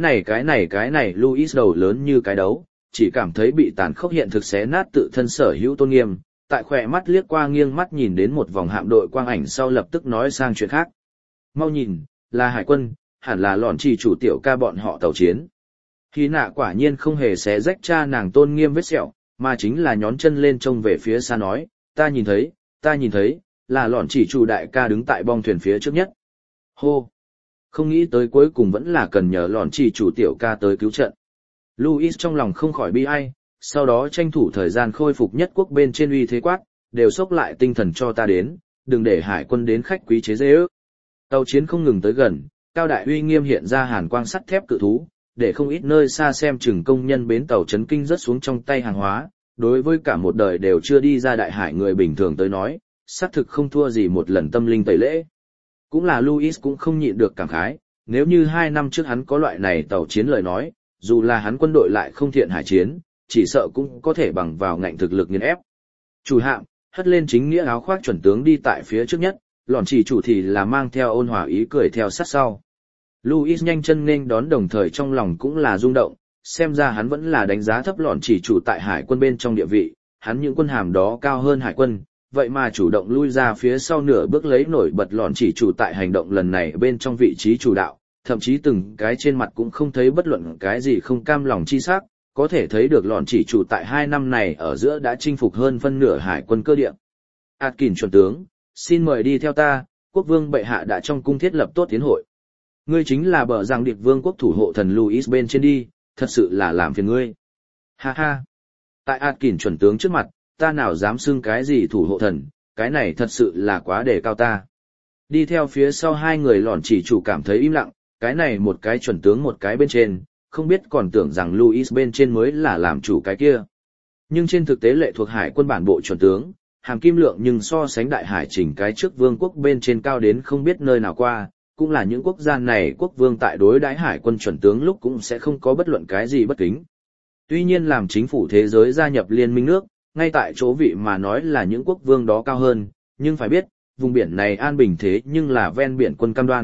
cái này Louis đầu lớn như cái đấu, chỉ cảm thấy bị tàn khốc hiện thực xé nát tự thân sở hữu tôn nghiêm, tại khỏe mắt liếc qua nghiêng mắt nhìn đến một vòng hạm đội quang ảnh sau lập tức nói sang chuyện khác. Mau nhìn, là hải quân, hẳn là lọn chỉ chủ tiểu ca bọn họ tàu chiến. Hy nạ quả nhiên không hề xé rách cha nàng tôn nghiêm vết sẹo, mà chính là nhón chân lên trông về phía xa nói, ta nhìn thấy, là lọn chỉ chủ đại ca đứng tại bong thuyền phía trước nhất. Hô! Không nghĩ tới cuối cùng vẫn là cần nhờ lọn chỉ chủ tiểu ca tới cứu trận. Louis trong lòng không khỏi bi ai, sau đó tranh thủ thời gian khôi phục nhất quốc bên trên uy thế quát, đều xốc lại tinh thần cho ta đến, đừng để hải quân đến khách quý chế dễ ước. Tàu chiến không ngừng tới gần, cao đại uy nghiêm hiện ra hàn quang sắt thép cự thú, để không ít nơi xa xem chừng công nhân bến tàu chấn kinh rớt xuống trong tay hàng hóa, đối với cả một đời đều chưa đi ra đại hải người bình thường tới nói, xác thực không thua gì một lần tâm linh tẩy lễ. Cũng là Louis cũng không nhịn được cảm khái, nếu như 2 năm trước hắn có loại này tàu chiến lời nói, dù là hắn quân đội lại không thiện hải chiến, chỉ sợ cũng có thể bằng vào ngạnh thực lực nghiền ép. Chủ hạm, hất lên chính nghĩa áo khoác chuẩn tướng đi tại phía trước nhất, lọn chỉ chủ thì là mang theo ôn hòa ý cười theo sát sau. Louis nhanh chân nên đón đồng thời trong lòng cũng là rung động, xem ra hắn vẫn là đánh giá thấp lọn chỉ chủ tại hải quân bên trong địa vị, hắn những quân hàm đó cao hơn hải quân, vậy mà chủ động lui ra phía sau nửa bước lấy nổi bật lọn chỉ chủ tại hành động lần này bên trong vị trí chủ đạo, thậm chí từng cái trên mặt cũng không thấy bất luận cái gì không cam lòng chi sắc, có thể thấy được lọn chỉ chủ tại 2 năm này ở giữa đã chinh phục hơn phân nửa hải quân cơ địa. Atkin chuẩn tướng, xin mời đi theo ta, quốc vương bệ hạ đã trong cung thiết lập tốt tiến hội. Ngươi chính là bờ rằng điệp vương quốc thủ hộ thần Louis bên trên đi, thật sự là làm phiền ngươi. Ha ha, tại Atkin chuẩn tướng trước mặt, ta nào dám xưng cái gì thủ hộ thần, cái này thật sự là quá đề cao ta. Đi theo phía sau 2 người lọn chỉ chủ cảm thấy im lặng, cái này một cái chuẩn tướng một cái bên trên, không biết còn tưởng rằng Louis bên trên mới là làm chủ cái kia. Nhưng trên thực tế lệ thuộc hải quân bản bộ chuẩn tướng, hàm kim lượng nhưng so sánh đại hải chỉnh cái trước vương quốc bên trên cao đến không biết nơi nào qua, cũng là những quốc gia này quốc vương tại đối đãi hải quân chuẩn tướng lúc cũng sẽ không có bất luận cái gì bất kính. Tuy nhiên làm chính phủ thế giới gia nhập liên minh nước, ngay tại chỗ vị mà nói là những quốc vương đó cao hơn, nhưng phải biết, vùng biển này an bình thế nhưng là ven biển quân cam đoan,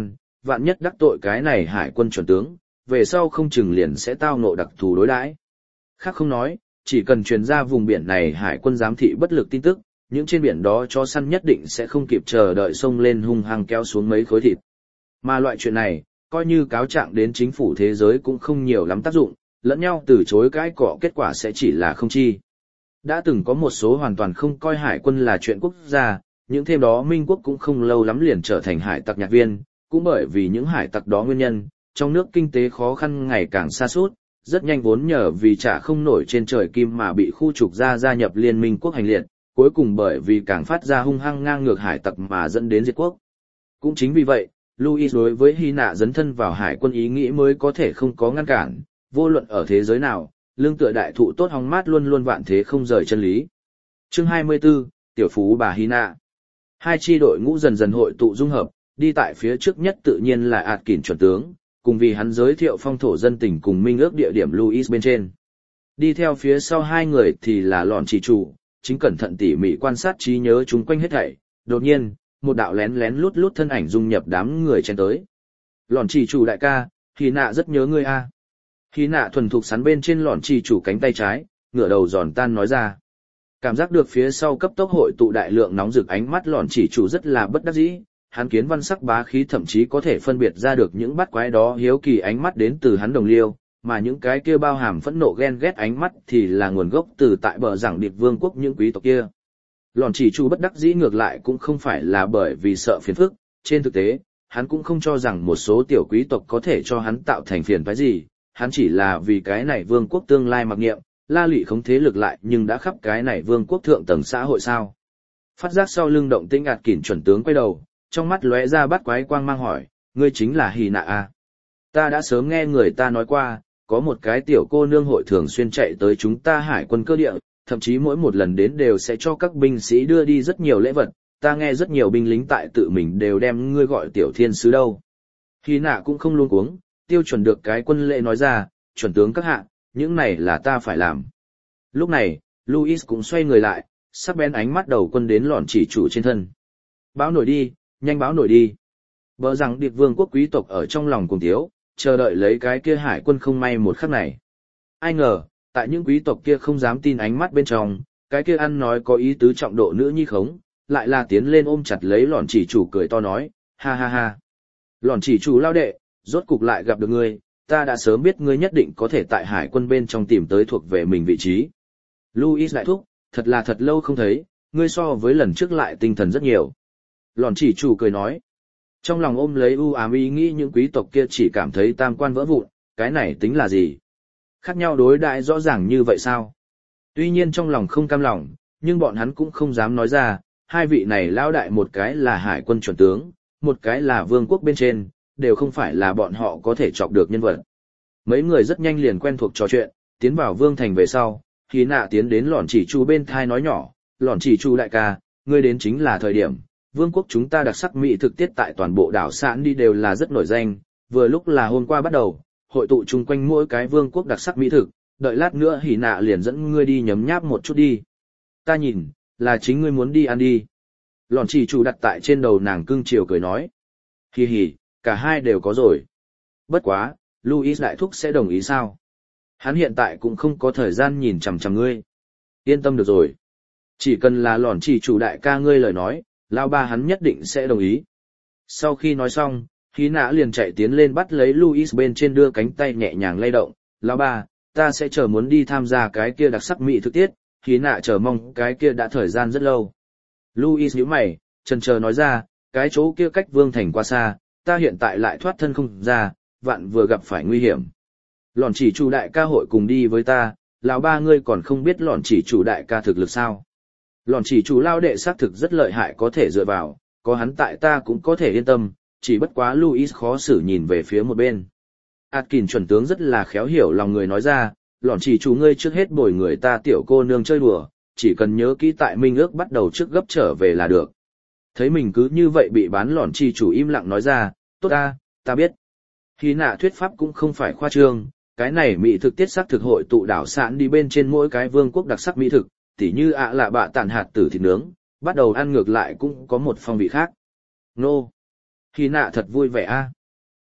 vạn nhất đắc tội cái này hải quân chuẩn tướng, về sau không chừng liền sẽ tao ngộ đặc thù đối đãi. Khác không nói, chỉ cần truyền ra vùng biển này hải quân giám thị bất lực tin tức, những trên biển đó chó săn nhất định sẽ không kịp chờ đợi xông lên hung hăng kéo xuống mấy khối thịt. Mà loại chuyện này, coi như cáo trạng đến chính phủ thế giới cũng không nhiều lắm tác dụng, lẫn nhau từ chối cãi cọ kết quả sẽ chỉ là không chi. Đã từng có một số hoàn toàn không coi hải quân là chuyện quốc gia, những thêm đó Minh quốc cũng không lâu lắm liền trở thành hải tặc nhạc viên, cũng bởi vì những hải tặc đó nguyên nhân, trong nước kinh tế khó khăn ngày càng sa sút, rất nhanh vốn nhờ vì trả không nổi trên trời kim mà bị khu trục ra gia nhập liên minh quốc hành liệt, cuối cùng bởi vì càng phát ra hung hăng ngang ngược hải tặc mà dẫn đến diệt quốc. Cũng chính vì vậy, Louis đối với Hy Nạ dấn thân vào hải quân ý nghĩ mới có thể không có ngăn cản, vô luận ở thế giới nào, lương tựa đại thụ tốt hóng mát luôn luôn vạn thế không rời chân lý. Chương 24, Tiểu Phú bà Hy Nạ. Hai chi đội ngũ dần dần hội tụ dung hợp, đi tại phía trước nhất tự nhiên là Atkin chuẩn tướng, cùng vì hắn giới thiệu phong thổ dân tình cùng minh ước địa điểm Louis bên trên. Đi theo phía sau hai người thì là Lọn Chỉ Chủ, chính cẩn thận tỉ mỉ quan sát trí nhớ chúng quanh hết thảy. Đột nhiên, một đạo lén lén lút lút thân ảnh dung nhập đám người chen tới. Lọn Chỉ Chủ đại ca, Hy Nạ rất nhớ ngươi a. Hy Nạ thuần thục sắn bên trên Lọn Chỉ Chủ cánh tay trái, ngửa đầu giòn tan nói ra. Cảm giác được phía sau cấp tốc hội tụ đại lượng nóng rực ánh mắt Lọn Chỉ Chủ rất là bất đắc dĩ, hắn kiến văn sắc bá khí thậm chí có thể phân biệt ra được những bắt quái đó hiếu kỳ ánh mắt đến từ hắn đồng liêu, mà những cái kia bao hàm phẫn nộ ghen ghét ánh mắt thì là nguồn gốc từ tại bờ giảng điệp vương quốc những quý tộc kia. Lọn Chỉ Chủ bất đắc dĩ ngược lại cũng không phải là bởi vì sợ phiền phức, trên thực tế, hắn cũng không cho rằng một số tiểu quý tộc có thể cho hắn tạo thành phiền phức gì, hắn chỉ là vì cái này vương quốc tương lai mặc nghiệm, la lụy không thế lực lại nhưng đã khắp cái này vương quốc thượng tầng xã hội sao. Phát giác sau lưng động tĩnh Atkin chuẩn tướng quay đầu, trong mắt lóe ra bắt quái quang mang hỏi, ngươi chính là Hy Nạ à? Ta đã sớm nghe người ta nói qua, có một cái tiểu cô nương hội thường xuyên chạy tới chúng ta hải quân cơ địa, thậm chí mỗi một lần đến đều sẽ cho các binh sĩ đưa đi rất nhiều lễ vật, ta nghe rất nhiều binh lính tại tự mình đều đem ngươi gọi tiểu thiên sứ đâu. Hy Nạ cũng không luống cuống, tiêu chuẩn được cái quân lễ nói ra, chuẩn tướng các hạ, những này là ta phải làm. Lúc này, Louis cũng xoay người lại, sắc bén ánh mắt đầu quân đến Lọn Chỉ Chủ trên thân. Báo nổi đi, nhanh báo nổi đi. Bỡ rằng điệp vương quốc quý tộc ở trong lòng cùng thiếu, chờ đợi lấy cái kia hải quân không may một khắc này. Ai ngờ, tại những quý tộc kia không dám tin ánh mắt bên trong, cái kia ăn nói có ý tứ trọng độ nữ nhi khống, lại là tiến lên ôm chặt lấy Lọn Chỉ Chủ cười to nói, ha ha ha. Lọn Chỉ Chủ lao đệ, rốt cục lại gặp được ngươi, ta đã sớm biết ngươi nhất định có thể tại hải quân bên trong tìm tới thuộc về mình vị trí. Louis đại thúc, thật là thật lâu không thấy, ngươi so với lần trước lại tinh thần rất nhiều. Lọn Chỉ Chủ cười nói. Trong lòng ôm lấy u ám ý nghĩ những quý tộc kia chỉ cảm thấy tam quan vỡ vụn, cái này tính là gì? Khác nhau đối đãi rõ ràng như vậy sao? Tuy nhiên trong lòng không cam lòng, nhưng bọn hắn cũng không dám nói ra, hai vị này lão đại một cái là hải quân chuẩn tướng, một cái là vương quốc bên trên, đều không phải là bọn họ có thể chọc được nhân vật. Mấy người rất nhanh liền quen thuộc trò chuyện, tiến vào vương thành về sau, Hy Nạ tiến đến Lọn Chỉ Chủ bên thai nói nhỏ, Lọn Chỉ Chủ đại ca, ngươi đến chính là thời điểm. Vương quốc chúng ta đặc sắc mỹ thực tiết tại toàn bộ đảo Sạn đi đều là rất nổi danh, vừa lúc là hôm qua bắt đầu, hội tụ chung quanh mỗi cái vương quốc đặc sắc mỹ thực, đợi lát nữa Hy Nạ liền dẫn ngươi đi nhấm nháp một chút đi. Ta nhìn, là chính ngươi muốn đi ăn đi. Lọn Chỉ Chủ đặt tại trên đầu nàng cưng chiều cười nói. Hì hì, cả hai đều có rồi. Bất quá, Louis đại thúc sẽ đồng ý sao? Hắn hiện tại cũng không có thời gian nhìn chằm chằm ngươi. Yên tâm được rồi. Chỉ cần là Lọn Chỉ Chủ đại ca ngươi lời nói, lão ba hắn nhất định sẽ đồng ý. Sau khi nói xong, Hy Nạ liền chạy tiến lên bắt lấy Louis bên trên đưa cánh tay nhẹ nhàng lay động. Lão ba, ta sẽ chờ muốn đi tham gia cái kia đặc sắc mỹ thực tiết, Hy Nạ chờ mong cái kia đã thời gian rất lâu. Louis nhíu mày, chần chờ nói ra, cái chỗ kia cách vương thành quá xa, ta hiện tại lại thoát thân không ra, vạn vừa gặp phải nguy hiểm. Lọn Chỉ Chủ đại ca hội cùng đi với ta, lão ba ngươi còn không biết Lọn Chỉ Chủ đại ca thực lực sao? Lọn Chỉ Chủ lao đệ xác thực rất lợi hại có thể dựa vào, có hắn tại ta cũng có thể yên tâm, chỉ bất quá Louis khó xử nhìn về phía một bên. Atkin chuẩn tướng rất là khéo hiểu lòng người nói ra, Lọn Chỉ Chủ ngươi trước hết bồi người ta tiểu cô nương chơi đùa, chỉ cần nhớ kỹ tại minh ước bắt đầu trước gấp trở về là được. Thấy mình cứ như vậy bị bán, Lọn Chỉ Chủ im lặng nói ra, tốt ta biết. Hy Nạ thuyết pháp cũng không phải khoa trương, cái này mỹ thực tiết sắc thực hội tụ đảo Sạn đi bên trên mỗi cái vương quốc đặc sắc mỹ thực, tỉ như lạ bạ tản hạt tử thịt nướng, bắt đầu ăn ngược lại cũng có một phong vị khác. Nô! Hy Nạ thật vui vẻ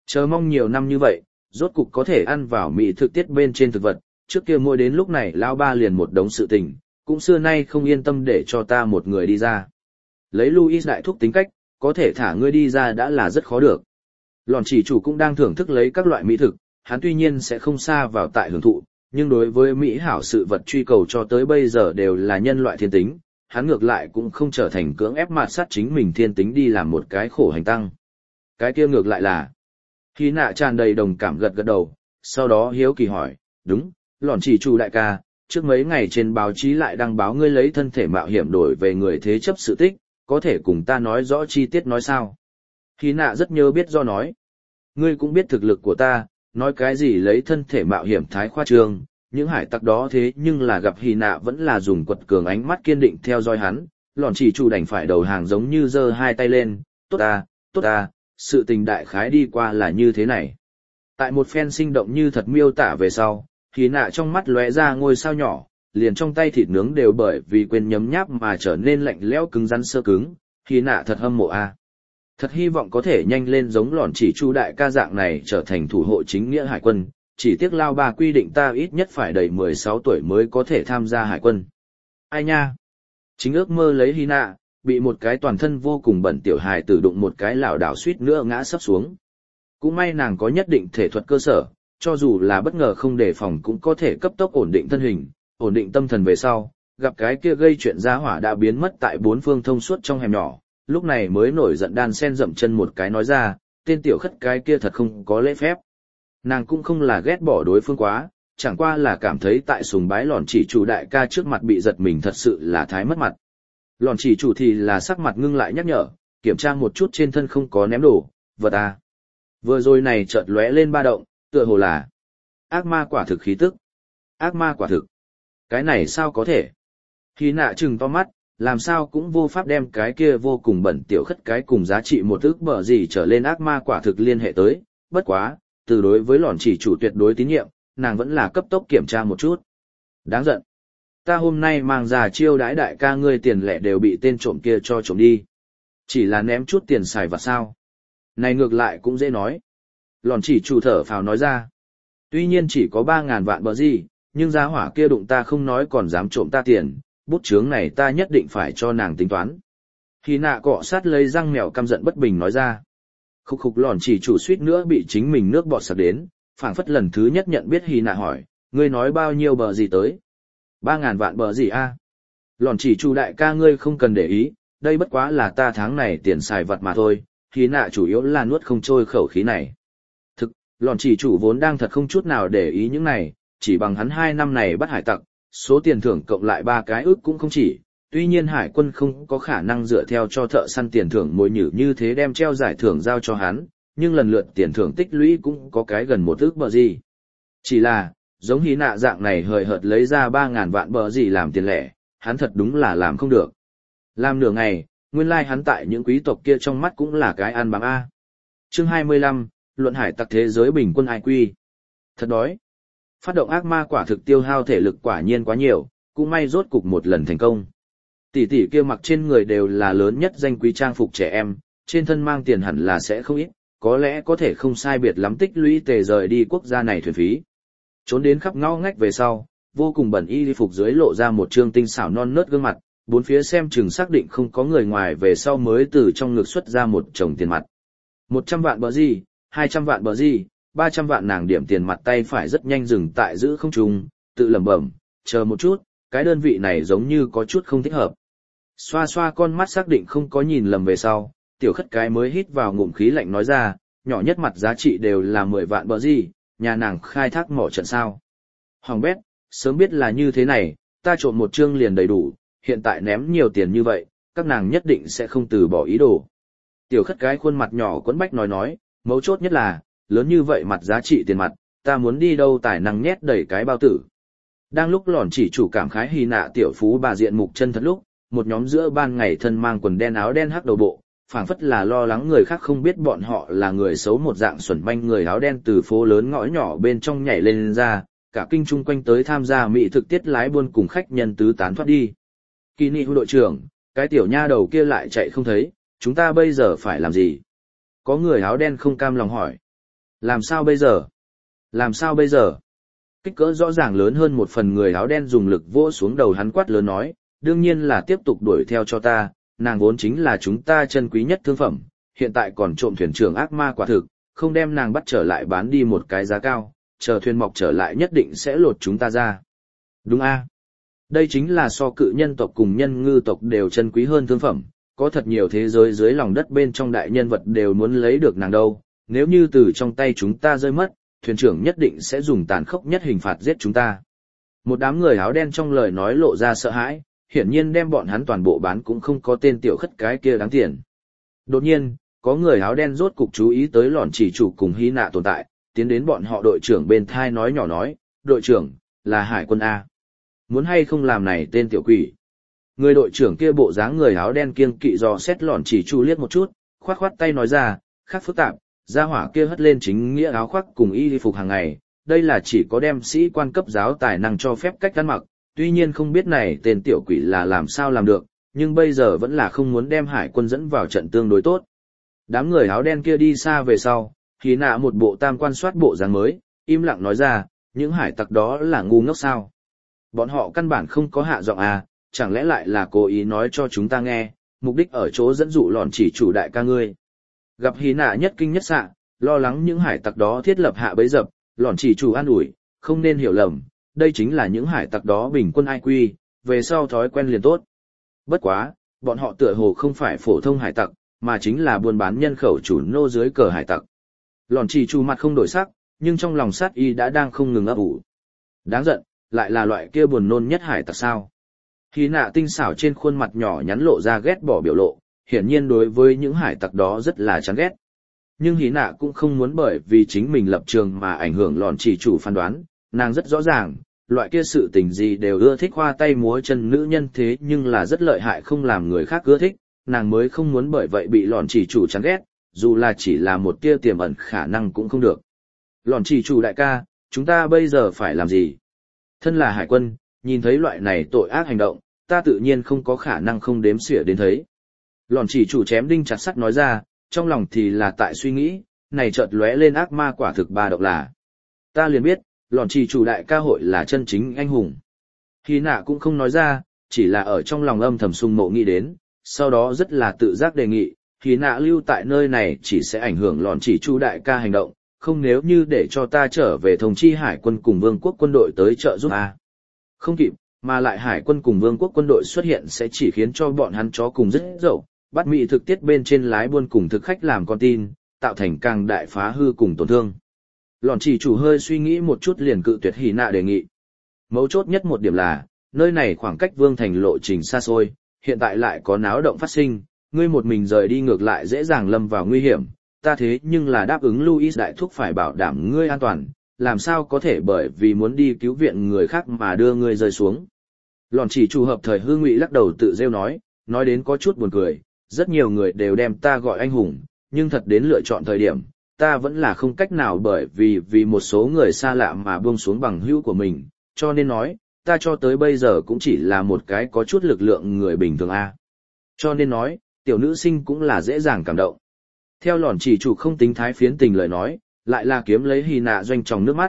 Chờ mong nhiều năm như vậy, rốt cục có thể ăn vào mỹ thực tiết bên trên thực vật, trước kia mỗi đến lúc này lão ba liền một đống sự tình, cũng xưa nay không yên tâm để cho ta một người đi ra. Lấy Louis đại thúc tính cách, có thể thả ngươi đi ra đã là rất khó được. Lòn chỉ chủ cũng đang thưởng thức lấy các loại mỹ thực, hắn tuy nhiên sẽ không xa vào tại hưởng thụ, nhưng đối với mỹ hảo sự vật truy cầu cho tới bây giờ đều là nhân loại thiên tính, hắn ngược lại cũng không trở thành cưỡng ép mạt sát chính mình thiên tính đi làm một cái khổ hành tăng. Cái kia ngược lại là, Hy nạ tràn đầy đồng cảm gật gật đầu, sau đó hiếu kỳ hỏi, đúng, lòn chỉ chủ đại ca, trước mấy ngày trên báo chí lại đăng báo ngươi lấy thân thể mạo hiểm đổi về người thế chấp sự tích, có thể cùng ta nói rõ chi tiết nói sao? Hy nạ rất nhớ biết do nói, ngươi cũng biết thực lực của ta, nói cái gì lấy thân thể mạo hiểm thái khoa trương, những hải tặc đó thế nhưng là gặp Hy nạ vẫn là dùng quật cường ánh mắt kiên định theo dõi hắn, lòn chỉ chủ đành phải đầu hàng giống như giơ hai tay lên, tốt ta, sự tình đại khái đi qua là như thế này. Tại một phen sinh động như thật miêu tả về sau, Hy nạ trong mắt lóe ra ngôi sao nhỏ, liền trong tay thịt nướng đều bởi vì quên nhấm nháp mà trở nên lạnh lẽo cứng rắn sơ cứng, Hy nạ thật hâm mộ a. Thật hy vọng có thể nhanh lên giống lòn chỉ chu đại ca dạng này trở thành thủ hộ chính nghĩa hải quân, chỉ tiếc lao bà quy định ta ít nhất phải đầy 16 tuổi mới có thể tham gia hải quân. Ai nha? Chính ước mơ lấy Hy nạ, bị một cái toàn thân vô cùng bẩn tiểu hài tử đụng một cái lảo đảo suýt nữa ngã sấp xuống. Cũng may nàng có nhất định thể thuật cơ sở, cho dù là bất ngờ không đề phòng cũng có thể cấp tốc ổn định thân hình, ổn định tâm thần về sau, gặp cái kia gây chuyện giá hỏa đã biến mất tại bốn phương thông suốt trong hẻm nhỏ, lúc này mới nổi giận đan sen dậm chân một cái nói ra, tên tiểu khất cái kia thật không có lễ phép. Nàng cũng không là ghét bỏ đối phương quá, chẳng qua là cảm thấy tại sùng bái lòn chỉ chủ đại ca trước mặt bị giật mình thật sự là thái mất mặt. Lòn chỉ chủ thì là sắc mặt ngưng lại nhắc nhở, kiểm tra một chút trên thân không có ném đồ, vật à. Vừa rồi này chợt lóe lên ba động, tựa hồ là ác ma quả thực khí tức. Ác ma quả thực. Cái này sao có thể? Hy nạ trừng to mắt, làm sao cũng vô pháp đem cái kia vô cùng bẩn tiểu khất cái cùng giá trị một ức bở gì trở lên ác ma quả thực liên hệ tới, bất quá, từ đối với lòn chỉ chủ tuyệt đối tín nhiệm, nàng vẫn là cấp tốc kiểm tra một chút. Đáng giận. Ta hôm nay mang ra chiêu đãi đại ca ngươi tiền lẻ đều bị tên trộm kia cho trộm đi. Chỉ là ném chút tiền xài vặt sao. Này ngược lại cũng dễ nói. Lòn chỉ chủ thở phào nói ra. Tuy nhiên chỉ có 3.000 vạn bờ gì, nhưng giá hỏa kia đụng ta không nói còn dám trộm ta tiền, bút chướng này ta nhất định phải cho nàng tính toán. Hy nạ cọ sát lấy răng mèo căm giận bất bình nói ra. Khúc khục lòn chỉ chủ suýt nữa bị chính mình nước bọt sặc đến, phảng phất lần thứ nhất nhận biết Hy nạ hỏi, ngươi nói bao nhiêu bờ gì tới? 3.000 vạn bờ gì a? Lòn chỉ chủ đại ca ngươi không cần để ý, đây bất quá là ta tháng này tiền xài vật mà thôi, Hy nạ chủ yếu là nuốt không trôi khẩu khí này. Thực, lòn chỉ chủ vốn đang thật không chút nào để ý những này, chỉ bằng hắn 2 năm này bắt hải tặc, số tiền thưởng cộng lại 3 cái ức cũng không chỉ, tuy nhiên hải quân không có khả năng dựa theo cho thợ săn tiền thưởng mồi nhử như thế đem treo giải thưởng giao cho hắn, nhưng lần lượt tiền thưởng tích lũy cũng có cái gần 1 ức bờ gì. Chỉ là, giống Hy nạ dạng này hời hợt lấy ra 3.000 vạn bờ gì làm tiền lẻ, hắn thật đúng là làm không được. Làm nửa ngày, nguyên lai hắn tại những quý tộc kia trong mắt cũng là cái ăn bám A. Chương 25, luận hải tặc thế giới bình quân IQ. Thật đói. Phát động ác ma quả thực tiêu hao thể lực quả nhiên quá nhiều, cũng may rốt cục một lần thành công. Tỷ tỷ kia mặc trên người đều là lớn nhất danh quý trang phục trẻ em, trên thân mang tiền hẳn là sẽ không ít, có lẽ có thể không sai biệt lắm tích lũy tề rời đi quốc gia này thuyền phí. Trốn đến khắp ngõ ngách về sau, vô cùng bẩn y phục dưới lộ ra một trương tinh xảo non nớt gương mặt, bốn phía xem chừng xác định không có người ngoài về sau mới từ trong ngực xuất ra một chồng tiền mặt. 100 vạn bờ gì, 200 vạn bờ gì, 300 vạn nàng điểm tiền mặt tay phải rất nhanh dừng tại giữ không trung, tự lẩm bẩm, chờ một chút, cái đơn vị này giống như có chút không thích hợp. Xoa xoa con mắt xác định không có nhìn lầm về sau, tiểu khất cái mới hít vào ngụm khí lạnh nói ra, nhỏ nhất mặt giá trị đều là 10 vạn bờ gì, nhà nàng khai thác mỏ trận sao. Hoàng bét, sớm biết là như thế này, ta trộn một chương liền đầy đủ, hiện tại ném nhiều tiền như vậy, các nàng nhất định sẽ không từ bỏ ý đồ. Tiểu khất cái khuôn mặt nhỏ quấn bách nói, mấu chốt nhất là, lớn như vậy mặt giá trị tiền mặt, ta muốn đi đâu tài năng nhét đầy cái bao tử. Đang lúc lòn chỉ chủ cảm khái Hy nạ tiểu phú bà diện mục chân thật lúc, một nhóm giữa ban ngày thân mang quần đen áo đen hắc đầu bộ, phảng phất là lo lắng người khác không biết bọn họ là người xấu một dạng xuẩn manh người áo đen từ phố lớn ngõ nhỏ bên trong nhảy lên ra, cả kinh chung quanh tới tham gia mỹ thực tiết lái buôn cùng khách nhân tứ tán thoát đi. Kỳ nị đội trưởng, cái tiểu nha đầu kia lại chạy không thấy, chúng ta bây giờ phải làm gì? Có người áo đen không cam lòng hỏi. Làm sao bây giờ? Làm sao bây giờ? Kích cỡ rõ ràng lớn hơn một phần người áo đen dùng lực vỗ xuống đầu hắn quát lớn nói, đương nhiên là tiếp tục đuổi theo cho ta, nàng vốn chính là chúng ta chân quý nhất thương phẩm, hiện tại còn trộm thuyền trưởng ác ma quả thực, không đem nàng bắt trở lại bán đi một cái giá cao, chờ thuyền mọc trở lại nhất định sẽ lột chúng ta ra. Đúng a? Đây chính là so cự nhân tộc cùng nhân ngư tộc đều chân quý hơn thương phẩm, có thật nhiều thế giới dưới lòng đất bên trong đại nhân vật đều muốn lấy được nàng đâu, nếu như từ trong tay chúng ta rơi mất, thuyền trưởng nhất định sẽ dùng tàn khốc nhất hình phạt giết chúng ta. Một đám người áo đen trong lời nói lộ ra sợ hãi, hiển nhiên đem bọn hắn toàn bộ bán cũng không có tên tiểu khất cái kia đáng tiền. Đột nhiên, có người áo đen rốt cục chú ý tới lọn chỉ chủ cùng Hy Nạ tồn tại, tiến đến bọn họ đội trưởng bên thai nói nhỏ nói, đội trưởng, là hải quân A. Muốn hay không làm này tên tiểu quỷ. Người đội trưởng kia bộ dáng người áo đen kiêng kỵ dò xét lọn chỉ chủ liếc một chút, khoát khoát tay nói ra, khác phức tạp, gia hỏa kia hất lên chính nghĩa áo khoác cùng y phục hàng ngày, đây là chỉ có đem sĩ quan cấp giáo tài năng cho phép cách ăn mặc, tuy nhiên không biết này tên tiểu quỷ là làm sao làm được, nhưng bây giờ vẫn là không muốn đem hải quân dẫn vào trận tương đối tốt. Đám người áo đen kia đi xa về sau, Hy Nạ một bộ tam quan soát bộ dáng mới, im lặng nói ra, những hải tặc đó là ngu ngốc sao. Bọn họ căn bản không có hạ giọng à, chẳng lẽ lại là cố ý nói cho chúng ta nghe, mục đích ở chỗ dẫn dụ lọn chỉ chủ đại ca ngươi. Gặp Hy Nạ nhất kinh nhất xạ, lo lắng những hải tặc đó thiết lập hạ bẫy dập, lọn chỉ chủ an ủi, không nên hiểu lầm, đây chính là những hải tặc đó bình quân IQ, về sau thói quen liền tốt. Bất quá, bọn họ tựa hồ không phải phổ thông hải tặc, mà chính là buôn bán nhân khẩu chủ nô dưới cờ hải tặc. Lọn chỉ chủ mặt không đổi sắc, nhưng trong lòng sát y đã đang không ngừng ấp ủ. Đáng giận, lại là loại kia buồn nôn nhất hải tặc sao. Hy Nạ tinh xảo trên khuôn mặt nhỏ nhắn lộ ra ghét bỏ biểu lộ, hiển nhiên đối với những hải tặc đó rất là chán ghét. Nhưng Hy Nạ cũng không muốn bởi vì chính mình lập trường mà ảnh hưởng lọn chỉ chủ phán đoán, nàng rất rõ ràng, loại kia sự tình gì đều ưa thích khoa tay múa chân nữ nhân thế nhưng là rất lợi hại không làm người khác ưa thích, nàng mới không muốn bởi vậy bị lọn chỉ chủ chán ghét, dù là chỉ là một tia tiềm ẩn khả năng cũng không được. Lọn chỉ chủ đại ca, chúng ta bây giờ phải làm gì? Thân là hải quân, nhìn thấy loại này tội ác hành động, ta tự nhiên không có khả năng không đếm xỉa đến thấy. Lọn chỉ chủ chém đinh chặt sắt nói ra, trong lòng thì là tại suy nghĩ, này chợt lóe lên ác ma quả thực ba độc là. Ta liền biết, lọn chỉ chủ đại ca hội là chân chính anh hùng. Hy Nạ cũng không nói ra, chỉ là ở trong lòng âm thầm sung mộ nghĩ đến, sau đó rất là tự giác đề nghị, Hy Nạ lưu tại nơi này chỉ sẽ ảnh hưởng lọn chỉ chủ đại ca hành động, không nếu như để cho ta trở về thông chi hải quân cùng vương quốc quân đội tới trợ giúp a. Không kịp, mà lại hải quân cùng vương quốc quân đội xuất hiện sẽ chỉ khiến cho bọn hắn chó cùng rất dậu, bắt mỹ thực tiết bên trên lái buôn cùng thực khách làm con tin, tạo thành càng đại phá hư cùng tổn thương. Lọn chỉ chủ hơi suy nghĩ một chút liền cự tuyệt Hy Nạ đề nghị. Mấu chốt nhất một điểm là, nơi này khoảng cách vương thành lộ trình xa xôi, hiện tại lại có náo động phát sinh, ngươi một mình rời đi ngược lại dễ dàng lâm vào nguy hiểm, ta thế nhưng là đáp ứng Louis đại thúc phải bảo đảm ngươi an toàn, làm sao có thể bởi vì muốn đi cứu viện người khác mà đưa ngươi rơi xuống. Lọn chỉ chủ hợp thời hư ngụy lắc đầu tự rêu nói đến có chút buồn cười, rất nhiều người đều đem ta gọi anh hùng, nhưng thật đến lựa chọn thời điểm, ta vẫn là không cách nào bởi vì một số người xa lạ mà buông xuống bằng hữu của mình, cho nên nói, ta cho tới bây giờ cũng chỉ là một cái có chút lực lượng người bình thường a. Cho nên nói, tiểu nữ sinh cũng là dễ dàng cảm động. Theo lọn chỉ chủ không tính thái phiến tình lời nói, lại là kiếm lấy Hy Nạ doanh tròng nước mắt,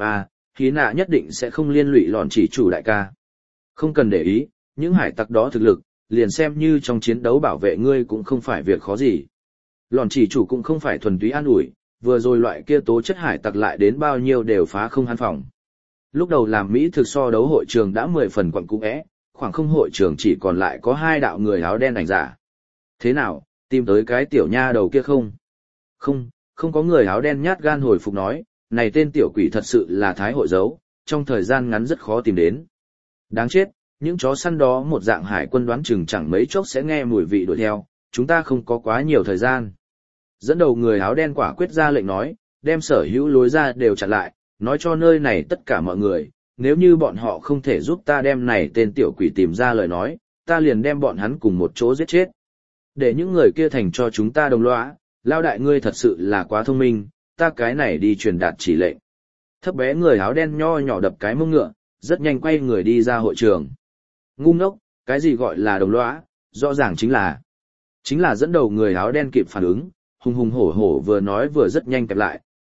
Hy Nạ nhất định sẽ không liên lụy lọn chỉ chủ đại ca. Không cần để ý, những hải tặc đó thực lực, liền xem như trong chiến đấu bảo vệ ngươi cũng không phải việc khó gì. Lọn chỉ chủ cũng không phải thuần túy an ủi, vừa rồi loại kia tố chất hải tặc lại đến bao nhiêu đều phá không hắn phòng. Lúc đầu làm Mỹ thực so đấu hội trường đã 10 phần quặn cũ é, khoảng không hội trường chỉ còn lại có 2 đạo người áo đen ảnh giả. Thế nào, tìm tới cái tiểu nha đầu kia không? Không có người áo đen nhát gan hồi phục nói, này tên tiểu quỷ thật sự là thái hội giấu, trong thời gian ngắn rất khó tìm đến. Đáng chết, những chó săn đó một dạng hải quân đoán chừng chẳng mấy chốc sẽ nghe mùi vị đuổi theo, chúng ta không có quá nhiều thời gian. Dẫn đầu người áo đen quả quyết ra lệnh nói, đem sở hữu lối ra đều chặn lại, nói cho nơi này tất cả mọi người, nếu như bọn họ không thể giúp ta đem này tên tiểu quỷ tìm ra lời nói, ta liền đem bọn hắn cùng một chỗ giết chết. Để những người kia thành cho chúng ta đồng lõa, lao đại ngươi thật sự là quá thông minh, ta cái này đi truyền đạt chỉ lệnh. Thấp bé người áo đen nho nhỏ đập cái mông ngựa, rất nhanh quay người đi ra hội trường. Ngu ngốc, cái gì gọi là đồng lõa, rõ ràng chính là dẫn đầu người áo đen kịp phản ứng, hùng hùng hổ hổ vừa nói vừa rất nhanh kẹp lại,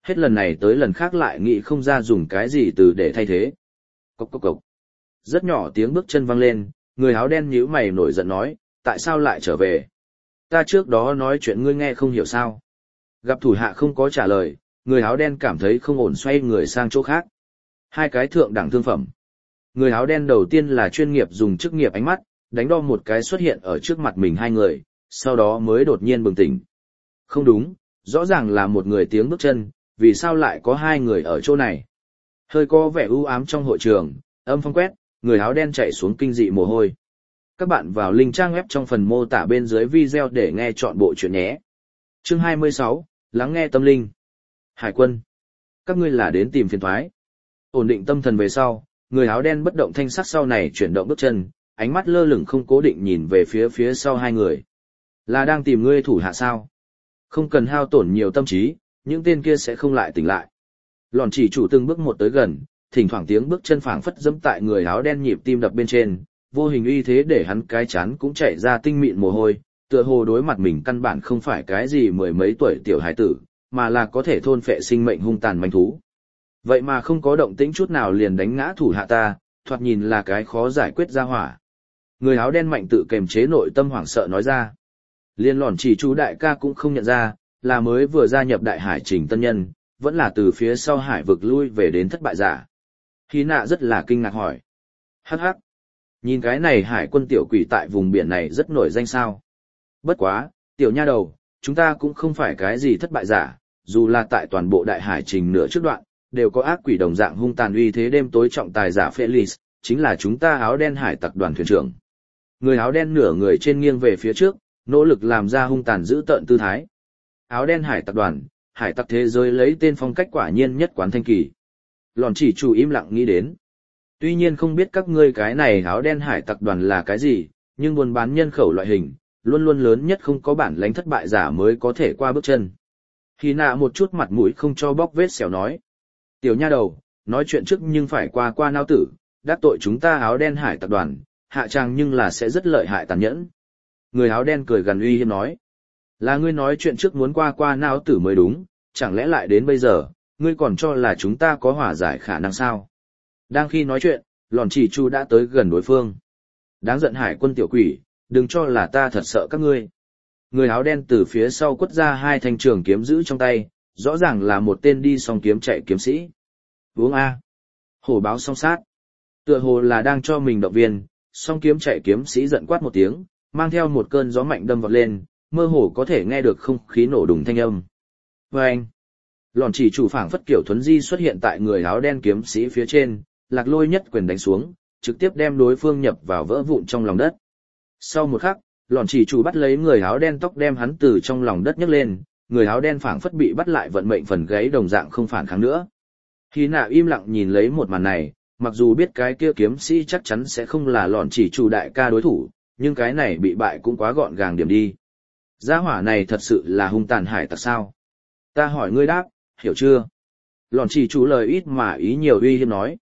hết lần này tới lần khác lại nghĩ không ra dùng cái gì từ để thay thế. Cốc cốc cốc. Rất nhỏ tiếng bước chân vang lên, người áo đen nhíu mày nổi giận nói, tại sao lại trở về? Ta trước đó nói chuyện ngươi nghe không hiểu sao? Gặp thủ hạ không có trả lời, người áo đen cảm thấy không ổn xoay người sang chỗ khác. Hai cái thượng đẳng thương phẩm. Người áo đen đầu tiên là chuyên nghiệp dùng chức nghiệp ánh mắt, đánh đo một cái xuất hiện ở trước mặt mình hai người, sau đó mới đột nhiên bừng tỉnh. Không đúng, rõ ràng là một người tiếng bước chân, vì sao lại có hai người ở chỗ này? Hơi có vẻ u ám trong hội trường, âm phong quét, người áo đen chạy xuống kinh dị mồ hôi. Các bạn vào link trang web trong phần mô tả bên dưới video để nghe chọn bộ chuyện nhé. Chương 26, lắng nghe tâm linh. Hải quân. Các ngươi là đến tìm phiền toái. Ổn định tâm thần về sau, người áo đen bất động thanh sắc sau này chuyển động bước chân, ánh mắt lơ lửng không cố định nhìn về phía sau hai người. Là đang tìm ngươi thủ hạ sao? Không cần hao tổn nhiều tâm trí, những tên kia sẽ không lại tỉnh lại. Lòn chỉ chủ từng bước một tới gần, thỉnh thoảng tiếng bước chân phảng phất dẫm tại người áo đen nhịp tim đập bên trên, vô hình uy thế để hắn cái chán cũng chạy ra tinh mịn mồ hôi, tựa hồ đối mặt mình căn bản không phải cái gì mười mấy tuổi tiểu hải tử, mà là có thể thôn phệ sinh mệnh hung tàn manh thú. Vậy mà không có động tĩnh chút nào liền đánh ngã thủ hạ ta, thoạt nhìn là cái khó giải quyết ra hỏa. Người áo đen mạnh tự kềm chế nội tâm hoảng sợ nói ra. Liên lòn chỉ chú đại ca cũng không nhận ra, là mới vừa gia nhập đại hải trình tân nhân, vẫn là từ phía sau hải vực lui về đến thất bại giả. Hy nạ rất là kinh ngạc hỏi. Hắc hắc. Nhìn cái này hải quân tiểu quỷ tại vùng biển này rất nổi danh sao. Bất quá, tiểu nha đầu, chúng ta cũng không phải cái gì thất bại giả, dù là tại toàn bộ đại hải trình nửa trước đoạn, đều có ác quỷ đồng dạng hung tàn uy thế đêm tối trọng tài giả Felix, chính là chúng ta áo đen hải tặc đoàn thuyền trưởng. Người áo đen nửa người trên nghiêng về phía trước, nỗ lực làm ra hung tàn giữ tợn tư thái. Áo đen hải tặc đoàn, hải tặc thế giới lấy tên phong cách quả nhiên nhất quán thanh kỳ. Lòn chỉ chủ im lặng nghĩ đến. Tuy nhiên không biết các ngươi cái này áo đen hải tặc đoàn là cái gì, nhưng buôn bán nhân khẩu loại hình, luôn luôn lớn nhất không có bản lãnh thất bại giả mới có thể qua bước chân. Hy nạ một chút mặt mũi không cho bóc vết xẻo nói. Tiểu nha đầu, nói chuyện trước nhưng phải qua nao tử, đắc tội chúng ta áo đen hải tặc đoàn, hạ tràng nhưng là sẽ rất lợi hại tàn nhẫn. Người áo đen cười gần uy hiếp nói. Là ngươi nói chuyện trước muốn qua nao tử mới đúng, chẳng lẽ lại đến bây giờ, ngươi còn cho là chúng ta có hòa giải khả năng sao? Đang khi nói chuyện, lòn chỉ chu đã tới gần đối phương. Đáng giận hải quân tiểu quỷ, đừng cho là ta thật sợ các ngươi. Người áo đen từ phía sau quất ra hai thanh trường kiếm giữ trong tay, rõ ràng là một tên đi song kiếm chạy kiếm sĩ. Uống A. Hổ báo song sát. Tựa hồ là đang cho mình động viên, song kiếm chạy kiếm sĩ giận quát một tiếng, mang theo một cơn gió mạnh đâm vọt lên, mơ hồ có thể nghe được không khí nổ đùng thanh âm. Vâng! Lòn chỉ chủ phảng phất kiểu thuấn di xuất hiện tại người áo đen kiếm sĩ phía trên, lạc lôi nhất quyền đánh xuống, trực tiếp đem đối phương nhập vào vỡ vụn trong lòng đất. Sau một khắc, lòn chỉ chủ bắt lấy người áo đen tóc đem hắn từ trong lòng đất nhấc lên, người áo đen phảng phất bị bắt lại vận mệnh phần gáy đồng dạng không phản kháng nữa. Hy nạ im lặng nhìn lấy một màn này, mặc dù biết cái kia kiếm sĩ chắc chắn sẽ không là lòn chỉ chủ đại ca đối thủ, nhưng cái này bị bại cũng quá gọn gàng điểm đi. Gia hỏa này thật sự là hung tàn hải tặc sao? Ta hỏi ngươi đáp, hiểu chưa? Lòn chỉ chủ lời ít mà ý nhiều uy hiếp nói.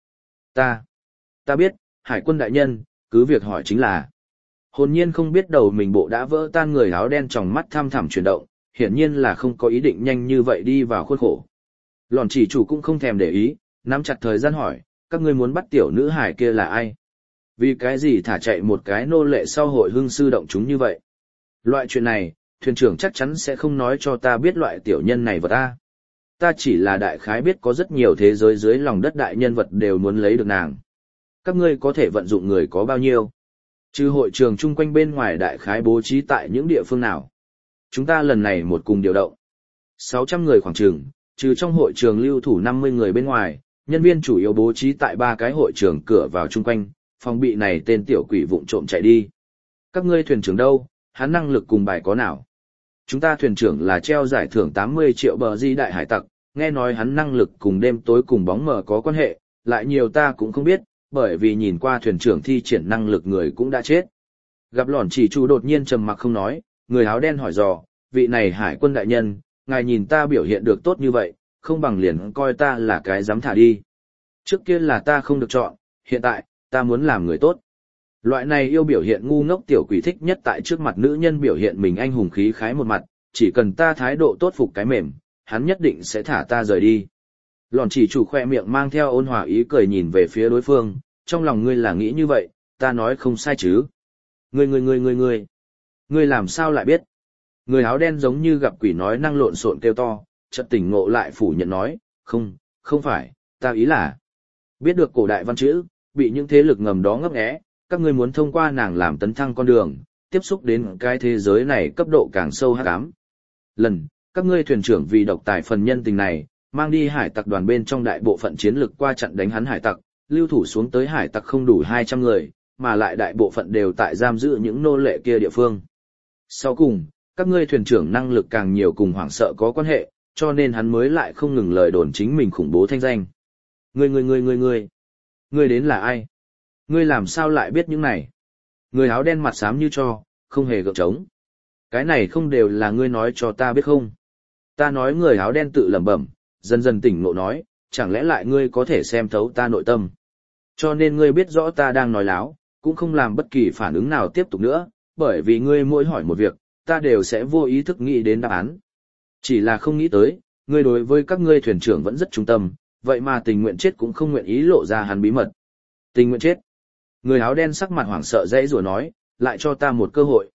Ta biết, hải quân đại nhân, cứ việc hỏi chính là. Hồn nhiên không biết đầu mình bộ đã vỡ tan người áo đen trong mắt thăm thẳm chuyển động, hiển nhiên là không có ý định nhanh như vậy đi vào khuôn khổ. Lòn chỉ chủ cũng không thèm để ý, nắm chặt thời gian hỏi, các ngươi muốn bắt tiểu nữ hải kia là ai? Vì cái gì thả chạy một cái nô lệ sau hội hưng sư động chúng như vậy? Loại chuyện này, thuyền trưởng chắc chắn sẽ không nói cho ta biết loại tiểu nhân này vật ta. Ta chỉ là đại khái biết có rất nhiều thế giới dưới lòng đất đại nhân vật đều muốn lấy được nàng. Các ngươi có thể vận dụng người có bao nhiêu? Trừ hội trường chung quanh bên ngoài đại khái bố trí tại những địa phương nào? Chúng ta lần này một cùng điều động. 600 người khoảng chừng, trừ trong hội trường lưu thủ 50 người bên ngoài, nhân viên chủ yếu bố trí tại 3 cái hội trường cửa vào chung quanh, phòng bị này tên tiểu quỷ vụng trộm chạy đi. Các ngươi thuyền trưởng đâu, hắn năng lực cùng bài có nào? Chúng ta thuyền trưởng là treo giải thưởng 80 triệu bờ di đại hải tặc, nghe nói hắn năng lực cùng đêm tối cùng bóng mờ có quan hệ, lại nhiều ta cũng không biết, bởi vì nhìn qua thuyền trưởng thi triển năng lực người cũng đã chết. Gặp lòn chỉ chủ đột nhiên trầm mặc không nói, người áo đen hỏi dò, vị này hải quân đại nhân, ngài nhìn ta biểu hiện được tốt như vậy, không bằng liền coi ta là cái dám thả đi. Trước kia là ta không được chọn, hiện tại, ta muốn làm người tốt. Loại này yêu biểu hiện ngu ngốc tiểu quỷ thích nhất tại trước mặt nữ nhân biểu hiện mình anh hùng khí khái một mặt, chỉ cần ta thái độ tốt phục cái mềm, hắn nhất định sẽ thả ta rời đi. Lòn chỉ chủ khoe miệng mang theo ôn hòa ý cười nhìn về phía đối phương, trong lòng ngươi là nghĩ như vậy, ta nói không sai chứ. Ngươi làm sao lại biết? Người áo đen giống như gặp quỷ nói năng lộn xộn kêu to, chợt tỉnh ngộ lại phủ nhận nói, không phải, ta ý là biết được cổ đại văn chữ, bị những thế lực ngầm đó ngấp nghé, các ngươi muốn thông qua nàng làm tấn thăng con đường, tiếp xúc đến cái thế giới này cấp độ càng sâu hắc ám. Các ngươi thuyền trưởng vì độc tài phần nhân tình này, mang đi hải tặc đoàn bên trong đại bộ phận chiến lực qua chặn đánh hắn hải tặc, lưu thủ xuống tới hải tặc không đủ 200 người, mà lại đại bộ phận đều tại giam giữ những nô lệ kia địa phương. Sau cùng, các ngươi thuyền trưởng năng lực càng nhiều cùng hoảng sợ có quan hệ, cho nên hắn mới lại không ngừng lời đồn chính mình khủng bố thanh danh. Ngươi đến là ai? Ngươi làm sao lại biết những này? Người áo đen mặt xám như tro, không hề gượng trống. Cái này không đều là ngươi nói cho ta biết không? Ta nói người áo đen tự lẩm bẩm, dần dần tỉnh ngộ nói, chẳng lẽ lại ngươi có thể xem thấu ta nội tâm? Cho nên ngươi biết rõ ta đang nói láo, cũng không làm bất kỳ phản ứng nào tiếp tục nữa, bởi vì ngươi mỗi hỏi một việc, ta đều sẽ vô ý thức nghĩ đến đáp án. Chỉ là không nghĩ tới, ngươi đối với các ngươi thuyền trưởng vẫn rất trung tâm, vậy mà tình nguyện chết cũng không nguyện ý lộ ra hắn bí mật. Tình nguyện chết. Người áo đen sắc mặt hoảng sợ dãy rủa nói, lại cho ta một cơ hội,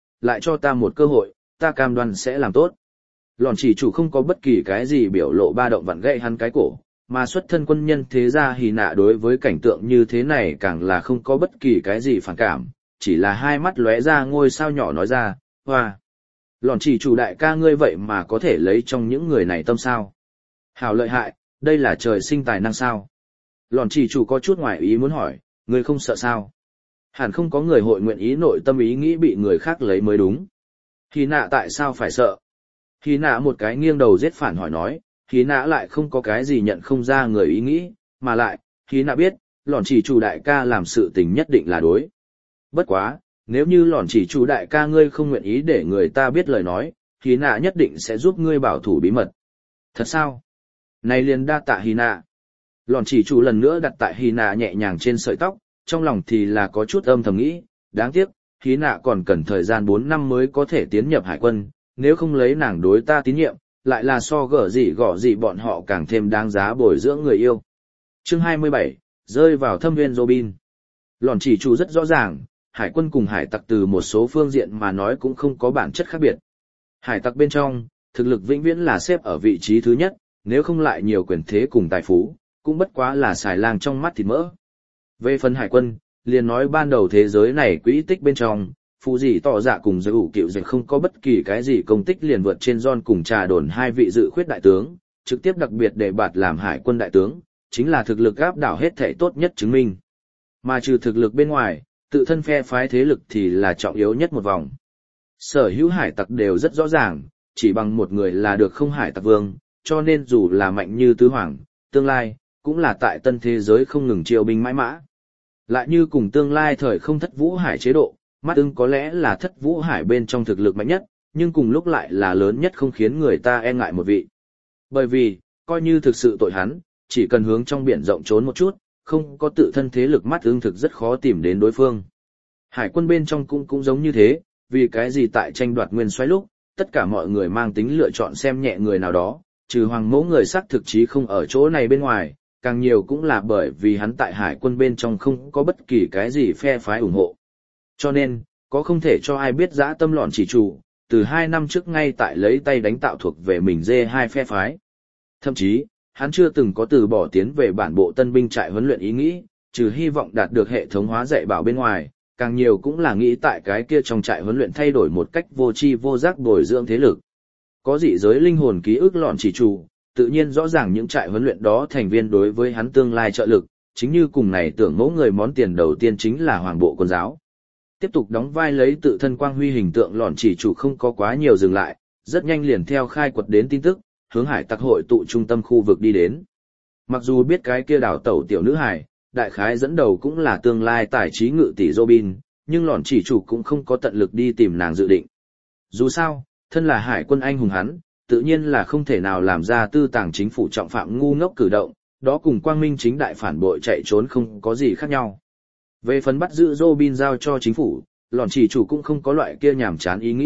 ta cam đoan sẽ làm tốt. Lòn chỉ chủ không có bất kỳ cái gì biểu lộ ba động vặn gãy hắn cái cổ, mà xuất thân quân nhân thế gia Hy Nạ đối với cảnh tượng như thế này càng là không có bất kỳ cái gì phản cảm, chỉ là hai mắt lóe ra ngôi sao nhỏ nói ra, hoa. Lòn chỉ chủ đại ca ngươi vậy mà có thể lấy trong những người này tâm sao. Hảo lợi hại, đây là trời sinh tài năng sao. Lòn chỉ chủ có chút ngoài ý muốn hỏi, ngươi không sợ sao? Hẳn không có người hội nguyện ý nội tâm ý nghĩ bị người khác lấy mới đúng. Hy Nạ tại sao phải sợ? Hy Nạ một cái nghiêng đầu giết phản hỏi nói, Hy Nạ lại không có cái gì nhận không ra người ý nghĩ, mà lại, Hy Nạ biết, lòn chỉ chủ đại ca làm sự tình nhất định là đối. Bất quá, nếu như lòn chỉ chủ đại ca ngươi không nguyện ý để người ta biết lời nói, Hy Nạ nhất định sẽ giúp ngươi bảo thủ bí mật. Thật sao? Này liền đa tạ Hy Nạ. Lòn chỉ chủ lần nữa đặt tại Hy Nạ nhẹ nhàng trên sợi tóc, trong lòng thì là có chút âm thầm nghĩ, đáng tiếc, Hy Nạ còn cần thời gian 4 năm mới có thể tiến nhập hải quân, nếu không lấy nàng đối ta tín nhiệm, lại là so gở gì bọn họ càng thêm đáng giá bồi dưỡng người yêu. Chương 27, rơi vào thâm viên Robin. Lòn chỉ chủ rất rõ ràng, hải quân cùng hải tặc từ một số phương diện mà nói cũng không có bản chất khác biệt. Hải tặc bên trong, thực lực vĩnh viễn là xếp ở vị trí thứ nhất, nếu không lại nhiều quyền thế cùng tài phú, cũng bất quá là xài lang trong mắt thịt mỡ. Về phần hải quân, liền nói ban đầu thế giới này quỹ tích bên trong, phụ gì tỏ dạ cùng giới ủ cựu dịch không có bất kỳ cái gì công tích liền vượt trên John cùng trà đồn hai vị dự khuyết đại tướng, trực tiếp đặc biệt để bạt làm hải quân đại tướng, chính là thực lực áp đảo hết thể tốt nhất chứng minh. Mà trừ thực lực bên ngoài, tự thân phe phái thế lực thì là trọng yếu nhất một vòng. Sở hữu hải tặc đều rất rõ ràng, chỉ bằng một người là được không hải tặc vương, cho nên dù là mạnh như tứ hoàng, tương lai, cũng là tại tân thế giới không ngừng triều binh mãi mã. Lại như cùng tương lai thời không thất vũ hải chế độ, mắt ưng có lẽ là thất vũ hải bên trong thực lực mạnh nhất, nhưng cùng lúc lại là lớn nhất không khiến người ta e ngại một vị. Bởi vì, coi như thực sự tội hắn, chỉ cần hướng trong biển rộng trốn một chút, không có tự thân thế lực mắt ưng thực rất khó tìm đến đối phương. Hải quân bên trong cũng giống như thế, vì cái gì tại tranh đoạt nguyên soái lúc, tất cả mọi người mang tính lựa chọn xem nhẹ người nào đó, trừ hoàng mẫu người xác thực chí không ở chỗ này bên ngoài, càng nhiều cũng là bởi vì hắn tại hải quân bên trong không có bất kỳ cái gì phe phái ủng hộ. Cho nên, có không thể cho ai biết dã tâm lọn chỉ chủ, từ 2 năm trước ngay tại lấy tay đánh tạo thuộc về mình D2 phe phái. Thậm chí, hắn chưa từng có từ bỏ tiến về bản bộ tân binh trại huấn luyện ý nghĩ, trừ hy vọng đạt được hệ thống hóa dạy bảo bên ngoài, càng nhiều cũng là nghĩ tại cái kia trong trại huấn luyện thay đổi một cách vô tri vô giác bồi dưỡng thế lực. Có dị giới linh hồn ký ức lọn chỉ chủ, tự nhiên rõ ràng những trại huấn luyện đó thành viên đối với hắn tương lai trợ lực, chính như cùng này tưởng mẫu người món tiền đầu tiên chính là hoàng bộ quân giáo. Tiếp tục đóng vai lấy tự thân quang huy hình tượng lọn chỉ chủ không có quá nhiều dừng lại, rất nhanh liền theo khai quật đến tin tức, hướng hải tặc hội tụ trung tâm khu vực đi đến. Mặc dù biết cái kia đảo tẩu tiểu nữ hải, đại khái dẫn đầu cũng là tương lai tài trí ngự tỷ Robin, nhưng lọn chỉ chủ cũng không có tận lực đi tìm nàng dự định. Dù sao, thân là hải quân anh hùng hắn, tự nhiên là không thể nào làm ra tư tàng chính phủ trọng phạm ngu ngốc cử động, đó cùng quang minh chính đại phản bội chạy trốn không có gì khác nhau. Về phần bắt giữ Robin giao cho chính phủ, lọn chỉ chủ cũng không có loại kia nhảm chán ý nghĩ,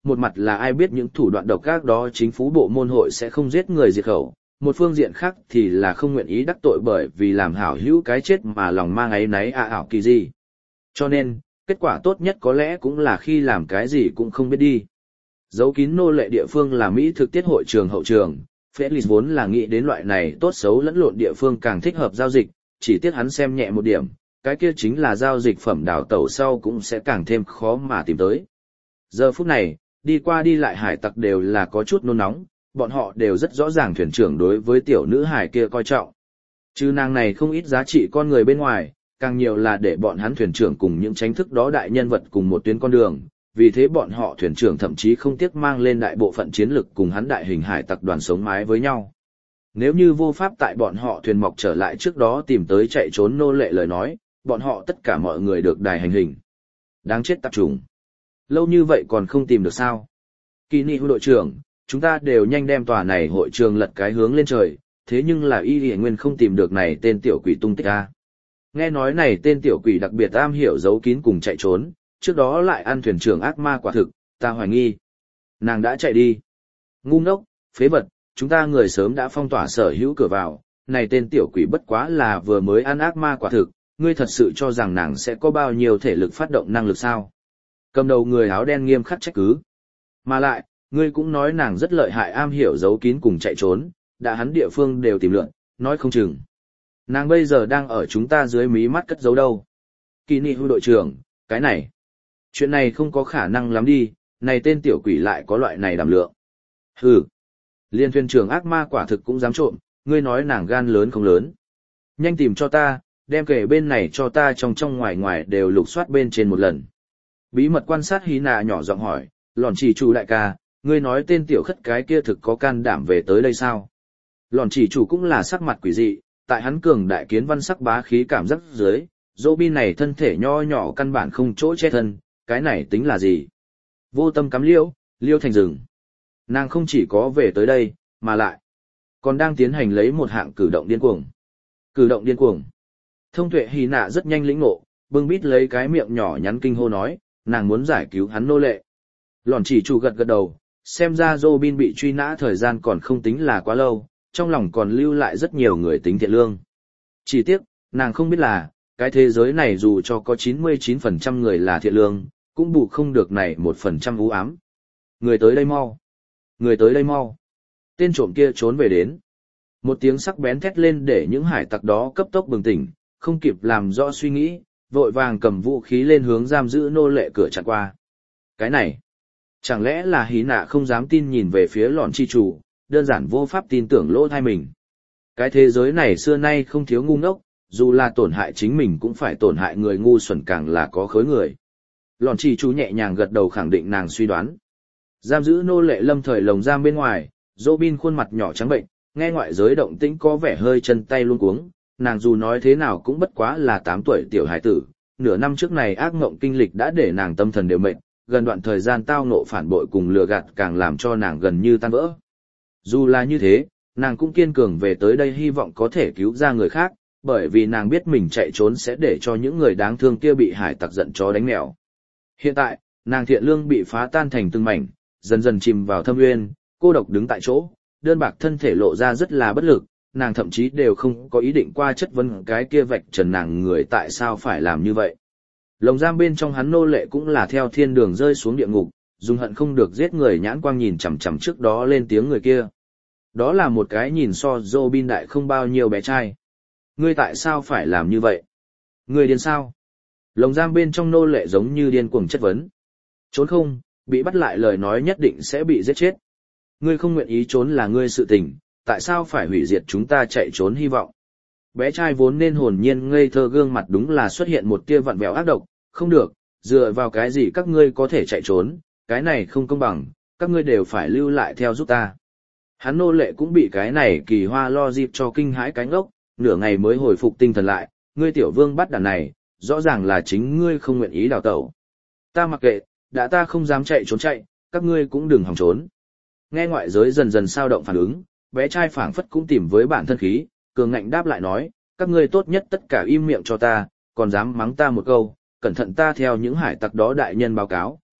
một mặt là ai biết những thủ đoạn độc ác đó chính phủ bộ môn hội sẽ không giết người diệt khẩu, một phương diện khác thì là không nguyện ý đắc tội bởi vì làm hảo hữu cái chết mà lòng mang áy náy ảo kỳ gì. Cho nên, kết quả tốt nhất có lẽ cũng là khi làm cái gì cũng không biết đi. Giấu kín nô lệ địa phương là Mỹ thực tiết hội trường hậu trường, Felix vốn là nghĩ đến loại này tốt xấu lẫn lộn địa phương càng thích hợp giao dịch, chỉ tiếc hắn xem nhẹ một điểm, cái kia chính là giao dịch phẩm đào tẩu sau cũng sẽ càng thêm khó mà tìm tới. Giờ phút này, đi qua đi lại hải tặc đều là có chút nôn nóng, bọn họ đều rất rõ ràng thuyền trưởng đối với tiểu nữ hải kia coi trọng. Chứ nàng này không ít giá trị con người bên ngoài, càng nhiều là để bọn hắn thuyền trưởng cùng những chính thức đó đại nhân vật cùng một tuyến con đường, vì thế bọn họ thuyền trưởng thậm chí không tiếc mang lên đại bộ phận chiến lực cùng hắn đại hình hải tặc đoàn sống mái với nhau. Nếu như vô pháp tại bọn họ thuyền mọc trở lại trước đó tìm tới chạy trốn nô lệ lời nói, bọn họ tất cả mọi người được đài hành hình. Đáng chết tạp trùng. Lâu như vậy còn không tìm được sao? Kỳ Nị đội trưởng, chúng ta đều nhanh đem tòa này hội trường lật cái hướng lên trời, thế nhưng là y hiển nguyên không tìm được này tên tiểu quỷ tung tích a. Nghe nói này tên tiểu quỷ đặc biệt am hiểu giấu kín cùng chạy trốn, trước đó lại ăn thuyền trưởng ác ma quả thực, ta hoài nghi. Nàng đã chạy đi. Ngu ngốc, phế vật, chúng ta người sớm đã phong tỏa sở hữu cửa vào, này tên tiểu quỷ bất quá là vừa mới ăn ác ma quả thực, ngươi thật sự cho rằng nàng sẽ có bao nhiêu thể lực phát động năng lực sao? Cầm đầu người áo đen nghiêm khắc trách cứ. Mà lại, ngươi cũng nói nàng rất lợi hại am hiểu giấu kín cùng chạy trốn, đã hắn địa phương đều tìm lượn, nói không chừng. Nàng bây giờ đang ở chúng ta dưới mí mắt cất giấu đâu. Kỳ Nị đội trưởng, cái này. Chuyện này không có khả năng lắm đi, này tên tiểu quỷ lại có loại này đảm lượng. Hừ. Liên thuyền trưởng ác ma quả thực cũng dám trộm, ngươi nói nàng gan lớn không lớn. Nhanh tìm cho ta, đem kể bên này cho ta trong ngoài ngoài đều lục soát bên trên một lần. Bí mật quan sát Hí Nạ nhỏ giọng hỏi, Lòn chỉ chủ đại ca, ngươi nói tên tiểu khất cái kia thực có can đảm về tới đây sao? Lòn chỉ chủ cũng là sắc mặt quỷ dị, tại hắn cường đại kiến văn sắc bá khí cảm giác dưới, Robin này thân thể nho nhỏ căn bản không chỗ che thân, cái này tính là gì? Vô tâm cắm liêu thành rừng. Nàng không chỉ có về tới đây, mà lại còn đang tiến hành lấy một hạng cử động điên cuồng. Cử động điên cuồng. Thông tuệ Hí Nạ rất nhanh lĩnh ngộ, bưng bít lấy cái miệng nhỏ nhắn kinh hô nói, nàng muốn giải cứu hắn nô lệ. Lòn chỉ chủ gật gật đầu, xem ra Robin bị truy nã thời gian còn không tính là quá lâu, trong lòng còn lưu lại rất nhiều người tính thiện lương. Chỉ tiếc, nàng không biết là, cái thế giới này dù cho có 99% người là thiện lương, cũng bù không được này 1% u ám. Người tới đây mau. Người tới đây mau. Tên trộm kia trốn về đến. Một tiếng sắc bén thét lên để những hải tặc đó cấp tốc bừng tỉnh, không kịp làm rõ suy nghĩ, vội vàng cầm vũ khí lên hướng giam giữ nô lệ cửa chặn qua. Cái này, chẳng lẽ là Hí Nạ không dám tin nhìn về phía Lòn chi chủ, đơn giản vô pháp tin tưởng lỗ thai mình. Cái thế giới này xưa nay không thiếu ngu ngốc, dù là tổn hại chính mình cũng phải tổn hại người ngu xuẩn càng là có khối người. Lòn chi chủ nhẹ nhàng gật đầu khẳng định nàng suy đoán. Giam giữ nô lệ lâm thời lồng giam bên ngoài, Robin khuôn mặt nhỏ trắng bệnh, nghe ngoại giới động tĩnh có vẻ hơi chân tay luống cuống, nàng dù nói thế nào cũng bất quá là 8 tuổi tiểu hải tử, nửa năm trước này ác mộng kinh lịch đã để nàng tâm thần đều mệt, gần đoạn thời gian tao ngộ phản bội cùng lừa gạt càng làm cho nàng gần như tan vỡ. Dù là như thế, nàng cũng kiên cường về tới đây hy vọng có thể cứu ra người khác, bởi vì nàng biết mình chạy trốn sẽ để cho những người đáng thương kia bị hải tặc giận chó đánh mèo. Hiện tại, nàng thiện lương bị phá tan thành từng mảnh, dần dần chìm vào thâm nguyên, cô độc đứng tại chỗ, đơn bạc thân thể lộ ra rất là bất lực, nàng thậm chí đều không có ý định qua chất vấn cái kia vạch trần nàng người tại sao phải làm như vậy. Lồng giam bên trong hắn nô lệ cũng là theo thiên đường rơi xuống địa ngục, dùng hận không được giết người nhãn quang nhìn chằm chằm trước đó lên tiếng người kia. Đó là một cái nhìn so Robin đại không bao nhiêu bé trai. Ngươi tại sao phải làm như vậy? Ngươi điên sao? Lồng giam bên trong nô lệ giống như điên cuồng chất vấn. Trốn không, bị bắt lại lời nói nhất định sẽ bị giết chết. Ngươi không nguyện ý trốn là ngươi sự tình, tại sao phải hủy diệt chúng ta chạy trốn hy vọng? Bé trai vốn nên hồn nhiên ngây thơ gương mặt đúng là xuất hiện một tia vặn vẹo ác độc, không được, dựa vào cái gì các ngươi có thể chạy trốn, cái này không công bằng, các ngươi đều phải lưu lại theo giúp ta. Hắn nô lệ cũng bị cái này kỳ hoa lo dịp cho kinh hãi cánh ốc, nửa ngày mới hồi phục tinh thần lại, ngươi tiểu vương bắt đàn này, rõ ràng là chính ngươi không nguyện ý đào tẩu. Ta mặc kệ, đã ta không dám chạy trốn chạy, các ngươi cũng đừng hòng trốn. Nghe ngoại giới dần dần sao động phản ứng, bé trai phảng phất cũng tìm với bản thân khí, cường ngạnh đáp lại nói, các ngươi tốt nhất tất cả im miệng cho ta, còn dám mắng ta một câu, cẩn thận ta theo những hải tặc đó đại nhân báo cáo,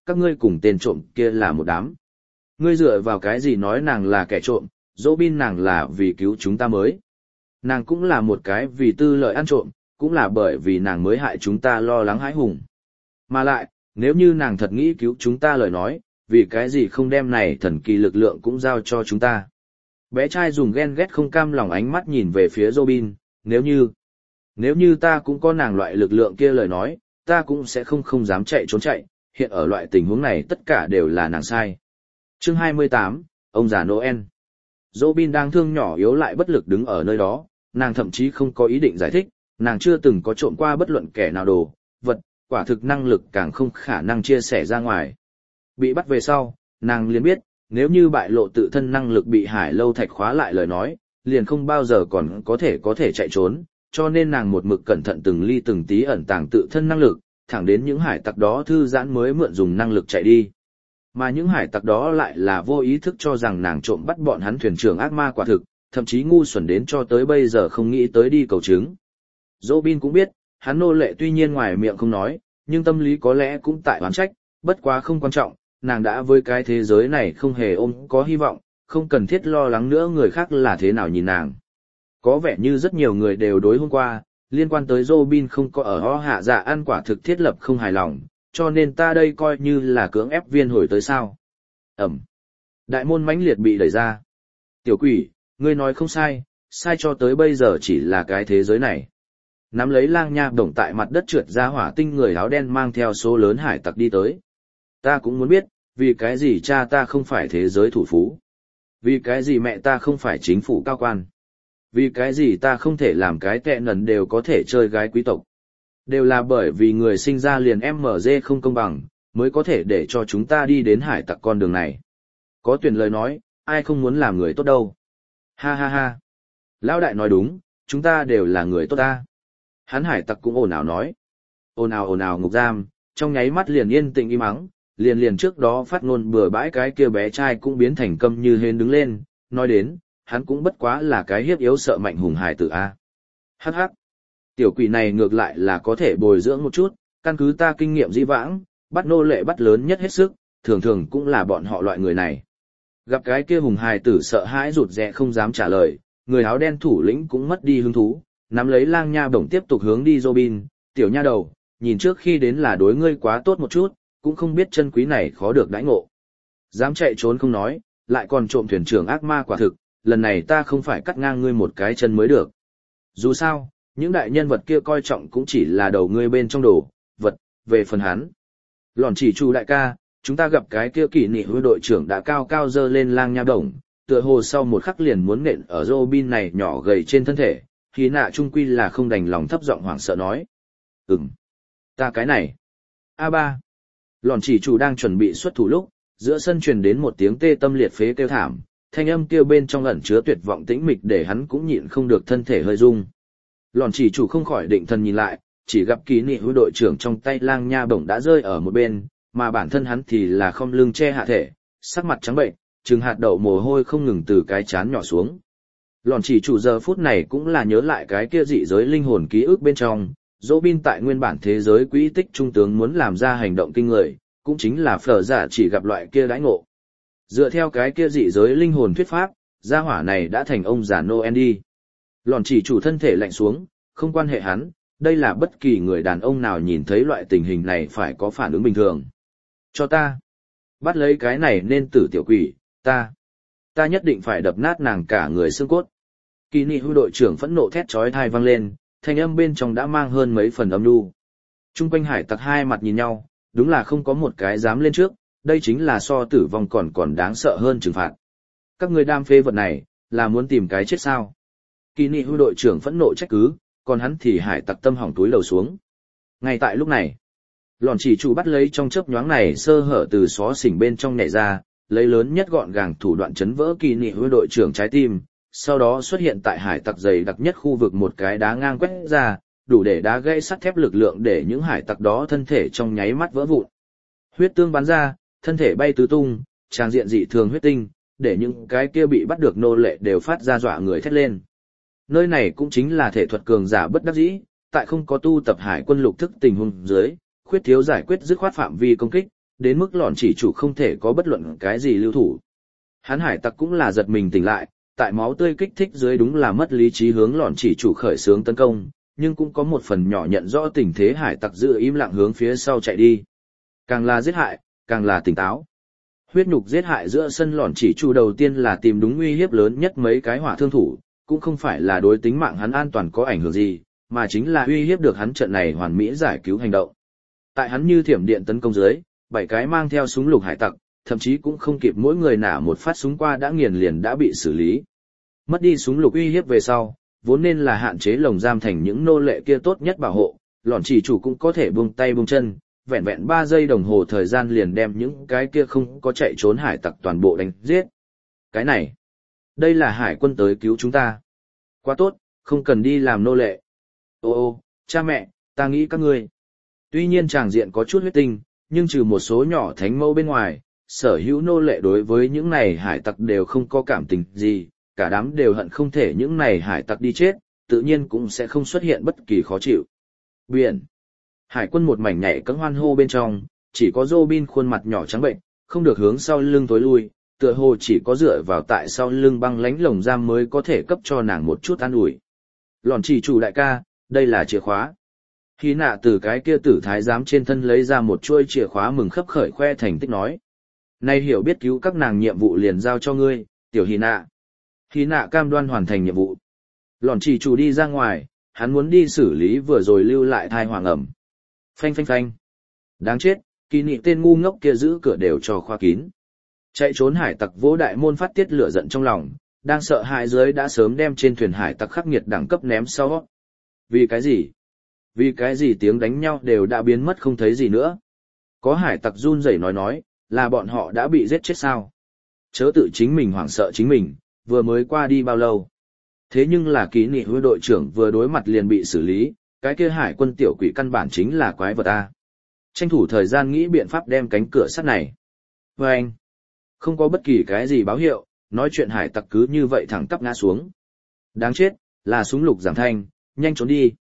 các ngươi cùng tên trộm kia là một đám. Ngươi dựa vào cái gì nói nàng là kẻ trộm, Robin nàng là vì cứu chúng ta mới. Nàng cũng là một cái vì tư lợi ăn trộm, cũng là bởi vì nàng mới hại chúng ta lo lắng hãi hùng. Mà lại, nếu như nàng thật nghĩ cứu chúng ta lời nói, vì cái gì không đem này thần kỳ lực lượng cũng giao cho chúng ta. Bé trai dùng ghen ghét không cam lòng ánh mắt nhìn về phía Robin, nếu như ta cũng có nàng loại lực lượng kia lời nói, ta cũng sẽ không dám chạy trốn chạy, hiện ở loại tình huống này tất cả đều là nàng sai. Chương 28, ông già Noel. Robin đang thương nhỏ yếu lại bất lực đứng ở nơi đó, nàng thậm chí không có ý định giải thích, nàng chưa từng có trộm qua bất luận kẻ nào đồ, vật, quả thực năng lực càng không khả năng chia sẻ ra ngoài. Bị bắt về sau, nàng liền biết, nếu như bại lộ tự thân năng lực bị Hải Lâu Thạch khóa lại lời nói, liền không bao giờ còn có thể chạy trốn, cho nên nàng một mực cẩn thận từng ly từng tí ẩn tàng tự thân năng lực, thẳng đến những hải tặc đó thư giãn mới mượn dùng năng lực chạy đi. Mà những hải tặc đó lại là vô ý thức cho rằng nàng trộm bắt bọn hắn thuyền trưởng ác ma quả thực, thậm chí ngu xuẩn đến cho tới bây giờ không nghĩ tới đi cầu chứng. Robin cũng biết, hắn nô lệ tuy nhiên ngoài miệng không nói, nhưng tâm lý có lẽ cũng tại oán trách, bất quá không quan trọng, nàng đã với cái thế giới này không hề ôm có hy vọng, không cần thiết lo lắng nữa người khác là thế nào nhìn nàng. Có vẻ như rất nhiều người đều đối hôm qua, liên quan tới Robin không có ở ho hạ dạ ăn quả thực thiết lập không hài lòng, cho nên ta đây coi như là cưỡng ép viên hồi tới sao. Ẩm. Đại môn mãnh liệt bị đẩy ra. Tiểu quỷ, ngươi nói không sai, sai cho tới bây giờ chỉ là cái thế giới này. Nắm lấy lang nha bổng tại mặt đất trượt ra hỏa tinh người áo đen mang theo số lớn hải tặc đi tới. Ta cũng muốn biết, vì cái gì cha ta không phải thế giới thủ phú? Vì cái gì mẹ ta không phải chính phủ cao quan? Vì cái gì ta không thể làm cái tệ nần đều có thể chơi gái quý tộc? Đều là bởi vì người sinh ra liền MG không công bằng, mới có thể để cho chúng ta đi đến hải tặc con đường này. Có tuyển lời nói, ai không muốn làm người tốt đâu. Ha ha ha. Lão đại nói đúng, chúng ta đều là người tốt ta. Hắn hải tặc cũng ồn ào nói. Ồn ào ngục giam, trong nháy mắt liền yên tĩnh im mắng, liền trước đó phát ngôn bừa bãi cái kia bé trai cũng biến thành câm như hến đứng lên, nói đến, hắn cũng bất quá là cái hiếp yếu sợ mạnh hùng hải tử A. Hắc hắc. Tiểu quỷ này ngược lại là có thể bồi dưỡng một chút, căn cứ ta kinh nghiệm dĩ vãng, bắt nô lệ bắt lớn nhất hết sức, thường cũng là bọn họ loại người này. Gặp cái kia hùng hài tử sợ hãi rụt rè không dám trả lời, người áo đen thủ lĩnh cũng mất đi hứng thú, nắm lấy lang nha bổng tiếp tục hướng đi Robin, tiểu nha đầu, nhìn trước khi đến là đối ngươi quá tốt một chút, cũng không biết chân quý này khó được đãi ngộ. Dám chạy trốn không nói, lại còn trộm thuyền trưởng ác ma quả thực, lần này ta không phải cắt ngang ngươi một cái chân mới được. Dù sao, những đại nhân vật kia coi trọng cũng chỉ là đầu ngươi bên trong đồ, vật, về phần hắn. Lòn chỉ chủ đại ca, chúng ta gặp cái kia kỷ niệm đội trưởng đã cao cao dơ lên lang nha bổng, tựa hồ sau một khắc liền muốn nện ở Robin này nhỏ gầy trên thân thể, thì nạ trung quy là không đành lòng thấp giọng hoảng sợ nói. Ta cái này. A3. Lòn chỉ chủ đang chuẩn bị xuất thủ lúc, giữa sân truyền đến một tiếng tê tâm liệt phế kêu thảm, thanh âm kêu bên trong ẩn chứa tuyệt vọng tĩnh mịch để hắn cũng nhịn không được thân thể hơi rung. Lòn chỉ chủ không khỏi định thần nhìn lại, chỉ gặp kỷ niệm đội trưởng trong tay lang nha bổng đã rơi ở một bên, mà bản thân hắn thì là không lưng che hạ thể, sắc mặt trắng bệnh, chừng hạt đậu mồ hôi không ngừng từ cái chán nhỏ xuống. Lòn chỉ chủ giờ phút này cũng là nhớ lại cái kia dị giới linh hồn ký ức bên trong, Robin tại nguyên bản thế giới quỹ tích trung tướng muốn làm ra hành động kinh người, cũng chính là phở giả chỉ gặp loại kia đãi ngộ. Dựa theo cái kia dị giới linh hồn thuyết pháp, gia hỏa này đã thành ông già Noel đi. Lòn chỉ chủ thân thể lạnh xuống, không quan hệ hắn, đây là bất kỳ người đàn ông nào nhìn thấy loại tình hình này phải có phản ứng bình thường. Cho ta, bắt lấy cái này nên tử tiểu quỷ, ta nhất định phải đập nát nàng cả người xương cốt. Kỳ nị hư đội trưởng phẫn nộ thét chói tai vang lên, thanh âm bên trong đã mang hơn mấy phần âm nhu. Trung quanh hải tặc hai mặt nhìn nhau, đúng là không có một cái dám lên trước, đây chính là so tử vong còn đáng sợ hơn trừng phạt. Các người đam phê vật này, là muốn tìm cái chết sao? Kỳ nị hư đội trưởng phẫn nộ trách cứ, còn hắn thì hải tặc tâm hỏng túi lầu xuống. Ngay tại lúc này, lòn chỉ chủ bắt lấy trong chớp nhoáng này sơ hở từ xó xỉnh bên trong nhảy ra, lấy lớn nhất gọn gàng thủ đoạn chấn vỡ kỳ nị hư đội trưởng trái tim, sau đó xuất hiện tại hải tặc dày đặc nhất khu vực một cái đá ngang quét ra, đủ để đá gãy sắt thép lực lượng để những hải tặc đó thân thể trong nháy mắt vỡ vụn. Huyết tương bắn ra, thân thể bay tứ tung, tràng diện dị thường huyết tinh, để những cái kia bị bắt được nô lệ đều phát ra dọa người thét lên. Nơi này cũng chính là thể thuật cường giả bất đắc dĩ, tại không có tu tập hải quân lục thức tình huống dưới, khuyết thiếu giải quyết dứt khoát phạm vi công kích, đến mức lọn chỉ chủ không thể có bất luận cái gì lưu thủ. Hắn hải tặc cũng là giật mình tỉnh lại, tại máu tươi kích thích dưới đúng là mất lý trí hướng lọn chỉ chủ khởi xướng tấn công, nhưng cũng có một phần nhỏ nhận rõ tình thế hải tặc giữ im lặng hướng phía sau chạy đi. Càng là giết hại, càng là tỉnh táo. Huyết nhục giết hại giữa sân lọn chỉ chủ đầu tiên là tìm đúng uy hiếp lớn nhất mấy cái hỏa thương thủ, cũng không phải là đối tính mạng hắn an toàn có ảnh hưởng gì, mà chính là uy hiếp được hắn trận này hoàn mỹ giải cứu hành động. Tại hắn như thiểm điện tấn công dưới, 7 cái mang theo súng lục hải tặc, thậm chí cũng không kịp mỗi người nả một phát súng qua đã nghiền liền đã bị xử lý. Mất đi súng lục uy hiếp về sau, vốn nên là hạn chế lồng giam thành những nô lệ kia tốt nhất bảo hộ, lọn chỉ chủ cũng có thể buông tay buông chân, vẹn vẹn 3 giây đồng hồ thời gian liền đem những cái kia không có chạy trốn hải tặc toàn bộ đánh giết. Cái này, đây là hải quân tới cứu chúng ta. Quá tốt, không cần đi làm nô lệ. Ô, cha mẹ, ta nghĩ các ngươi. Tuy nhiên tràng diện có chút huyết tinh, nhưng trừ một số nhỏ thánh mẫu bên ngoài, sở hữu nô lệ đối với những này hải tặc đều không có cảm tình gì, cả đám đều hận không thể những này hải tặc đi chết, tự nhiên cũng sẽ không xuất hiện bất kỳ khó chịu. Biển. Hải quân một mảnh nhảy cẫng hoan hô bên trong, chỉ có Robin khuôn mặt nhỏ trắng bệnh, không được hướng sau lưng tối lui, tựa hồ chỉ có dựa vào tại sau lưng băng lánh lồng giam mới có thể cấp cho nàng một chút an ủi. Lọn chỉ chủ đại ca, đây là chìa khóa. Hy nạ từ cái kia tử thái giám trên thân lấy ra một chuôi chìa khóa mừng khấp khởi khoe thành tích nói. Nay hiểu biết cứu các nàng nhiệm vụ liền giao cho ngươi, tiểu Hy nạ. Hy nạ cam đoan hoàn thành nhiệm vụ. Lọn chỉ chủ đi ra ngoài, hắn muốn đi xử lý vừa rồi lưu lại thai hoàng ẩm. Phanh phanh phanh. Đáng chết, kỳ nị tên ngu ngốc kia giữ cửa đều cho khoa kín. Chạy trốn hải tặc vỗ đại môn phát tiết lửa giận trong lòng, đang sợ hãi dưới đã sớm đem trên thuyền hải tặc khắc nghiệt đẳng cấp ném sau. Vì cái gì? Vì cái gì tiếng đánh nhau đều đã biến mất không thấy gì nữa? Có hải tặc run rẩy nói, là bọn họ đã bị giết chết sao? Chớ tự chính mình hoảng sợ chính mình, vừa mới qua đi bao lâu? Thế nhưng là ký nị hư đội trưởng vừa đối mặt liền bị xử lý, cái kia hải quân tiểu quỷ căn bản chính là quái vật A. Tranh thủ thời gian nghĩ biện pháp đem cánh cửa sắt này. Và anh, không có bất kỳ cái gì báo hiệu, nói chuyện hải tặc cứ như vậy thẳng tắp ngã xuống. Đáng chết, là súng lục giảm thanh, nhanh trốn đi.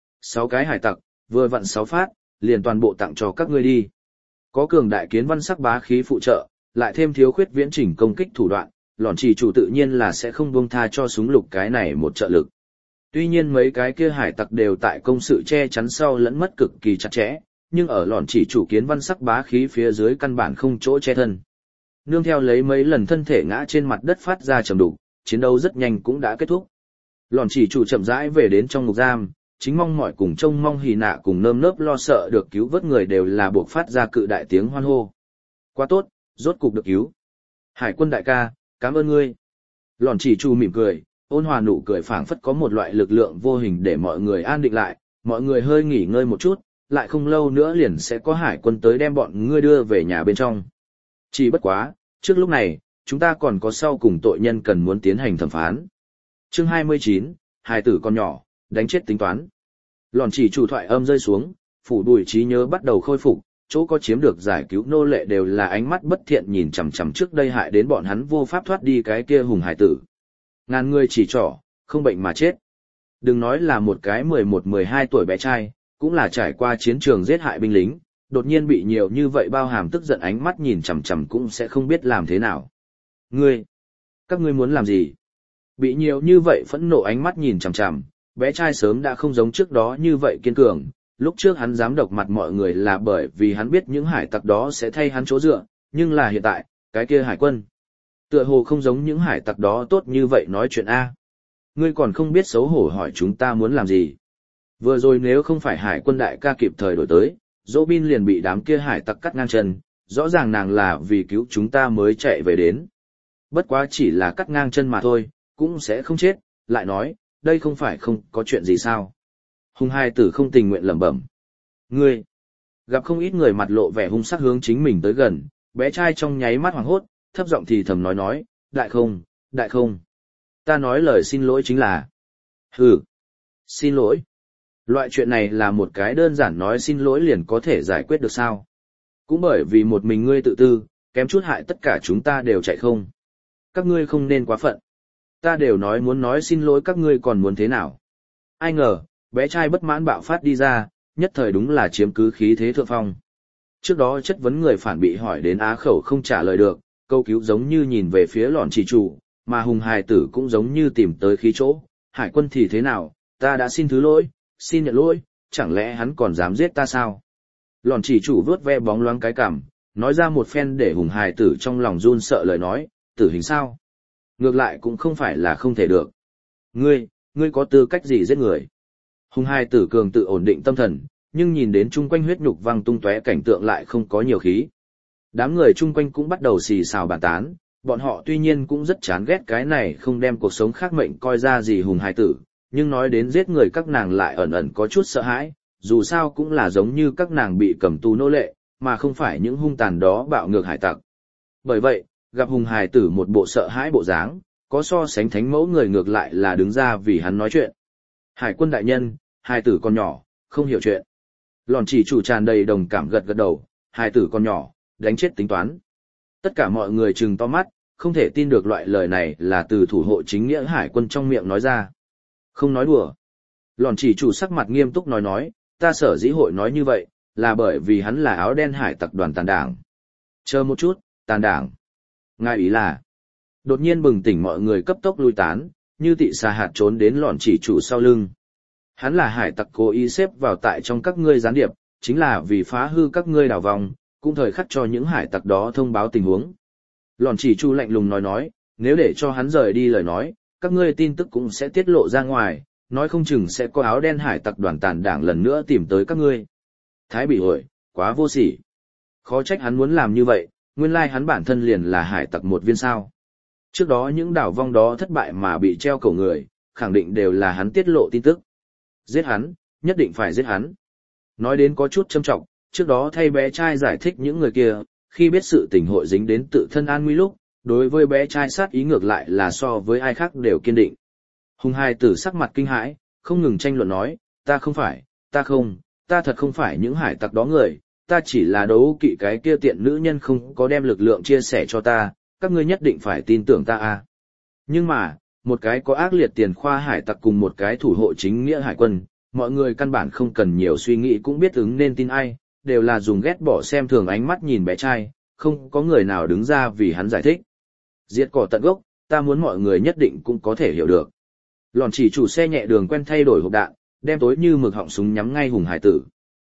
6 cái hải tặc, vừa vặn 6 phát, liền toàn bộ tặng cho các ngươi đi. Có cường đại kiến văn sắc bá khí phụ trợ, lại thêm thiếu khuyết viễn chỉnh công kích thủ đoạn, lọn chỉ chủ tự nhiên là sẽ không buông tha cho súng lục cái này một trợ lực. Tuy nhiên mấy cái kia hải tặc đều tại công sự che chắn sau lẫn mất cực kỳ chặt chẽ, nhưng ở lọn chỉ chủ kiến văn sắc bá khí phía dưới căn bản không chỗ che thân. Nương theo lấy mấy lần thân thể ngã trên mặt đất phát ra trầm đục, chiến đấu rất nhanh cũng đã kết thúc. Lọn chỉ chủ chậm rãi về đến trong ngục giam, chính mong mỏi cùng trông mong Hì nạ cùng nơm nớp lo sợ được cứu vớt người đều là buộc phát ra cự đại tiếng hoan hô. Quá tốt, rốt cục được cứu. Hải quân đại ca, cảm ơn ngươi. Lọn chỉ chủ mỉm cười, ôn hòa nụ cười phảng phất có một loại lực lượng vô hình để mọi người an định lại, mọi người hơi nghỉ ngơi một chút, lại không lâu nữa liền sẽ có hải quân tới đem bọn ngươi đưa về nhà bên trong. Chỉ bất quá, trước lúc này, chúng ta còn có sau cùng tội nhân cần muốn tiến hành thẩm phán. Chương 29, hài tử con nhỏ, đánh chết tính toán. Lọn chỉ chủ thoại âm rơi xuống, phủ đuổi trí nhớ bắt đầu khôi phục, chỗ có chiếm được giải cứu nô lệ đều là ánh mắt bất thiện nhìn chằm chằm trước đây hại đến bọn hắn vô pháp thoát đi cái kia hùng hải tử. Ngàn người chỉ trỏ, không bệnh mà chết. Đừng nói là một cái 11-12 tuổi bé trai, cũng là trải qua chiến trường giết hại binh lính, đột nhiên bị nhiều như vậy bao hàm tức giận ánh mắt nhìn chằm chằm cũng sẽ không biết làm thế nào. Các ngươi muốn làm gì? Bị nhiều như vậy phẫn nộ ánh mắt nhìn chằm chằm, bé trai sớm đã không giống trước đó như vậy kiên cường, lúc trước hắn dám độc mặt mọi người là bởi vì hắn biết những hải tặc đó sẽ thay hắn chỗ dựa, nhưng là hiện tại, cái kia hải quân. Tựa hồ không giống những hải tặc đó tốt như vậy nói chuyện A. Ngươi còn không biết xấu hổ hỏi chúng ta muốn làm gì. Vừa rồi nếu không phải hải quân đại ca kịp thời đổi tới, Robin liền bị đám kia hải tặc cắt ngang chân, rõ ràng nàng là vì cứu chúng ta mới chạy về đến. Bất quá chỉ là cắt ngang chân mà thôi, cũng sẽ không chết, lại nói, đây không phải không có chuyện gì sao. Hùng hai tử không tình nguyện lẩm bẩm. Ngươi, gặp không ít người mặt lộ vẻ hung sắc hướng chính mình tới gần, bé trai trong nháy mắt hoảng hốt, thấp giọng thì thầm nói, đại không. Ta nói lời xin lỗi chính là. Hừ, xin lỗi. Loại chuyện này là một cái đơn giản nói xin lỗi liền có thể giải quyết được sao. Cũng bởi vì một mình ngươi tự tư, kém chút hại tất cả chúng ta đều chạy không. Các ngươi không nên quá phận. Ta đều nói muốn nói xin lỗi các ngươi còn muốn thế nào. Ai ngờ, bé trai bất mãn bạo phát đi ra, nhất thời đúng là chiếm cứ khí thế thượng phong. Trước đó chất vấn người phản bị hỏi đến á khẩu không trả lời được, câu cứu giống như nhìn về phía lọn chỉ chủ, mà hùng hài tử cũng giống như tìm tới khí chỗ. Hải quân thì thế nào, ta đã xin thứ lỗi, xin nhận lỗi, chẳng lẽ hắn còn dám giết ta sao? Lọn chỉ chủ vớt ve bóng loáng cái cằm, nói ra một phen để hùng hài tử trong lòng run sợ lời nói, tử hình sao? Ngược lại cũng không phải là không thể được. Ngươi có tư cách gì giết người? Hùng hài tử cường tự ổn định tâm thần, nhưng nhìn đến chung quanh huyết nhục văng tung tóe cảnh tượng lại không có nhiều khí. Đám người chung quanh cũng bắt đầu xì xào bàn tán, bọn họ tuy nhiên cũng rất chán ghét cái này không đem cuộc sống khác mệnh coi ra gì hùng hài tử, nhưng nói đến giết người các nàng lại ẩn ẩn có chút sợ hãi, dù sao cũng là giống như các nàng bị cầm tù nô lệ, mà không phải những hung tàn đó bạo ngược hải tặc. Bởi vậy, gặp hùng hài tử một bộ sợ hãi bộ dáng, có so sánh thánh mẫu người ngược lại là đứng ra vì hắn nói chuyện. Hải quân đại nhân, hài tử còn nhỏ, không hiểu chuyện. Lọn chỉ chủ tràn đầy đồng cảm gật gật đầu, hài tử còn nhỏ, đánh chết tính toán. Tất cả mọi người trừng to mắt, không thể tin được loại lời này là từ thủ hộ chính nghĩa hải quân trong miệng nói ra. Không nói đùa. Lọn chỉ chủ sắc mặt nghiêm túc nói, ta sở dĩ hội nói như vậy, là bởi vì hắn là áo đen hải tặc đoàn tàn đảng. Chờ một chút, tàn đảng. Ngài ý là, đột nhiên bừng tỉnh mọi người cấp tốc lui tán, như tị xà hạt trốn đến lọn chỉ chủ sau lưng. Hắn là hải tặc cố ý xếp vào tại trong các ngươi gián điệp, chính là vì phá hư các ngươi đảo vòng, cũng thời khắc cho những hải tặc đó thông báo tình huống. Lọn chỉ chủ lạnh lùng nói, nếu để cho hắn rời đi lời nói, các ngươi tin tức cũng sẽ tiết lộ ra ngoài, nói không chừng sẽ có áo đen hải tặc đoàn tàn đảng lần nữa tìm tới các ngươi. Thái bị hội, quá vô sỉ. Khó trách hắn muốn làm như vậy, nguyên lai hắn bản thân liền là hải tặc một viên sao. Trước đó những đảo vong đó thất bại mà bị treo cổ người, khẳng định đều là hắn tiết lộ tin tức. Giết hắn, nhất định phải giết hắn. Nói đến có chút châm trọng, trước đó thay bé trai giải thích những người kia, khi biết sự tình hội dính đến tự thân an nguy lúc, đối với bé trai sát ý ngược lại là so với ai khác đều kiên định. Hùng hài tử sắc mặt kinh hãi, không ngừng tranh luận nói, ta thật không phải những hải tặc đó người, ta chỉ là đấu kỵ cái kia tiện nữ nhân không có đem lực lượng chia sẻ cho ta, các ngươi nhất định phải tin tưởng ta à. Nhưng mà, một cái có ác liệt tiền khoa hải tặc cùng một cái thủ hộ chính nghĩa hải quân, mọi người căn bản không cần nhiều suy nghĩ cũng biết ứng nên tin ai, đều là dùng ghét bỏ xem thường ánh mắt nhìn bé trai, không có người nào đứng ra vì hắn giải thích. Diệt cỏ tận gốc, ta muốn mọi người nhất định cũng có thể hiểu được. Lọn chỉ chủ xe nhẹ đường quen thay đổi hộp đạn, đem tối như mực họng súng nhắm ngay hùng hải tử.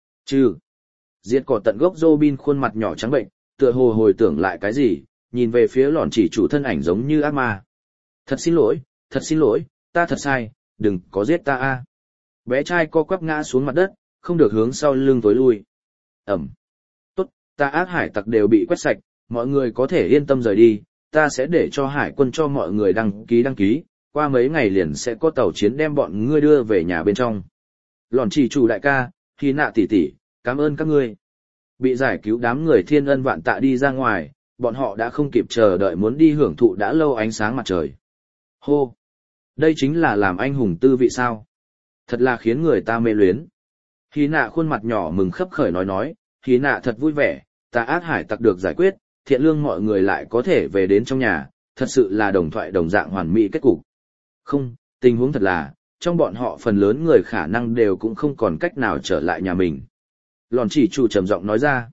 Diệt cỏ tận gốc Robin khuôn mặt nhỏ trắng bệnh, tựa hồ hồi tưởng lại cái gì, nhìn về phía lọn chỉ chủ thân ảnh giống như ác ma. Thật xin lỗi, ta thật sai, đừng có giết ta a. Bé trai co quắp ngã xuống mặt đất, không được hướng sau lưng tối lui. Tốt, ta ác hải tặc đều bị quét sạch, mọi người có thể yên tâm rời đi, ta sẽ để cho hải quân cho mọi người đăng ký, qua mấy ngày liền sẽ có tàu chiến đem bọn ngươi đưa về nhà bên trong. Lọn chỉ chủ đại ca, Hy Nạ tỷ tỷ, cảm ơn các ngươi. Bị giải cứu đám người thiên ân vạn tạ đi ra ngoài, bọn họ đã không kịp chờ đợi muốn đi hưởng thụ đã lâu ánh sáng mặt trời. Hô! Đây chính là làm anh hùng tư vị sao? Thật là khiến người ta mê luyến. Hy Nạ khuôn mặt nhỏ mừng khấp khởi nói, Hy Nạ thật vui vẻ, ta ác hải tặc được giải quyết, thiện lương mọi người lại có thể về đến trong nhà, thật sự là đồng thoại đồng dạng hoàn mỹ kết cục. Không, tình huống thật là, trong bọn họ phần lớn người khả năng đều cũng không còn cách nào trở lại nhà mình. Lọn chỉ chủ trầm giọng nói ra.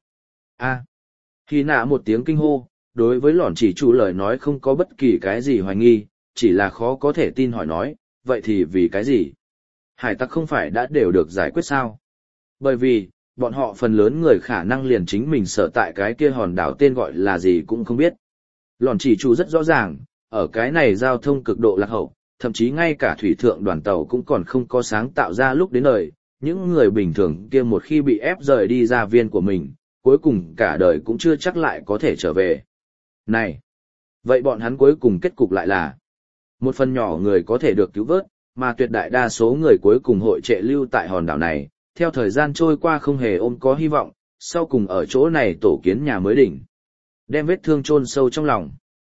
Hy Nạ một tiếng kinh hô, đối với lọn chỉ chủ lời nói không có bất kỳ cái gì hoài nghi, chỉ là khó có thể tin hỏi nói, vậy thì vì cái gì? Hải tặc không phải đã đều được giải quyết sao? Bởi vì, bọn họ phần lớn người khả năng liền chính mình sợ tại cái kia hòn đảo tên gọi là gì cũng không biết. Lọn chỉ chủ rất rõ ràng, ở cái này giao thông cực độ lạc hậu, thậm chí ngay cả thủy thượng đoàn tàu cũng còn không có sáng tạo ra lúc đến đời, những người bình thường kia một khi bị ép rời đi gia viên của mình, cuối cùng cả đời cũng chưa chắc lại có thể trở về. Này! Vậy bọn hắn cuối cùng kết cục lại là một phần nhỏ người có thể được cứu vớt, mà tuyệt đại đa số người cuối cùng hội trệ lưu tại hòn đảo này, theo thời gian trôi qua không hề ôm có hy vọng, sau cùng ở chỗ này tổ kiến nhà mới đỉnh. Đem vết thương chôn sâu trong lòng.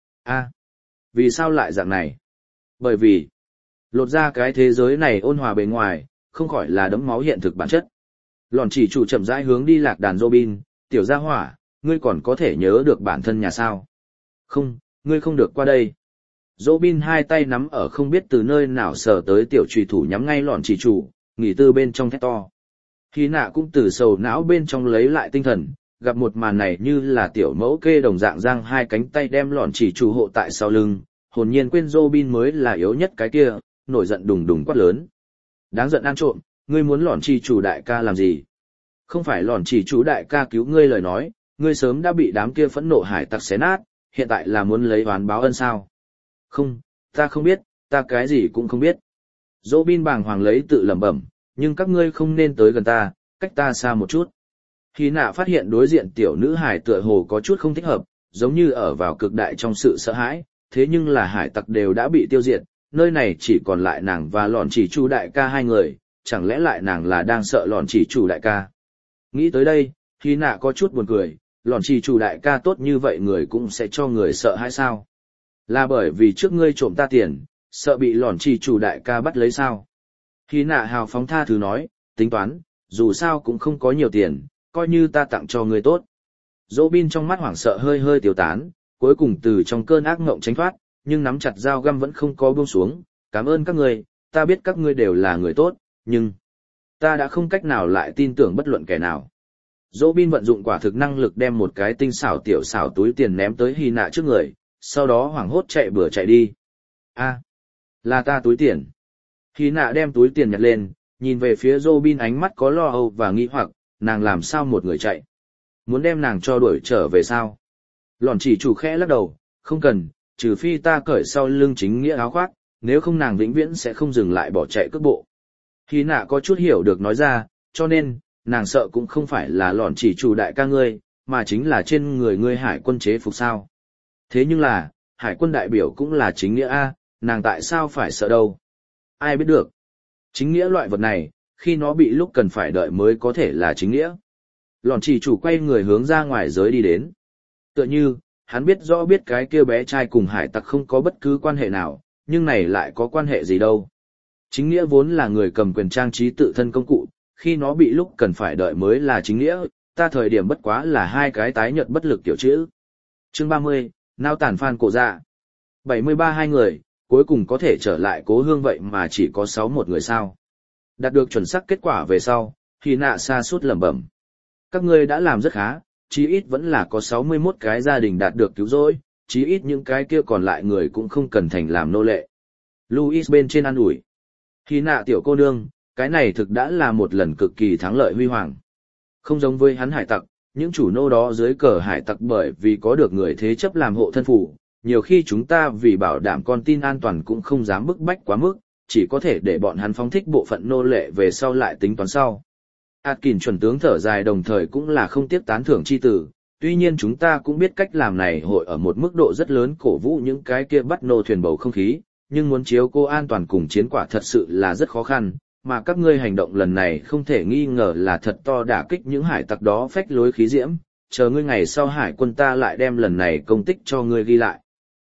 Vì sao lại dạng này? Bởi vì, lột ra cái thế giới này ôn hòa bề ngoài, không khỏi là đẫm máu hiện thực bản chất. Lọn chỉ chủ chậm rãi hướng đi lạc đàn Robin, tiểu gia hỏa, ngươi còn có thể nhớ được bản thân nhà sao? Không, ngươi không được qua đây. Robin hai tay nắm ở không biết từ nơi nào sờ tới tiểu trùy thủ nhắm ngay lọn chỉ chủ, nghỉ tư bên trong thét to. Hy Nạ cũng từ sầu não bên trong lấy lại tinh thần, gặp một màn này như là tiểu mẫu kê đồng dạng giang hai cánh tay đem lọn chỉ chủ hộ tại sau lưng, hồn nhiên quên Robin mới là yếu nhất cái kia, nổi giận đùng đùng quát lớn. Đáng giận ăn trộm, ngươi muốn lọn chỉ chủ đại ca làm gì? Không phải lọn chỉ chủ đại ca cứu ngươi lời nói, ngươi sớm đã bị đám kia phẫn nộ hải tặc xé nát, hiện tại là muốn lấy oán báo ân sao? Không, ta không biết, ta cái gì cũng không biết. Robin bàng hoàng lấy tự lẩm bẩm, nhưng các ngươi không nên tới gần ta, cách ta xa một chút. Hy nạ phát hiện đối diện tiểu nữ hải tựa hồ có chút không thích hợp, giống như ở vào cực đại trong sự sợ hãi, thế nhưng là hải tặc đều đã bị tiêu diệt, nơi này chỉ còn lại nàng và lọn chỉ chủ đại ca hai người, chẳng lẽ lại nàng là đang sợ lọn chỉ chủ đại ca. Nghĩ tới đây, Hy nạ có chút buồn cười, lọn chỉ chủ đại ca tốt như vậy người cũng sẽ cho người sợ hãi sao? Là bởi vì trước ngươi trộm ta tiền, sợ bị lọn chỉ chủ đại ca bắt lấy sao? Hy nạ hào phóng tha thứ nói, tính toán, dù sao cũng không có nhiều tiền, coi như ta tặng cho ngươi tốt. Robin trong mắt hoảng sợ hơi hơi tiêu tán, cuối cùng từ trong cơn ác ngộng tránh thoát, nhưng nắm chặt dao găm vẫn không có buông xuống. Cảm ơn các ngươi, ta biết các ngươi đều là người tốt, nhưng ta đã không cách nào lại tin tưởng bất luận kẻ nào. Robin vận dụng quả thực năng lực đem một cái tinh xảo tiểu xảo túi tiền ném tới Hy nạ trước người, sau đó hoảng hốt chạy bừa chạy đi. A, là ta túi tiền. Hy nạ đem túi tiền nhặt lên, nhìn về phía Robin ánh mắt có lo âu và nghi hoặc, nàng làm sao một người chạy? Muốn đem nàng cho đuổi trở về sao? Lọn chỉ chủ khẽ lắc đầu, không cần, trừ phi ta cởi sau lưng chính nghĩa áo khoác, nếu không nàng vĩnh viễn sẽ không dừng lại bỏ chạy cước bộ. Hy nạ có chút hiểu được nói ra, cho nên, nàng sợ cũng không phải là lọn chỉ chủ đại ca ngươi, mà chính là trên người ngươi hải quân chế phục sao. Thế nhưng là, hải quân đại biểu cũng là chính nghĩa a, nàng tại sao phải sợ đâu? Ai biết được? Chính nghĩa loại vật này, khi nó bị lúc cần phải đợi mới có thể là chính nghĩa. Lọn chỉ chủ quay người hướng ra ngoài giới đi đến. Tựa như, hắn biết rõ biết cái kia bé trai cùng hải tặc không có bất cứ quan hệ nào, nhưng này lại có quan hệ gì đâu. Chính nghĩa vốn là người cầm quyền trang trí tự thân công cụ, khi nó bị lúc cần phải đợi mới là chính nghĩa, ta thời điểm bất quá là hai cái tái nhợt bất lực kiểu chữ. Chương 30, nao tản phan cổ dạ. 73 hai người, cuối cùng có thể trở lại cố hương vậy mà chỉ có 61 người sao. Đạt được chuẩn xác kết quả về sau, Hy nạ sa sút lẩm bẩm. Các ngươi đã làm rất khá, chí ít vẫn là có 61 cái gia đình đạt được cứu rỗi, chí ít những cái kia còn lại người cũng không cần thành làm nô lệ. Louis bên trên an ủi. Hy nạ tiểu cô nương, cái này thực đã là một lần cực kỳ thắng lợi huy hoàng. Không giống với hắn hải tặc, những chủ nô đó dưới cờ hải tặc bởi vì có được người thế chấp làm hộ thân phủ, nhiều khi chúng ta vì bảo đảm con tin an toàn cũng không dám bức bách quá mức, chỉ có thể để bọn hắn phóng thích bộ phận nô lệ về sau lại tính toán sau. Atkin chuẩn tướng thở dài đồng thời cũng là không tiếc tán thưởng chi tử, tuy nhiên chúng ta cũng biết cách làm này hội ở một mức độ rất lớn cổ vũ những cái kia bắt nô thuyền bầu không khí, nhưng muốn chiếu cô an toàn cùng chiến quả thật sự là rất khó khăn, mà các ngươi hành động lần này không thể nghi ngờ là thật to đả kích những hải tặc đó phách lối khí diễm, chờ ngươi ngày sau hải quân ta lại đem lần này công tích cho ngươi ghi lại.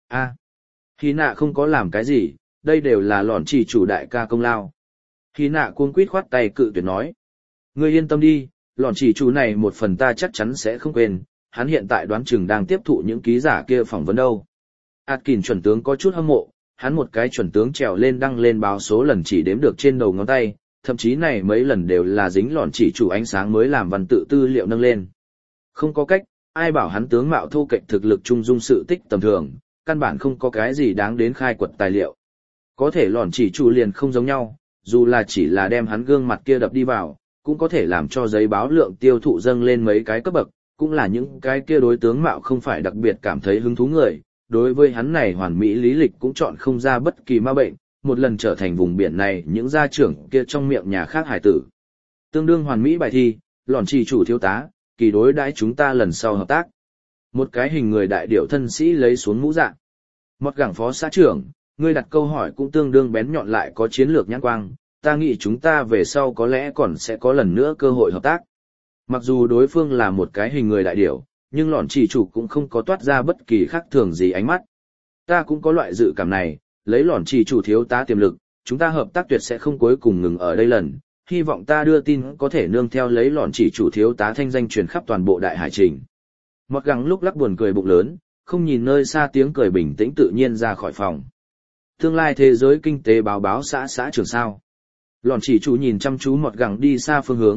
Hy nạ không có làm cái gì, đây đều là lọn chỉ chủ đại ca công lao. Hy nạ cuống quýt khoát tay cự tuyệt nói. Ngươi yên tâm đi, lọn chỉ chủ này một phần ta chắc chắn sẽ không quên, hắn hiện tại đoán chừng đang tiếp thụ những ký giả kia phỏng vấn đâu. Atkin chuẩn tướng có chút hâm mộ, hắn một cái chuẩn tướng trèo lên đăng lên báo số lần chỉ đếm được trên đầu ngón tay, thậm chí này mấy lần đều là dính lọn chỉ chủ ánh sáng mới làm văn tự tư liệu nâng lên. Không có cách, ai bảo hắn tướng mạo thô kệch thực lực trung dung sự tích tầm thường, căn bản không có cái gì đáng đến khai quật tài liệu. Có thể lọn chỉ chủ liền không giống nhau, dù là chỉ là đem hắn gương mặt kia đập đi vào, cũng có thể làm cho giấy báo lượng tiêu thụ dâng lên mấy cái cấp bậc, cũng là những cái kia đối tướng mạo không phải đặc biệt cảm thấy hứng thú người. Đối với hắn này hoàn mỹ lý lịch cũng chọn không ra bất kỳ ma bệnh, một lần trở thành vùng biển này những gia trưởng kia trong miệng nhà khác hải tử. Tương đương hoàn mỹ bài thi, lọn chỉ chủ thiếu tá, kỳ đối đãi chúng ta lần sau hợp tác. Một cái hình người đại điệu thân sĩ lấy xuống mũ dạng. Một gẳng phó xã trưởng, ngươi đặt câu hỏi cũng tương đương bén nhọn lại có chiến lược nhãn quang, ta nghĩ chúng ta về sau có lẽ còn sẽ có lần nữa cơ hội hợp tác. Mặc dù đối phương là một cái hình người đại điểu, nhưng lọn chỉ chủ cũng không có toát ra bất kỳ khác thường gì ánh mắt. Ta cũng có loại dự cảm này, lấy lọn chỉ chủ thiếu tá tiềm lực, chúng ta hợp tác tuyệt sẽ không cuối cùng ngừng ở đây lần. Hy vọng ta đưa tin có thể nương theo lấy lọn chỉ chủ thiếu tá thanh danh truyền khắp toàn bộ đại hải trình. Một gắng lúc lắc buồn cười bụng lớn, không nhìn nơi xa tiếng cười bình tĩnh tự nhiên ra khỏi phòng. Tương lai thế giới kinh tế báo xã trưởng sao. Lọn chỉ chủ nhìn chăm chú một gắng đi xa phương hướng,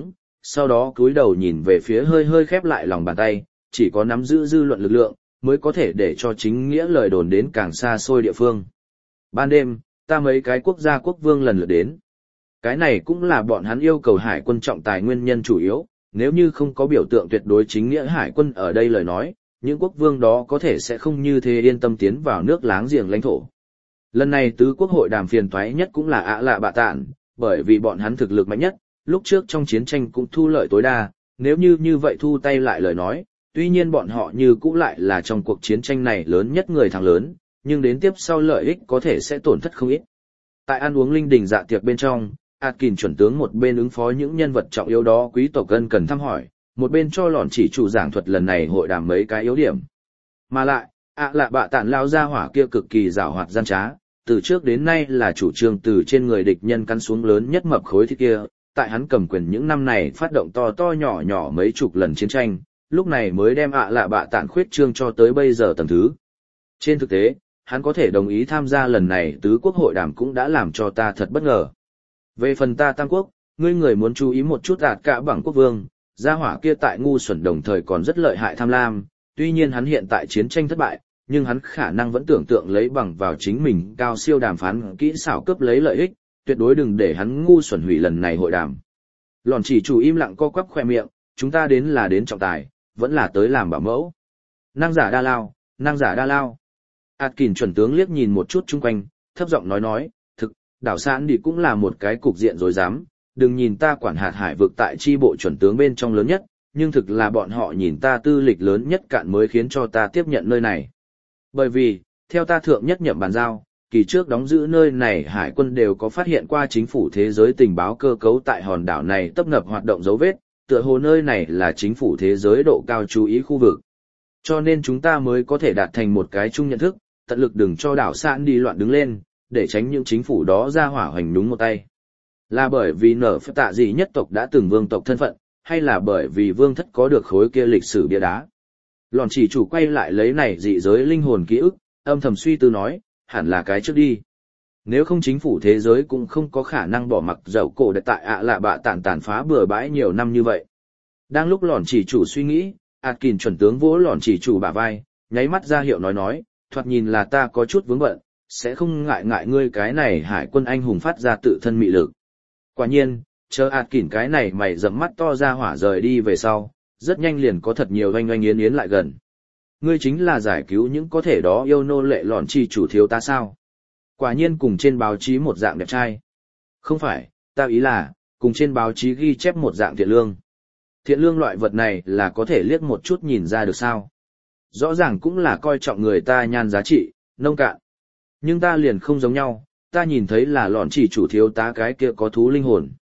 sau đó cúi đầu nhìn về phía hơi hơi khép lại lòng bàn tay, chỉ có nắm giữ dư luận lực lượng, mới có thể để cho chính nghĩa lời đồn đến càng xa xôi địa phương. Ban đêm, ta mấy cái quốc gia quốc vương lần lượt đến. Cái này cũng là bọn hắn yêu cầu hải quân trọng tài nguyên nhân chủ yếu, nếu như không có biểu tượng tuyệt đối chính nghĩa hải quân ở đây lời nói, những quốc vương đó có thể sẽ không như thế yên tâm tiến vào nước láng giềng lãnh thổ. Lần này tứ quốc hội đàm phiền toái nhất cũng là ạ lạ bạ tạn, bởi vì bọn hắn thực lực mạnh nhất, lúc trước trong chiến tranh cũng thu lợi tối đa, nếu như vậy thu tay lại lời nói, tuy nhiên bọn họ như cũ lại là trong cuộc chiến tranh này lớn nhất người thắng lớn, nhưng đến tiếp sau lợi ích có thể sẽ tổn thất không ít. Tại ăn uống linh đình dạ tiệc bên trong, Atkin chuẩn tướng một bên ứng phó những nhân vật trọng yếu đó quý tộc ân cần thăm hỏi, một bên cho lọn chỉ chủ giảng thuật lần này hội đàm mấy cái yếu điểm. Mà lại, lạ bạ tản lao ra hỏa kia cực kỳ giảo hoạt gian trá, từ trước đến nay là chủ trương từ trên người địch nhân cắn xuống lớn nhất mập khối thịt kia, tại hắn cầm quyền những năm này phát động to to nhỏ nhỏ mấy chục lần chiến tranh, lúc này mới đem lạ bạ tản khuyết trương cho tới bây giờ tầng thứ. Trên thực tế, hắn có thể đồng ý tham gia lần này tứ quốc hội đàm cũng đã làm cho ta thật bất ngờ. Về phần ta Tam Quốc, ngươi người muốn chú ý một chút cả bằng quốc vương, gia hỏa kia tại ngu xuẩn đồng thời còn rất lợi hại tham lam, tuy nhiên hắn hiện tại chiến tranh thất bại, nhưng hắn khả năng vẫn tưởng tượng lấy bằng vào chính mình cao siêu đàm phán kỹ xảo cướp lấy lợi ích, tuyệt đối đừng để hắn ngu xuẩn hủy lần này hội đàm. Lòn chỉ chủ im lặng co quắp khoe miệng, chúng ta đến là đến trọng tài, vẫn là tới làm bảo mẫu. Năng giả đa lao, năng giả đa lao. Atkin chuẩn tướng liếc nhìn một chút chung quanh, thấp giọng nói, thực, đảo sản đi cũng là một cái cục diện rối rắm, đừng nhìn ta quản hạt hải vực tại chi bộ chuẩn tướng bên trong lớn nhất, nhưng thực là bọn họ nhìn ta tư lịch lớn nhất cạn mới khiến cho ta tiếp nhận nơi này. Bởi vì, theo ta thượng nhất nhậm bàn giao, kỳ trước đóng giữ nơi này hải quân đều có phát hiện qua chính phủ thế giới tình báo cơ cấu tại hòn đảo này tấp nập hoạt động dấu vết, tựa hồ nơi này là chính phủ thế giới độ cao chú ý khu vực. Cho nên chúng ta mới có thể đạt thành một cái chung nhận thức, tận lực đừng cho đảo sản đi loạn đứng lên, để tránh những chính phủ đó ra hỏa hoành đúng một tay. Là bởi vì nở phép tạ gì nhất tộc đã từng vương tộc thân phận, hay là bởi vì vương thất có được khối kia lịch sử bia đá. Lòn chỉ chủ quay lại lấy này dị giới linh hồn ký ức, âm thầm suy tư nói, hẳn là cái trước đi. Nếu không chính phủ thế giới cũng không có khả năng bỏ mặc dậu cổ để tại lạ bạ tàn phá bừa bãi nhiều năm như vậy. Đang lúc lòn chỉ chủ suy nghĩ, Atkin chuẩn tướng vỗ lòn chỉ chủ bả vai, nháy mắt ra hiệu nói, thoạt nhìn là ta có chút vướng bận, sẽ không ngại ngươi cái này hải quân anh hùng phát ra tự thân mị lực. Quả nhiên, chờ Atkin cái này mày rậm mắt to ra hỏa rời đi về sau, rất nhanh liền có thật nhiều oanh oanh yến yến lại gần. Ngươi chính là giải cứu những có thể đó yêu nô lệ lòn chỉ chủ thiếu ta sao? Quả nhiên cùng trên báo chí một dạng đẹp trai. Không phải, ta ý là, cùng trên báo chí ghi chép một dạng thiện lương. Thiện lương loại vật này là có thể liếc một chút nhìn ra được sao? Rõ ràng cũng là coi trọng người ta nhan giá trị, nông cạn. Nhưng ta liền không giống nhau, ta nhìn thấy là lòn chỉ chủ thiếu tá cái kia có thú linh hồn.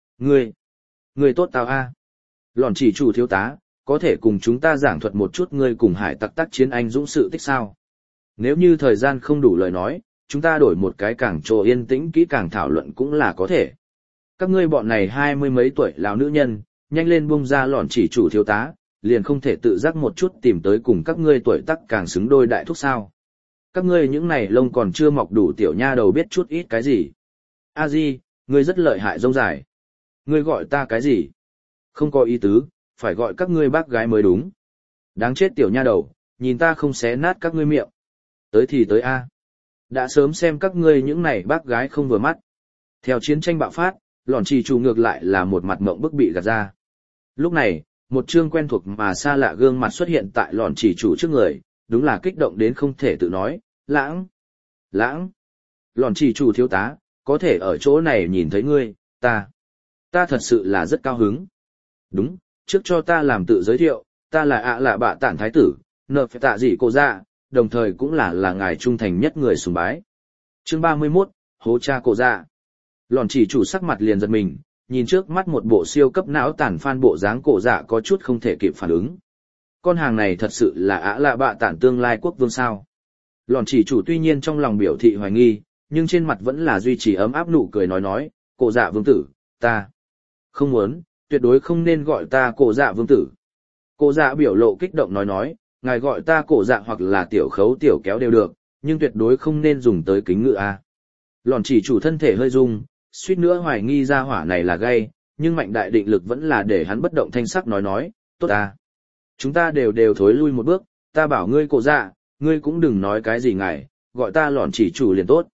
Ngươi tốt tao a. Lòn chỉ chủ thiếu tá, có thể cùng chúng ta giảng thuật một chút ngươi cùng hải tặc tác chiến anh dũng sự tích sao? Nếu như thời gian không đủ lời nói, chúng ta đổi một cái càng trồ yên tĩnh kỹ càng thảo luận cũng là có thể. Các ngươi bọn này 20 mấy tuổi lão nữ nhân, nhanh lên buông ra lòn chỉ chủ thiếu tá, liền không thể tự giác một chút tìm tới cùng các ngươi tuổi tác càng xứng đôi đại thúc sao. Các ngươi những này lông còn chưa mọc đủ tiểu nha đầu biết chút ít cái gì. A Di, ngươi rất lợi hại rông dài. Ngươi gọi ta cái gì? Không có ý tứ, phải gọi các ngươi bác gái mới đúng. Đáng chết tiểu nha đầu, nhìn ta không xé nát các ngươi miệng. Tới thì tới a. Đã sớm xem các ngươi những này bác gái không vừa mắt. Theo chiến tranh bạo phát, lòn chỉ chủ ngược lại là một mặt mộng bức bị gạt ra. Lúc này, một chương quen thuộc mà xa lạ gương mặt xuất hiện tại lòn chỉ chủ trước người, đúng là kích động đến không thể tự nói, lãng. Lòn chỉ chủ thiếu tá, có thể ở chỗ này nhìn thấy ngươi, ta thật sự là rất cao hứng. Đúng, trước cho ta làm tự giới thiệu, ta là lạ bạ tản thái tử, nợ phải tạ gì cô ra, đồng thời cũng là ngài trung thành nhất người sùng bái. Chương 31, hố cha cô ra. Lòn chỉ chủ sắc mặt liền giật mình, nhìn trước mắt một bộ siêu cấp não tản phan bộ dáng cổ dạ có chút không thể kịp phản ứng. Con hàng này thật sự là lạ bạ tản tương lai quốc vương sao. Lòn chỉ chủ tuy nhiên trong lòng biểu thị hoài nghi, nhưng trên mặt vẫn là duy trì ấm áp nụ cười nói, cổ dạ vương tử, ta không muốn, tuyệt đối không nên gọi ta cổ dạ vương tử. Cổ dạ biểu lộ kích động nói, ngài gọi ta cổ dạ hoặc là tiểu khấu tiểu kéo đều được, nhưng tuyệt đối không nên dùng tới kính ngữ a. Lòn chỉ chủ thân thể hơi rung, suýt nữa hoài nghi ra hỏa này là gay, nhưng mạnh đại định lực vẫn là để hắn bất động thanh sắc nói, tốt à. Chúng ta đều thối lui một bước, ta bảo ngươi cổ dạ, ngươi cũng đừng nói cái gì ngài, gọi ta lọn chỉ chủ liền tốt.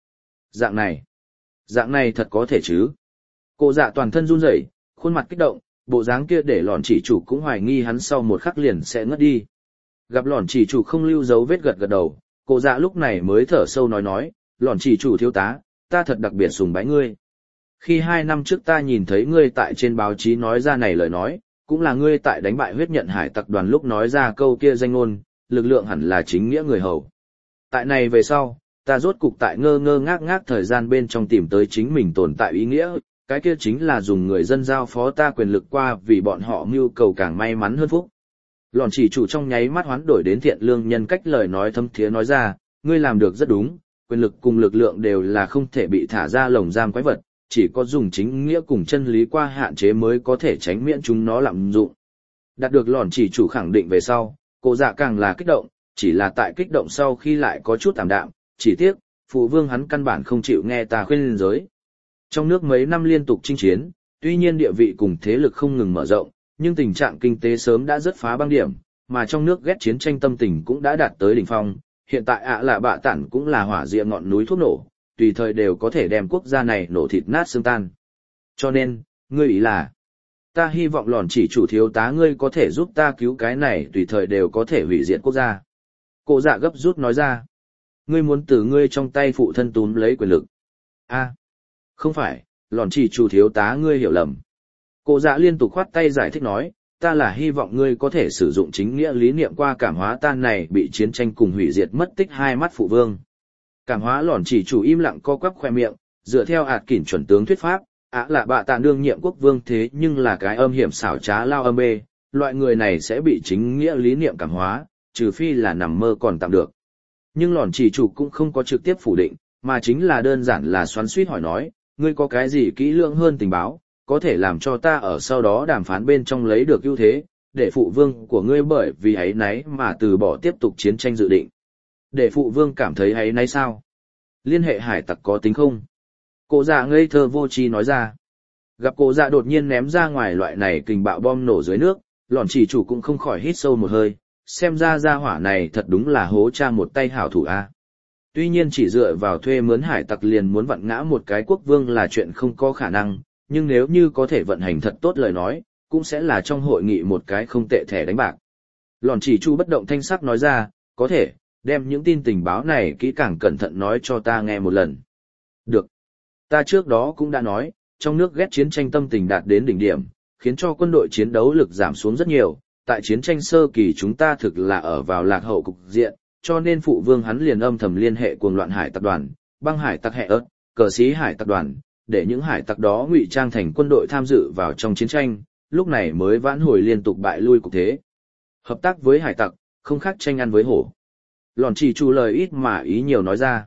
Dạng này thật có thể chứ. Cổ dạ toàn thân run rẩy, khuôn mặt kích động, bộ dáng kia để lọn chỉ chủ cũng hoài nghi hắn sau một khắc liền sẽ ngất đi. Gặp lọn chỉ chủ không lưu dấu vết gật đầu, cổ dạ lúc này mới thở sâu nói, lọn chỉ chủ thiếu tá, ta thật đặc biệt sùng bái ngươi. Khi 2 năm trước ta nhìn thấy ngươi tại trên báo chí nói ra này lời nói, cũng là ngươi tại đánh bại huyết nhận hải tặc đoàn lúc nói ra câu kia danh ngôn, lực lượng hẳn là chính nghĩa người hầu. Tại này về sau, ta rốt cục tại ngơ ngác thời gian bên trong tìm tới chính mình tồn tại ý nghĩa, cái kia chính là dùng người dân giao phó ta quyền lực qua vì bọn họ mưu cầu càng may mắn hơn phúc. Lọn chỉ chủ trong nháy mắt hoán đổi đến thiện lương nhân cách lời nói thâm thiế nói ra, ngươi làm được rất đúng, quyền lực cùng lực lượng đều là không thể bị thả ra lồng giam quái vật, chỉ có dùng chính nghĩa cùng chân lý qua hạn chế mới có thể tránh miễn chúng nó lạm dụng. Đạt được lọn chỉ chủ khẳng định về sau, cô dạ càng là kích động, chỉ là tại kích động sau khi lại có chút tạm đạm, chỉ tiếc, phụ vương hắn căn bản không chịu nghe ta khuyên liên giới. Trong nước mấy năm liên tục chinh chiến, tuy nhiên địa vị cùng thế lực không ngừng mở rộng, nhưng tình trạng kinh tế sớm đã rất phá băng điểm, mà trong nước ghét chiến tranh tâm tình cũng đã đạt tới đỉnh phong, hiện tại ạ là bạ tản cũng là hỏa diệm ngọn núi thuốc nổ, tùy thời đều có thể đem quốc gia này nổ thịt nát xương tan. Cho nên, ngươi ý là, ta hy vọng lọn chỉ chủ thiếu tá ngươi có thể giúp ta cứu cái này tùy thời đều có thể hủy diệt quốc gia. Cô dạ gấp rút nói ra, ngươi muốn từ ngươi trong tay phụ thân túm lấy quyền lực. Không phải, lọn chỉ chủ thiếu tá ngươi hiểu lầm. Cô dạ liên tục khoát tay giải thích nói, ta là hy vọng ngươi có thể sử dụng chính nghĩa lý niệm qua cảm hóa tan này bị chiến tranh cùng hủy diệt mất tích 2 mắt phụ vương. Cảm hóa lọn chỉ chủ im lặng co quắp khoe miệng, dựa theo ạt kỷ chuẩn tướng thuyết pháp, là bạ tạ đương nhiệm quốc vương thế nhưng là cái âm hiểm xảo trá lao âm bê, loại người này sẽ bị chính nghĩa lý niệm cảm hóa, trừ phi là nằm mơ còn tạm được. Nhưng lọn chỉ chủ cũng không có trực tiếp phủ định, mà chính là đơn giản là xoắn xuýt hỏi nói, ngươi có cái gì kỹ lưỡng hơn tình báo, có thể làm cho ta ở sau đó đàm phán bên trong lấy được ưu thế, để phụ vương của ngươi bởi vì ấy nấy mà từ bỏ tiếp tục chiến tranh dự định. Để phụ vương cảm thấy ấy nấy sao? Liên hệ hải tặc có tính không? Cô dạ ngây thơ vô tri nói ra. Gặp cô dạ đột nhiên ném ra ngoài loại này kình bạo bom nổ dưới nước, lọn chỉ chủ cũng không khỏi hít sâu một hơi, xem ra gia hỏa này thật đúng là hố cha một tay hảo thủ a. Tuy nhiên chỉ dựa vào thuê mướn hải tặc liền muốn vặn ngã một cái quốc vương là chuyện không có khả năng, nhưng nếu như có thể vận hành thật tốt lời nói, cũng sẽ là trong hội nghị một cái không tệ thẻ đánh bạc. Lọn chỉ chủ bất động thanh sắc nói ra, có thể, đem những tin tình báo này kỹ càng cẩn thận nói cho ta nghe một lần. Được. Ta trước đó cũng đã nói, trong nước ghét chiến tranh tâm tình đạt đến đỉnh điểm, khiến cho quân đội chiến đấu lực giảm xuống rất nhiều, tại chiến tranh sơ kỳ chúng ta thực là ở vào lạc hậu cục diện, cho nên phụ vương hắn liền âm thầm liên hệ cuồng loạn hải tặc đoàn, băng hải tặc hệ ớt, cờ sĩ hải tặc đoàn, để những hải tặc đó ngụy trang thành quân đội tham dự vào trong chiến tranh, lúc này mới vãn hồi liên tục bại lui cục thế. Hợp tác với hải tặc, không khác tranh ăn với hổ. Lọn chỉ chủ lời ít mà ý nhiều nói ra.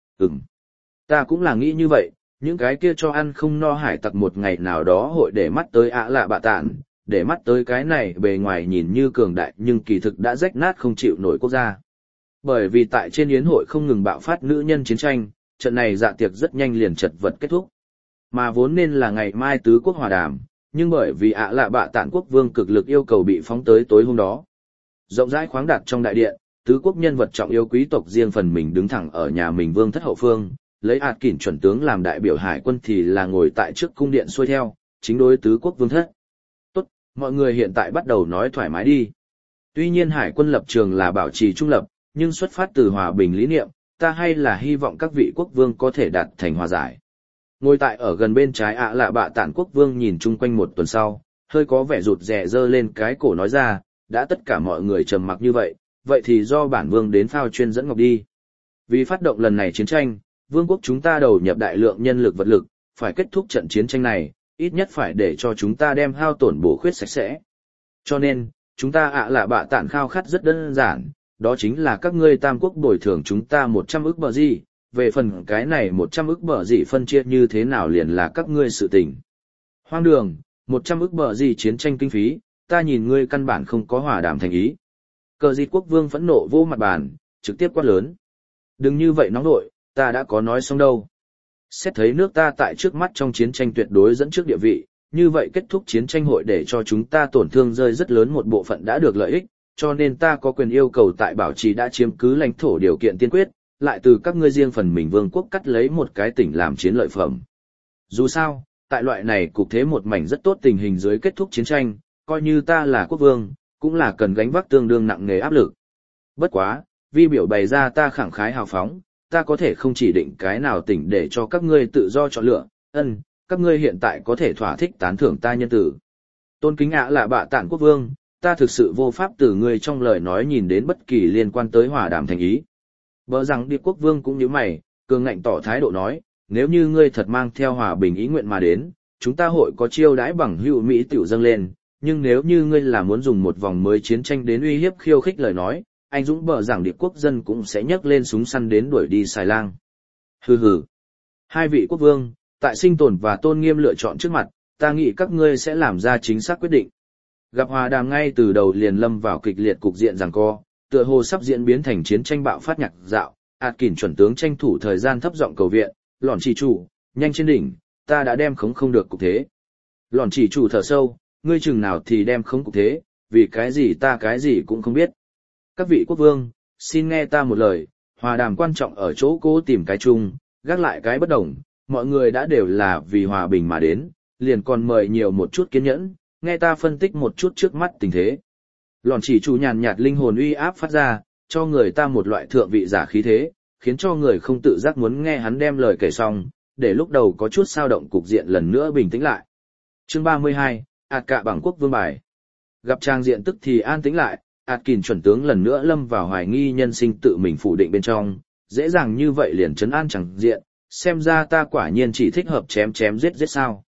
Ta cũng là nghĩ như vậy, những cái kia cho ăn không no hải tặc một ngày nào đó hội để mắt tới là bạ tản, để mắt tới cái này bề ngoài nhìn như cường đại nhưng kỳ thực đã rách nát không chịu nổi quốc gia. Bởi vì tại trên yến hội không ngừng bạo phát nữ nhân chiến tranh, trận này dạ tiệc rất nhanh liền chật vật kết thúc. Mà vốn nên là ngày mai tứ quốc hòa đàm, nhưng bởi vì là bạ tản quốc vương cực lực yêu cầu bị phóng tới tối hôm đó. Rộng rãi khoáng đạt trong đại điện, tứ quốc nhân vật trọng yếu quý tộc riêng phần mình đứng thẳng ở nhà mình vương thất hậu phương, lấy ạt kỷ chuẩn tướng làm đại biểu hải quân thì là ngồi tại trước cung điện xuôi theo, chính đối tứ quốc vương thất. Tốt, mọi người hiện tại bắt đầu nói thoải mái đi. Tuy nhiên hải quân lập trường là bảo trì trung lập, nhưng xuất phát từ hòa bình lý niệm, ta hay là hy vọng các vị quốc vương có thể đạt thành hòa giải. Ngồi tại ở gần bên trái là bạ tản quốc vương nhìn chung quanh một tuần sau, hơi có vẻ rụt rè giơ lên cái cổ nói ra, đã tất cả mọi người trầm mặc như vậy, vậy thì do bản vương đến phao chuyên dẫn ngọc đi. Vì phát động lần này chiến tranh, vương quốc chúng ta đầu nhập đại lượng nhân lực vật lực, phải kết thúc trận chiến tranh này, ít nhất phải để cho chúng ta đem hao tổn bổ khuyết sạch sẽ. Cho nên, chúng ta là bạ tản khao khát rất đơn giản, đó chính là các ngươi tam quốc bồi thường chúng ta 100 ức bờ gì, về phần cái này 100 ức bờ gì phân chia như thế nào liền là các ngươi sự tình. Hoang đường, 100 ức bờ gì chiến tranh kinh phí, ta nhìn ngươi căn bản không có hòa đàm thành ý. Cờ Dịt quốc vương phẫn nộ vô mặt bàn, trực tiếp quát lớn. Đừng như vậy nóng nội, ta đã có nói xong đâu. Xét thấy nước ta tại trước mắt trong chiến tranh tuyệt đối dẫn trước địa vị, như vậy kết thúc chiến tranh hội để cho chúng ta tổn thương rơi rất lớn một bộ phận đã được lợi ích, cho nên ta có quyền yêu cầu tại bảo trì đã chiếm cứ lãnh thổ điều kiện tiên quyết, lại từ các ngươi riêng phần mình vương quốc cắt lấy một cái tỉnh làm chiến lợi phẩm. Dù sao, tại loại này cục thế một mảnh rất tốt tình hình dưới kết thúc chiến tranh, coi như ta là quốc vương, cũng là cần gánh vác tương đương nặng nề áp lực. Bất quá, vi biểu bày ra ta khẳng khái hào phóng, ta có thể không chỉ định cái nào tỉnh để cho các ngươi tự do chọn lựa, các ngươi hiện tại có thể thỏa thích tán thưởng ta nhân tử. Tôn kính ạ là bạ tản quốc vương, ta thực sự vô pháp từ ngươi trong lời nói nhìn đến bất kỳ liên quan tới hòa đàm thành ý. Bỡ rằng Điệp quốc vương cũng như mày, cường ngạnh tỏ thái độ nói, nếu như ngươi thật mang theo hòa bình ý nguyện mà đến, chúng ta hội có chiêu đãi bằng hữu Mỹ tiểu dâng lên, nhưng nếu như ngươi là muốn dùng một vòng mới chiến tranh đến uy hiếp khiêu khích lời nói, anh dũng bỡ rằng Điệp quốc dân cũng sẽ nhấc lên súng săn đến đuổi đi xài lang. Hừ hừ. Hai vị quốc vương, tại sinh tồn và tôn nghiêm lựa chọn trước mặt, ta nghĩ các ngươi sẽ làm ra chính xác quyết định. Gặp hòa đàm ngay từ đầu liền lâm vào kịch liệt cục diện giằng co, tựa hồ sắp diễn biến thành chiến tranh bạo phát nhạc dạo, Atkin chuẩn tướng tranh thủ thời gian thấp giọng cầu viện, lòn chỉ chủ, nhanh trên đỉnh, ta đã đem khống không được cục thế. Lòn chỉ chủ thở sâu, ngươi chừng nào thì đem khống cục thế, vì cái gì ta cái gì cũng không biết. Các vị quốc vương, xin nghe ta một lời, hòa đàm quan trọng ở chỗ cố tìm cái chung, gác lại cái bất đồng, mọi người đã đều là vì hòa bình mà đến, liền còn mời nhiều một chút kiên nhẫn, nghe ta phân tích một chút trước mắt tình thế. Lòn chỉ chủ nhàn nhạt linh hồn uy áp phát ra, cho người ta một loại thượng vị giả khí thế, khiến cho người không tự giác muốn nghe hắn đem lời kể xong, để lúc đầu có chút sao động cục diện lần nữa bình tĩnh lại. Chương 32, ạt cạ bằng quốc vương bài. Gặp trang diện tức thì an tĩnh lại, Atkin chuẩn tướng lần nữa lâm vào hoài nghi nhân sinh tự mình phủ định bên trong, dễ dàng như vậy liền trấn an chẳng diện, xem ra ta quả nhiên chỉ thích hợp chém chém giết giết sao.